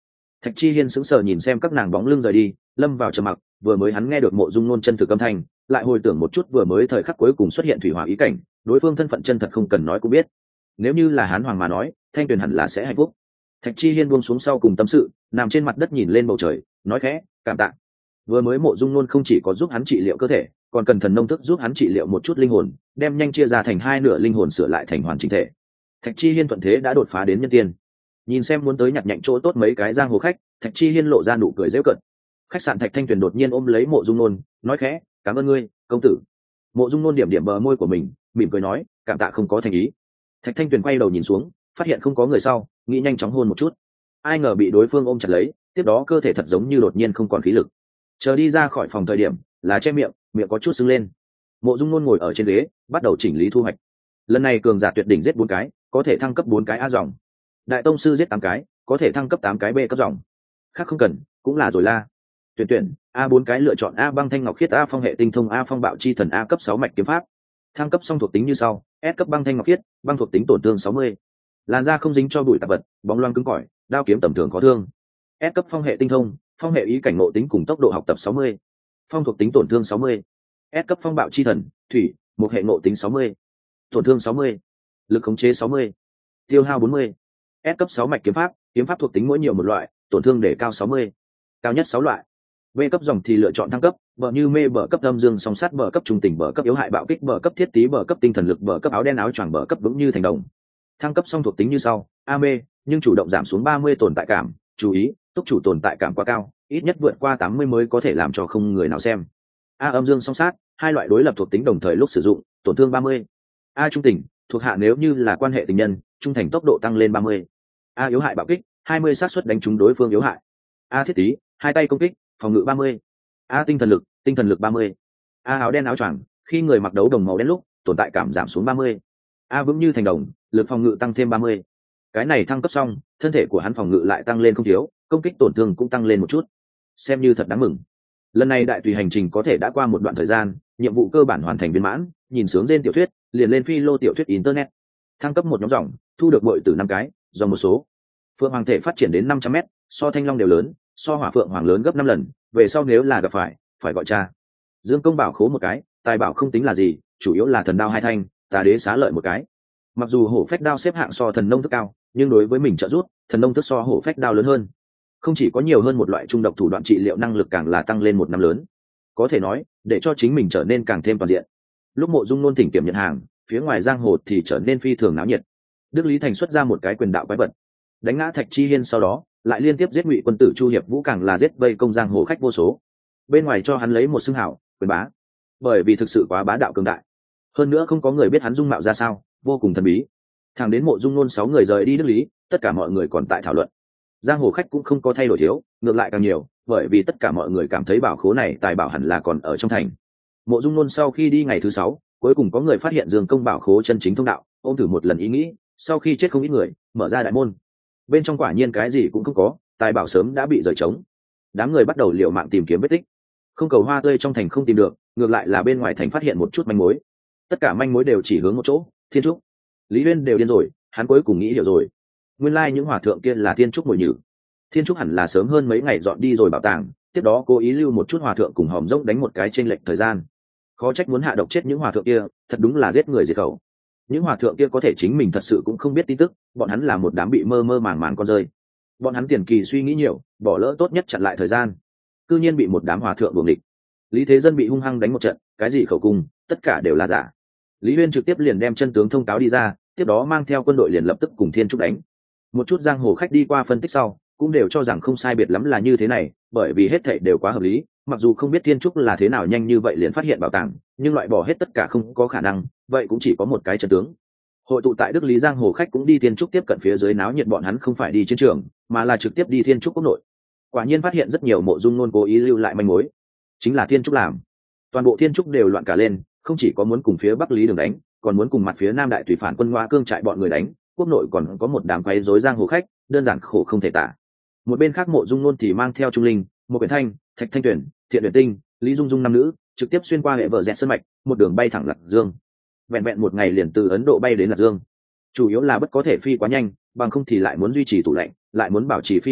Thạch Chi Hiên sững sờ nhìn xem các nàng bóng lưng rời đi, lâm vào trầm mặc. Vừa mới hắn nghe được Mộ Dung Nôn chân thực âm thanh, lại hồi tưởng một chút vừa mới thời khắc cuối cùng xuất hiện thủy hỏa ý cảnh, đối phương thân phận chân thật không cần nói cũng biết. Nếu như là Hán Hoàng mà nói, Thanh Tuyền hẳn là sẽ hạnh phúc. Thạch Chi Hiên buông xuống sau cùng tâm sự, nằm trên mặt đất nhìn lên bầu trời, nói khẽ, cảm tạ. Vừa mới Mộ Dung Nôn không chỉ có giúp hắn trị liệu cơ thể, còn cần thần nông thức giúp hắn trị liệu một chút linh hồn, đem nhanh chia ra thành hai nửa linh hồn sửa lại thành hoàn chỉnh thể. Thạch Chi Hiên thuận thế đã đột phá đến nhân tiên. Nhìn xem muốn tới nhặt nhạnh chỗ tốt mấy cái giang hồ khách, Thạch Chi Hiên lộ ra nụ cười giễu cợt. Khách sạn Thạch Thanh Tuyền đột nhiên ôm lấy Mộ Dung Nôn, nói khẽ, cảm ơn ngươi, công tử. Mộ Dung Nôn điểm điểm bờ môi của mình, mỉm cười nói, cảm tạ không có thành ý. Thạch Thanh Tuyền quay đầu nhìn xuống, phát hiện không có người sau, nghĩ nhanh chóng hôn một chút. Ai ngờ bị đối phương ôm chặt lấy, tiếp đó cơ thể thật giống như đột nhiên không còn khí lực. Chờ đi ra khỏi phòng thời điểm, là che miệng, miệng có chút sưng lên. Mộ Dung Nôn ngồi ở trên ghế, bắt đầu chỉnh lý thu hoạch. Lần này cường giả tuyệt đỉnh giết 4 cái, có thể thăng cấp 4 cái A dòng. Đại tông sư giết 8 cái, có thể thăng cấp 8 cái B cấp dòng. Khác không cần, cũng là rồi la. Tuyển A 4 cái lựa chọn A băng thanh ngọc khiết, A phong hệ tinh thông, A phong bạo chi thần, A cấp 6 mạch kiếm pháp. Thăng cấp xong thuộc tính như sau: S cấp băng thanh ngọc khiết, băng thuộc tính tổn thương 60. Làn da không dính cho bụi tạp vật, bóng loáng cứng cỏi, đao kiếm tầm thường có thương. S cấp phong hệ tinh thông, phong hệ ý cảnh ngộ tính cùng tốc độ học tập 60. Phong thuộc tính tổn thương 60. S cấp phong bạo chi thần, thủy, một hệ ngộ tính 60. Tổn thương 60. Lực khống chế 60. Tiêu hao 40. S cấp 6 mạch kiếm pháp thuộc tính mỗi nhiều một loại, tổn thương để cao 60. Cao nhất 6 loại. V cấp dòng thì lựa chọn thăng cấp, bờ như mê bờ cấp âm dương song sát, bờ cấp trung tình, bờ cấp yếu hại bạo kích, bờ cấp thiết tí, bờ cấp tinh thần lực, bờ cấp áo đen áo choàng, bờ cấp vững như thành đồng. Thăng cấp xong thuộc tính như sau: A mê, nhưng chủ động giảm xuống 30 tồn tại cảm, chú ý, túc chủ tồn tại cảm quá cao, ít nhất vượt qua 80 mới có thể làm cho không người nào xem. A âm dương song sát, hai loại đối lập thuộc tính đồng thời lúc sử dụng, tổn thương 30. A trung tình, thuộc hạ nếu như là quan hệ tình nhân, trung thành tốc độ tăng lên 30. A yếu hại bạo kích, 20 xác suất đánh trúng đối phương yếu hại. A thiết tí, hai tay công kích, phòng ngự 30. A tinh thần lực 30. A áo đen áo choàng, khi người mặc đấu đồng màu đen lúc, tồn tại cảm giảm xuống 30. A vững như thành đồng, lực phòng ngự tăng thêm 30. Cái này thăng cấp xong, thân thể của hắn phòng ngự lại tăng lên không thiếu, công kích tổn thương cũng tăng lên một chút. Xem như thật đáng mừng. Lần này đại tùy hành trình có thể đã qua một đoạn thời gian, nhiệm vụ cơ bản hoàn thành viên mãn, nhìn sướng trên tiểu thuyết, liền lên phi lô tiểu thuyết internet. Thăng cấp một nhóm dòng, thu được bội từ 5 cái, dòng một số. Phượng hoàng thể phát triển đến 500m, so thanh long đều lớn, so hỏa phượng hoàng lớn gấp 5 lần, về sau nếu là gặp phải gọi cha. Dương công bảo khố một cái, tài bảo không tính là gì, chủ yếu là thần đao 2 thanh, tà đế xá lợi một cái. Mặc dù hổ phách đao xếp hạng so thần nông thức cao, nhưng đối với mình trợ giúp, thần nông thức so hổ phách đao lớn hơn. Không chỉ có nhiều hơn một loại trung độc thủ đoạn trị liệu, năng lực càng là tăng lên một năm lớn. Có thể nói, để cho chính mình trở nên càng thêm toàn diện. Lúc Mộ Dung Nôn thỉnh kiểm nhận hàng, phía ngoài giang hồ thì trở nên phi thường náo nhiệt. Đức Lý Thành xuất ra một cái quyền đạo quái vật, đánh ngã Thạch Chi Hiên, sau đó lại liên tiếp giết Ngụy quân tử Chu Hiệp Vũ, càng là giết vây công giang hồ khách vô số. Bên ngoài cho hắn lấy một xưng hảo, quyền bá, bởi vì thực sự quá bá đạo cường đại. Hơn nữa không có người biết hắn dung mạo ra sao, vô cùng thần bí. Thẳng đến Mộ Dung Nôn 6 người rời đi Đức Lý, tất cả mọi người còn tại thảo luận. Giang hồ khách cũng không có thay đổi thiếu, ngược lại càng nhiều, bởi vì tất cả mọi người cảm thấy bảo khố này tài bảo hẳn là còn ở trong thành. Mộ Dung Nôn sau khi đi ngày thứ 6, cuối cùng có người phát hiện Dương công bảo khố chân chính thông đạo, ôm thử một lần ý nghĩ, sau khi chết không ít người, mở ra đại môn. Bên trong quả nhiên cái gì cũng không có, tài bảo sớm đã bị rời trống. Đám người bắt đầu liều mạng tìm kiếm vết tích. Không cầu hoa tươi trong thành không tìm được, ngược lại là bên ngoài thành phát hiện một chút manh mối. Tất cả manh mối đều chỉ hướng một chỗ, Thiên Trúc. Lý Uyên đều điên rồi, hắn cuối cùng nghĩ hiểu rồi. Nguyên lai những hòa thượng kia là Thiên Trúc mồi nhử. Thiên Trúc hẳn là sớm hơn mấy ngày dọn đi rồi bảo tàng, tiếp đó cố ý lưu một chút hòa thượng cùng hòm rỗng đánh một cái chênh lệch thời gian. Khó trách muốn hạ độc chết những hòa thượng kia, thật đúng là giết người diệt khẩu. Những hòa thượng kia có thể chính mình thật sự cũng không biết tin tức, bọn hắn là một đám bị mơ mơ màng màng con rơi. Bọn hắn tiền kỳ suy nghĩ nhiều, bỏ lỡ tốt nhất chặn lại thời gian, cư nhiên bị một đám hòa thượng buồng địch. Lý Thế Dân bị hung hăng đánh một trận, cái gì khẩu cung, tất cả đều là giả. Lý Uyên trực tiếp liền đem chân tướng thông cáo đi ra, tiếp đó mang theo quân đội liền lập tức cùng Thiên Trúc đánh. Một chút giang hồ khách đi qua phân tích sau, cũng đều cho rằng không sai biệt lắm là như thế này, bởi vì hết thảy đều quá hợp lý. Mặc dù không biết Thiên Trúc là thế nào nhanh như vậy liền phát hiện bảo tàng, nhưng loại bỏ hết tất cả không có khả năng, vậy cũng chỉ có một cái chân tướng. Hội tụ tại Đức Lý giang hồ khách cũng đi Thiên Trúc tiếp cận phía dưới náo nhiệt, bọn hắn không phải đi chiến trường, mà là trực tiếp đi Thiên Trúc quốc nội. Quả nhiên phát hiện rất nhiều Mộ Dung Nôn cố ý lưu lại manh mối, chính là Thiên Trúc làm. Toàn bộ Thiên Trúc đều loạn cả lên, không chỉ có muốn cùng phía Bắc Lý Đường đánh, còn muốn cùng mặt phía Nam Đại Tùy phản quân Ngoa Cương trại bọn người đánh. Quốc nội còn có một đám quấy rối giang hồ khách, đơn giản khổ không thể tả. Một bên khác Mộ Dung Nôn thì mang theo Trung Linh, một Quyển Thanh, Thạch Thanh Tuyển, Thiện Uyển Tinh, Lý Dung Dung năm nữ, trực tiếp xuyên qua hệ vợ rẽ sơn mạch, một đường bay thẳng Lạc Dương. Vẹn vẹn một ngày liền từ Ấn Độ bay đến Lạc Dương. Chủ yếu là bất có thể phi quá nhanh, bằng không thì lại muốn duy trì tủ lạnh, lại muốn bảo trì phi hành,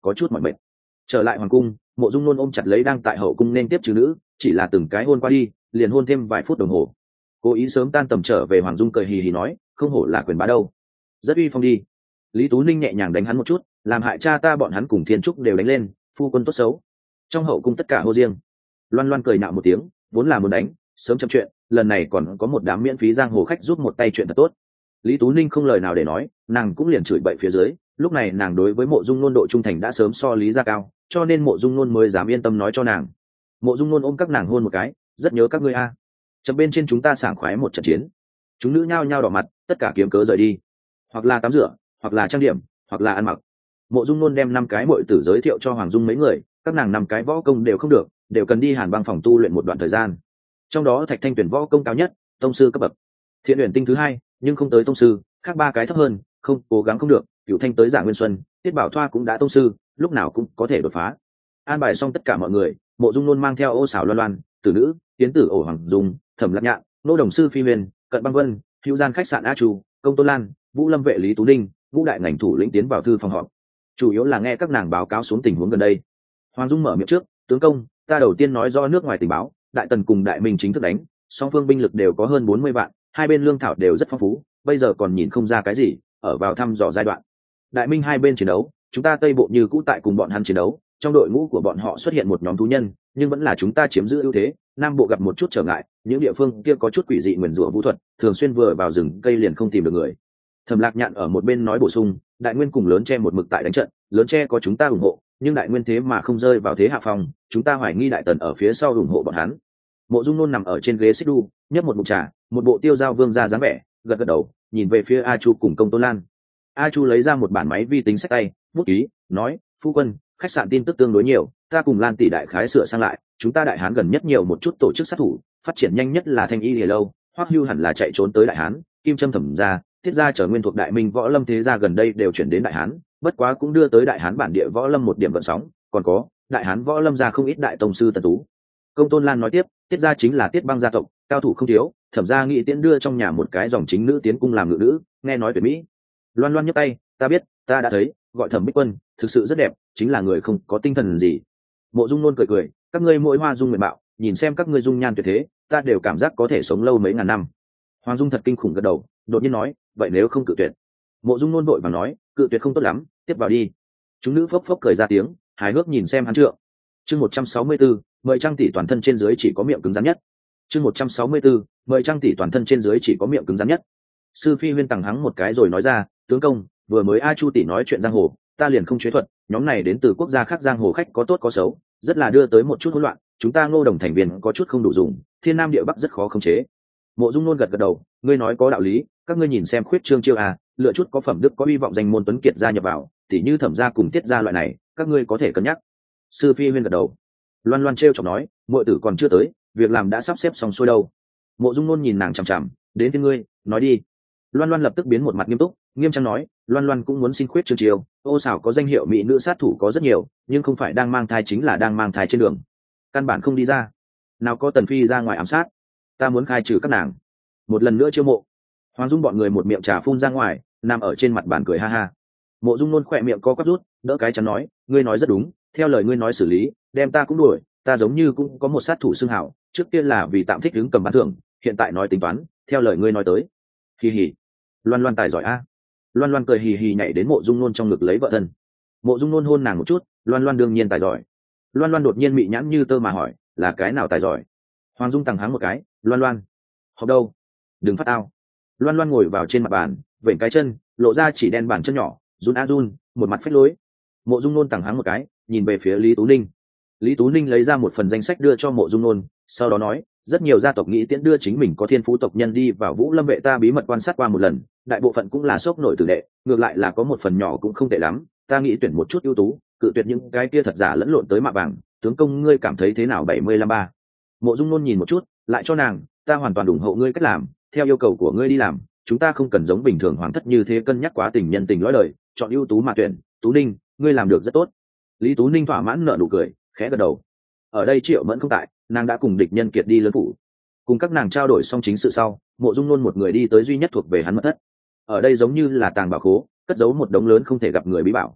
có chút mỏi mệt. Trở lại hoàng cung, Mộ Dung Nôn ôm chặt lấy đang tại hậu cung nên tiếp trừ nữ, chỉ là từng cái hôn qua đi, liền hôn thêm vài phút đồng hồ. Cố ý sớm tan tầm trở về, Hoàng Dung cười hì hì nói, không hổ là quyền bá đâu, rất uy phong đi. Lý Tú Ninh nhẹ nhàng đánh hắn một chút, làm hại cha ta bọn hắn cùng Thiên Trúc đều đánh lên, phu quân tốt xấu. Trong hậu cung tất cả hô riêng. Loan Loan cười nạo một tiếng, vốn là muốn đánh, sớm chậm chuyện, lần này còn có một đám miễn phí giang hồ khách giúp một tay, chuyện thật tốt. Lý Tú Ninh không lời nào để nói, nàng cũng liền chửi bậy phía dưới. Lúc này nàng đối với Mộ Dung Nôn độ trung thành đã sớm so Lý gia cao, cho nên Mộ Dung Nôn mới dám yên tâm nói cho nàng. Mộ Dung Nôn ôm các nàng hôn một cái, rất nhớ các ngươi a. Chấm bên trên chúng ta sảng khoái một trận chiến. Chúng nữ nhao nhao đỏ mặt, tất cả kiếm cớ rời đi, hoặc là tắm rửa, hoặc là trang điểm, hoặc là ăn mặc. Mộ Dung Nôn đem 5 cái muội tử giới thiệu cho Hoàng Dung mấy người, các nàng 5 cái võ công đều không được, đều cần đi Hàn Băng phòng tu luyện một đoạn thời gian. Trong đó Thạch Thanh tuyển võ công cao nhất, tông sư cấp bậc. Thiện Uyển Tinh thứ 2, nhưng không tới tông sư, khác 3 cái thấp hơn, không cố gắng không được. Cửu Thanh tới Giả Nguyên Xuân, Tiết Bảo Thoa cũng đã tông sư, lúc nào cũng có thể đột phá. An bài xong tất cả mọi người, Mộ Dung Nôn mang theo Ô Sảo Loan Loan, Tử Nữ, Tiến Tử Ổ Hoàng Dung, Thẩm Lạc Nhạn, Nô Đồng Sư Phi Huyền, Cận Băng Vân, Hữu Gian khách sạn A Chu, Công Tôn Lan, Vũ Lâm vệ Lý Tú Ninh, Vũ đại ngành thủ lĩnh tiến vào thư phòng họp, chủ yếu là nghe các nàng báo cáo xuống tình huống gần đây. Hoàng Dung mở miệng trước, tướng công, ta đầu tiên nói do nước ngoài tình báo, Đại Tần cùng Đại Minh chính thức đánh, song phương binh lực đều có hơn 40 vạn, hai bên lương thảo đều rất phong phú, bây giờ còn nhìn không ra cái gì, ở vào thăm dò giai đoạn. Đại Minh hai bên chiến đấu, chúng ta Tây Bộ như cũ tại cùng bọn hắn chiến đấu, trong đội ngũ của bọn họ xuất hiện một nhóm thú nhân, nhưng vẫn là chúng ta chiếm giữ ưu thế. Nam Bộ gặp một chút trở ngại, những địa phương kia có chút quỷ dị nguyền rủa vũ thuật, thường xuyên vừa vào rừng cây liền không tìm được người. Thẩm Lạc Nhạn ở một bên nói bổ sung, Đại Nguyên cùng Lớn Tre một mực tại đánh trận, Lớn Tre có chúng ta ủng hộ, nhưng Đại Nguyên thế mà không rơi vào thế hạ phong, chúng ta hoài nghi Đại Tần ở phía sau ủng hộ bọn hắn. Mộ Dung Nôn nằm ở trên ghế xích đu, nhấp một ngụm trà, một bộ tiêu giao vương ra dáng vẻ, gật gật đầu, nhìn về phía A Chu cùng Công Tôn Lan. A Chu lấy ra một bản máy vi tính sách tay, bút ký, nói, phu quân, khách sạn tin tức tương đối nhiều, ta cùng Lan tỷ đại khái sửa sang lại, chúng ta Đại Hán gần nhất nhiều một chút tổ chức sát thủ, phát triển nhanh nhất là Thanh Y Lìa Lâu, Hoắc Hưu hẳn là chạy trốn tới Đại Hán, Kim Trâm Thẩm gia, Tiết gia trở nguyên thuộc Đại Minh võ lâm thế gia gần đây đều chuyển đến Đại Hán, bất quá cũng đưa tới Đại Hán bản địa võ lâm một điểm gợn sóng, còn có Đại Hán võ lâm gia không ít đại tông sư tần tú. Công Tôn Lan nói tiếp, Tiết gia chính là Tiết Băng gia tộc, cao thủ không thiếu, Thẩm gia nghĩ tiễn đưa trong nhà một cái dòng chính nữ tiến cung làm ngự nữ, nghe nói tuyệt mỹ. Loan Loan nhấc tay, ta biết, ta đã thấy, gọi Thẩm Bích Quân, thực sự rất đẹp, chính là người không có tinh thần gì. Mộ Dung Nôn cười cười, các ngươi mỗi hoa dung nguyện mạo, nhìn xem các ngươi dung nhan tuyệt thế, ta đều cảm giác có thể sống lâu mấy ngàn năm. Hoàng Dung thật kinh khủng gật đầu, đột nhiên nói, vậy nếu không cự tuyệt? Mộ Dung Nôn vội vàng nói, cự tuyệt không tốt lắm, tiếp vào đi. Chúng nữ phốc phốc cười ra tiếng, hài hước nhìn xem hắn trượng. Chương 164, mời Trang tỷ toàn thân trên dưới chỉ có miệng cứng rắn nhất. Chương 164, mời Trang tỷ toàn thân trên dưới chỉ có miệng cứng rắn nhất. Sư Phi Huyên tằng hắng một cái rồi nói ra, tướng công, vừa mới A Chu tỷ nói chuyện giang hồ, ta liền không chế thuật, nhóm này đến từ quốc gia khác giang hồ khách có tốt có xấu, rất là đưa tới một chút hỗn loạn, chúng ta Ngô Đồng thành viên có chút không đủ dùng, Thiên Nam địa Bắc rất khó khống chế. Mộ Dung Nôn gật gật đầu, ngươi nói có đạo lý, các ngươi nhìn xem khuyết trương chiêu à, lựa chút có phẩm đức có hy vọng danh môn tuấn kiệt gia nhập vào, tỉ như Thẩm gia cùng Tiết gia loại này, các ngươi có thể cân nhắc. Sư Phi Huyên gật đầu. Loan Loan trêu chọc nói, muội tử còn chưa tới, việc làm đã sắp xếp xong xuôi đâu. Mộ Dung Nôn nhìn nàng chằm chằm, đến với ngươi, nói đi. Loan Loan lập tức biến một mặt nghiêm túc, nghiêm trang nói, Loan Loan cũng muốn xin khuyết trương chiêu, Ô Sảo có danh hiệu mỹ nữ sát thủ có rất nhiều, nhưng không phải đang mang thai chính là đang mang thai trên đường, căn bản không đi ra. Nào có Tần Phi ra ngoài ám sát, ta muốn khai trừ các nàng. Một lần nữa chiêu mộ. Hoàng Dung bọn người một miệng trà phun ra ngoài, nằm ở trên mặt bàn cười ha ha. Mộ Dung Nôn khỏe miệng co quắp rút, đỡ cái chắn nói, ngươi nói rất đúng, theo lời ngươi nói xử lý, đem ta cũng đuổi, ta giống như cũng có một sát thủ xưng hảo, trước tiên là vì tạm thích đứng cầm bán thưởng, hiện tại nói tính toán, theo lời ngươi nói tới. Hì hì. Loan Loan tài giỏi a. Loan Loan cười hì hì nhảy đến Mộ Dung Nôn trong ngực lấy vợ thân. Mộ Dung Nôn hôn nàng một chút, Loan Loan đương nhiên tài giỏi. Loan Loan đột nhiên mị nhãn như tơ mà hỏi, là cái nào tài giỏi? Hoàng Dung tằng hắng một cái, Loan Loan, học đâu? Đừng phát ao. Loan Loan ngồi vào trên mặt bàn, vểnh cái chân, lộ ra chỉ đen bàn chân nhỏ, run a run, một mặt phách lối. Mộ Dung Nôn tằng hắng một cái, nhìn về phía Lý Tú Ninh. Lý Tú Ninh lấy ra một phần danh sách đưa cho Mộ Dung Nôn, sau đó nói, rất nhiều gia tộc nghĩ tiễn đưa chính mình có thiên phú tộc nhân đi vào Vũ Lâm vệ, ta bí mật quan sát qua một lần, đại bộ phận cũng là sốc nổi tử đệ, ngược lại là có một phần nhỏ cũng không tệ lắm, ta nghĩ tuyển một chút ưu tú, cự tuyệt những cái kia thật giả lẫn lộn tới mạ vàng, tướng công ngươi cảm thấy thế nào? 75-3. Mộ Dung Nôn nhìn một chút, lại cho nàng, ta hoàn toàn ủng hộ ngươi cách làm, theo yêu cầu của ngươi đi làm, chúng ta không cần giống bình thường hoàng thất như thế cân nhắc quá tình nhân tình lõi lời, chọn ưu tú mà tuyển. Tú Ninh, ngươi làm được rất tốt. Lý Tú Ninh thỏa mãn nở nụ cười, khẽ gật đầu. Ở đây Triệu Mẫn không tại, nàng đã cùng địch nhân kiệt đi lớn phủ, cùng các nàng trao đổi xong chính sự sau, Mộ Dung Nôn một người đi tới duy nhất thuộc về hắn mật thất. Ở đây giống như là tàng bảo khố, cất giấu một đống lớn không thể gặp người bí bảo.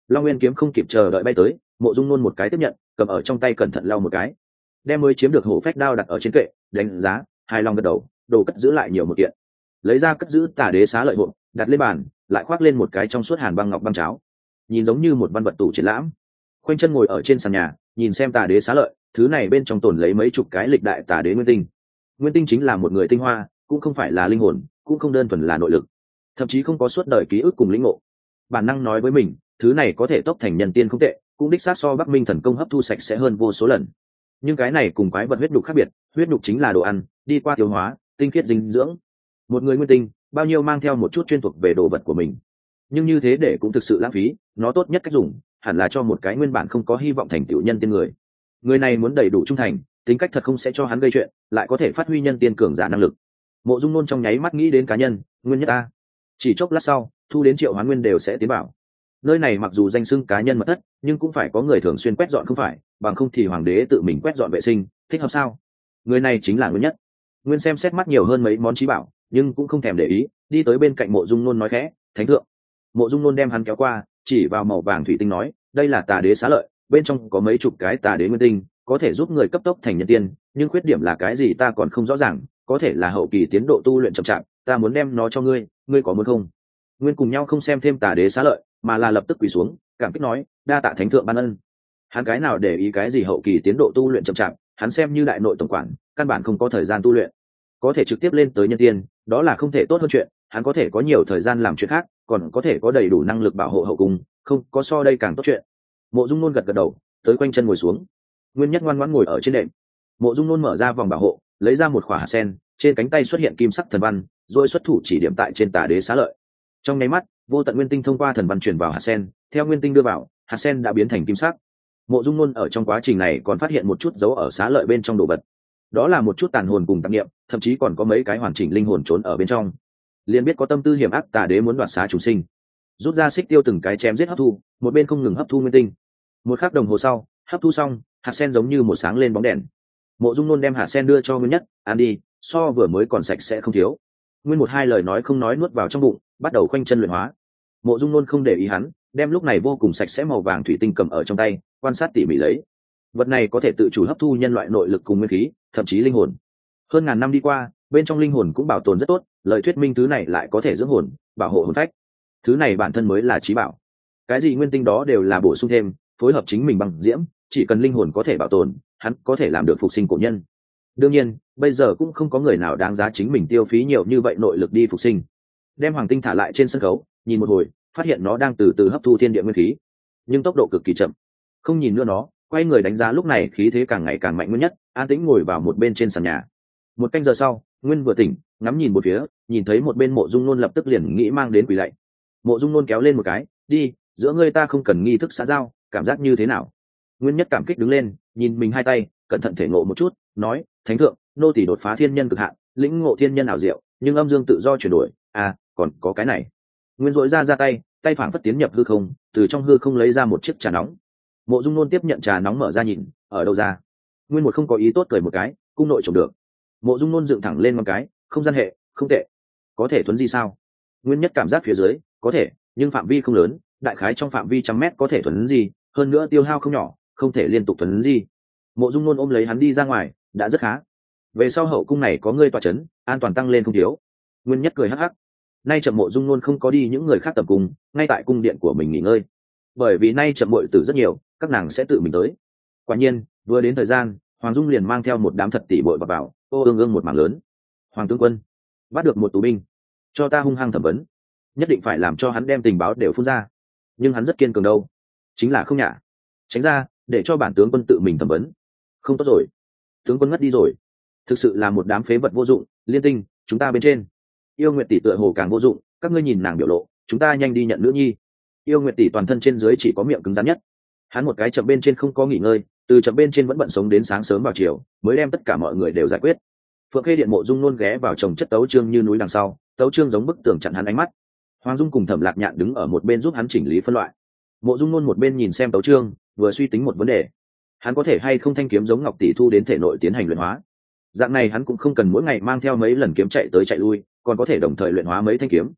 Long Nguyên kiếm không kịp chờ đợi bay tới, Mộ Dung Nôn một cái tiếp nhận, cầm ở trong tay cẩn thận lau một cái, đem mới chiếm được hổ phách đao đặt ở trên kệ, đánh giá, hài lòng gật đầu, đồ cất giữ lại nhiều một kiện, lấy ra cất giữ Tà Đế xá lợi hộp, đặt lên bàn, lại khoác lên một cái trong suốt hàn băng ngọc băng cháo, nhìn giống như một văn vật tủ triển lãm. Khoanh chân ngồi ở trên sàn nhà, nhìn xem Tà Đế xá lợi, thứ này bên trong tồn lấy mấy chục cái lịch đại Tà Đế nguyên tinh. Nguyên tinh chính là một người tinh hoa, cũng không phải là linh hồn, cũng không đơn thuần là nội lực, thậm chí không có suốt đời ký ức cùng lĩnh ngộ. Bản năng nói với mình, thứ này có thể tốc thành nhân tiên không tệ, cũng đích xác so Bắc Minh thần công hấp thu sạch sẽ hơn vô số lần. Nhưng cái này cùng quái vật huyết nhục khác biệt, huyết nhục chính là đồ ăn, đi qua tiêu hóa, tinh khiết dinh dưỡng. Một người nguyên tinh, bao nhiêu mang theo một chút chuyên thuộc về đồ vật của mình. Nhưng như thế để cũng thực sự lãng phí, nó tốt nhất cách dùng, hẳn là cho một cái nguyên bản không có hy vọng thành tựu nhân tiên người. Người này muốn đầy đủ trung thành, tính cách thật không sẽ cho hắn gây chuyện, lại có thể phát huy nhân tiên cường giả năng lực. Mộ Dung Nôn trong nháy mắt nghĩ đến cá nhân, Nguyên Nhất a. Chỉ chốc lát sau, thu đến Triệu Hoán Nguyên đều sẽ tiến bảo. Nơi này mặc dù danh xưng cá nhân mật thất, nhưng cũng phải có người thường xuyên quét dọn không phải, bằng không thì hoàng đế tự mình quét dọn vệ sinh, thích hợp sao? Người này chính là Nguyên Nhất. Nguyên xem xét mắt nhiều hơn mấy món trí bảo, nhưng cũng không thèm để ý, đi tới bên cạnh Mộ Dung Nôn nói khẽ, "Thánh thượng." Mộ Dung Nôn đem hắn kéo qua, chỉ vào màu vàng thủy tinh nói, "Đây là Tà Đế xá lợi, bên trong có mấy chục cái Tà Đế nguyên tinh, có thể giúp người cấp tốc thành nhân tiên, nhưng khuyết điểm là cái gì ta còn không rõ ràng, có thể là hậu kỳ tiến độ tu luyện chậm chạp, ta muốn đem nó cho ngươi, ngươi có muốn không?" Nguyên cùng nhau không xem thêm Tà Đế xá lợi, mà là lập tức quỳ xuống, cảm kích nói, "Đa tạ thánh thượng ban ân." Hắn cái nào để ý cái gì hậu kỳ tiến độ tu luyện chậm chạp, hắn xem như đại nội tổng quản, căn bản không có thời gian tu luyện. Có thể trực tiếp lên tới nhân tiên, đó là không thể tốt hơn chuyện, hắn có thể có nhiều thời gian làm chuyện khác, còn có thể có đầy đủ năng lực bảo hộ hậu cung, không có so đây càng tốt chuyện. Mộ Dung Nôn gật gật đầu, tới quanh chân ngồi xuống. Nguyên Nhất ngoan ngoãn ngồi ở trên đệm. Mộ Dung Nôn mở ra vòng bảo hộ, lấy ra một khỏa hạt sen, trên cánh tay xuất hiện kim sắc thần văn, rồi xuất thủ chỉ điểm tại trên Tà Đế xá lợi. Trong nháy mắt, vô tận nguyên tinh thông qua thần văn truyền vào hạt sen, theo nguyên tinh đưa vào, hạt sen đã biến thành kim sắc. Mộ Dung Nôn ở trong quá trình này còn phát hiện một chút dấu ở xá lợi bên trong đồ vật. Đó là một chút tàn hồn cùng tạp niệm, thậm chí còn có mấy cái hoàn chỉnh linh hồn trốn ở bên trong. Liền biết có tâm tư hiểm ác Tà Đế muốn đoạt xá chủ sinh. Rút ra xích tiêu từng cái chém giết hấp thu, một bên không ngừng hấp thu nguyên tinh. Một khắc đồng hồ sau, hấp thu xong, hạt sen giống như một sáng lên bóng đèn. Mộ Dung Nôn đem hạt sen đưa cho Nguyên Nhất, "Ăn đi, so vừa mới còn sạch sẽ không thiếu." Nguyên một hai lời nói không nói nuốt vào trong bụng, bắt đầu khoanh chân luyện hóa. Mộ Dung Nôn không để ý hắn, đem lúc này vô cùng sạch sẽ màu vàng thủy tinh cầm ở trong tay, quan sát tỉ mỉ lấy. Vật này có thể tự chủ hấp thu nhân loại nội lực cùng nguyên khí, thậm chí linh hồn. Hơn ngàn năm đi qua, bên trong linh hồn cũng bảo tồn rất tốt, lời thuyết minh thứ này lại có thể dưỡng hồn, bảo hộ hồn phách. Thứ này bản thân mới là trí bảo. Cái gì nguyên tinh đó đều là bổ sung thêm, phối hợp chính mình bằng diễm, chỉ cần linh hồn có thể bảo tồn, hắn có thể làm được phục sinh cổ nhân. Đương nhiên, bây giờ cũng không có người nào đáng giá chính mình tiêu phí nhiều như vậy nội lực đi phục sinh. Đem hoàng tinh thả lại trên sân khấu, nhìn một hồi, phát hiện nó đang từ từ hấp thu thiên địa nguyên khí, nhưng tốc độ cực kỳ chậm. Không nhìn nữa nó, quay người đánh giá lúc này khí thế càng ngày càng mạnh. Nguyên Nhất an tĩnh ngồi vào một bên trên sàn nhà. Một canh giờ sau, Nguyên vừa tỉnh, ngắm nhìn một phía, nhìn thấy một bên Mộ Dung Nôn lập tức liền nghĩ mang đến quỳ lạy. Mộ Dung Nôn kéo lên một cái, "Đi, giữa ngươi ta không cần nghi thức xã giao, cảm giác như thế nào?" Nguyên Nhất cảm kích đứng lên, nhìn mình hai tay, cẩn thận thể ngộ một chút, nói, "Thánh thượng, nô tỳ đột phá thiên nhân cực hạn, lĩnh ngộ thiên nhân ảo diệu, nhưng âm dương tự do chuyển đổi, còn có cái này." Nguyên rỗi ra tay, tay phảng phất tiến nhập hư không, từ trong hư không lấy ra một chiếc trà nóng. Mộ Dung Nôn tiếp nhận trà nóng mở ra nhìn, ở đâu ra? Nguyên một không có ý tốt cười một cái, "Cung nội trồng được." Mộ Dung Nôn dựng thẳng lên một cái, "Không gian hệ, không tệ. Có thể thuấn di sao?" Nguyên Nhất cảm giác phía dưới, "Có thể, nhưng phạm vi không lớn, đại khái trong phạm vi trăm mét có thể thuấn di, hơn nữa tiêu hao không nhỏ, không thể liên tục thuấn di." Mộ Dung Nôn ôm lấy hắn đi ra ngoài, "Đã rất khá. Về sau hậu cung này có ngươi tọa chấn, an toàn tăng lên không thiếu." Nguyên Nhất cười hắc hắc. Nay chậm Mộ Dung Nôn không có đi những người khác tập cung, ngay tại cung điện của mình nghỉ ngơi. Bởi vì nay chậm muội tử rất nhiều, các nàng sẽ tự mình tới. Quả nhiên, vừa đến thời gian, Hoàng Dung liền mang theo một đám thật tỷ bội vào, ương một mảng lớn. "Hoàng tướng quân, bắt được một tù binh, cho ta hung hăng thẩm vấn, nhất định phải làm cho hắn đem tình báo đều phun ra." Nhưng hắn rất kiên cường đâu, chính là không nhả. "Tránh ra, để cho bản tướng quân tự mình thẩm vấn." "Không tốt rồi, tướng quân ngất đi rồi." Thực sự là một đám phế vật vô dụng. "Liên Tinh, chúng ta bên trên." "Yêu Nguyệt tỷ tựa hồ càng vô dụng, các ngươi nhìn nàng biểu lộ, chúng ta nhanh đi nhận nữ nhi." Yêu Nguyệt tỷ toàn thân trên dưới chỉ có miệng cứng rắn nhất. Hắn một cái chậm bên trên không có nghỉ ngơi, từ chậm bên trên vẫn bận sống đến sáng sớm vào chiều, mới đem tất cả mọi người đều giải quyết. Phượng Khê điện Mộ Dung Nôn ghé vào chồng chất tấu chương như núi đằng sau, tấu chương giống bức tường chặn hắn ánh mắt. Hoàng Dung cùng Thẩm Lạc Nhạn đứng ở một bên giúp hắn chỉnh lý phân loại. Mộ Dung Nôn một bên nhìn xem tấu chương, vừa suy tính một vấn đề: hắn có thể hay không thanh kiếm giống Ngọc tỷ thu đến thể nội tiến hành luyện hóa. Dạng này hắn cũng không cần mỗi ngày mang theo mấy lần kiếm chạy tới chạy lui, còn có thể đồng thời luyện hóa mấy thanh kiếm.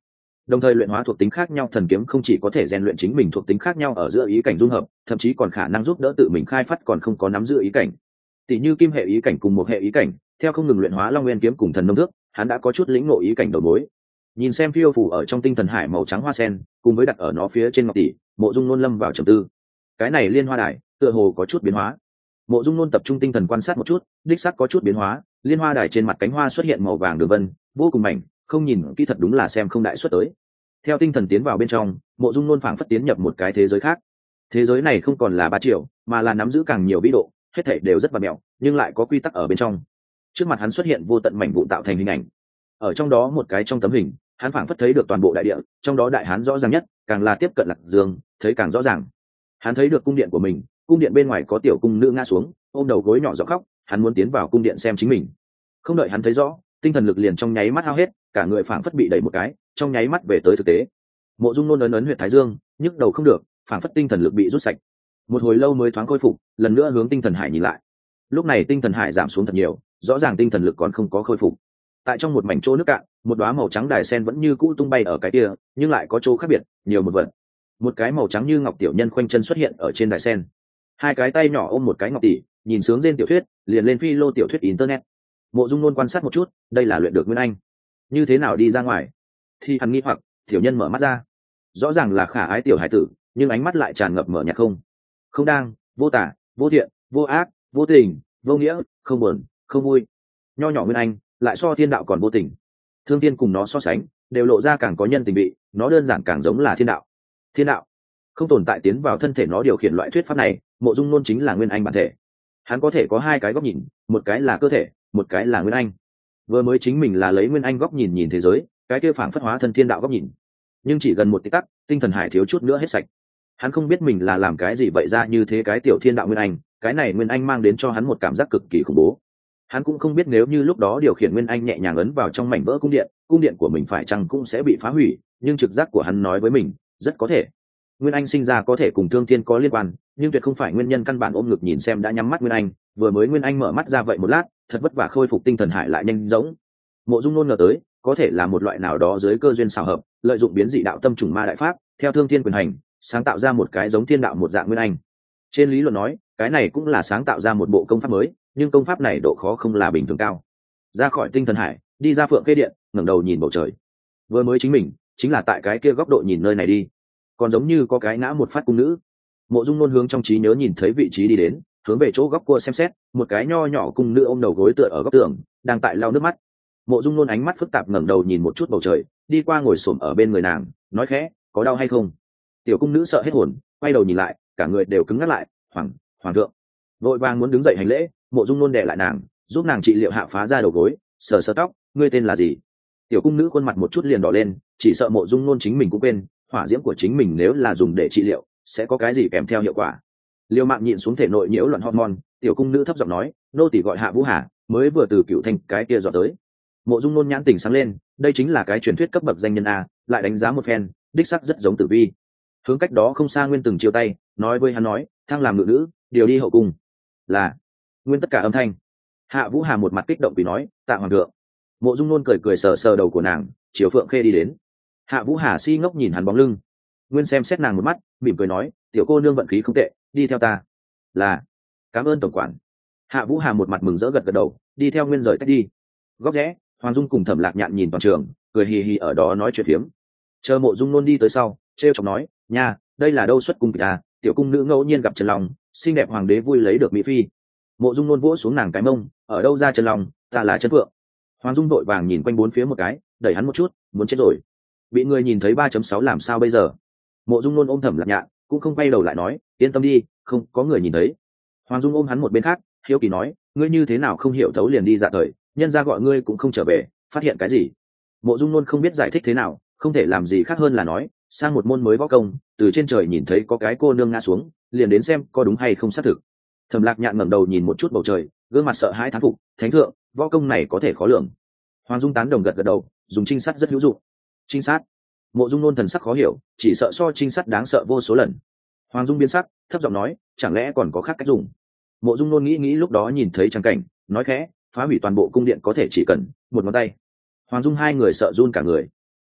Đồng thời luyện hóa thuộc tính khác nhau thần kiếm không chỉ có thể rèn luyện chính mình thuộc tính khác nhau ở giữa ý cảnh dung hợp, thậm chí còn khả năng giúp đỡ tự mình khai phát còn không có nắm giữ ý cảnh. Tỷ như kim hệ ý cảnh cùng một hệ ý cảnh, theo không ngừng luyện hóa Long Nguyên kiếm cùng thần nông thước, hắn đã có chút lĩnh ngộ ý cảnh đầu mối. Nhìn xem phiêu phủ ở trong tinh thần hải màu trắng hoa sen, cùng với đặt ở nó phía trên ngọc tỷ, Mộ Dung Nôn lâm vào trầm tư. Cái này liên hoa đài, tựa hồ có chút biến hóa. Mộ Dung Nôn tập trung tinh thần quan sát một chút, đích xác có chút biến hóa, liên hoa đài trên mặt cánh hoa xuất hiện màu vàng đường vân, vô cùng mảnh, không nhìn kỹ thật đúng là xem không đại xuất tới. Theo tinh thần tiến vào bên trong, Mộ Dung Nôn phảng phất tiến nhập một cái thế giới khác. Thế giới này không còn là 3 triệu, mà là nắm giữ càng nhiều vĩ độ, hết thảy đều rất vật mẹo, nhưng lại có quy tắc ở bên trong. Trước mặt hắn xuất hiện vô tận mảnh vụn tạo thành hình ảnh. Ở trong đó một cái trong tấm hình, hắn phảng phất thấy được toàn bộ đại địa, trong đó đại hán rõ ràng nhất, càng là tiếp cận Lạc Dương, thấy càng rõ ràng. Hắn thấy được cung điện của mình, cung điện bên ngoài có tiểu cung nữ ngã xuống, ôm đầu gối nhỏ giọng khóc, hắn muốn tiến vào cung điện xem chính mình. Không đợi hắn thấy rõ, tinh thần lực liền trong nháy mắt hao hết, cả người phảng phất bị đẩy một cái, trong nháy mắt về tới thực tế. Mộ Dung Nôn ấn huyệt thái dương, nhức đầu không được, phảng phất tinh thần lực bị rút sạch. Một hồi lâu mới thoáng khôi phục, lần nữa hướng tinh thần hải nhìn lại. Lúc này tinh thần hải giảm xuống thật nhiều, rõ ràng tinh thần lực còn không có khôi phục. Tại trong một mảnh chỗ nước cạn, một đóa màu trắng đài sen vẫn như cũ tung bay ở cái kia, nhưng lại có chỗ khác biệt, nhiều một vật. Một cái màu trắng như ngọc tiểu nhân khoanh chân xuất hiện ở trên đài sen. Hai cái tay nhỏ ôm một cái ngọc tỷ, nhìn sướng rên tiểu thuyết, liền lên phi lô tiểu thuyết internet. Mộ Dung Nôn quan sát một chút, đây là luyện được Nguyên Anh. Như thế nào đi ra ngoài? Thì hắn nghi hoặc, tiểu nhân mở mắt ra. Rõ ràng là khả ái tiểu hải tử, nhưng ánh mắt lại tràn ngập mở nhạt không đang, vô tả, vô thiện, vô ác, vô tình, vô nghĩa, không buồn, không vui. Nho nhỏ Nguyên Anh lại so thiên đạo còn vô tình. Thương tiên cùng nó so sánh, đều lộ ra càng có nhân tình vị, nó đơn giản càng giống là thiên đạo. Thiên đạo không tồn tại tiến vào thân thể nó điều khiển loại thuyết pháp này. Mộ Dung Nôn chính là Nguyên Anh bản thể. Hắn có thể có hai cái góc nhìn, một cái là cơ thể, một cái là Nguyên Anh. Vừa mới chính mình là lấy Nguyên Anh góc nhìn nhìn thế giới, cái kia phảng phất hóa thân thiên đạo góc nhìn. Nhưng chỉ gần một tích tắc, tinh thần hải thiếu chút nữa hết sạch. Hắn không biết mình là làm cái gì vậy ra như thế cái tiểu thiên đạo Nguyên Anh, cái này Nguyên Anh mang đến cho hắn một cảm giác cực kỳ khủng bố. Hắn cũng không biết nếu như lúc đó điều khiển Nguyên Anh nhẹ nhàng ấn vào trong mảnh vỡ cung điện của mình phải chăng cũng sẽ bị phá hủy, nhưng trực giác của hắn nói với mình, rất có thể. Nguyên Anh sinh ra có thể cùng Thương Thiên có liên quan, nhưng tuyệt không phải nguyên nhân căn bản. Ôm ngực nhìn xem đã nhắm mắt Nguyên Anh, vừa mới Nguyên Anh mở mắt ra vậy một lát, thật vất vả khôi phục tinh thần hải lại nhanh rỗng. Mộ Dung Nôn ngờ tới, có thể là một loại nào đó dưới cơ duyên xảo hợp, lợi dụng biến dị đạo tâm trùng ma đại pháp, theo Thương Thiên quyền hành, sáng tạo ra một cái giống thiên đạo một dạng Nguyên Anh. Trên lý luận nói, cái này cũng là sáng tạo ra một bộ công pháp mới, nhưng công pháp này độ khó không là bình thường cao. Ra khỏi tinh thần hải, đi ra Phượng Khê Điện, ngẩng đầu nhìn bầu trời. Vừa mới chính mình chính là tại cái kia góc độ nhìn nơi này đi, còn giống như có cái ngã một phát cung nữ. Mộ Dung Nôn hướng trong trí nhớ nhìn thấy vị trí đi đến, hướng về chỗ góc cua xem xét, một cái nho nhỏ cung nữ ôm đầu gối tựa ở góc tường, đang tại lau nước mắt. Mộ Dung Nôn ánh mắt phức tạp ngẩng đầu nhìn một chút bầu trời, đi qua ngồi xổm ở bên người nàng, nói khẽ, có đau hay không? Tiểu cung nữ sợ hết hồn, quay đầu nhìn lại, cả người đều cứng ngắt lại. Hoàng thượng. Vội vàng muốn đứng dậy hành lễ. Mộ Dung Nôn đè lại nàng, giúp nàng trị liệu hạ phá ra đầu gối, sờ sờ tóc. Ngươi tên là gì? Tiểu cung nữ khuôn mặt một chút liền đỏ lên, chỉ sợ Mộ Dung Nôn chính mình cũng quên, hỏa diễm của chính mình nếu là dùng để trị liệu, sẽ có cái gì kèm theo hiệu quả. Liêu Mạng nhịn xuống thể nội nhiễu loạn hormone, tiểu cung nữ thấp giọng nói, nô tỳ gọi Hạ Vũ Hà, mới vừa từ Cựu Thanh cái kia dọn tới. Mộ Dung Nôn nhãn tỉnh sáng lên, đây chính là cái truyền thuyết cấp bậc danh nhân a, lại đánh giá một phen, đích sắc rất giống Tử Vi. Hướng cách đó không xa Nguyên từng chiêu tay, nói với hắn nói, thăng làm ngự nữ, điều đi hậu cung. Là. Nguyên tất cả âm thanh. Hạ Vũ Hà một mặt kích động vì nói, tạ hoàng thượng. Mộ Dung Nôn cười cười sờ sờ đầu của nàng, chiều Phượng Khê đi đến. Hạ Vũ Hà si ngốc nhìn hắn bóng lưng. Nguyên xem xét nàng một mắt, mỉm cười nói, tiểu cô nương vận khí không tệ, đi theo ta. Là. Cảm ơn tổng quản. Hạ Vũ Hà một mặt mừng rỡ gật gật đầu, đi theo Nguyên rời tách đi. Góc rẽ, Hoàng Dung cùng Thẩm Lạc Nhạn nhìn toàn trường, cười hì hì ở đó nói chuyện phiếm. Chờ Mộ Dung Nôn đi tới sau, trêu chọc nói, nha, đây là đâu xuất cung kịch à, tiểu cung nữ ngẫu nhiên gặp Trần Long, xinh đẹp hoàng đế vui lấy được mỹ phi. Mộ Dung Nôn vỗ xuống nàng cái mông, ở đâu ra Trần Long, ta là Trấn Phượng. Hoàng Dung đội vàng nhìn quanh bốn phía một cái, đẩy hắn một chút, muốn chết rồi. Bị người nhìn thấy 3.6 làm sao bây giờ? Mộ Dung Nôn ôm Thẩm Lạc Nhạn, cũng không quay đầu lại nói, yên tâm đi, không có người nhìn thấy. Hoàng Dung ôm hắn một bên khác, hiếu kỳ nói, ngươi như thế nào không hiểu thấu liền đi dạ thời, nhân ra gọi ngươi cũng không trở về, phát hiện cái gì? Mộ Dung Nôn không biết giải thích thế nào, không thể làm gì khác hơn là nói, sang một môn mới võ công, từ trên trời nhìn thấy có cái cô nương ngã xuống, liền đến xem có đúng hay không xác thực. Thẩm Lạc Nhạn ngẩng đầu nhìn một chút bầu trời, gương mặt sợ hãi thán phục, thánh thượng, võ công này có thể khó lường. Hoàng Dung tán đồng gật gật đầu, dùng trinh sát rất hữu dụng. Trinh sát? Mộ Dung Nôn thần sắc khó hiểu, chỉ sợ so trinh sát đáng sợ vô số lần. Hoàng Dung biến sắc, thấp giọng nói, chẳng lẽ còn có khác cách dùng? Mộ Dung Nôn nghĩ lúc đó nhìn thấy trang cảnh, nói khẽ, phá hủy toàn bộ cung điện có thể chỉ cần một ngón tay. Hoàng Dung hai người sợ run cả người.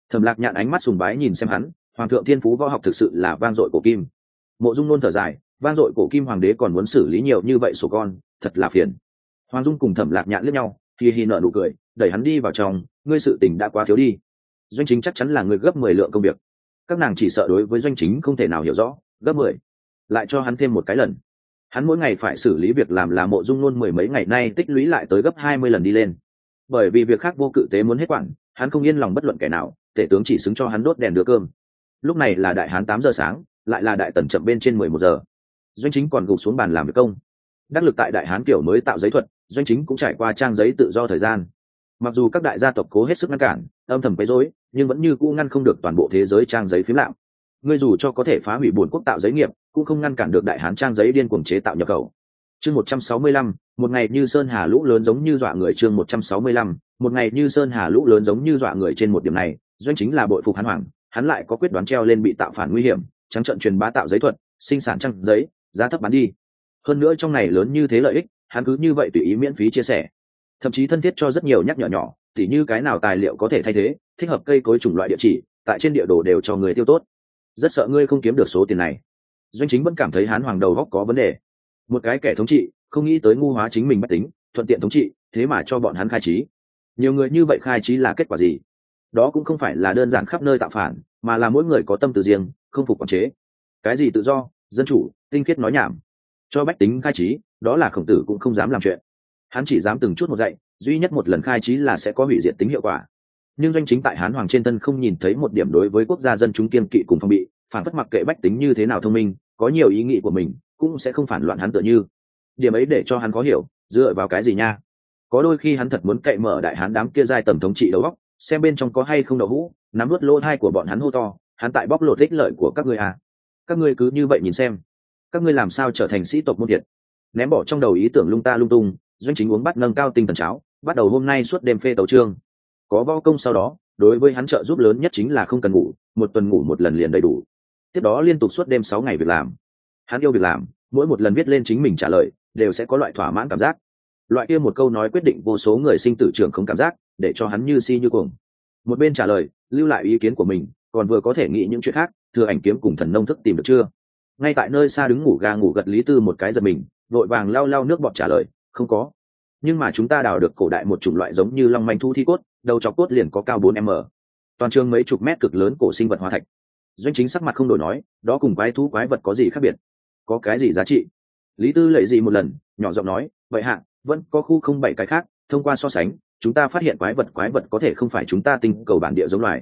Thẩm Lạc Nhạn ánh mắt sùng bái nhìn xem hắn, hoàng thượng thiên phú võ học thực sự là vang dội cổ kim. Mộ Dung nôn thở dài, vang dội cổ kim hoàng đế còn muốn xử lý nhiều như vậy sổ con, thật là phiền. Hoàng Dung cùng Thẩm Lạc Nhạn liếc nhau, hi nở nụ cười, đẩy hắn đi vào trong, ngươi sự tình đã quá thiếu đi. Doanh Chính chắc chắn là người gấp 10 lượng công việc. Các nàng chỉ sợ đối với Doanh Chính không thể nào hiểu rõ, gấp 10. Lại cho hắn thêm một cái lần. Hắn mỗi ngày phải xử lý việc làm là Mộ Dung nôn mười mấy ngày nay tích lũy lại tới gấp 20 lần đi lên. Bởi vì việc khác vô cự tế muốn hết quản, hắn không yên lòng bất luận kẻ nào, tể tướng chỉ xứng cho hắn đốt đèn đưa cơm. Lúc này là đại hán 8 giờ sáng, lại là đại tần chậm bên trên 11 giờ. Doanh Chính còn gục xuống bàn làm việc công. Đắc lực tại đại hán kiểu mới tạo giấy thuật, Doanh Chính cũng trải qua trang giấy tự do thời gian. Mặc dù các đại gia tộc cố hết sức ngăn cản, âm thầm quấy rối, nhưng vẫn như cũ ngăn không được toàn bộ thế giới trang giấy phím lạm. Ngươi dù cho có thể phá hủy buồn quốc tạo giấy nghiệp, cũng không ngăn cản được đại hán trang giấy điên cuồng chế tạo nhập khẩu. Chương 165, một ngày như sơn hà lũ lớn giống như dọa người. Chương 165, một ngày như sơn hà lũ lớn giống như dọa người. Trên một điểm này, Doanh Chính là bội phục hắn hoàng, hắn lại có quyết đoán treo lên bị tạo phản nguy hiểm, trắng trợn truyền bá tạo giấy thuật, sinh sản trang giấy, giá thấp bán đi. Hơn nữa trong này lớn như thế lợi ích, hắn cứ như vậy tùy ý miễn phí chia sẻ, thậm chí thân thiết cho rất nhiều nhắc nhở nhỏ, tỉ như cái nào tài liệu có thể thay thế, thích hợp cây cối chủng loại địa chỉ, tại trên địa đồ đều cho người tiêu tốt. Rất sợ ngươi không kiếm được số tiền này. Doanh Chính vẫn cảm thấy hán hoàng đầu góc có vấn đề. Một cái kẻ thống trị không nghĩ tới ngu hóa chính mình bách tính, thuận tiện thống trị, thế mà cho bọn hắn khai trí. Nhiều người như vậy khai trí là kết quả gì? Đó cũng không phải là đơn giản khắp nơi tạo phản, mà là mỗi người có tâm tư riêng, không phục quản chế. Cái gì tự do, dân chủ, tinh khiết nói nhảm. Cho bách tính khai trí, đó là Khổng Tử cũng không dám làm chuyện. Hắn chỉ dám từng chút một dạy, duy nhất một lần khai trí là sẽ có hủy diệt tính hiệu quả. Nhưng Doanh Chính tại hán hoàng trên thân không nhìn thấy một điểm đối với quốc gia dân chúng kiên kỵ cùng phòng bị, phản phất mặc kệ bách tính như thế nào thông minh, có nhiều ý nghĩ của mình, cũng sẽ không phản loạn hắn tựa như. Điểm ấy để cho hắn khó hiểu, dựa vào cái gì nha? Có đôi khi hắn thật muốn cậy mở đại hán đám kia giai tầm thống trị đầu óc, xem bên trong có hay không đậu hũ, nắm nuốt lỗ tai của bọn hắn hô to, hắn tại bóc lột ích lợi của các ngươi à? Các ngươi cứ như vậy nhìn xem, các ngươi làm sao trở thành sĩ tộc môn thiệt? Ném bỏ trong đầu ý tưởng lung ta lung tung, Doanh Chính uống bát nâng cao tinh thần cháo, bắt đầu hôm nay suốt đêm phê tấu chương. Có võ công sau đó, đối với hắn trợ giúp lớn nhất chính là không cần ngủ, một tuần ngủ một lần liền đầy đủ. Tiếp đó liên tục suốt đêm 6 ngày việc làm. Hắn yêu việc làm, mỗi một lần viết lên chính mình trả lời, đều sẽ có loại thỏa mãn cảm giác. Loại kia một câu nói quyết định vô số người sinh tử trường không cảm giác, để cho hắn như si như cuồng. Một bên trả lời, lưu lại ý kiến của mình, còn vừa có thể nghĩ những chuyện khác, Thừa Ảnh kiếm cùng Thần Nông thức tìm được chưa? Ngay tại nơi xa đứng ngủ gà ngủ gật Lý Tư một cái giật mình, vội vàng lau nước bọt trả lời, không có. Nhưng mà chúng ta đào được cổ đại một chủng loại giống như long manh thu thi cốt, đầu chọc cốt liền có cao 4m, toàn trường mấy chục mét cực lớn cổ sinh vật hóa thạch. Doanh Chính sắc mặt không đổi nói, đó cùng quái thú quái vật có gì khác biệt, có cái gì giá trị? Lý Tư lệ gì một lần, nhỏ giọng nói, vậy hạ vẫn có khu không bảy cái khác, thông qua so sánh chúng ta phát hiện quái vật có thể không phải chúng ta tinh cầu bản địa giống loài.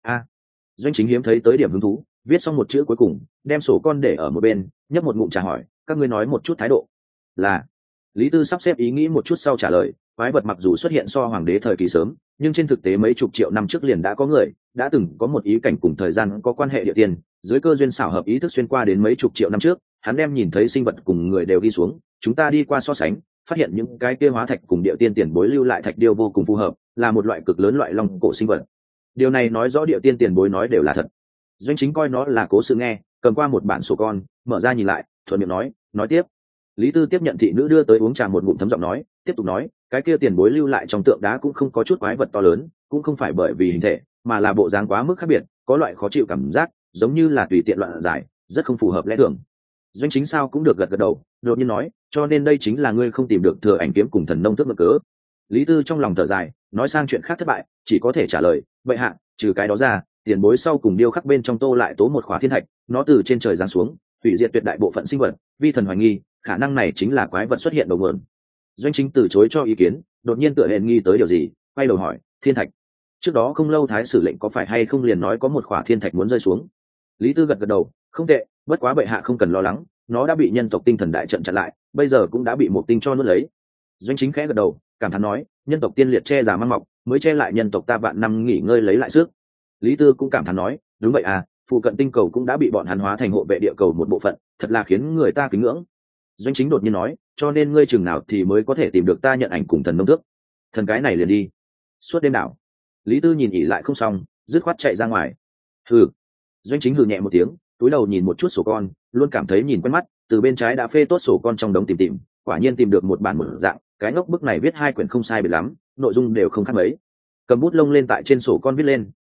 Doanh Chính hiếm thấy tới điểm hứng thú, viết xong một chữ cuối cùng, đem sổ con để ở một bên, nhấp một ngụm trà hỏi, các ngươi nói một chút thái độ. Là. Lý Tư sắp xếp ý nghĩ một chút sau trả lời, quái vật mặc dù xuất hiện so hoàng đế thời kỳ sớm, nhưng trên thực tế mấy chục triệu năm trước liền đã có người, đã từng có một ý cảnh cùng thời gian có quan hệ địa tiền, dưới cơ duyên xảo hợp ý thức xuyên qua đến mấy chục triệu năm trước, hắn đem nhìn thấy sinh vật cùng người đều đi xuống, chúng ta đi qua so sánh, phát hiện những cái kia hóa thạch cùng địa tiên tiền bối lưu lại thạch điêu vô cùng phù hợp, là một loại cực lớn loại long cổ sinh vật. Điều này nói rõ địa tiên tiền bối nói đều là thật. Doanh Chính coi nó là cố sự nghe, cầm qua một bản sổ con, mở ra nhìn lại, thuận miệng nói tiếp. Lý Tư tiếp nhận thị nữ đưa tới uống trà một ngụm thấm giọng nói, tiếp tục nói, cái kia tiền bối lưu lại trong tượng đá cũng không có chút quái vật to lớn, cũng không phải bởi vì hình thể, mà là bộ dáng quá mức khác biệt, có loại khó chịu cảm giác, giống như là tùy tiện loạn giải, rất không phù hợp lẽ thường. Doanh Chính sao cũng được gật đầu, đột nhiên nói, cho nên đây chính là ngươi không tìm được Thừa Ảnh kiếm cùng Thần Nông thức mực cớ. Lý Tư trong lòng thở dài, nói sang chuyện khác thất bại, chỉ có thể trả lời, vậy hạ, trừ cái đó ra, tiền bối sau cùng điêu khắc bên trong tô lại tố một khóa thiên thạch, nó từ trên trời giáng xuống, hủy diệt tuyệt đại bộ phận sinh vật, vi thần hoài nghi, khả năng này chính là quái vật xuất hiện đầu nguồn. Doanh Chính từ chối cho ý kiến, đột nhiên tựa hển nghi tới điều gì, quay đầu hỏi, thiên thạch. Trước đó không lâu thái sử lệnh có phải hay không liền nói có một khỏa thiên thạch muốn rơi xuống. Lý Tư gật đầu, không tệ, bất quá bệ hạ không cần lo lắng, nó đã bị nhân tộc tinh thần đại trận chặn lại, bây giờ cũng đã bị một tinh cho nuốt lấy. Doanh Chính khẽ gật đầu, cảm thán nói, nhân tộc tiên liệt che già mang mọc, mới che lại nhân tộc ta vạn năm nghỉ ngơi lấy lại sức. Lý Tư cũng cảm thán nói, đúng vậy à, phụ cận tinh cầu cũng đã bị bọn hắn hóa thành hộ vệ địa cầu một bộ phận, thật là khiến người ta kính ngưỡng. Doanh Chính đột nhiên nói, cho nên ngươi chừng nào thì mới có thể tìm được ta nhận ảnh cùng Thần Nông thức? Thần cái này liền đi. Suốt đêm đảo. Lý Tư nhìn ỉ lại không xong, dứt khoát chạy ra ngoài. Hừ. Doanh Chính hừ nhẹ một tiếng, túi đầu nhìn một chút sổ con, luôn cảm thấy nhìn quen mắt, từ bên trái đã phê tốt sổ con trong đống tìm, quả nhiên tìm được một bản một dạng, cái ngốc bức này viết 2 quyển không sai biệt lắm, nội dung đều không khác mấy. Cầm bút lông lên tại trên sổ con viết lên,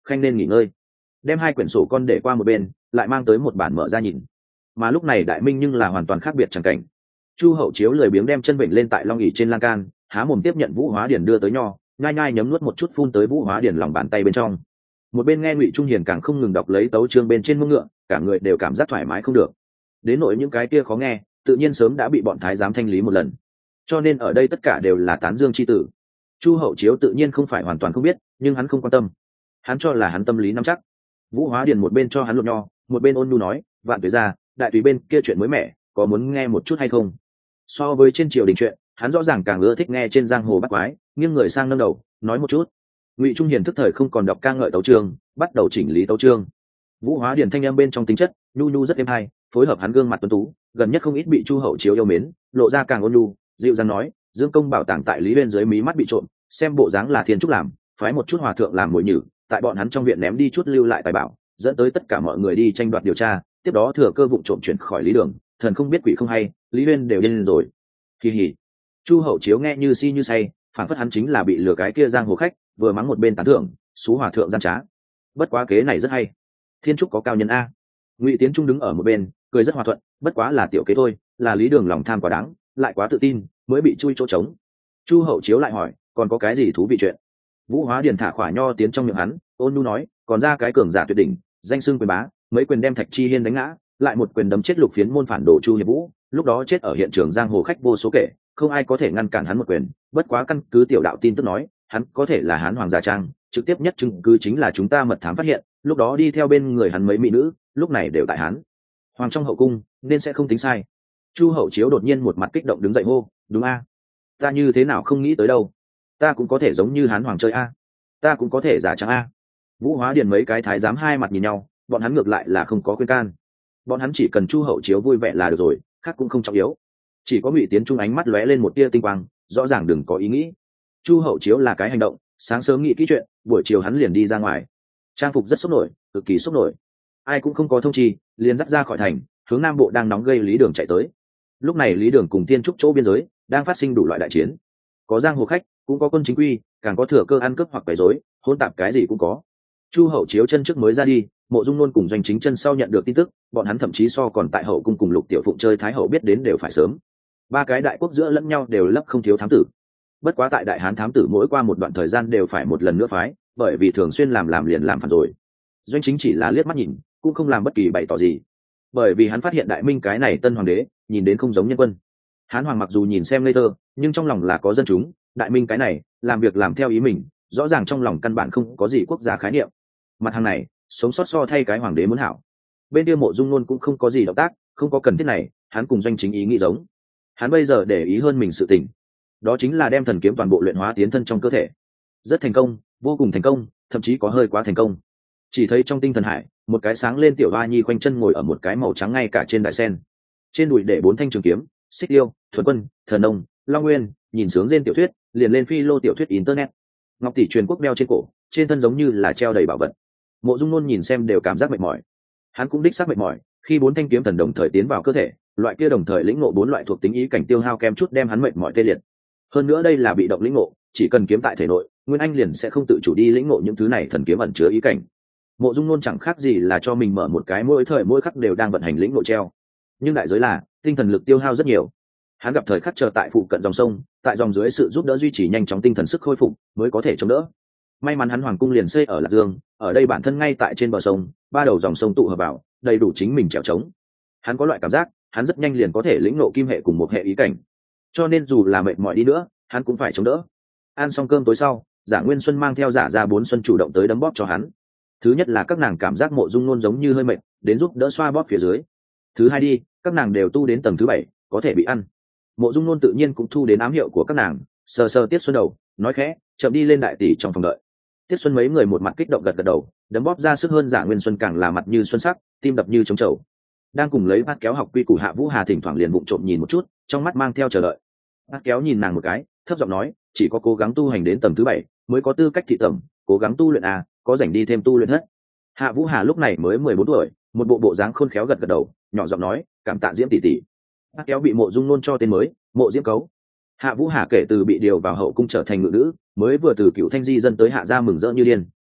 khanh nên nghỉ ngơi. Đem hai quyển sổ con để qua một bên, lại mang tới một bản mở ra nhìn. Mà lúc này đại minh nhưng là hoàn toàn khác biệt chẳng cảnh. Chu Hậu Chiếu lười biếng đem chân vịnh lên tại long ỷ trên lan can, há mồm tiếp nhận Vũ Hóa Điển đưa tới nho, nhai nhai nhấm nuốt một chút phun tới Vũ Hóa Điển lòng bàn tay bên trong. Một bên nghe Ngụy Trung Hiền càng không ngừng đọc lấy tấu chương bên trên mông ngựa, cả người đều cảm giác thoải mái không được. Đến nỗi những cái kia khó nghe, tự nhiên sớm đã bị bọn thái giám thanh lý một lần. Cho nên ở đây tất cả đều là tán dương chi tử. Chu Hậu Chiếu tự nhiên không phải hoàn toàn không biết, nhưng hắn không quan tâm. Hắn cho là hắn tâm lý nắm chắc. Vũ Hóa Điển một bên cho hắn lột nho, một bên ôn nhu nói, vạn tuế ra, đại tùy bên kia chuyện mới mẻ, có muốn nghe một chút hay không? So với trên triều đình chuyện, hắn rõ ràng càng ưa thích nghe trên giang hồ bắt quái, nghiêng người sang nâng đầu nói một chút. Ngụy Trung Hiền thức thời không còn đọc ca ngợi tấu chương, bắt đầu chỉnh lý tấu chương. Vũ Hóa Điển thanh âm bên trong tính chất nhu nhu rất êm hay, phối hợp hắn gương mặt tuấn tú, gần nhất không ít bị Chu Hậu Chiếu yêu mến, lộ ra càng ôn nhu dịu dàng nói, dương công bảo tàng tại Lý Uyên dưới mí mắt bị trộm, xem bộ dáng là thiên trúc làm, phái một chút hòa thượng làm mồi nhử, tại bọn hắn trong viện ném đi chút lưu lại tài bảo, dẫn tới tất cả mọi người đi tranh đoạt điều tra, tiếp đó thừa cơ vụng trộm chuyển khỏi Lý Đường, thần không biết quỷ không hay, Lý Uyên đều điên rồi. Kỳ hỉ. Chu Hậu Chiếu nghe như si như say, phản phất hắn chính là bị lừa cái kia giang hồ khách, vừa mắng một bên tán thưởng, xú hòa thượng gian trá. Bất quá kế này rất hay. Thiên trúc có cao nhân a. Ngụy Tiến Trung đứng ở một bên, cười rất hòa thuận, bất quá là tiểu kế thôi, là Lý Đường lòng tham quá đáng, lại quá tự tin, mới bị chui chỗ trống. Chu Hậu Chiếu lại hỏi, còn có cái gì thú vị chuyện? Vũ Hóa Điển thả khỏa nho tiến trong miệng hắn, ôn nhu nói, còn ra cái cường giả tuyệt đỉnh, danh xưng quyền bá, mấy quyền đem Thạch Chi Hiên đánh ngã, lại một quyền đấm chết Lục Phiến môn phản đồ Chu Hiệp Vũ, lúc đó chết ở hiện trường giang hồ khách vô số kể, không ai có thể ngăn cản hắn một quyền, bất quá căn cứ tiểu đạo tin tức nói, hắn có thể là Hán hoàng giả trang, trực tiếp nhất chứng cứ chính là chúng ta mật thám phát hiện, lúc đó đi theo bên người hắn mấy mỹ nữ, lúc này đều tại Hán hoàng trong hậu cung, nên sẽ không tính sai. Chu Hậu Chiếu đột nhiên một mặt kích động đứng dậy hô, đúng a, ta như thế nào không nghĩ tới đâu, ta cũng có thể giống như Hán hoàng chơi a, ta cũng có thể giả trang a. Vũ Hóa Điển mấy cái thái giám hai mặt nhìn nhau, bọn hắn ngược lại là không có khuyên can, bọn hắn chỉ cần Chu Hậu Chiếu vui vẻ là được rồi, khác cũng không trọng yếu. Chỉ có Ngụy Tiến Trung ánh mắt lóe lên một tia tinh quang, rõ ràng đừng có ý nghĩ. Chu Hậu Chiếu là cái hành động, sáng sớm nghĩ kỹ chuyện, buổi chiều hắn liền đi ra ngoài, trang phục rất sốc nổi, cực kỳ sốc nổi, ai cũng không có thông chi, liền dắt ra khỏi thành, hướng nam bộ đang nóng gây Lý Đường chạy tới. Lúc này Lý Đường cùng Tiên Trúc chỗ biên giới đang phát sinh đủ loại đại chiến, có giang hồ khách, cũng có quân chính quy, càng có thừa cơ ăn cướp hoặc quấy rối, hỗn tạp cái gì cũng có. Chu Hậu Chiếu chân trước mới ra đi, Mộ Dung Nôn cùng Doanh Chính chân sau nhận được tin tức, bọn hắn thậm chí so còn tại hậu cung cùng Lục Tiểu Phụng chơi thái hậu biết đến đều phải sớm. Ba cái đại quốc giữa lẫn nhau đều lấp không thiếu thám tử. Bất quá tại Đại Hán thám tử mỗi qua một đoạn thời gian đều phải một lần nữa phái, bởi vì thường xuyên làm liền làm phản rồi. Doanh Chính chỉ là liếc mắt nhìn, cũng không làm bất kỳ bày tỏ gì, bởi vì hắn phát hiện Đại Minh cái này tân hoàng đế nhìn đến không giống nhân quân. Hán hoàng mặc dù nhìn xem ngây thơ, nhưng trong lòng là có dân chúng. Đại Minh cái này làm việc làm theo ý mình, rõ ràng trong lòng căn bản không có gì quốc gia khái niệm. Mặt hàng này sống sót so thay cái hoàng đế muốn hảo. Bên kia Mộ Dung Nôn cũng không có gì động tác, không có cần thiết này, hắn cùng Doanh Chính ý nghĩ giống. Hắn bây giờ để ý hơn mình sự tình, đó chính là đem thần kiếm toàn bộ luyện hóa tiến thân trong cơ thể. Rất thành công, vô cùng thành công, thậm chí có hơi quá thành công. Chỉ thấy trong tinh thần hải, một cái sáng lên tiểu hoa nhi khoanh chân ngồi ở một cái màu trắng ngay cả trên đại sen, trên đùi để 4 thanh trường kiếm, xích tiêu, thuần quân, thần nông, long nguyên, nhìn sướng trên tiểu thuyết, liền lên phi lô tiểu thuyết internet. Ngọc tỷ truyền quốc đeo trên cổ, trên thân giống như là treo đầy bảo vật. Mộ Dung Nôn nhìn xem đều cảm giác mệt mỏi, hắn cũng đích xác mệt mỏi, khi 4 thanh kiếm thần đồng thời tiến vào cơ thể, loại kia đồng thời lĩnh ngộ 4 loại thuộc tính ý cảnh tiêu hao kem chút đem hắn mệt mỏi tê liệt. Hơn nữa đây là bị động lĩnh ngộ, chỉ cần kiếm tại thể nội, Nguyên Anh liền sẽ không tự chủ đi lĩnh ngộ những thứ này thần kiếm ẩn chứa ý cảnh. Mộ Dung Nôn chẳng khác gì là cho mình mở một cái mỗi thời mỗi khắc đều đang vận hành lĩnh ngộ treo, nhưng đại giới là tinh thần lực tiêu hao rất nhiều. Hắn gặp thời khắc chờ tại phụ cận dòng sông, tại dòng dưới sự giúp đỡ duy trì nhanh chóng tinh thần sức khôi phục mới có thể chống đỡ. May mắn hắn hoàng cung liền xây ở Lạc Dương, ở đây bản thân ngay tại trên bờ sông, 3 đầu dòng sông tụ hợp vào, đầy đủ chính mình trèo trống. Hắn có loại cảm giác, hắn rất nhanh liền có thể lĩnh ngộ kim hệ cùng một hệ ý cảnh, cho nên dù là mệt mỏi đi nữa, hắn cũng phải chống đỡ. Ăn xong cơm tối sau, Giả Nguyên Xuân mang theo Giả Gia 4 Xuân chủ động tới đấm bóp cho hắn. Thứ nhất là các nàng cảm giác Mộ Dung Nôn giống như hơi mệt, đến giúp đỡ xoa bóp phía dưới. Thứ hai đi, các nàng đều tu đến tầng thứ 7, có thể bị ăn. Mộ Dung Nôn tự nhiên cũng thu đến ám hiệu của các nàng, sờ sờ Tiết Xuân đầu, nói khẽ, chậm đi lên đại tỷ trong phòng đợi. Tiết Xuân mấy người một mặt kích động gật gật đầu, đấm bóp ra sức hơn. Giả Nguyên Xuân càng là mặt như xuân sắc, tim đập như trống trầu. Đang cùng lấy bát kéo học quy củ Hạ Vũ Hà thỉnh thoảng liền vụng trộm nhìn một chút, trong mắt mang theo chờ đợi. Bát kéo nhìn nàng một cái, thấp giọng nói, chỉ có cố gắng tu hành đến tầng thứ 7 mới có tư cách thị tẩm, cố gắng tu luyện à, có rảnh đi thêm tu luyện hết. Hạ Vũ Hà lúc này mới 14 tuổi, một bộ dáng khôn khéo gật gật đầu, nhỏ giọng nói, cảm tạ Diễm tỷ tỷ. Bát kéo bị Mộ Dung Nôn cho tên mới, Mộ Diễm Cấu. Hạ Vũ Hà kể từ bị điều vào hậu cung trở thành ngự nữ, mới vừa từ Cựu Thanh Di dân tới Hạ gia mừng rỡ như điên.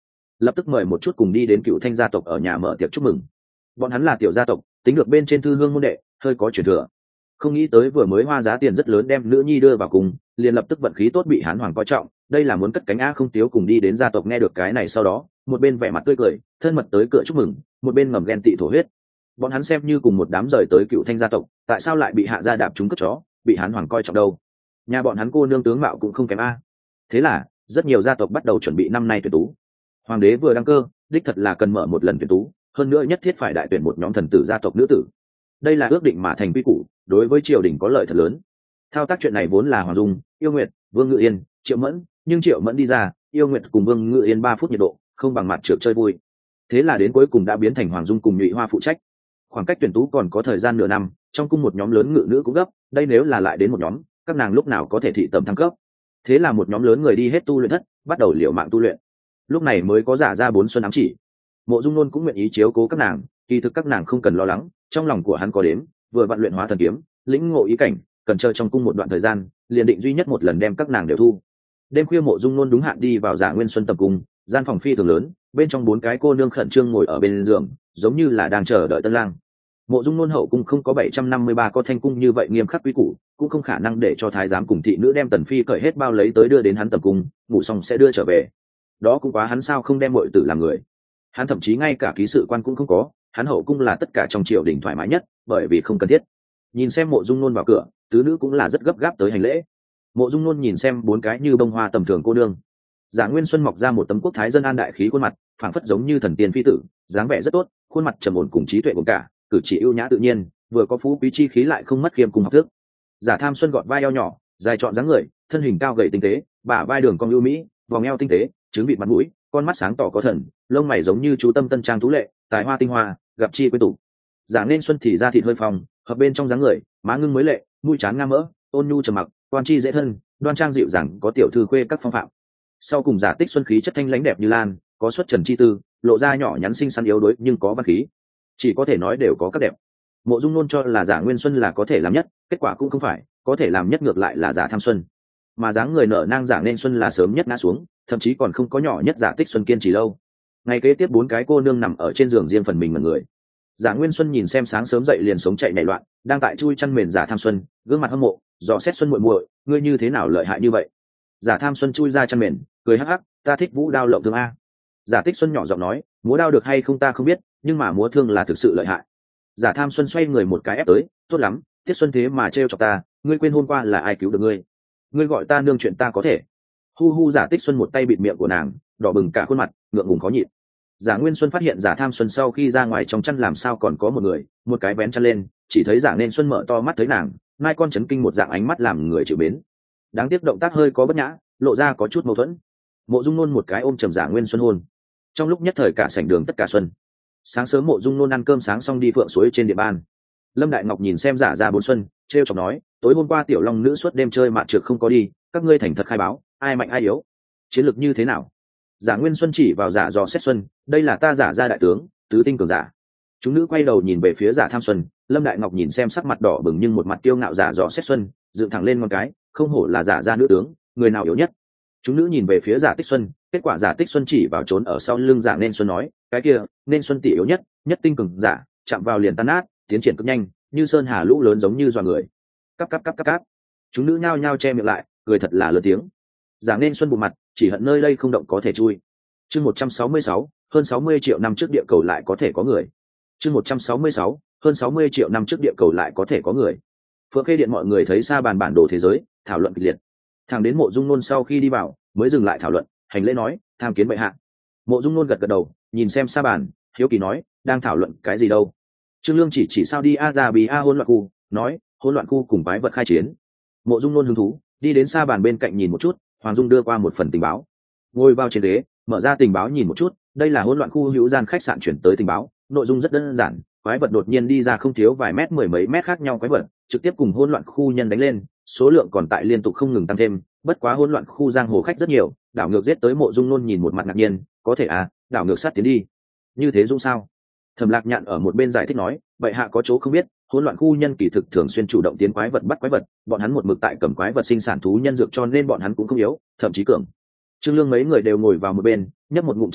lập tức mời một chút cùng đi đến Cựu Thanh gia tộc ở nhà mở tiệc chúc mừng. Bọn hắn là tiểu gia tộc, tính được bên trên thư hương môn đệ, hơi có truyền thừa. Không nghĩ tới vừa mới hoa giá tiền rất lớn đem nữ nhi đưa vào cùng, liền lập tức vận khí tốt bị Hán Hoàng coi trọng, đây là muốn cất cánh a không tiếu cùng đi đến gia tộc. Nghe được cái này sau đó, một bên vẻ mặt tươi cười, thân mật tới cửa chúc mừng, một bên ngầm ghen tị thổ huyết. Bọn hắn xem như cùng một đám rời tới Cựu Thanh gia tộc, tại sao lại bị hạ gia đạp trúng cất chó, bị Hán Hoàng coi trọng đâu? Nhà bọn hắn cô nương tướng mạo cũng không kém a. Thế là, rất nhiều gia tộc bắt đầu chuẩn bị năm nay tuyển tú. Hoàng đế vừa đăng cơ, đích thật là cần mở một lần tuyển tú, hơn nữa nhất thiết phải đại tuyển một nhóm thần tử gia tộc nữ tử. Đây là ước định mà thành quy củ, đối với triều đình có lợi thật lớn. Thao tác chuyện này vốn là Hoàng Dung, Yêu Nguyệt, Vương Ngự Yên, Triệu Mẫn, nhưng Triệu Mẫn đi ra, Yêu Nguyệt cùng Vương Ngự Yên 3 phút nhiệt độ, không bằng mặt trượt chơi vui. Thế là đến cuối cùng đã biến thành Hoàng Dung cùng Nhụy Hoa phụ trách. Khoảng cách tuyển tú còn có thời gian nửa năm, trong cung một nhóm lớn ngự nữ cũng gấp, đây nếu là lại đến một nhóm, các nàng lúc nào có thể thị tầm thăng cấp. Thế là một nhóm lớn người đi hết tu luyện thất, bắt đầu liều mạng tu luyện. Lúc này mới có giả ra 4 xuân ám chỉ. Mộ Dung Nôn cũng nguyện ý chiếu cố các nàng, kỳ thực các nàng không cần lo lắng, trong lòng của hắn có đếm, vừa vận luyện hóa thần kiếm, lĩnh ngộ ý cảnh, cần chờ trong cung một đoạn thời gian, liền định duy nhất một lần đem các nàng đều thu. Đêm khuya Mộ Dung Nôn đúng hạn đi vào Giả Nguyên Xuân tập cung, gian phòng phi thường lớn, bên trong 4 cái cô nương khẩn trương ngồi ở bên giường, giống như là đang chờ đợi tân lang. Mộ Dung Nôn hậu cung không có 753 có thanh cung như vậy nghiêm khắc quý củ, cũng không khả năng để cho thái giám cùng thị nữ đem tần phi cởi hết bao lấy tới đưa đến hắn tập cung, ngủ xong sẽ đưa trở về. Đó cũng quá, hắn sao không đem muội tử làm người. Hắn thậm chí ngay cả ký sự quan cũng không có, hắn hậu cung là tất cả trong triều đình thoải mái nhất, bởi vì không cần thiết. Nhìn xem Mộ Dung Nôn vào cửa, tứ nữ cũng là rất gấp gáp tới hành lễ. Mộ Dung Nôn nhìn xem 4 cái như bông hoa tầm thường cô nương. Giả Nguyên Xuân mọc ra một tấm quốc thái dân an đại khí khuôn mặt, phảng phất giống như thần tiên phi tử, dáng vẻ rất tốt, khuôn mặt trầm ổn cùng trí tuệ của cả, cử chỉ ưu nhã tự nhiên, vừa có phú quý chi khí lại không mất khiêm cùng học thức. Giả Tham Xuân gọt vai eo nhỏ, dài trọn dáng người, thân hình cao gầy tinh tế, bả vai đường cong ưu mỹ, vòng eo tinh tế, trứng vịt mặt mũi, con mắt sáng tỏ có thần, lông mày giống như chú tâm tân trang tú lệ, tài hoa tinh hoa, gặp chi quên tủ. Giả Nên Xuân thì da thịt hơi phồng, hợp bên trong dáng người, má ngưng mới lệ, mũi trán nga mỡ, ôn nhu trầm mặc, quan chi dễ thân, đoan trang dịu dàng, có tiểu thư khuê các phong phạm. Sau cùng Giả Tích Xuân khí chất thanh lãnh đẹp như lan, có xuất trần chi tư, lộ ra nhỏ nhắn xinh xắn yếu đuối nhưng có văn khí, chỉ có thể nói đều có các đẹp. Mộ Dung Nôn cho là Giả Nguyên Xuân là có thể làm nhất, kết quả cũng không phải, có thể làm nhất ngược lại là Giả Tham Xuân, mà dáng người nở nang Giả Nên Xuân là sớm nhất ngã xuống, thậm chí còn không có nhỏ nhất Giả Tích Xuân kiên trì lâu. Ngày kế tiếp 4 cái cô nương nằm ở trên giường riêng phần mình mọi người. Giả Nguyên Xuân nhìn xem sáng sớm dậy liền sống chạy nảy loạn, đang tại chui chăn mền Giả Tham Xuân, gương mặt hâm mộ, dò xét Xuân muội muội, ngươi như thế nào lợi hại như vậy? Giả Tham Xuân chui ra chăn mền, cười hắc hắc, ta thích vũ đao lộng thương a. Giả Tích Xuân nhỏ giọng nói, múa đao được hay không ta không biết, nhưng mà múa thương là thực sự lợi hại. Giả Tham Xuân xoay người một cái ép tới, tốt lắm, Tiết Xuân thế mà trêu chọc ta, ngươi quên hôm qua là ai cứu được ngươi? Ngươi gọi ta nương chuyện ta có thể. Hu hu. Giả Tích Xuân một tay bịt miệng của nàng, đỏ bừng cả khuôn mặt, ngượng ngùng khó nhịn. Giả Nguyên Xuân phát hiện Giả Tham Xuân sau khi ra ngoài trong chăn làm sao còn có một người, một cái vén chăn lên, chỉ thấy Giả Nên Xuân mở to mắt thấy nàng, mai con chấn kinh một dạng ánh mắt làm người chịu mến. Đáng tiếc động tác hơi có bất nhã, lộ ra có chút mâu thuẫn. Mộ Dung Nôn một cái ôm trầm Giả Nguyên Xuân hôn. Trong lúc nhất thời cả sảnh đường tất cả xuân. Sáng sớm Mộ Dung Nôn ăn cơm sáng xong đi phượng suối trên địa bàn. Lâm Đại Ngọc nhìn xem Giả ra 4 xuân, trêu chọc nói, tối hôm qua tiểu long nữ suốt đêm chơi mạn trược không có đi, các ngươi thành thật khai báo, ai mạnh ai yếu, chiến lược như thế nào? Giả Nguyên Xuân chỉ vào Giả dò xét xuân, đây là ta Giả ra đại tướng, tứ tinh cường giả. Chúng nữ quay đầu nhìn về phía Giả Tham Xuân, Lâm Đại Ngọc nhìn xem sắc mặt đỏ bừng nhưng một mặt kiêu ngạo Giả dò xét xuân, dựng thẳng lên ngón cái, không hổ là Giả ra nữ tướng, người nào yếu nhất? Chúng nữ nhìn về phía Giả Tích Xuân, kết quả Giả Tích Xuân chỉ vào trốn ở sau lưng Giả Nên Xuân nói, cái kia, Nên Xuân tỷ yếu nhất, nhất tinh cường giả, chạm vào liền tan nát, tiến triển cực nhanh, như sơn hà lũ lớn giống như dọa người. Cắp cắp cắp cắp cắp. Chúng nữ nhao nhao che miệng lại, cười thật là lớn tiếng. Giả Nên Xuân bụng mặt, chỉ hận nơi đây không động có thể chui. Chương 166, hơn 60 triệu năm trước địa cầu lại có thể có người. Chương 166, hơn 60 triệu năm trước địa cầu lại có thể có người. Phượng Khê Điện mọi người thấy xa bàn bản đồ thế giới, thảo luận kịch liệt. Thằng đến Mộ Dung Nôn sau khi đi vào, mới dừng lại thảo luận, hành lễ nói, tham kiến bệ hạ. Mộ Dung Nôn gật gật đầu, nhìn xem xa bàn, hiếu kỳ nói, đang thảo luận cái gì đâu? Trương Lương chỉ sao đi a ra bì a hỗn loạn khu, nói, hỗn loạn khu cùng quái vật khai chiến. Mộ Dung Nôn hứng thú, đi đến xa bàn bên cạnh nhìn một chút, Hoàng Dung đưa qua một phần tình báo. Ngồi vào trên ghế, mở ra tình báo nhìn một chút, đây là hỗn loạn khu hữu gian khách sạn chuyển tới tình báo, nội dung rất đơn giản, quái vật đột nhiên đi ra không thiếu vài mét, mười mấy mét khác nhau quái vật, trực tiếp cùng hỗn loạn khu nhân đánh lên, số lượng còn tại liên tục không ngừng tăng thêm, bất quá hỗn loạn khu giang hồ khách rất nhiều, đảo ngược giết tới. Mộ Dung Nôn nhìn một mặt ngạc nhiên, có thể à, đảo ngược sát tiến đi, như thế dung sao? Thẩm Lạc Nhạn ở một bên giải thích nói, bệ hạ có chỗ không biết, hỗn loạn khu nhân kỳ thực thường xuyên chủ động tiến quái vật bắt quái vật, bọn hắn một mực tại cầm quái vật sinh sản thú nhân dược cho nên bọn hắn cũng không yếu, thậm chí cường. Trương Lương mấy người đều ngồi vào một bên, nhấp một ngụm trà nói,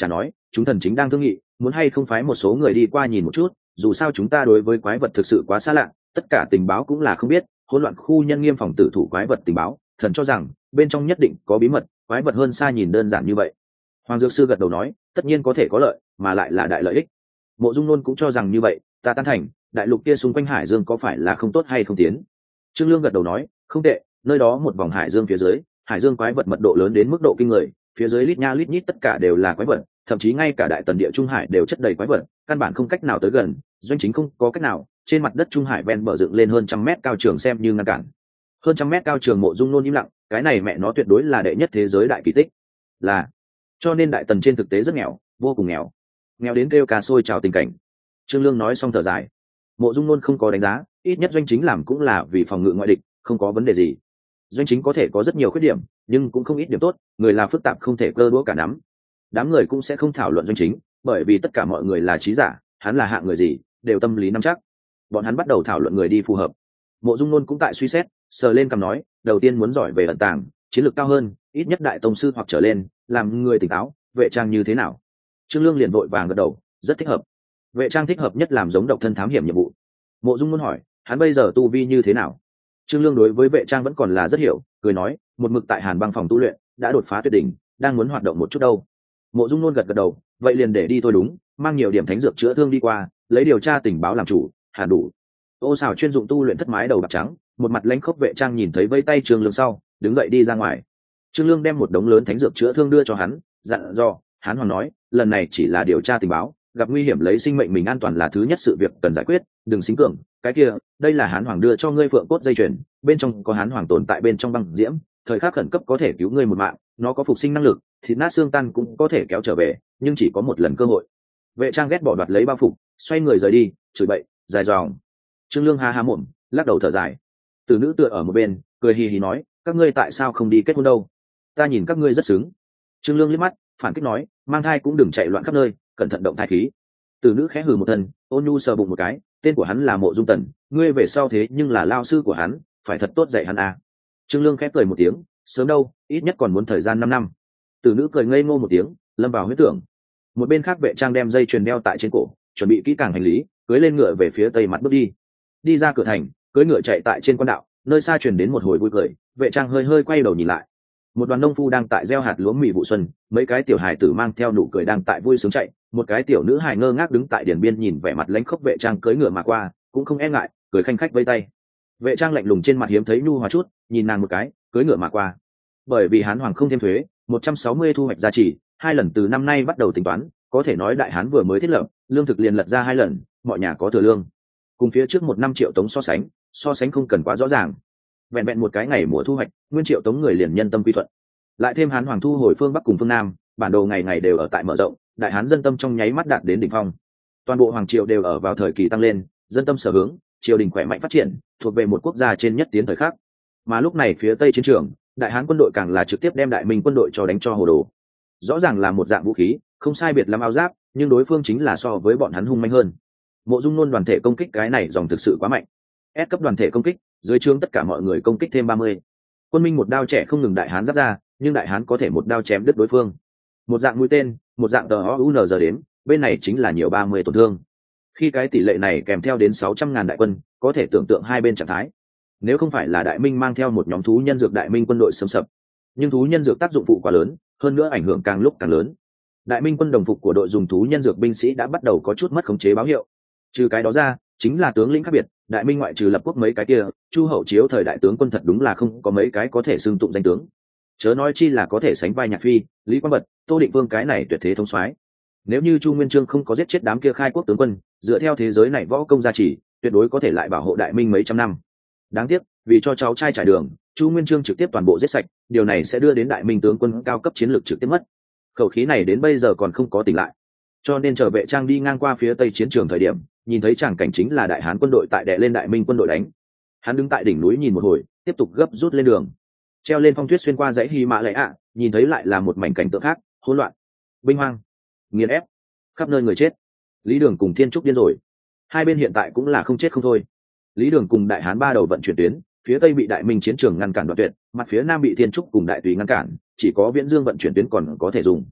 chúng thần chính đang thương nghị muốn hay không phái một số người đi qua nhìn một chút, dù sao chúng ta đối với quái vật thực sự quá xa lạ, tất cả tình báo cũng là không biết. Hỗn loạn khu nhân nghiêm phòng tử thủ quái vật tình báo, thần cho rằng bên trong nhất định có bí mật, quái vật hơn xa nhìn đơn giản như vậy. Hoàng dược sư gật đầu nói, tất nhiên có thể có lợi, mà lại là đại lợi ích. Mộ Dung Nôn cũng cho rằng như vậy, ta tán thành. Đại lục kia xung quanh hải dương có phải là không tốt hay không tiến? Trương Lương gật đầu nói, không tệ, nơi đó một vòng hải dương phía dưới, hải dương quái vật mật độ lớn đến mức độ kinh người, phía dưới lít nha lít nhít tất cả đều là quái vật, thậm chí ngay cả đại tần địa trung hải đều chất đầy quái vật, căn bản không cách nào tới gần. Doanh chính không có cách nào, trên mặt đất trung hải ven bờ dựng lên hơn 100 mét cao trường xem như ngăn cản. Hơn 100 mét cao trường. Mộ Dung Nôn im lặng, cái này mẹ nó tuyệt đối là đệ nhất thế giới đại kỳ tích. Là, cho nên đại tần trên thực tế rất nghèo, vô cùng nghèo, nghèo đến kêu cà sôi trào tình cảnh. Trương Lương nói xong thở dài. Mộ Dung Nôn không có đánh giá, ít nhất doanh chính làm cũng là vì phòng ngự ngoại địch, không có vấn đề gì. Doanh chính có thể có rất nhiều khuyết điểm, nhưng cũng không ít điểm tốt, người là phức tạp không thể cơ đũa cả nắm. Đám người cũng sẽ không thảo luận doanh chính, bởi vì tất cả mọi người là trí giả, hắn là hạng người gì, đều tâm lý nắm chắc. Bọn hắn bắt đầu thảo luận người đi phù hợp. Mộ Dung Nôn cũng tại suy xét, sờ lên cằm nói, đầu tiên muốn giỏi về ẩn tàng, chiến lược cao hơn, ít nhất đại tông sư hoặc trở lên, làm người tỉnh táo. Vệ trang như thế nào? Trương Lương liền vội vàng gật đầu, rất thích hợp. Vệ trang thích hợp nhất làm giống độc thân thám hiểm nhiệm vụ. Mộ Dung Nôn hỏi, hắn bây giờ tu vi như thế nào? Trương Lương đối với vệ trang vẫn còn là rất hiểu, cười nói, một mực tại Hàn Băng phòng tu luyện, đã đột phá tuyệt đỉnh, đang muốn hoạt động một chút đâu. Mộ Dung Nôn gật gật đầu, vậy liền để đi thôi đúng, mang nhiều điểm thánh dược chữa thương đi qua, lấy điều tra tình báo làm chủ, hẳn đủ. Ô Sào chuyên dụng tu luyện thất mái đầu bạc trắng, một mặt lãnh khốc vệ trang nhìn thấy vây tay Trương Lương sau, đứng dậy đi ra ngoài. Trương Lương đem một đống lớn thánh dược chữa thương đưa cho hắn, dặn dò, Hán Hoàng nói, lần này chỉ là điều tra tình báo, gặp nguy hiểm lấy sinh mệnh mình an toàn là thứ nhất sự việc cần giải quyết, đừng xính cường. Cái kia, đây là Hán Hoàng đưa cho ngươi phượng cốt dây chuyền, bên trong có Hán Hoàng tồn tại bên trong băng diễm, thời khắc khẩn cấp có thể cứu ngươi một mạng, nó có phục sinh năng lực, thịt nát xương tan cũng có thể kéo trở về, nhưng chỉ có một lần cơ hội. Vệ trang ghét bỏ đoạt lấy bao phục, xoay người rời đi, chửi bậy, dài dòng. Trương Lương há há mồm, lắc đầu thở dài. Từ nữ tựa ở một bên, cười hì hì nói, các ngươi tại sao không đi kết hôn đâu? Ta nhìn các ngươi rất xứng. Trương Lương liếc mắt, phản kích nói, mang thai cũng đừng chạy loạn khắp nơi, cẩn thận động thai khí. Từ nữ khẽ hừ một thân, ôn nhu sờ bụng một cái, tên của hắn là Mộ Dung Tần, ngươi về sau thế nhưng là lao sư của hắn, phải thật tốt dạy hắn à. Trương Lương khẽ cười một tiếng, sớm đâu, ít nhất còn muốn thời gian 5 năm. Từ nữ cười ngây ngô một tiếng, lâm vào huyết tưởng. Một bên khác vệ trang đem dây chuyền đeo tại trên cổ, chuẩn bị kỹ càng hành lý, cưỡi lên ngựa về phía tây mặt bước đi. Đi ra cửa thành, cưỡi ngựa chạy tại trên quan đạo, nơi xa truyền đến một hồi vui cười, vệ trang hơi hơi quay đầu nhìn lại. Một đoàn nông phu đang tại gieo hạt lúa mì vụ xuân, mấy cái tiểu hài tử mang theo nụ cười đang tại vui sướng chạy, một cái tiểu nữ hài ngơ ngác đứng tại điển biên nhìn vẻ mặt lãnh khốc vệ trang cưỡi ngựa mà qua, cũng không e ngại, cười khanh khách vây tay. Vệ trang lạnh lùng trên mặt hiếm thấy nhu hòa chút, nhìn nàng một cái, cưỡi ngựa mà qua. Bởi vì Hán Hoàng không thêm thuế, 160 thu hoạch gia trì, 2 lần từ năm nay bắt đầu tính toán, có thể nói đại Hán vừa mới thiết lập, lương thực liền lật ra 2 lần, mọi nhà có thừa lương. Cùng phía trước 1 năm triệu tống so sánh không cần quá rõ ràng. Vẹn vẹn một cái ngày mùa thu hoạch, nguyên triệu tống người liền nhân tâm quy thuận. Lại thêm Hán Hoàng thu hồi phương Bắc cùng phương Nam, bản đồ ngày ngày đều ở tại mở rộng, đại Hán dân tâm trong nháy mắt đạt đến đỉnh phong. Toàn bộ hoàng triều đều ở vào thời kỳ tăng lên, dân tâm sở hướng, triều đình khỏe mạnh phát triển, thuộc về một quốc gia trên nhất tiến thời khắc. Mà lúc này phía tây chiến trường, đại Hán quân đội càng là trực tiếp đem đại minh quân đội cho đánh cho hồ đồ. Rõ ràng là một dạng vũ khí, không sai biệt lắm áo giáp, nhưng đối phương chính là so với bọn hắn hung manh hơn. Mộ Dung Nôn đoàn thể công kích cái này dòng thực sự quá mạnh. S cấp đoàn thể công kích, dưới trướng tất cả mọi người công kích thêm 30. Quân minh một đao trẻ không ngừng đại Hán giáp ra, nhưng đại Hán có thể một đao chém đứt đối phương. Một dạng mũi tên, một dạng TOUN giờ đến, bên này chính là nhiều 30 tổn thương. Khi cái tỷ lệ này kèm theo đến 600.000 đại quân, có thể tưởng tượng hai bên trạng thái. Nếu không phải là đại minh mang theo một nhóm thú nhân dược đại minh quân đội sớm sập, nhưng thú nhân dược tác dụng phụ quá lớn, hơn nữa ảnh hưởng càng lúc càng lớn. Đại minh quân đồng phục của đội dùng thú nhân dược binh sĩ đã bắt đầu có chút mất khống chế báo hiệu. Trừ cái đó ra, chính là tướng lĩnh khác biệt, đại minh ngoại trừ lập quốc mấy cái kia, Chu Hậu Chiếu thời đại tướng quân thật đúng là không có mấy cái có thể xưng tụng danh tướng. Chớ nói chi là có thể sánh vai Nhạc Phi, Lý Quang Bật, Tô Định Vương cái này tuyệt thế thống soái. Nếu như Chu Nguyên Chương không có giết chết đám kia khai quốc tướng quân, dựa theo thế giới này võ công gia trì, tuyệt đối có thể lại bảo hộ đại minh mấy trăm năm. Đáng tiếc, vì cho cháu trai trải đường, Chu Nguyên Chương trực tiếp toàn bộ giết sạch, điều này sẽ đưa đến đại minh tướng quân cao cấp chiến lược trực tiếp mất. Khẩu khí này đến bây giờ còn không có tỉnh lại. Cho nên trở vệ trang đi ngang qua phía tây chiến trường thời điểm, nhìn thấy tràng cảnh chính là đại Hán quân đội tại đè lên đại minh quân đội đánh. Hắn đứng tại đỉnh núi nhìn một hồi, tiếp tục gấp rút lên đường. Treo lên phong tuyết xuyên qua dãy Hy Mã Lệ ạ, nhìn thấy lại là một mảnh cảnh tượng khác, hỗn loạn, binh hoang, nghiền ép, khắp nơi người chết. Lý Đường cùng Thiên Trúc điên rồi. Hai bên hiện tại cũng là không chết không thôi. Lý Đường cùng đại Hán ba đầu vận chuyển tuyến, phía tây bị đại minh chiến trường ngăn cản đoạn tuyệt, mặt phía nam bị Thiên Trúc cùng đại tùy ngăn cản, chỉ có Viễn Dương vận chuyển tuyến còn có thể dùng.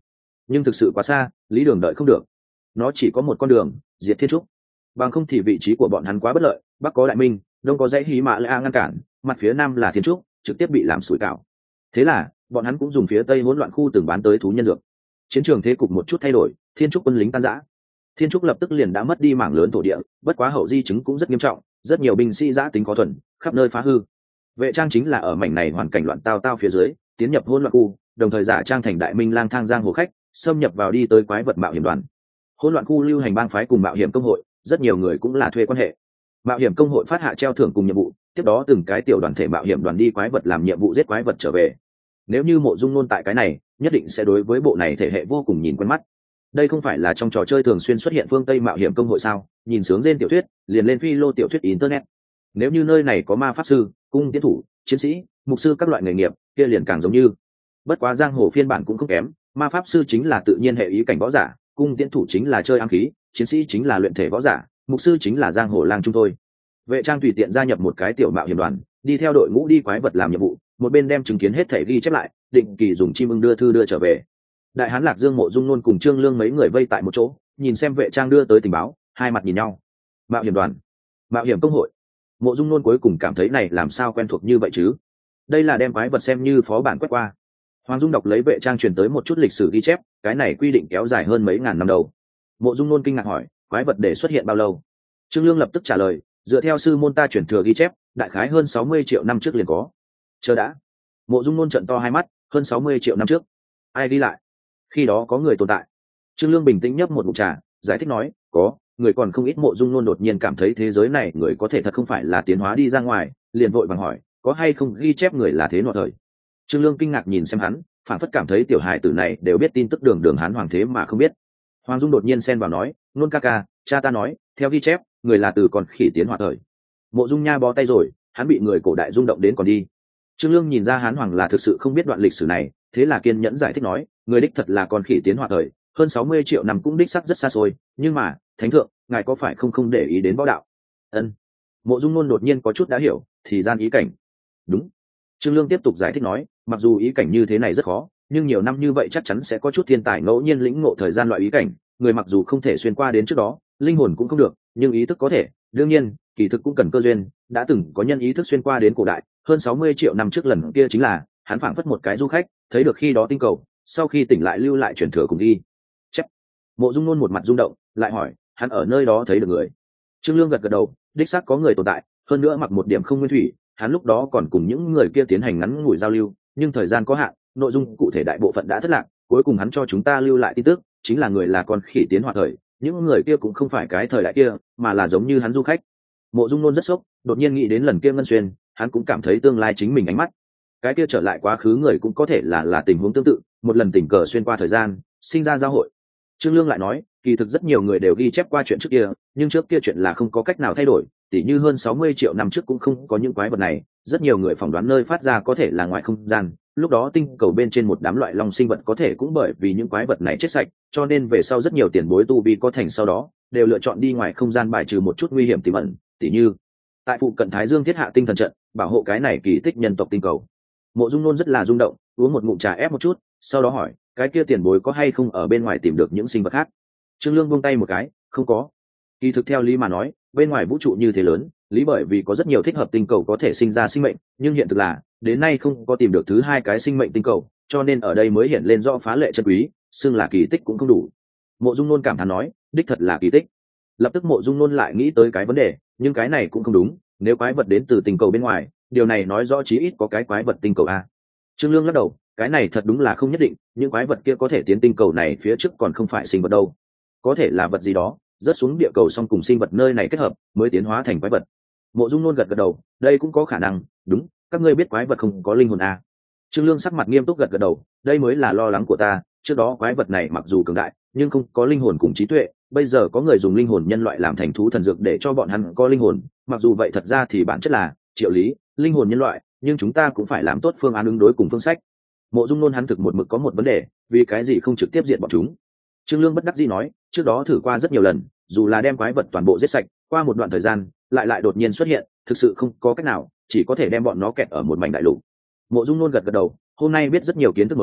nhưng thực sự quá xa, lý đường đợi không được. Nó chỉ có một con đường, diệt thiên trúc. Bằng không thì vị trí của bọn hắn quá bất lợi, bắc có đại minh, đông có dãy hí mã lệ ngăn cản, mặt phía nam là thiên trúc, trực tiếp bị làm sủi cảo. Thế là bọn hắn cũng dùng phía tây hỗn loạn khu từng bán tới thú nhân dược. Chiến trường thế cục một chút thay đổi, thiên trúc quân lính tan rã. Thiên trúc lập tức liền đã mất đi mảng lớn thổ địa, bất quá hậu di chứng cũng rất nghiêm trọng, rất nhiều binh sĩ giã tính có thuần, khắp nơi phá hư. Vệ trang chính là ở mảnh này hoàn cảnh loạn tao tao phía dưới tiến nhập hỗn loạn khu, đồng thời giả trang thành đại minh lang thang giang hồ khách, xâm nhập vào đi tới quái vật mạo hiểm đoàn. Hỗn loạn khu lưu hành bang phái cùng mạo hiểm công hội, rất nhiều người cũng là thuê quan hệ. Mạo hiểm công hội phát hạ treo thưởng cùng nhiệm vụ, tiếp đó từng cái tiểu đoàn thể mạo hiểm đoàn đi quái vật làm nhiệm vụ giết quái vật trở về. Nếu như Mộ Dung Nôn tại cái này, nhất định sẽ đối với bộ này thể hệ vô cùng nhìn quen mắt. Đây không phải là trong trò chơi thường xuyên xuất hiện phương Tây mạo hiểm công hội sao? Nhìn sướng trên tiểu thuyết, liền lên phi lô tiểu thuyết internet. Nếu như nơi này có ma pháp sư, cung tiến thủ, chiến sĩ, mục sư các loại nghề nghiệp, kia liền càng giống như. Bất quá giang hồ phiên bản cũng không kém, ma pháp sư chính là tự nhiên hệ ý cảnh võ giả, cung tiến thủ chính là chơi ám khí, chiến sĩ chính là luyện thể võ giả, mục sư chính là giang hồ lang trung thôi. Vệ trang tùy tiện gia nhập một cái tiểu mạo hiểm đoàn, đi theo đội ngũ đi quái vật làm nhiệm vụ, một bên đem chứng kiến hết thể ghi chép lại, định kỳ dùng chim ưng đưa thư đưa trở về. Đại hán Lạc Dương Mộ Dung Nôn cùng Trương Lương mấy người vây tại một chỗ, nhìn xem vệ trang đưa tới tình báo, hai mặt nhìn nhau. Mạo hiểm đoàn, mạo hiểm công hội. Mộ Dung Nôn cuối cùng cảm thấy này làm sao quen thuộc như vậy chứ? Đây là đem quái vật xem như phó bản quét qua. Hoàng Dung đọc lấy vệ trang truyền tới một chút lịch sử ghi chép, cái này quy định kéo dài hơn mấy ngàn năm đầu. Mộ Dung Nôn kinh ngạc hỏi, quái vật để xuất hiện bao lâu? Trương Lương lập tức trả lời, dựa theo sư môn ta truyền thừa ghi chép, đại khái hơn 60 triệu năm trước liền có. Chờ đã. Mộ Dung Nôn trợn to hai mắt, hơn 60 triệu năm trước. Ai đi lại? Khi đó có người tồn tại. Trương Lương bình tĩnh nhấp một ngụm trà, giải thích nói, có, người còn không ít. Mộ Dung Nôn đột nhiên cảm thấy thế giới này người có thể thật không phải là tiến hóa đi ra ngoài, liền vội vàng hỏi, có hay không ghi chép người là thế nọ thời? Trương Lương kinh ngạc nhìn xem hắn, phản phất cảm thấy tiểu hài tử này đều biết tin tức đường đường hán hoàng thế mà không biết. Hoàng Dung đột nhiên xen vào nói, Nôn ca ca, cha ta nói, theo ghi chép, người là từ con khỉ tiến hóa thời. Mộ Dung Nha bó tay rồi, hắn bị người cổ đại rung động đến còn đi. Trương Lương nhìn ra hán hoàng là thực sự không biết đoạn lịch sử này, thế là kiên nhẫn giải thích nói, người đích thật là con khỉ tiến hóa thời, hơn 60 triệu năm cũng đích sắc rất xa xôi, nhưng mà, thánh thượng, ngài có phải không để ý đến võ đạo? Ân. Mộ Dung Nôn đột nhiên có chút đã hiểu, thì gian ý cảnh. Đúng. Trương Lương tiếp tục giải thích nói, mặc dù ý cảnh như thế này rất khó, nhưng nhiều năm như vậy chắc chắn sẽ có chút thiên tài ngẫu nhiên lĩnh ngộ thời gian loại ý cảnh, người mặc dù không thể xuyên qua đến trước đó, linh hồn cũng không được, nhưng ý thức có thể, đương nhiên, kỳ thực cũng cần cơ duyên, đã từng có nhân ý thức xuyên qua đến cổ đại, hơn 60 triệu năm trước lần kia chính là, hắn phảng phất một cái du khách, thấy được khi đó tinh cầu, sau khi tỉnh lại lưu lại truyền thừa cùng đi. Chép. Mộ Dung Nôn một mặt rung động, lại hỏi, hắn ở nơi đó thấy được người? Trương Lương gật gật đầu, đích xác có người tồn tại, hơn nữa mặc một điểm không nguyên thủy, hắn lúc đó còn cùng những người kia tiến hành ngắn ngủi giao lưu, nhưng thời gian có hạn, nội dung cụ thể đại bộ phận đã thất lạc, cuối cùng hắn cho chúng ta lưu lại tin tức, chính là người là con khỉ tiến hóa thời, những người kia cũng không phải cái thời đại kia, mà là giống như hắn du khách. Mộ Dung Nôn rất sốc, đột nhiên nghĩ đến lần kia ngân xuyên, hắn cũng cảm thấy tương lai chính mình ánh mắt. Cái kia trở lại quá khứ người cũng có thể là tình huống tương tự, một lần tình cờ xuyên qua thời gian, sinh ra giao hội. Trương Lương lại nói, kỳ thực rất nhiều người đều ghi chép qua chuyện trước kia, nhưng trước kia chuyện là không có cách nào thay đổi, tỉ như hơn 60 triệu năm trước cũng không có những quái vật này, rất nhiều người phỏng đoán nơi phát ra có thể là ngoài không gian, lúc đó tinh cầu bên trên một đám loại long sinh vật có thể cũng bởi vì những quái vật này chết sạch, cho nên về sau rất nhiều tiền bối tu vi có thành sau đó đều lựa chọn đi ngoài không gian bài trừ một chút nguy hiểm tiềm ẩn, tỉ như tại phụ cận Thái Dương thiết hạ tinh thần trận, bảo hộ cái này kỳ tích nhân tộc tinh cầu. Mộ Dung Nôn rất là rung động, uống một ngụm trà ép một chút, sau đó hỏi, cái kia tiền bối có hay không ở bên ngoài tìm được những sinh vật khác? Trương Lương buông tay một cái, không có. Kỳ thực theo lý mà nói, bên ngoài vũ trụ như thế lớn, lý bởi vì có rất nhiều thích hợp tinh cầu có thể sinh ra sinh mệnh, nhưng hiện thực là đến nay không có tìm được thứ hai cái sinh mệnh tinh cầu, cho nên ở đây mới hiện lên rõ phá lệ chân quý, xưng là kỳ tích cũng không đủ. Mộ Dung Nôn cảm thán nói, đích thật là kỳ tích. Lập tức Mộ Dung Nôn lại nghĩ tới cái vấn đề, nhưng cái này cũng không đúng, nếu quái vật đến từ tinh cầu bên ngoài, điều này nói rõ chí ít có cái quái vật tinh cầu a. Trương Lương lắc đầu, cái này thật đúng là không nhất định, những quái vật kia có thể tiến tinh cầu này phía trước còn không phải sinh vật đâu, có thể là vật gì đó rớt xuống địa cầu xong cùng sinh vật nơi này kết hợp mới tiến hóa thành quái vật. Mộ Dung Nôn gật gật đầu, đây cũng có khả năng, đúng, các ngươi biết quái vật không có linh hồn à? Trương Lương sắc mặt nghiêm túc gật gật đầu, đây mới là lo lắng của ta, trước đó quái vật này mặc dù cường đại nhưng không có linh hồn cùng trí tuệ, bây giờ có người dùng linh hồn nhân loại làm thành thú thần dược để cho bọn hắn có linh hồn, mặc dù vậy thật ra thì bản chất là triệu lý linh hồn nhân loại, nhưng chúng ta cũng phải làm tốt phương án ứng đối cùng phương sách. Mộ Dung Nôn hắn thực một mực có một vấn đề, vì cái gì không trực tiếp diệt bọn chúng? Trương Lương bất đắc dĩ nói, trước đó thử qua rất nhiều lần, dù là đem quái vật toàn bộ giết sạch, qua một đoạn thời gian lại đột nhiên xuất hiện, thực sự không có cách nào, chỉ có thể đem bọn nó kẹt ở một mảnh đại lục. Mộ Dung Nôn gật gật đầu, hôm nay biết rất nhiều kiến thức mới,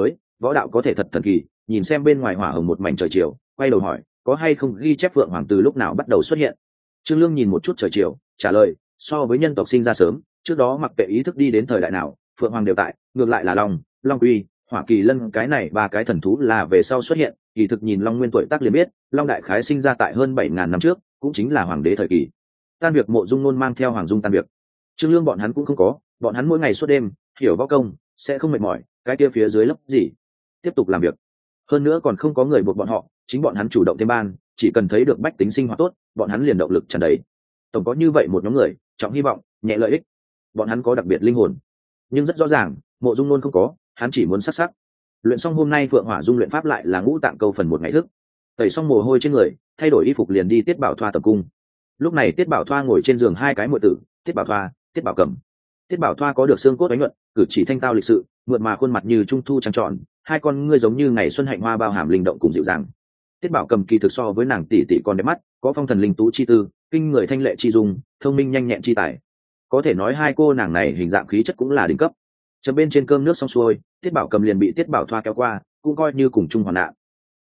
võ đạo có thể thật thần kỳ. Nhìn xem bên ngoài hỏa hồng một mảnh trời chiều, quay đầu hỏi có hay không ghi chép phượng hoàng từ lúc nào bắt đầu xuất hiện. Trương Lương nhìn một chút trời chiều, trả lời so với nhân tộc sinh ra sớm, trước đó mặc kệ ý thức đi đến thời đại nào, phượng hoàng đều tại, ngược lại là long uy, hỏa kỳ lân cái này ba cái thần thú là về sau xuất hiện. Kỳ thực nhìn long nguyên tuổi tác liền biết, long đại khái sinh ra tại hơn 7.000 năm trước, cũng chính là hoàng đế thời kỳ. Tan việc Mộ Dung Nôn mang theo Hoàng Dung tan việc. Trương Lương bọn hắn cũng không có, bọn hắn mỗi ngày suốt đêm hiểu võ công, sẽ không mệt mỏi, cái kia phía dưới lớp gì tiếp tục làm việc. Hơn nữa còn không có người buộc bọn họ, chính bọn hắn chủ động thêm ban, chỉ cần thấy được bách tính sinh hoạt tốt, bọn hắn liền động lực tràn đầy. Tổng có như vậy một nhóm người, trọng hy vọng, nhẹ lợi ích. Bọn hắn có đặc biệt linh hồn, nhưng rất rõ ràng, Mộ Dung Nôn không có, hắn chỉ muốn sắc sắc. Luyện xong hôm nay Phượng Hỏa Dung luyện pháp lại là ngũ tạng câu phần một ngày thức. Tẩy xong mồ hôi trên người, thay đổi y phục liền đi Tiết Bảo Thoa tập cung. Lúc này Tiết Bảo Thoa ngồi trên giường hai cái muội tử, Tiết Bảo Thoa, Tiết Bảo Cầm. Tiết Bảo Thoa có được xương cốt ánh nhuận, cử chỉ thanh tao lịch sự, mượt mà khuôn mặt như trung thu trăng tròn, hai con ngươi giống như ngày xuân hạnh hoa bao hàm linh động cùng dịu dàng. Tiết Bảo Cầm kỳ thực so với nàng tỷ tỷ còn đẹp mắt, có phong thần linh tú chi tư, kinh người thanh lệ chi dung, thông minh nhanh nhẹn chi tài. Có thể nói hai cô nàng này hình dạng khí chất cũng là đỉnh cấp. Chấm bên trên cơm nước xong xuôi, Tiết Bảo Cầm liền bị Tiết Bảo Thoa kéo qua, cũng coi như cùng chung hoàn nạn.